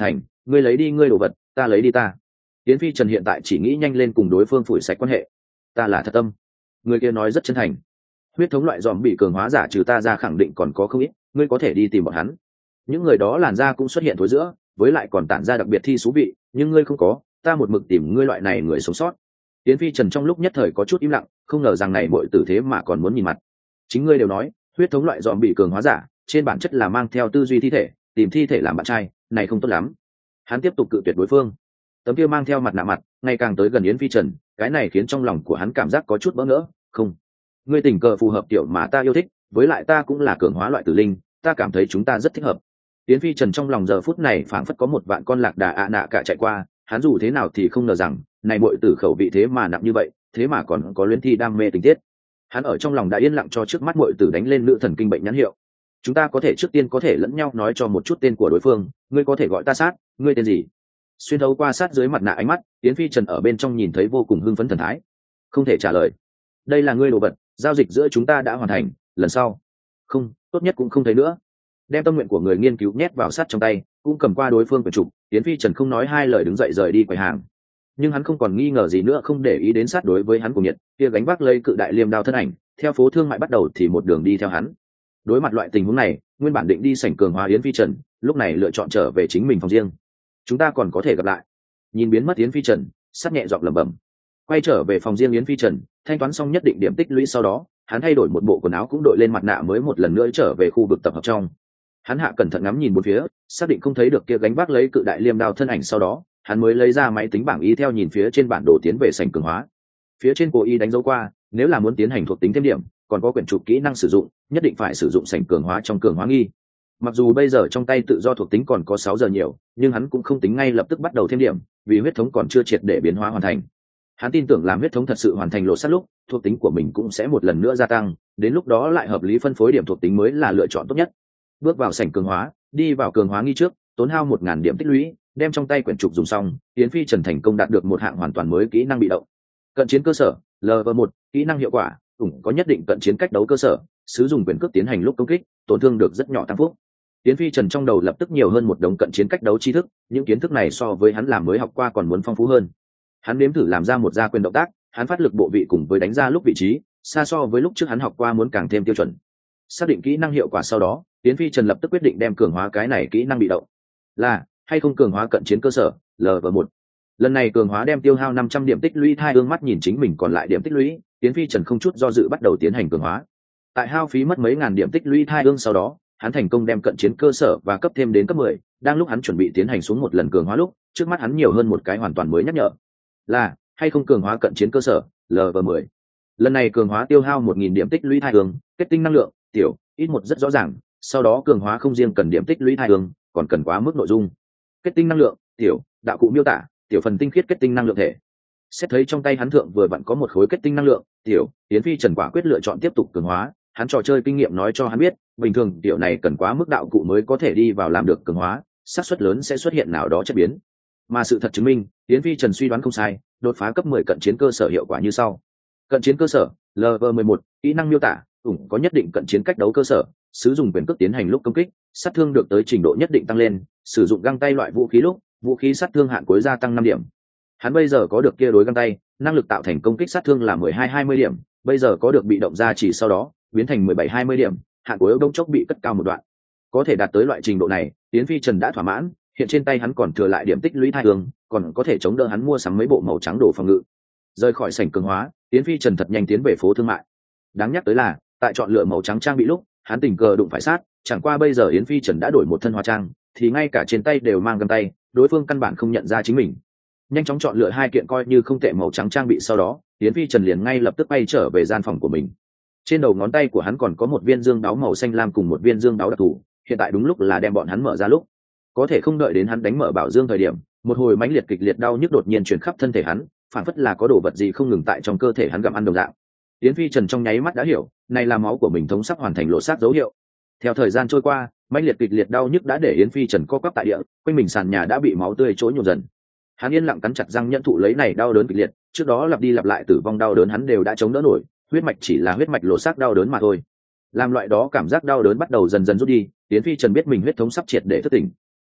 ngươi lấy đi ngươi đồ vật, ta lấy đi ta. Yến Phi Trần hiện tại chỉ nghĩ nhanh lên cùng đối phương phủi sạch quan hệ. Ta là thật tâm. Người kia nói rất chân thành. Huyết thống loại dòm bị cường hóa giả trừ ta ra khẳng định còn có không ít, ngươi có thể đi tìm bọn hắn. Những người đó làn da cũng xuất hiện thối giữa, với lại còn tản ra đặc biệt thi thú vị, nhưng ngươi không có, ta một mực tìm ngươi loại này người sống sót. Yến Phi Trần trong lúc nhất thời có chút im lặng, không ngờ rằng này muội tử thế mà còn muốn nhìn mặt. Chính ngươi đều nói, huyết thống loại dòm bị cường hóa giả, trên bản chất là mang theo tư duy thi thể, tìm thi thể làm bạn trai, này không tốt lắm. Hắn tiếp tục cự tuyệt đối phương. Tấm kia mang theo mặt nạ mặt, ngày càng tới gần Yến Phi Trần, cái này khiến trong lòng của hắn cảm giác có chút bỡ ngỡ. Không, ngươi tình cờ phù hợp kiểu mà ta yêu thích, với lại ta cũng là cường hóa loại tử linh, ta cảm thấy chúng ta rất thích hợp. Yến Phi Trần trong lòng giờ phút này phảng phất có một vạn con lạc đà ạ nạ cả chạy qua, hắn dù thế nào thì không ngờ rằng này muội tử khẩu vị thế mà nặng như vậy, thế mà còn có luyến thi đam mê tình tiết. Hắn ở trong lòng đã yên lặng cho trước mắt muội tử đánh lên nữ thần kinh bệnh nhãn hiệu. Chúng ta có thể trước tiên có thể lẫn nhau nói cho một chút tên của đối phương, ngươi có thể gọi ta Sát, ngươi tên gì? Xuyên thấu qua sát dưới mặt nạ ánh mắt, Yến Phi Trần ở bên trong nhìn thấy vô cùng hưng phấn thần thái. Không thể trả lời. Đây là ngươi đồ vật, giao dịch giữa chúng ta đã hoàn thành, lần sau. Không, tốt nhất cũng không thấy nữa. Đem tâm nguyện của người nghiên cứu nhét vào sát trong tay, cũng cầm qua đối phương quyển trục, Yến Phi Trần không nói hai lời đứng dậy rời đi quầy hàng. Nhưng hắn không còn nghi ngờ gì nữa, không để ý đến sát đối với hắn cùng nhiệt, kia gánh vác lấy cự đại liêm đao thân ảnh, theo phố thương mại bắt đầu thì một đường đi theo hắn. Đối mặt loại tình huống này, nguyên bản định đi sảnh cường hóa Yến Phi Trần, lúc này lựa chọn trở về chính mình phòng riêng. Chúng ta còn có thể gặp lại. Nhìn biến mất Yến Phi Trần, sát nhẹ giọng lẩm bẩm. Quay trở về phòng riêng Yến Phi Trần, thanh toán xong nhất định điểm tích lũy sau đó, hắn thay đổi một bộ quần áo cũng đội lên mặt nạ mới một lần nữa trở về khu vực tập hợp trong. Hắn hạ cẩn thận ngắm nhìn bốn phía, xác định không thấy được kia gánh vác lấy cự đại liêm đao thân ảnh sau đó, hắn mới lấy ra máy tính bảng ý theo nhìn phía trên bản đồ tiến về sảnh cường hóa. Phía trên cố ý đánh dấu qua, nếu là muốn tiến hành thuộc tính thêm điểm, còn có quyển trục kỹ năng sử dụng, nhất định phải sử dụng sảnh cường hóa trong cường hóa nghi. Mặc dù bây giờ trong tay tự do thuộc tính còn có 6 giờ nhiều, nhưng hắn cũng không tính ngay lập tức bắt đầu thêm điểm, vì huyết thống còn chưa triệt để biến hóa hoàn thành. Hắn tin tưởng làm huyết thống thật sự hoàn thành lộ sát lúc, thuộc tính của mình cũng sẽ một lần nữa gia tăng, đến lúc đó lại hợp lý phân phối điểm thuộc tính mới là lựa chọn tốt nhất. Bước vào sảnh cường hóa, đi vào cường hóa nghi trước, tốn hao 1000 điểm tích lũy, đem trong tay quyển trục dùng xong, Yến Phi Trần thành công đạt được một hạng hoàn toàn mới kỹ năng bị động. Cận chiến cơ sở, Level 1, kỹ năng hiệu quả, cũng có nhất định cận chiến cách đấu cơ sở, sử dụng quyền cước tiến hành lúc công kích, tổn thương được rất nhỏ tăng phúc. Yến Phi Trần trong đầu lập tức nhiều hơn một đống cận chiến cách đấu tri thức, những kiến thức này so với hắn làm mới học qua còn muốn phong phú hơn. Hắn nếm thử làm ra một gia quyền động tác, hắn phát lực bộ vị cùng với đánh ra lúc vị trí, xa so với lúc trước hắn học qua muốn càng thêm tiêu chuẩn. Xác định kỹ năng hiệu quả sau đó, Yến Phi Trần lập tức quyết định đem cường hóa cái này kỹ năng bị động. Là hay không cường hóa cận chiến cơ sở, Level 1. Lần này cường hóa đem tiêu hao 500 điểm tích lũy, hai ương mắt nhìn chính mình còn lại điểm tích lũy, Yến Phi Trần không chút do dự bắt đầu tiến hành cường hóa. Tại hao phí mất mấy ngàn điểm tích lũy hai ương sau đó, hắn thành công đem cận chiến cơ sở và cấp thêm đến cấp 10, đang lúc hắn chuẩn bị tiến hành xuống một lần cường hóa lúc, trước mắt hắn nhiều hơn một cái hoàn toàn mới nhắc nhở. Là hay không cường hóa cận chiến cơ sở, Level 10. Lần này cường hóa tiêu hao 1000 điểm tích lũy hai ương, kết tinh năng lượng, tiểu, ít một rất rõ ràng, sau đó cường hóa không riêng cần điểm tích lũy hai ương, còn cần quá mức nội dung. Kết tinh năng lượng, tiểu, đạo cụ miêu tả, tiểu phần tinh khiết kết tinh năng lượng thể. Xét thấy trong tay hắn thượng vừa vặn có một khối kết tinh năng lượng, tiểu, Yến Phi Trần quả quyết lựa chọn tiếp tục cường hóa, hắn trò chơi kinh nghiệm nói cho hắn biết, bình thường tiểu này cần quá mức đạo cụ mới có thể đi vào làm được cường hóa, xác suất lớn sẽ xuất hiện nào đó chất biến. Mà sự thật chứng minh, Yến Phi Trần suy đoán không sai, đột phá cấp 10 cận chiến cơ sở hiệu quả như sau. Cận chiến cơ sở, Level 11, kỹ năng miêu tả, cũng có nhất định cận chiến cách đấu cơ sở, sử dụng quyền cước tiến hành lúc công kích, sát thương được tới trình độ nhất định tăng lên, sử dụng găng tay loại vũ khí lúc, vũ khí sát thương hạn cuối gia tăng 5 điểm. Hắn bây giờ có được kia đối găng tay, năng lực tạo thành công kích sát thương là 12-20 điểm, bây giờ có được bị động gia chỉ sau đó, biến thành 17-20 điểm, hạn cuối đông chốc bị cất cao một đoạn. Có thể đạt tới loại trình độ này, Yến Phi Trần đã thỏa mãn, hiện trên tay hắn còn thừa lại điểm tích lũy thai hương, còn có thể chống đỡ hắn mua sắm mấy bộ màu trắng đồ phòng ngự. Rời khỏi sảnh cường hóa, Yến Phi Trần thật nhanh tiến về phố thương mại. Đáng nhắc tới là, tại chọn lựa màu trắng trang bị lúc, hắn tình cờ đụng phải sát, chẳng qua bây giờ Yến Phi Trần đã đổi một thân hóa trang, thì ngay cả trên tay đều mang găng tay, đối phương căn bản không nhận ra chính mình. Nhanh chóng chọn lựa hai kiện coi như không tệ màu trắng trang bị sau đó, Yến Phi Trần liền ngay lập tức bay trở về gian phòng của mình. Trên đầu ngón tay của hắn còn có một viên dương đáo màu xanh lam cùng một viên dương đáo đặc thù, hiện tại đúng lúc là đem bọn hắn mở ra lúc. Có thể không đợi đến hắn đánh mở bảo dương thời điểm, một hồi mãnh liệt kịch liệt đau nhức đột nhiên truyền khắp thân thể hắn, phản phất là có đồ vật gì không ngừng tại trong cơ thể hắn gặm ăn đồng dạng. Yến Phi Trần trong nháy mắt đã hiểu, này là máu của mình thống sắp hoàn thành lộ xác dấu hiệu. Theo thời gian trôi qua, mãnh liệt kịch liệt đau nhức đã để Yến Phi Trần co quắp tại địa, quanh mình sàn nhà đã bị máu tươi trỗi nhộn dần. Hắn yên lặng cắn chặt răng nhận thụ lấy này đau đớn kịch liệt, trước đó lặp đi lặp lại tử vong đau đớn hắn đều đã chống đỡ nổi, huyết mạch chỉ là huyết mạch lộ xác đau đớn mà thôi. Làm loại đó cảm giác đau đớn bắt đầu dần dần rút đi, Yến Phi Trần biết mình huyết thống sắp triệt để thức tỉnh.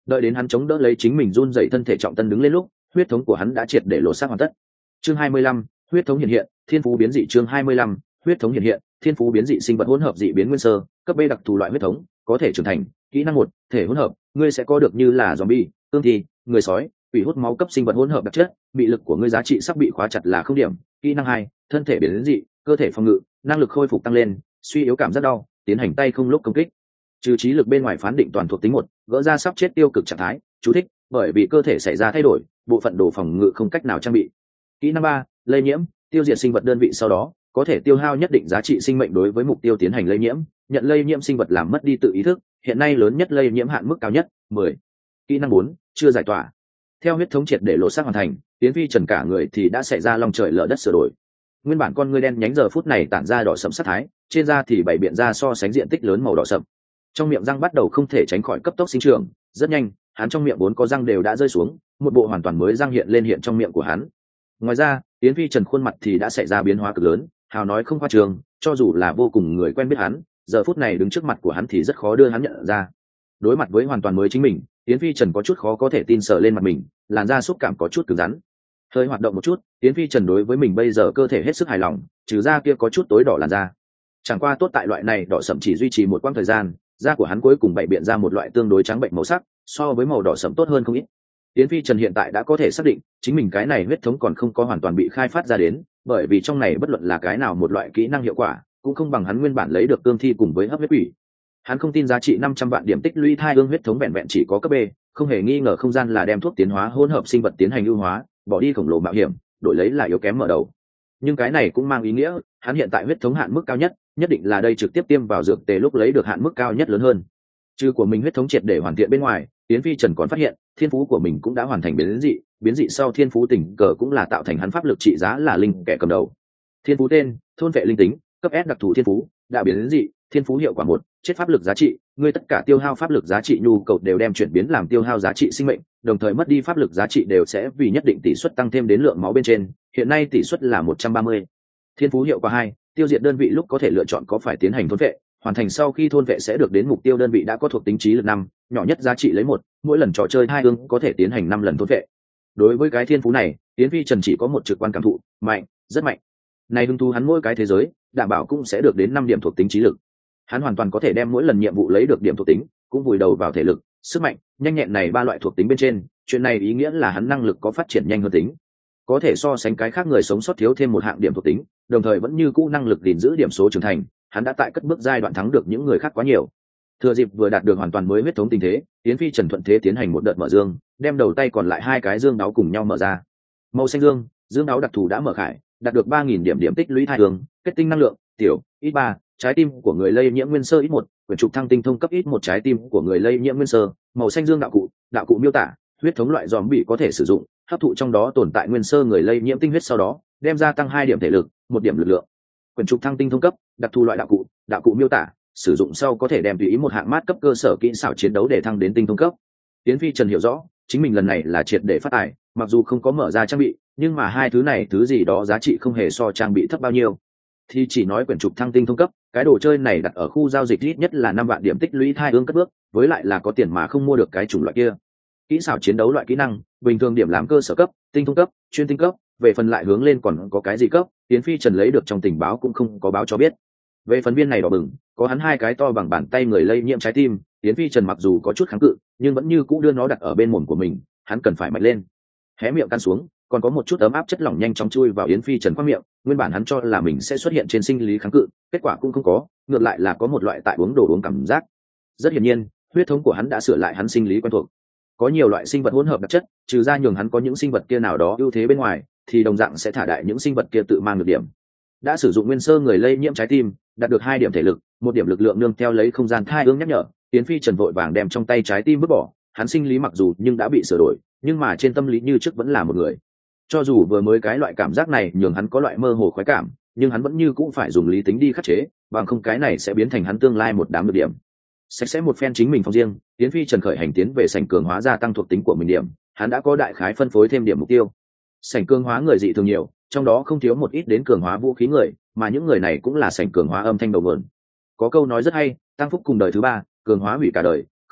Đợi đến hắn chống đỡ lấy chính mình run dậy thân thể trọng tân đứng lên lúc, huyết thống của hắn đã triệt để lột xác hoàn tất. Chương 25, huyết thống hiện hiện, thiên phú biến dị. Chương 25, huyết thống hiện hiện, thiên phú biến dị. Sinh vật hỗn hợp dị biến nguyên sơ, cấp B đặc thù loại huyết thống, có thể trưởng thành. Kỹ năng 1, thể hỗn hợp, ngươi sẽ có được như là zombie, cương thi, người sói, quỷ hút máu cấp sinh vật hỗn hợp đặc chất, bị lực của ngươi giá trị sắp bị khóa chặt là 0 điểm. Kỹ năng 2, thân thể biến dị, cơ thể phòng ngự, năng lực khôi phục tăng lên, suy yếu cảm giác đau, tiến hành tay không lúc công kích. Trừ trí lực bên ngoài phán định toàn thuộc tính 1, gỡ ra sắp chết tiêu cực trạng thái. Chú thích: bởi vì cơ thể xảy ra thay đổi, bộ phận đồ phòng ngự không cách nào trang bị. Kỹ năng 3, lây nhiễm, tiêu diệt sinh vật đơn vị sau đó có thể tiêu hao nhất định giá trị sinh mệnh đối với mục tiêu tiến hành lây nhiễm, nhận lây nhiễm sinh vật làm mất đi tự ý thức, hiện nay lớn nhất lây nhiễm hạn mức cao nhất 10. Kỹ năng 4, chưa giải tỏa. Theo huyết thống triệt để lộ xác hoàn thành, Tiến Phi Trần cả người thì đã xảy ra long trời lở đất sửa đổi. Nguyên bản con ngươi đen nhánh giờ phút này tản ra đỏ sẫm sắc thái, trên da thì bảy biện ra so sánh diện tích lớn màu đỏ sẫm. Trong miệng răng bắt đầu không thể tránh khỏi cấp tốc sinh trưởng, rất nhanh, hắn trong miệng 4 có răng đều đã rơi xuống, một bộ hoàn toàn mới răng hiện lên hiện trong miệng của hắn. Ngoài ra, Yến Phi Trần khuôn mặt thì đã xảy ra biến hóa cực lớn, hào nói không khoa trương, cho dù là vô cùng người quen biết hắn, giờ phút này đứng trước mặt của hắn thì rất khó đưa hắn nhận ra. Đối mặt với hoàn toàn mới chính mình, Yến Phi Trần có chút khó có thể tin sờ lên mặt mình, làn da xúc cảm có chút cứng rắn. Hơi hoạt động một chút, Yến Phi Trần đối với mình bây giờ cơ thể hết sức hài lòng, trừ da kia có chút tối đỏ làn da. Chẳng qua tốt tại loại này đỏ sẫm chỉ duy trì một quãng thời gian, da của hắn cuối cùng bày biện ra một loại tương đối trắng bệnh màu sắc, so với màu đỏ sẫm tốt hơn không ít. Yến Phi Trần hiện tại đã có thể xác định, chính mình cái này huyết thống còn không có hoàn toàn bị khai phát ra đến, bởi vì trong này bất luận là cái nào một loại kỹ năng hiệu quả, cũng không bằng hắn nguyên bản lấy được cương thi cùng với hấp huyết quỷ. Hắn không tin giá trị 500 vạn điểm tích lũy thai ương huyết thống vẹn vẹn chỉ có cấp B, không hề nghi ngờ không gian là đem thuốc tiến hóa hỗn hợp sinh vật tiến hành ưu hóa, bỏ đi khổng lồ mạo hiểm, đổi lấy là yếu kém mở đầu. Nhưng cái này cũng mang ý nghĩa, hắn hiện tại huyết thống hạn mức cao nhất, nhất định là đây trực tiếp tiêm vào dược tề lúc lấy được hạn mức cao nhất lớn hơn. Trừ của mình huyết thống triệt để hoàn thiện bên ngoài, Yến Phi Trần còn phát hiện, thiên phú của mình cũng đã hoàn thành biến dị sau thiên phú tình cờ cũng là tạo thành hắn pháp lực trị giá là linh kẻ cầm đầu. Thiên phú tên: thôn vệ linh tính, cấp S đặc thù thiên phú, đã biến dị, thiên phú hiệu quả 1, chết pháp lực giá trị, ngươi tất cả tiêu hao pháp lực giá trị nhu cầu đều đem chuyển biến làm tiêu hao giá trị sinh mệnh, đồng thời mất đi pháp lực giá trị đều sẽ vì nhất định tỷ suất tăng thêm đến lượng máu bên trên, hiện nay tỷ suất là 130. Thiên phú hiệu quả 2, tiêu diệt đơn vị lúc có thể lựa chọn có phải tiến hành thôn vệ, hoàn thành sau khi thôn vệ sẽ được đến mục tiêu đơn vị đã có thuộc tính trí lực 5, nhỏ nhất giá trị lấy 1, mỗi lần trò chơi 2 ương có thể tiến hành 5 lần thôn vệ. Đối với cái thiên phú này, Yến Phi Trần chỉ có một trực quan cảm thụ, mạnh, rất mạnh. Này hứng thú hắn mỗi cái thế giới, đảm bảo cũng sẽ được đến 5 điểm thuộc tính trí lực. Hắn hoàn toàn có thể đem mỗi lần nhiệm vụ lấy được điểm thuộc tính, cũng vùi đầu vào thể lực, sức mạnh, nhanh nhẹn này 3 loại thuộc tính bên trên, chuyện này ý nghĩa là hắn năng lực có phát triển nhanh hơn tính. Có thể so sánh cái khác người sống sót thiếu thêm một hạng điểm thuộc tính, đồng thời vẫn như cũ năng lực gìn giữ điểm số trưởng thành, hắn đã tại cất bước giai đoạn thắng được những người khác quá nhiều. Thừa dịp vừa đạt được hoàn toàn mới huyết thống tình thế, Yến Phi Trần thuận thế tiến hành một đợt mở dương, đem đầu tay còn lại 2 cái dương đáo cùng nhau mở ra. Màu xanh dương đáo đặc thù đã mở khải, đạt được 3000 điểm tích lũy thai hương, kết tinh năng lượng, tiểu, ít 3, trái tim của người lây nhiễm nguyên sơ ít 1, quyển trục thăng tinh thông cấp ít 1 trái tim của người lây nhiễm nguyên sơ, màu xanh dương đạo cụ miêu tả, huyết thống loại zombie có thể sử dụng, hấp thụ trong đó tồn tại nguyên sơ người lây nhiễm tinh huyết sau đó, đem gia tăng 2 điểm thể lực, 1 điểm lực lượng. Quyển trục thăng tinh thông cấp, đặc thù loại đạo cụ miêu tả, sử dụng sau có thể đem tùy ý một hạng mát cấp cơ sở kỹ xảo chiến đấu để thăng đến tinh thông cấp. Tiến Phi Trần hiểu rõ, chính mình lần này là triệt để phát tài, mặc dù không có mở ra trang bị, nhưng mà hai thứ này thứ gì đó giá trị không hề so trang bị thấp bao nhiêu. Thì chỉ nói quyển trục thăng tinh thông cấp, cái đồ chơi này đặt ở khu giao dịch ít nhất là 5 vạn điểm tích lũy thai ương cất bước, với lại là có tiền mà không mua được cái chủng loại kia. Kỹ xảo chiến đấu loại kỹ năng, bình thường điểm làm cơ sở cấp, tinh thông cấp, chuyên tinh cấp, về phần lại hướng lên còn có cái gì cấp, Tiến Phi Trần lấy được trong tình báo cũng không có báo cho biết. Về phần viên này đỏ bừng, có hắn 2 cái to bằng bàn tay người lây nhiễm trái tim, Tiến Phi Trần mặc dù có chút kháng cự, nhưng vẫn như cũ đưa nó đặt ở bên mồm của mình, hắn cần phải mạnh lên. Hé miệng căn xuống, còn có một chút ấm áp chất lỏng nhanh chóng chui vào Yến Phi Trần qua miệng, nguyên bản hắn cho là mình sẽ xuất hiện trên sinh lý kháng cự, kết quả cũng không có, ngược lại là có một loại tại uống đồ uống cảm giác. Rất hiển nhiên, huyết thống của hắn đã sửa lại hắn sinh lý quen thuộc. Có nhiều loại sinh vật hỗn hợp đặc chất, trừ ra nhường hắn có những sinh vật kia nào đó ưu thế bên ngoài, thì đồng dạng sẽ thả đại những sinh vật kia tự mang được điểm. Đã sử dụng nguyên sơ người lây nhiễm trái tim, đạt được 2 điểm thể lực, 1 điểm lực lượng nương theo lấy không gian thai ương nhắc nhở, Yến Phi Trần vội vàng đem trong tay trái tim vứt bỏ, hắn sinh lý mặc dù nhưng đã bị sửa đổi, nhưng mà trên tâm lý như trước vẫn là một người. Cho dù vừa mới cái loại cảm giác này nhường hắn có loại mơ hồ khoái cảm, nhưng hắn vẫn như cũng phải dùng lý tính đi khắc chế, bằng không cái này sẽ biến thành hắn tương lai một đám được điểm. Sạch sẽ một phen chính mình phòng riêng, Yến Phi Trần khởi hành tiến về sảnh cường hóa gia tăng thuộc tính của mình điểm, hắn đã có đại khái phân phối thêm điểm mục tiêu. Sảnh cường hóa người dị thường nhiều, trong đó không thiếu một ít đến cường hóa vũ khí người, mà những người này cũng là sảnh cường hóa âm thanh đầu nguồn. Có câu nói rất hay, tăng phúc cùng đời thứ 3, cường hóa hủy cả đời,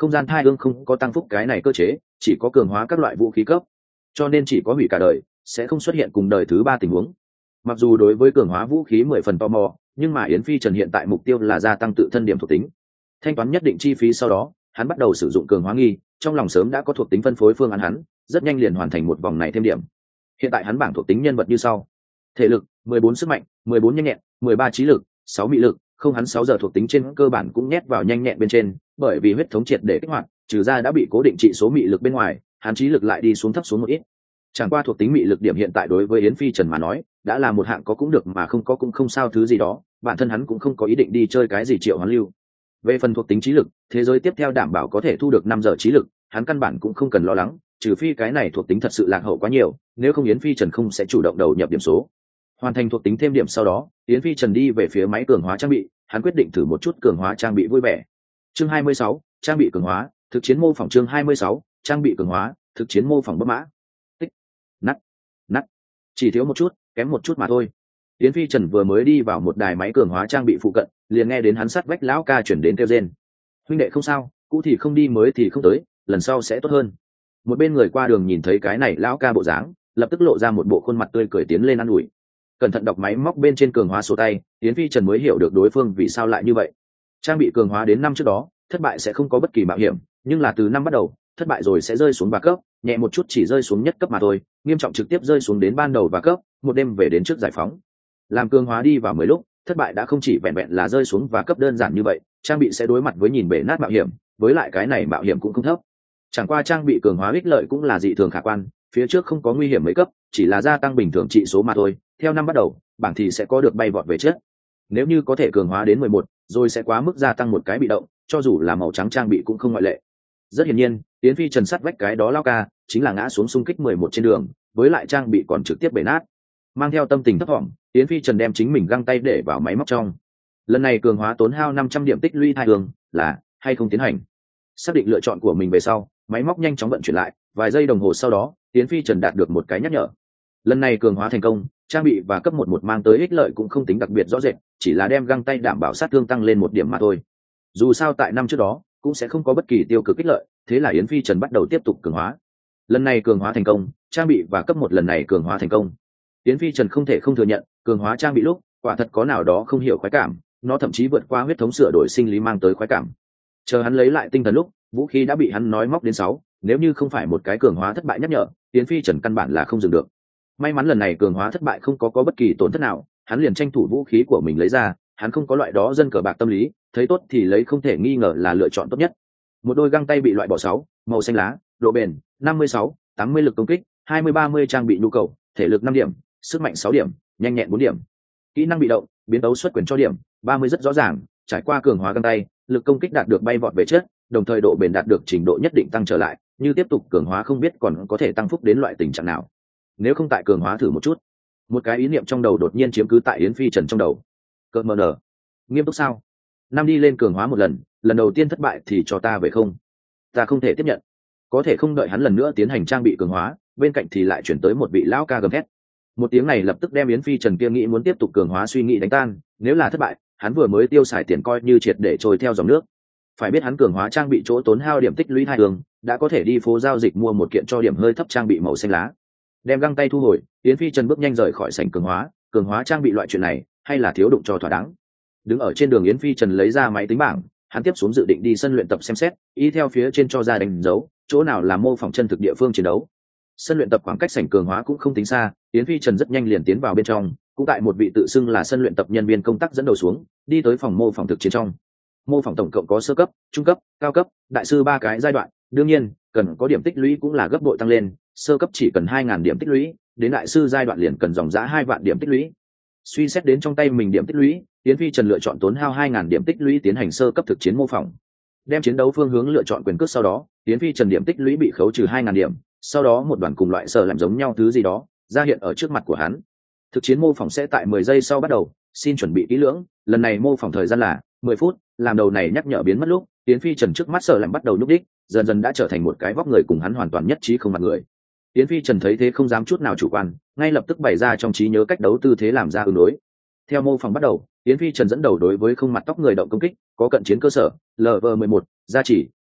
không gian thai ương không có tăng phúc cái này cơ chế, chỉ có cường hóa các loại vũ khí cấp, cho nên chỉ có hủy cả đời, sẽ không xuất hiện cùng đời thứ ba tình huống. Mặc dù đối với cường hóa vũ khí 10 phần tò mò, nhưng mà Yến Phi Trần hiện tại mục tiêu là gia tăng tự thân điểm thuộc tính. Thanh toán nhất định chi phí sau đó, hắn bắt đầu sử dụng cường hóa nghi, trong lòng sớm đã có thuộc tính phân phối phương án hắn, rất nhanh liền hoàn thành một vòng này thêm điểm. Hiện tại hắn bảng thuộc tính nhân vật như sau: thể lực 14 sức mạnh, 14 nhanh nhẹn, 13 trí lực, 6 mị lực, không hắn 6 giờ thuộc tính trên cơ bản cũng nhét vào nhanh nhẹn bên trên, bởi vì huyết thống triệt để kích hoạt, trừ ra đã bị cố định trị số mị lực bên ngoài, hắn trí lực lại đi xuống thấp xuống một ít. Chẳng qua thuộc tính mị lực điểm hiện tại đối với Yến Phi Trần mà nói, đã là một hạng có cũng được mà không có cũng không sao thứ gì đó, bản thân hắn cũng không có ý định đi chơi cái gì triệu hoán lưu. Về phần thuộc tính trí lực, thế giới tiếp theo đảm bảo có thể thu được 5 giờ trí lực, hắn căn bản cũng không cần lo lắng, trừ phi cái này thuộc tính thật sự lạc hậu quá nhiều, nếu không Yến Phi Trần không sẽ chủ động đầu nhập điểm số. Hoàn thành thuộc tính thêm điểm sau đó, Yến Phi Trần đi về phía máy cường hóa trang bị, hắn quyết định thử một chút cường hóa trang bị vui vẻ. Chương 26, trang bị cường hóa, thực chiến mô phỏng. Chương 26, trang bị cường hóa, thực chiến mô phỏng. Bấm mã. Tích. Nắt. Chỉ thiếu một chút, kém một chút mà thôi. Yến Phi Trần vừa mới đi vào một đài máy cường hóa trang bị phụ cận, liền nghe đến hắn sát vách lão ca chuyển đến kêu rên. Huynh đệ không sao, cũ thì không đi mới thì không tới, lần sau sẽ tốt hơn. Một bên người qua đường nhìn thấy cái này lão ca bộ dáng, lập tức lộ ra một bộ khuôn mặt tươi cười tiến lên ăn ủi. Cẩn thận đọc máy móc bên trên cường hóa số tay, Yến Phi Trần mới hiểu được đối phương vì sao lại như vậy. Trang bị cường hóa đến năm trước đó, thất bại sẽ không có bất kỳ mạo hiểm, nhưng là từ năm bắt đầu, thất bại rồi sẽ rơi xuống ba cấp, nhẹ một chút chỉ rơi xuống nhất cấp mà thôi, nghiêm trọng trực tiếp rơi xuống đến ban đầu và cấp, một đêm về đến trước giải phóng. Làm cường hóa đi vào 10 lúc, thất bại đã không chỉ vẹn vẹn là rơi xuống và cấp đơn giản như vậy, trang bị sẽ đối mặt với nhìn bể nát mạo hiểm, với lại cái này mạo hiểm cũng không thấp. Chẳng qua trang bị cường hóa ích lợi cũng là dị thường khả quan, phía trước không có nguy hiểm mấy cấp, chỉ là gia tăng bình thường trị số mà thôi, theo năm bắt đầu, bảng thì sẽ có được bay vọt về trước. Nếu như có thể cường hóa đến 11, rồi sẽ quá mức gia tăng một cái bị động, cho dù là màu trắng trang bị cũng không ngoại lệ. Rất hiển nhiên, Yến Phi Trần sát vách cái đó lao ca, chính là ngã xuống xung kích 11 trên đường, với lại trang bị còn trực tiếp bể nát. Mang theo tâm tình thấp thỏm, Yến Phi Trần đem chính mình găng tay để vào máy móc trong. Lần này cường hóa tốn hao 500 điểm tích lũy thai hương, là hay không tiến hành. Xác định lựa chọn của mình về sau, máy móc nhanh chóng vận chuyển lại, vài giây đồng hồ sau đó, Yến Phi Trần đạt được một cái nhắc nhở. Lần này cường hóa thành công, trang bị và cấp 11 mang tới ích lợi cũng không tính đặc biệt rõ rệt, chỉ là đem găng tay đảm bảo sát thương tăng lên 1 điểm mà thôi. Dù sao tại năm trước đó, cũng sẽ không có bất kỳ tiêu cực ích lợi, thế là Yến Phi Trần bắt đầu tiếp tục cường hóa. Lần này cường hóa thành công, trang bị và cấp 1 lần này cường hóa thành công. Yến Phi Trần không thể không thừa nhận, cường hóa trang bị lúc, quả thật có nào đó không hiểu khoái cảm, nó thậm chí vượt qua huyết thống sửa đổi sinh lý mang tới khoái cảm. Chờ hắn lấy lại tinh thần lúc, vũ khí đã bị hắn nói móc đến 6, nếu như không phải một cái cường hóa thất bại nhắc nhở, Yến Phi Trần căn bản là không dừng được. May mắn lần này cường hóa thất bại không có bất kỳ tổn thất nào, hắn liền tranh thủ vũ khí của mình lấy ra, hắn không có loại đó dân cờ bạc tâm lý, thấy tốt thì lấy không thể nghi ngờ là lựa chọn tốt nhất. Một đôi găng tay bị loại bỏ 6, màu xanh lá, độ bền 56, 80 lực công kích, 20-30 trang bị nhu cầu, thể lực 5 điểm, sức mạnh 6 điểm, nhanh nhẹn 4 điểm. Kỹ năng bị động, biến tấu xuất quyền cho điểm 30 rất rõ ràng, trải qua cường hóa găng tay, lực công kích đạt được bay vọt về trước, đồng thời độ bền đạt được trình độ nhất định tăng trở lại, như tiếp tục cường hóa không biết còn có thể tăng phúc đến loại tình trạng nào. Nếu không tại cường hóa thử một chút. Một cái ý niệm trong đầu đột nhiên chiếm cứ tại Yến Phi Trần trong đầu. Cợt mờ nở, nghiêm túc sao? Năm đi lên cường hóa một lần, lần đầu tiên thất bại thì cho ta về không? Ta không thể tiếp nhận. Có thể không đợi hắn lần nữa tiến hành trang bị cường hóa, bên cạnh thì lại chuyển tới một vị lão ca gầm thét. Một tiếng này lập tức đem Yến Phi Trần kia nghĩ muốn tiếp tục cường hóa suy nghĩ đánh tan, nếu là thất bại, hắn vừa mới tiêu xài tiền coi như triệt để trôi theo dòng nước. Phải biết hắn cường hóa trang bị chỗ tốn hao điểm tích lũy 2 đường, đã có thể đi phố giao dịch mua một kiện cho điểm hơi thấp trang bị màu xanh lá. Đem găng tay thu hồi, Yến Phi Trần bước nhanh rời khỏi sảnh cường hóa trang bị loại chuyện này, hay là thiếu đụng cho thỏa đáng. Đứng ở trên đường Yến Phi Trần lấy ra máy tính bảng, hắn tiếp xuống dự định đi sân luyện tập xem xét, y theo phía trên cho ra đánh dấu, chỗ nào là mô phỏng chân thực địa phương chiến đấu. Sân luyện tập khoảng cách sảnh cường hóa cũng không tính xa, Yến Phi Trần rất nhanh liền tiến vào bên trong, cũng tại một vị tự xưng là sân luyện tập nhân viên công tác dẫn đầu xuống, đi tới phòng mô phỏng thực chiến trong. Mô phỏng tổng cộng có sơ cấp, trung cấp, cao cấp, đại sư 3 cái giai đoạn, đương nhiên, cần có điểm tích lũy cũng là gấp bội tăng lên, sơ cấp chỉ cần 2.000 điểm tích lũy, đến đại sư giai đoạn liền cần dòng giá 2 vạn điểm tích lũy. Suy xét đến trong tay mình điểm tích lũy, Yến Phi Trần lựa chọn tốn hao 2.000 điểm tích lũy tiến hành sơ cấp thực chiến mô phỏng. Đem chiến đấu phương hướng lựa chọn quyền cước sau đó, Yến Phi Trần điểm tích lũy bị khấu trừ 2.000 điểm, sau đó một đoàn cùng loại sở làm giống nhau thứ gì đó ra hiện ở trước mặt của hắn. Thực chiến mô phỏng sẽ tại 10 giây sau bắt đầu, xin chuẩn bị kỹ lưỡng, lần này mô phỏng thời gian là 10 phút, làm đầu này nhắc nhở biến mất lúc, Yến Phi Trần trước mắt sở làm bắt đầu nhúc đích, dần dần đã trở thành một cái vóc người cùng hắn hoàn toàn nhất trí không mặt người. Yến Phi Trần thấy thế không dám chút nào chủ quan, ngay lập tức bày ra trong trí nhớ cách đấu tư thế làm ra ứng đối. Theo mô phỏng bắt đầu, Yến Phi Trần dẫn đầu đối với không mặt tóc người động công kích, có cận chiến cơ sở, LV11, gia chỉ,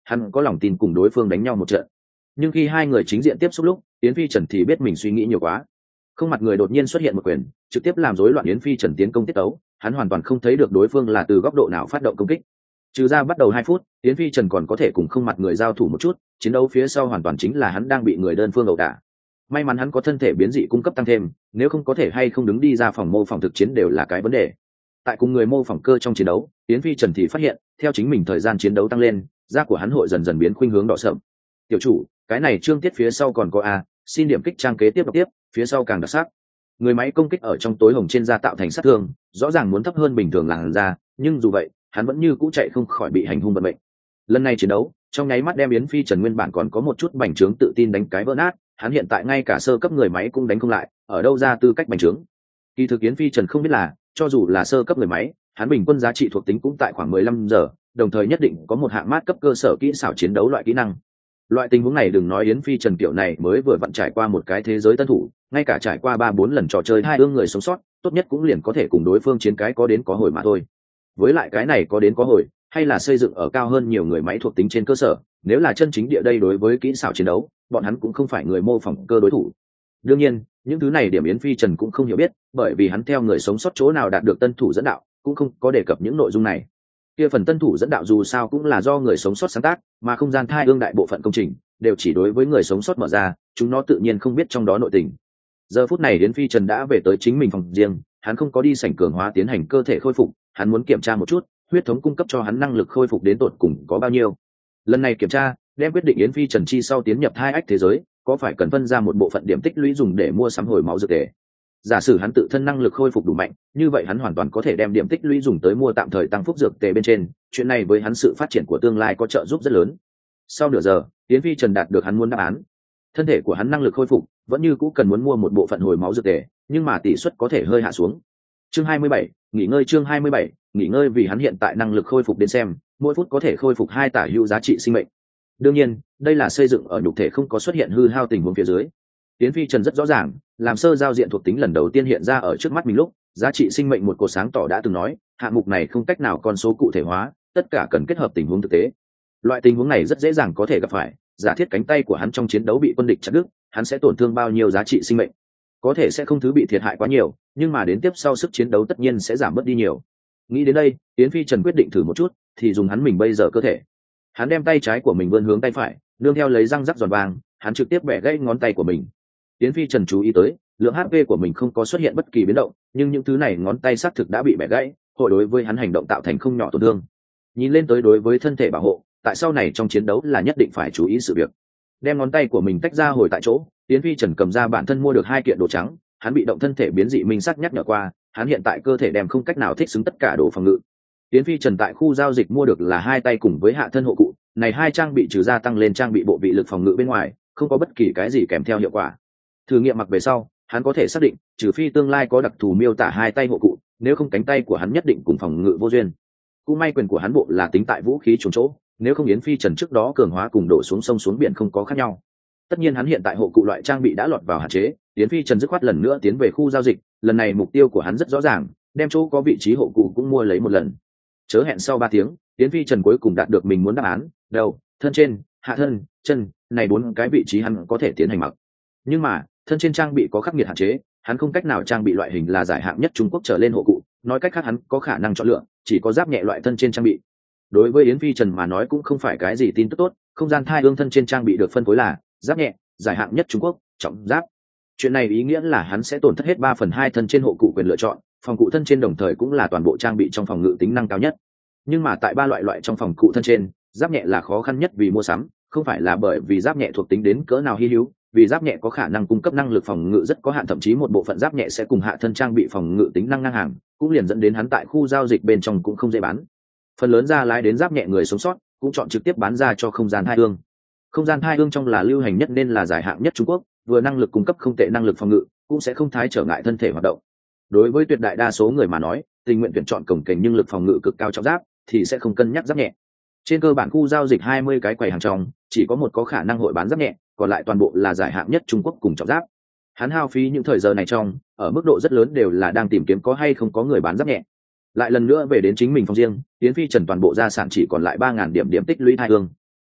hắn có lòng tin cùng đối phương đánh nhau một trận. Nhưng khi hai người chính diện tiếp xúc lúc, Yến Phi Trần thì biết mình suy nghĩ nhiều quá. Không mặt người đột nhiên xuất hiện một quyền, trực tiếp làm rối loạn Yến Phi Trần tiến công tiết tấu, hắn hoàn toàn không thấy được đối phương là từ góc độ nào phát động công kích. Trừ ra bắt đầu 2 phút, Yến Phi Trần còn có thể cùng không mặt người giao thủ một chút, chiến đấu phía sau hoàn toàn chính là hắn đang bị người đơn phương ẩu đả. May mắn hắn có thân thể biến dị cung cấp tăng thêm, nếu không có thể hay không đứng đi ra phòng mô phỏng thực chiến đều là cái vấn đề. Tại cùng người mô phỏng cơ trong chiến đấu, Yến Phi Trần thì phát hiện, theo chính mình thời gian chiến đấu tăng lên, da của hắn hội dần dần biến khuynh hướng đỏ sậm. Tiểu chủ, cái này chương tiết phía sau còn có xin điểm kích trang kế tiếp đọc tiếp, phía sau càng đặc sắc. Người máy công kích ở trong tối hồng trên da tạo thành sát thương, rõ ràng muốn thấp hơn bình thường làn da, nhưng dù vậy, hắn vẫn như cũ chạy không khỏi bị hành hung vận mệnh. Lần này chiến đấu, trong nháy mắt đem Yến Phi Trần nguyên bản còn có một chút bành trướng tự tin đánh cái vỡ nát, hắn hiện tại ngay cả sơ cấp người máy cũng đánh không lại, ở đâu ra tư cách bành trướng. Kỳ thực Yến Phi Trần không biết là, cho dù là sơ cấp người máy, hắn bình quân giá trị thuộc tính cũng tại khoảng 15 giờ, đồng thời nhất định có một hạng mát cấp cơ sở kỹ xảo chiến đấu loại kỹ năng. Loại tình huống này đừng nói Yến Phi Trần kiểu này mới vừa vặn trải qua một cái thế giới tân thủ, ngay cả trải qua 3-4 lần trò chơi hai ương người sống sót, tốt nhất cũng liền có thể cùng đối phương chiến cái có đến có hồi mà thôi. Với lại cái này có đến có hồi, hay là xây dựng ở cao hơn nhiều người máy thuộc tính trên cơ sở, nếu là chân chính địa đây đối với kỹ xảo chiến đấu, bọn hắn cũng không phải người mô phỏng cơ đối thủ. Đương nhiên, những thứ này điểm Yến Phi Trần cũng không hiểu biết, bởi vì hắn theo người sống sót chỗ nào đạt được tân thủ dẫn đạo, cũng không có đề cập những nội dung này. Kia phần tân thủ dẫn đạo dù sao cũng là do người sống sót sáng tác, mà không gian thai ương đại bộ phận công trình đều chỉ đối với người sống sót mở ra, chúng nó tự nhiên không biết trong đó nội tình. Giờ phút này Yến Phi Trần đã về tới chính mình phòng riêng, hắn không có đi sảnh cường hóa tiến hành cơ thể khôi phục, hắn muốn kiểm tra một chút huyết thống cung cấp cho hắn năng lực khôi phục đến tột cùng có bao nhiêu. Lần này kiểm tra đem quyết định Yến Phi Trần chi sau tiến nhập thai ách thế giới có phải cần phân ra một bộ phận điểm tích lũy dùng để mua sắm hồi máu dược tề. Giả sử hắn tự thân năng lực khôi phục đủ mạnh, như vậy hắn hoàn toàn có thể đem điểm tích lũy dùng tới mua tạm thời tăng phúc dược tề bên trên, chuyện này với hắn sự phát triển của tương lai có trợ giúp rất lớn. Sau nửa giờ, Yến Phi Trần đạt được hắn muốn đáp án. Thân thể của hắn năng lực khôi phục vẫn như cũ cần muốn mua một bộ phận hồi máu dược tề, nhưng mà tỷ suất có thể hơi hạ xuống. Chương 27, nghỉ ngơi. Chương 27, nghỉ ngơi. Vì hắn hiện tại năng lực khôi phục đến xem, mỗi phút có thể khôi phục 2 tả hữu giá trị sinh mệnh. Đương nhiên, đây là xây dựng ở nhục thể không có xuất hiện hư hao tình huống phía dưới. Yến Phi Trần rất rõ ràng, làm sơ giao diện thuộc tính lần đầu tiên hiện ra ở trước mắt mình lúc, giá trị sinh mệnh một cột sáng tỏ đã từng nói, hạng mục này không cách nào con số cụ thể hóa, tất cả cần kết hợp tình huống thực tế. Loại tình huống này rất dễ dàng có thể gặp phải, giả thiết cánh tay của hắn trong chiến đấu bị quân địch chặt đứt, hắn sẽ tổn thương bao nhiêu giá trị sinh mệnh? Có thể sẽ không thứ bị thiệt hại quá nhiều, nhưng mà đến tiếp sau sức chiến đấu tất nhiên sẽ giảm bớt đi nhiều. Nghĩ đến đây, Yến Phi Trần quyết định thử một chút, thì dùng hắn mình bây giờ cơ thể. Hắn đem tay trái của mình vươn hướng tay phải, nương theo lấy răng rắc giòn vàng, hắn trực tiếp bẻ gãy ngón tay của mình. Yến Phi Trần chú ý tới, lượng HP của mình không có xuất hiện bất kỳ biến động, nhưng những thứ này ngón tay xác thực đã bị bẻ gãy, hội đối với hắn hành động tạo thành không nhỏ tổn thương. Nhìn lên tới đối với thân thể bảo hộ, tại sau này trong chiến đấu là nhất định phải chú ý sự việc. Đem ngón tay của mình tách ra hồi tại chỗ, Yến Phi Trần cầm ra bản thân mua được 2 kiện đồ trắng, hắn bị động thân thể biến dị minh sắc nhắc nhở qua, hắn hiện tại cơ thể đem không cách nào thích ứng tất cả đồ phòng ngự. Yến Phi Trần tại khu giao dịch mua được là 2 tay cùng với hạ thân hộ cụ, này 2 trang bị trừ ra tăng lên trang bị bộ vị lực phòng ngự bên ngoài, không có bất kỳ cái gì kèm theo hiệu quả. Thử nghiệm mặc về sau, hắn có thể xác định, trừ phi tương lai có đặc thù miêu tả 2 tay hộ cụ, nếu không cánh tay của hắn nhất định cùng phòng ngự vô duyên. Cũng may quyền của hắn bộ là tính tại vũ khí trốn chỗ, nếu không Yến Phi Trần trước đó cường hóa cùng đổ xuống sông xuống biển không có khác nhau. Tất nhiên hắn hiện tại hộ cụ loại trang bị đã lọt vào hạn chế, Yến Phi Trần dứt khoát lần nữa tiến về khu giao dịch, lần này mục tiêu của hắn rất rõ ràng, đem chỗ có vị trí hộ cụ cũng mua lấy một lần. Chớ hẹn sau 3 tiếng, Yến Phi Trần cuối cùng đạt được mình muốn đáp án, đầu, thân trên, hạ thân, chân, này 4 cái vị trí hắn có thể tiến hành mặc. Nhưng mà, thân trên trang bị có khắc nghiệt hạn chế, hắn không cách nào trang bị loại hình là giải hạng nhất Trung Quốc trở lên hộ cụ, nói cách khác hắn có khả năng chọn lựa, chỉ có giáp nhẹ loại thân trên trang bị. Đối với Yến Phi Trần mà nói cũng không phải cái gì tin tức tốt, không gian thai ương thân trên trang bị được phân phối là giáp nhẹ, giải hạng nhất Trung Quốc, trọng giáp. Chuyện này ý nghĩa là hắn sẽ tổn thất hết 3/2 thân trên hộ cụ quyền lựa chọn, phòng cụ thân trên đồng thời cũng là toàn bộ trang bị trong phòng ngự tính năng cao nhất. Nhưng mà tại 3 loại trong phòng cụ thân trên, giáp nhẹ là khó khăn nhất vì mua sắm, không phải là bởi vì giáp nhẹ thuộc tính đến cỡ nào hi hữu, vì giáp nhẹ có khả năng cung cấp năng lực phòng ngự rất có hạn, thậm chí một bộ phận giáp nhẹ sẽ cùng hạ thân trang bị phòng ngự tính năng ngang hàng, cũng liền dẫn đến hắn tại khu giao dịch bên trong cũng không dễ bán. Phần lớn ra lái đến giáp nhẹ người sống sót cũng chọn trực tiếp bán ra cho không gian thai ương. Không gian thai ương trong là lưu hành nhất nên là giải hạng nhất Trung Quốc, vừa năng lực cung cấp không tệ năng lực phòng ngự, cũng sẽ không thái trở ngại thân thể hoạt động. Đối với tuyệt đại đa số người mà nói, tình nguyện tuyển chọn cồng kềnh nhưng lực phòng ngự cực cao trọng giáp thì sẽ không cân nhắc giáp nhẹ. Trên cơ bản khu giao dịch 20 cái quầy hàng trong, chỉ có một có khả năng hội bán giáp nhẹ, còn lại toàn bộ là giải hạng nhất Trung Quốc cùng trọng giáp. Hắn hao phí những thời giờ này trong, ở mức độ rất lớn đều là đang tìm kiếm có hay không có người bán giáp nhẹ. Lại lần nữa về đến chính mình phòng riêng, Yến Phi Trần toàn bộ gia sản chỉ còn lại 3000 điểm tích lũy thai ương.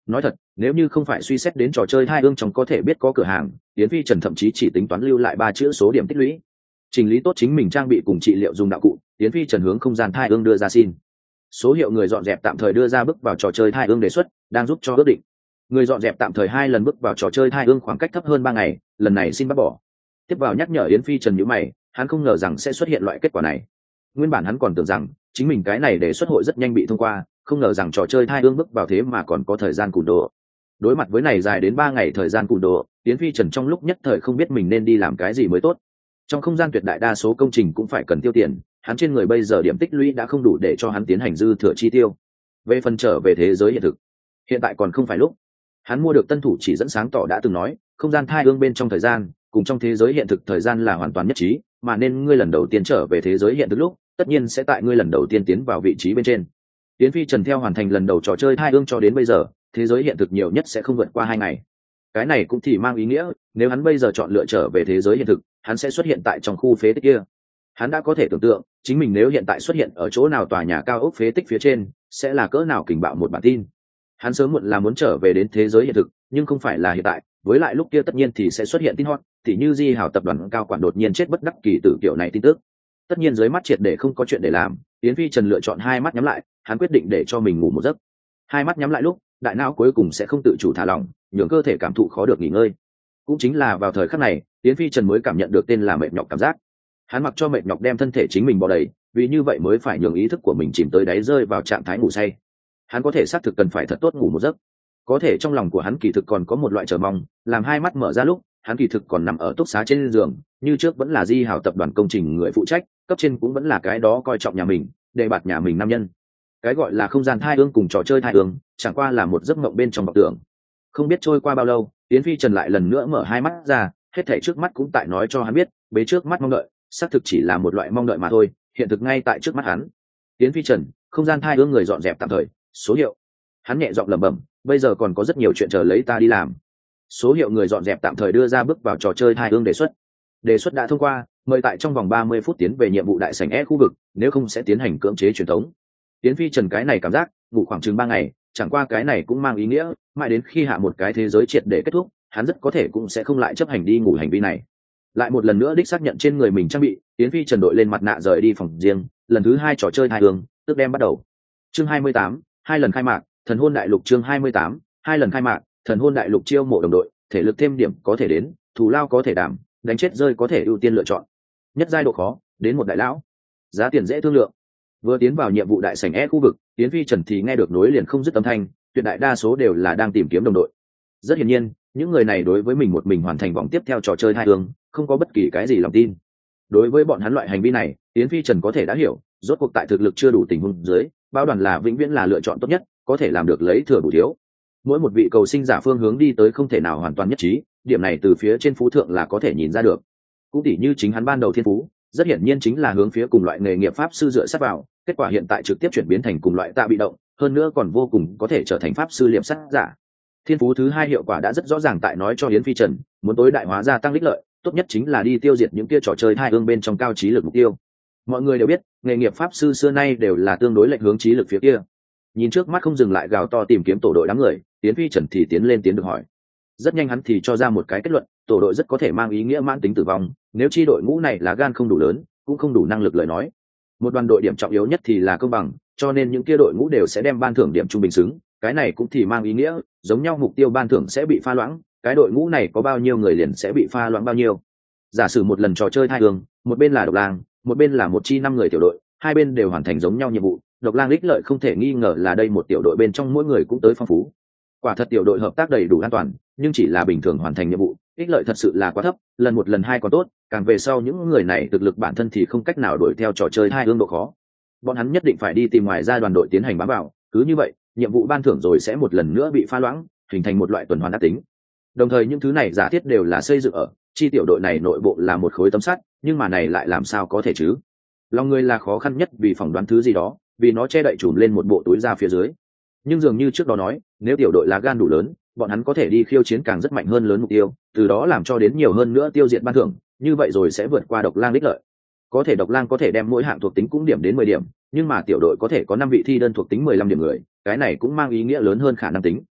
nói thật, nếu như không phải suy xét đến trò chơi hai ương trong có thể biết có cửa hàng, Yến Phi Trần thậm chí chỉ tính toán lưu lại 3 chữ số điểm tích lũy. Chỉnh lý tốt chính mình trang bị cùng trị liệu dùng đạo cụ, Yến Phi Trần hướng không gian thai ương đưa ra xin số hiệu. Người dọn dẹp tạm thời đưa ra bước vào trò chơi thai ương đề xuất, đang giúp cho ước định. Người dọn dẹp tạm thời 2 lần bước vào trò chơi thai ương khoảng cách thấp hơn 3 ngày, lần này xin bác bỏ. Tiếp vào nhắc nhở Yến Phi Trần nhíu mày, hắn không ngờ rằng sẽ xuất hiện loại kết quả này. Nguyên bản hắn còn tưởng rằng chính mình cái này đề xuất hội rất nhanh bị thông qua, không ngờ rằng trò chơi thai ương bước vào thế mà còn có thời gian cùn đồ. Đối mặt với này dài đến 3 ngày thời gian cùn đồ, Yến Phi Trần trong lúc nhất thời không biết mình nên đi làm cái gì mới tốt. Trong không gian tuyệt đại đa số công trình cũng phải cần tiêu tiền, hắn trên người bây giờ điểm tích lũy đã không đủ để cho hắn tiến hành dư thừa chi tiêu. Về phần trở về thế giới hiện thực, hiện tại còn không phải lúc. Hắn mua được tân thủ chỉ dẫn sáng tỏ đã từng nói, không gian thai ương bên trong thời gian cùng trong thế giới hiện thực thời gian là hoàn toàn nhất trí, mà nên ngươi lần đầu tiên trở về thế giới hiện thực lúc, tất nhiên sẽ tại ngươi lần đầu tiên tiến vào vị trí bên trên. Yến Phi Trần theo hoàn thành lần đầu trò chơi thai ương cho đến bây giờ, thế giới hiện thực nhiều nhất sẽ không vượt qua 2 ngày. Cái này cũng thì mang ý nghĩa, nếu hắn bây giờ chọn lựa trở về thế giới hiện thực, hắn sẽ xuất hiện tại trong khu phế tích kia. Hắn đã có thể tưởng tượng, chính mình nếu hiện tại xuất hiện ở chỗ nào tòa nhà cao ốc phế tích phía trên, sẽ là cỡ nào kình bạo một bản tin. Hắn sớm muộn là muốn trở về đến thế giới hiện thực, nhưng không phải là hiện tại, với lại lúc kia tất nhiên thì sẽ xuất hiện tin hot, thì như Di Hào tập đoàn cao quản đột nhiên chết bất đắc kỳ tử kiểu này tin tức. Tất nhiên dưới mắt triệt để không có chuyện để làm, Yến Phi Trần lựa chọn 2 mắt nhắm lại, hắn quyết định để cho mình ngủ một giấc. 2 mắt nhắm lại lúc, đại não cuối cùng sẽ không tự chủ thả lỏng, nhường cơ thể cảm thụ khó được nghỉ ngơi. Cũng chính là vào thời khắc này, Yến Phi Trần mới cảm nhận được tên là mệt nhọc cảm giác. Hắn mặc cho mệt nhọc đem thân thể chính mình bò đầy, vì như vậy mới phải nhường ý thức của mình chìm tới đáy, rơi vào trạng thái ngủ say. Hắn có thể xác thực cần phải thật tốt ngủ một giấc. Có thể trong lòng của hắn kỳ thực còn có một loại chờ mong, làm 2 mắt mở ra lúc, hắn kỳ thực còn nằm ở túc xá trên giường, như trước vẫn là Di Hào tập đoàn công trình người phụ trách, cấp trên cũng vẫn là cái đó coi trọng nhà mình, đề bạt nhà mình nam nhân. Cái gọi là không gian thai ương cùng trò chơi thai ương, chẳng qua là một giấc mộng bên trong vọng tưởng. Không biết trôi qua bao lâu, Yến Phi Trần lại lần nữa mở 2 mắt ra, hết thảy trước mắt cũng tại nói cho hắn biết, bế trước mắt mong đợi, xác thực chỉ là một loại mong đợi mà thôi, hiện thực ngay tại trước mắt hắn. Yến Phi Trần, không gian thai ương người dọn dẹp tạm thời, số hiệu. Hắn nhẹ giọng lẩm bẩm, bây giờ còn có rất nhiều chuyện chờ lấy ta đi làm. Số hiệu người dọn dẹp tạm thời đưa ra bước vào trò chơi thai ương đề xuất. Đề xuất đã thông qua, mời tại trong vòng 30 phút tiến về nhiệm vụ đại sảnh E khu vực, nếu không sẽ tiến hành cưỡng chế truyền thống. Yến Phi Trần cái này cảm giác, ngủ khoảng chừng 3 ngày, chẳng qua cái này cũng mang ý nghĩa, mãi đến khi hạ một cái thế giới triệt để kết thúc, hắn rất có thể cũng sẽ không lại chấp hành đi ngủ hành vi này. Lại một lần nữa đích xác nhận trên người mình trang bị, Yến Phi Trần đội lên mặt nạ rời đi phòng riêng, lần thứ 2 trò chơi thai ương, tức đem bắt đầu. Chương 28, 2 lần khai mạc, Thần Hôn Đại Lục. Chương 28, 2 lần khai mạc, Thần Hôn Đại Lục chiêu mộ đồng đội, thể lực thêm điểm có thể đến, thù lao có thể đảm, đánh chết rơi có thể ưu tiên lựa chọn. Nhất giai độ khó, đến một đại lão. Giá tiền dễ thương lượng. Vừa tiến vào nhiệm vụ đại sảnh E khu vực, Yến Phi Trần thì nghe được nối liền không dứt âm thanh, tuyệt đại đa số đều là đang tìm kiếm đồng đội. Rất hiển nhiên, những người này đối với mình một mình hoàn thành vòng tiếp theo trò chơi thai ương, không có bất kỳ cái gì lòng tin. Đối với bọn hắn loại hành vi này, Yến Phi Trần có thể đã hiểu, rốt cuộc tại thực lực chưa đủ tình huống dưới, bao đoàn là vĩnh viễn là lựa chọn tốt nhất, có thể làm được lấy thừa bù thiếu. Mỗi một vị cầu sinh giả phương hướng đi tới không thể nào hoàn toàn nhất trí, điểm này từ phía trên phú thượng là có thể nhìn ra được. Cũng tỉ như chính hắn ban đầu thiên phú, rất hiển nhiên chính là hướng phía cùng loại nghề nghiệp pháp sư dựa sát vào, kết quả hiện tại trực tiếp chuyển biến thành cùng loại tạ bị động, hơn nữa còn vô cùng có thể trở thành pháp sư liệm sắt giả. Thiên phú thứ 2 hiệu quả đã rất rõ ràng tại nói cho Yến Phi Trần, muốn tối đại hóa gia tăng đích lợi, tốt nhất chính là đi tiêu diệt những kia trò chơi thai ương bên trong cao trí lực mục tiêu. Mọi người đều biết, nghề nghiệp pháp sư xưa nay đều là tương đối lệch hướng trí lực phía kia. Nhìn trước mắt không dừng lại gào to tìm kiếm tổ đội đám người, Yến Phi Trần thì tiến lên tiến được hỏi. Rất nhanh hắn thì cho ra một cái kết luận, tổ đội rất có thể mang ý nghĩa mãn tính tử vong, nếu chi đội ngũ này là gan không đủ lớn, cũng không đủ năng lực lời nói. Một đoàn đội điểm trọng yếu nhất thì là công bằng, cho nên những kia đội ngũ đều sẽ đem ban thưởng điểm trung bình xứng, cái này cũng thì mang ý nghĩa, giống nhau mục tiêu ban thưởng sẽ bị pha loãng, cái đội ngũ này có bao nhiêu người liền sẽ bị pha loãng bao nhiêu. Giả sử một lần trò chơi thai ương, một bên là độc lang, một bên là một chi 5 người tiểu đội, hai bên đều hoàn thành giống nhau nhiệm vụ, độc lang ích lợi không thể nghi ngờ là đây một tiểu đội bên trong mỗi người cũng tới phong phú. Quả thật tiểu đội hợp tác đầy đủ an toàn, nhưng chỉ là bình thường hoàn thành nhiệm vụ, ích lợi thật sự là quá thấp, lần 1 lần 2 còn tốt, càng về sau những người này thực lực bản thân thì không cách nào đuổi theo trò chơi thai ương độ khó. Bọn hắn nhất định phải đi tìm ngoài ra đoàn đội tiến hành bám vào, cứ như vậy, nhiệm vụ ban thưởng rồi sẽ một lần nữa bị pha loãng, hình thành một loại tuần hoàn ác tính. Đồng thời những thứ này giả thiết đều là xây dựng ở chi tiểu đội này nội bộ là một khối tấm sắt, nhưng mà này lại làm sao có thể chứ? Lòng người là khó khăn nhất vì phỏng đoán thứ gì đó, vì nó che đậy trùm lên một bộ túi ra phía dưới. Nhưng dường như trước đó nói, nếu tiểu đội là gan đủ lớn, bọn hắn có thể đi khiêu chiến càng rất mạnh hơn lớn mục tiêu, từ đó làm cho đến nhiều hơn nữa tiêu diệt ban thưởng, như vậy rồi sẽ vượt qua độc lang đích lợi. Có thể độc lang có thể đem mỗi hạng thuộc tính cũng điểm đến 10 điểm, nhưng mà tiểu đội có thể có 5 vị thi đơn thuộc tính 15 điểm người, cái này cũng mang ý nghĩa lớn hơn khả năng tính.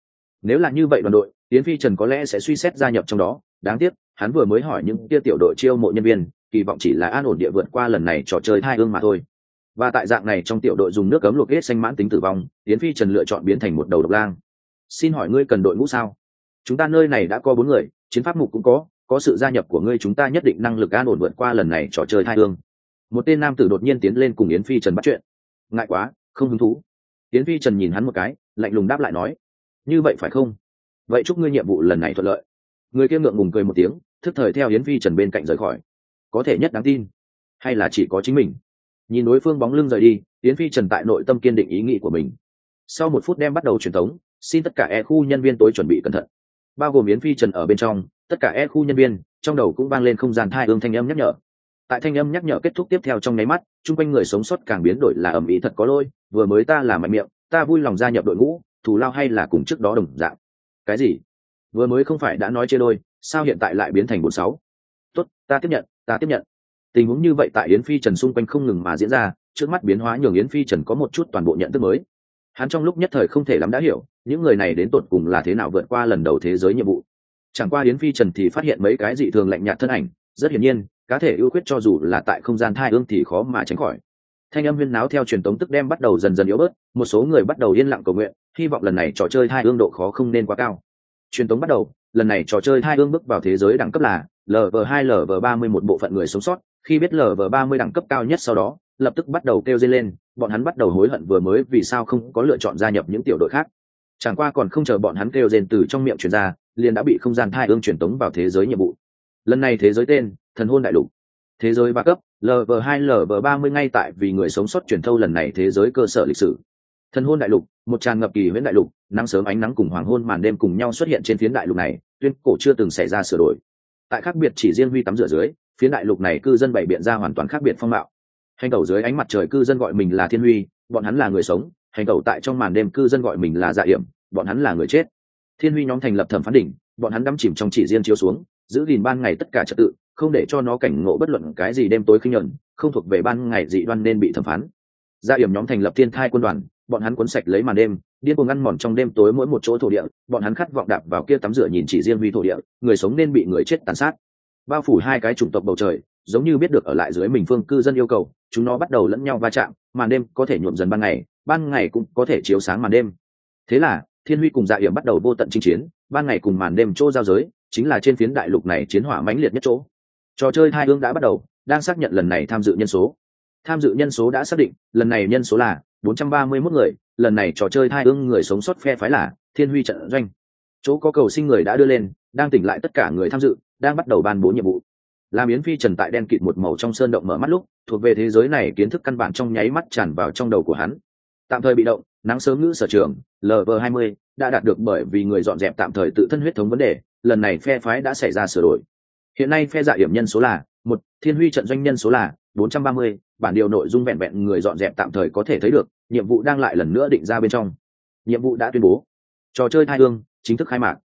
Nếu là như vậy đoàn đội, Yến Phi Trần có lẽ sẽ suy xét gia nhập trong đó, đáng tiếc hắn vừa mới hỏi những kia tiểu đội chiêu mộ nhân viên, kỳ vọng chỉ là an ổn địa vượt qua lần này trò chơi thai ương mà thôi. Và tại dạng này trong tiểu đội dùng nước cấm luộc hết xanh mãn tính tử vong, Yến Phi Trần lựa chọn biến thành một đầu độc lang. Xin hỏi ngươi cần đội ngũ sao? Chúng ta nơi này đã có 4 người, chiến pháp mục cũng có sự gia nhập của ngươi chúng ta nhất định năng lực an ổn vượt qua lần này trò chơi thai ương. Một tên nam tử đột nhiên tiến lên cùng Yến Phi Trần bắt chuyện. Ngại quá, không hứng thú. Yến Phi Trần nhìn hắn một cái, lạnh lùng đáp lại nói, như vậy phải không? Vậy chúc ngươi nhiệm vụ lần này thuận lợi. Người kia ngượng ngùng cười một tiếng, thức thời theo Yến Phi Trần bên cạnh rời khỏi. Có thể nhất đáng tin, hay là chỉ có chính mình? Nhìn đối phương bóng lưng rời đi, Yến Phi Trần tại nội tâm kiên định ý nghĩ của mình. Sau 1 phút đem bắt đầu truyền tống, xin tất cả khu nhân viên tối chuẩn bị cẩn thận, bao gồm Yến Phi Trần ở bên trong. Tất cả khu nhân viên trong đầu cũng vang lên không gian thai ương thanh âm nhắc nhở. Tại thanh âm nhắc nhở kết thúc tiếp theo trong nháy mắt, chung quanh người sống sót càng biến đổi là ầm ĩ thật có lỗi. Vừa mới ta là mạnh miệng, ta vui lòng gia nhập đội ngũ, thù lao hay là cùng trước đó đồng dạng? Cái gì? Vừa mới không phải đã nói chia đôi, sao hiện tại lại biến thành 46? Tốt, ta tiếp nhận. Tình huống như vậy tại Yến Phi Trần xung quanh không ngừng mà diễn ra, trước mắt biến hóa nhường Yến Phi Trần có một chút toàn bộ nhận thức mới. Hắn trong lúc nhất thời không thể lắm đã hiểu những người này đến tột cùng là thế nào vượt qua lần đầu thế giới nhiệm vụ. Chẳng qua Yến Phi Trần thì phát hiện mấy cái dị thường lạnh nhạt thân ảnh, rất hiển nhiên cá thể ưu khuyết cho dù là tại không gian thai ương thì khó mà tránh khỏi. Thanh âm huyên náo theo truyền tống tức đem bắt đầu dần dần yếu bớt, một số người bắt đầu yên lặng cầu nguyện, hy vọng lần này trò chơi thai ương độ khó không nên quá cao. Truyền tống bắt đầu, lần này trò chơi thai ương bước vào thế giới đẳng cấp là LV2 LV30 một bộ phận người sống sót, khi biết LV30 đẳng cấp cao nhất sau đó, lập tức bắt đầu kêu rên lên, bọn hắn bắt đầu hối hận vừa mới vì sao không có lựa chọn gia nhập những tiểu đội khác. Chẳng qua còn không chờ bọn hắn kêu rên từ trong miệng truyền ra, liền đã bị không gian thai ương truyền tống vào thế giới nhiệm vụ. Lần này thế giới tên Thần Hôn Đại Lục, thế giới 3 cấp, LV2 LV30 ngay tại vì người sống sót truyền thâu lần này thế giới cơ sở lịch sử. Thần Hôn Đại Lục, một tràn ngập kỳ huyễn đại lục, nắng sớm ánh nắng cùng hoàng hôn màn đêm cùng nhau xuất hiện trên phiến đại lục này, tuyên cổ chưa từng xảy ra sửa đổi. Tại khác biệt chỉ riêng huy tắm rửa dưới, phiến đại lục này cư dân bày biện ra hoàn toàn khác biệt phong mạo. Hành tẩu dưới ánh mặt trời cư dân gọi mình là Thiên Huy, bọn hắn là người sống; hành tẩu tại trong màn đêm cư dân gọi mình là Dạ Yểm, bọn hắn là người chết. Thiên Huy nhóm thành lập Thẩm Phán Đỉnh, bọn hắn đắm chìm trong chỉ riêng chiếu xuống, giữ gìn ban ngày tất cả trật tự, không để cho nó cảnh ngộ bất luận cái gì đêm tối khinh nhẫn, không thuộc về ban ngày dị đoan nên bị thẩm phán. Dạ Yểm nhóm thành lập Thiên Thai quân đoàn, bọn hắn cuốn sạch lấy màn đêm, điên cuồng ăn mòn trong đêm tối mỗi một chỗ thổ địa, bọn hắn khát vọng đạp vào kia tắm rửa nhìn chỉ riêng huy thổ địa, người sống nên bị người chết tàn sát. Bao phủ hai cái chủng tộc bầu trời, giống như biết được ở lại dưới mình phương cư dân yêu cầu, chúng nó bắt đầu lẫn nhau va chạm, màn đêm có thể nhuộm dần ban ngày cũng có thể chiếu sáng màn đêm. Thế là Thiên Huy cùng Dạ Yểm bắt đầu vô tận chinh chiến, ban ngày cùng màn đêm chỗ giao giới, chính là trên phiến đại lục này chiến hỏa mãnh liệt nhất chỗ. Trò chơi thai ương đã bắt đầu, đang xác nhận lần này tham dự nhân số. Tham dự nhân số đã xác định, lần này nhân số là 431 người, lần này trò chơi thai ương người sống sót phe phái là Thiên Huy trận doanh. Chỗ có cầu sinh người đã đưa lên, đang tỉnh lại tất cả người tham dự, đang bắt đầu ban bố nhiệm vụ. Làm Yến Phi Trần tại đen kịt một màu trong sơn động mở mắt lúc, thuộc về thế giới này kiến thức căn bản trong nháy mắt tràn vào trong đầu của hắn. Tạm thời bị động, nắng sớm ngữ sở trường LV20 đã đạt được bởi vì người dọn dẹp tạm thời tự thân huyết thống vấn đề, lần này phe phái đã xảy ra sửa đổi. Hiện nay phe Dạ Yểm nhân số là 1, Thiên Huy trận doanh nhân số là 430, bản điều nội dung vẹn vẹn người dọn dẹp tạm thời có thể thấy được, nhiệm vụ đang lại lần nữa định ra bên trong. Nhiệm vụ đã tuyên bố. Trò chơi thai ương chính thức khai mạc.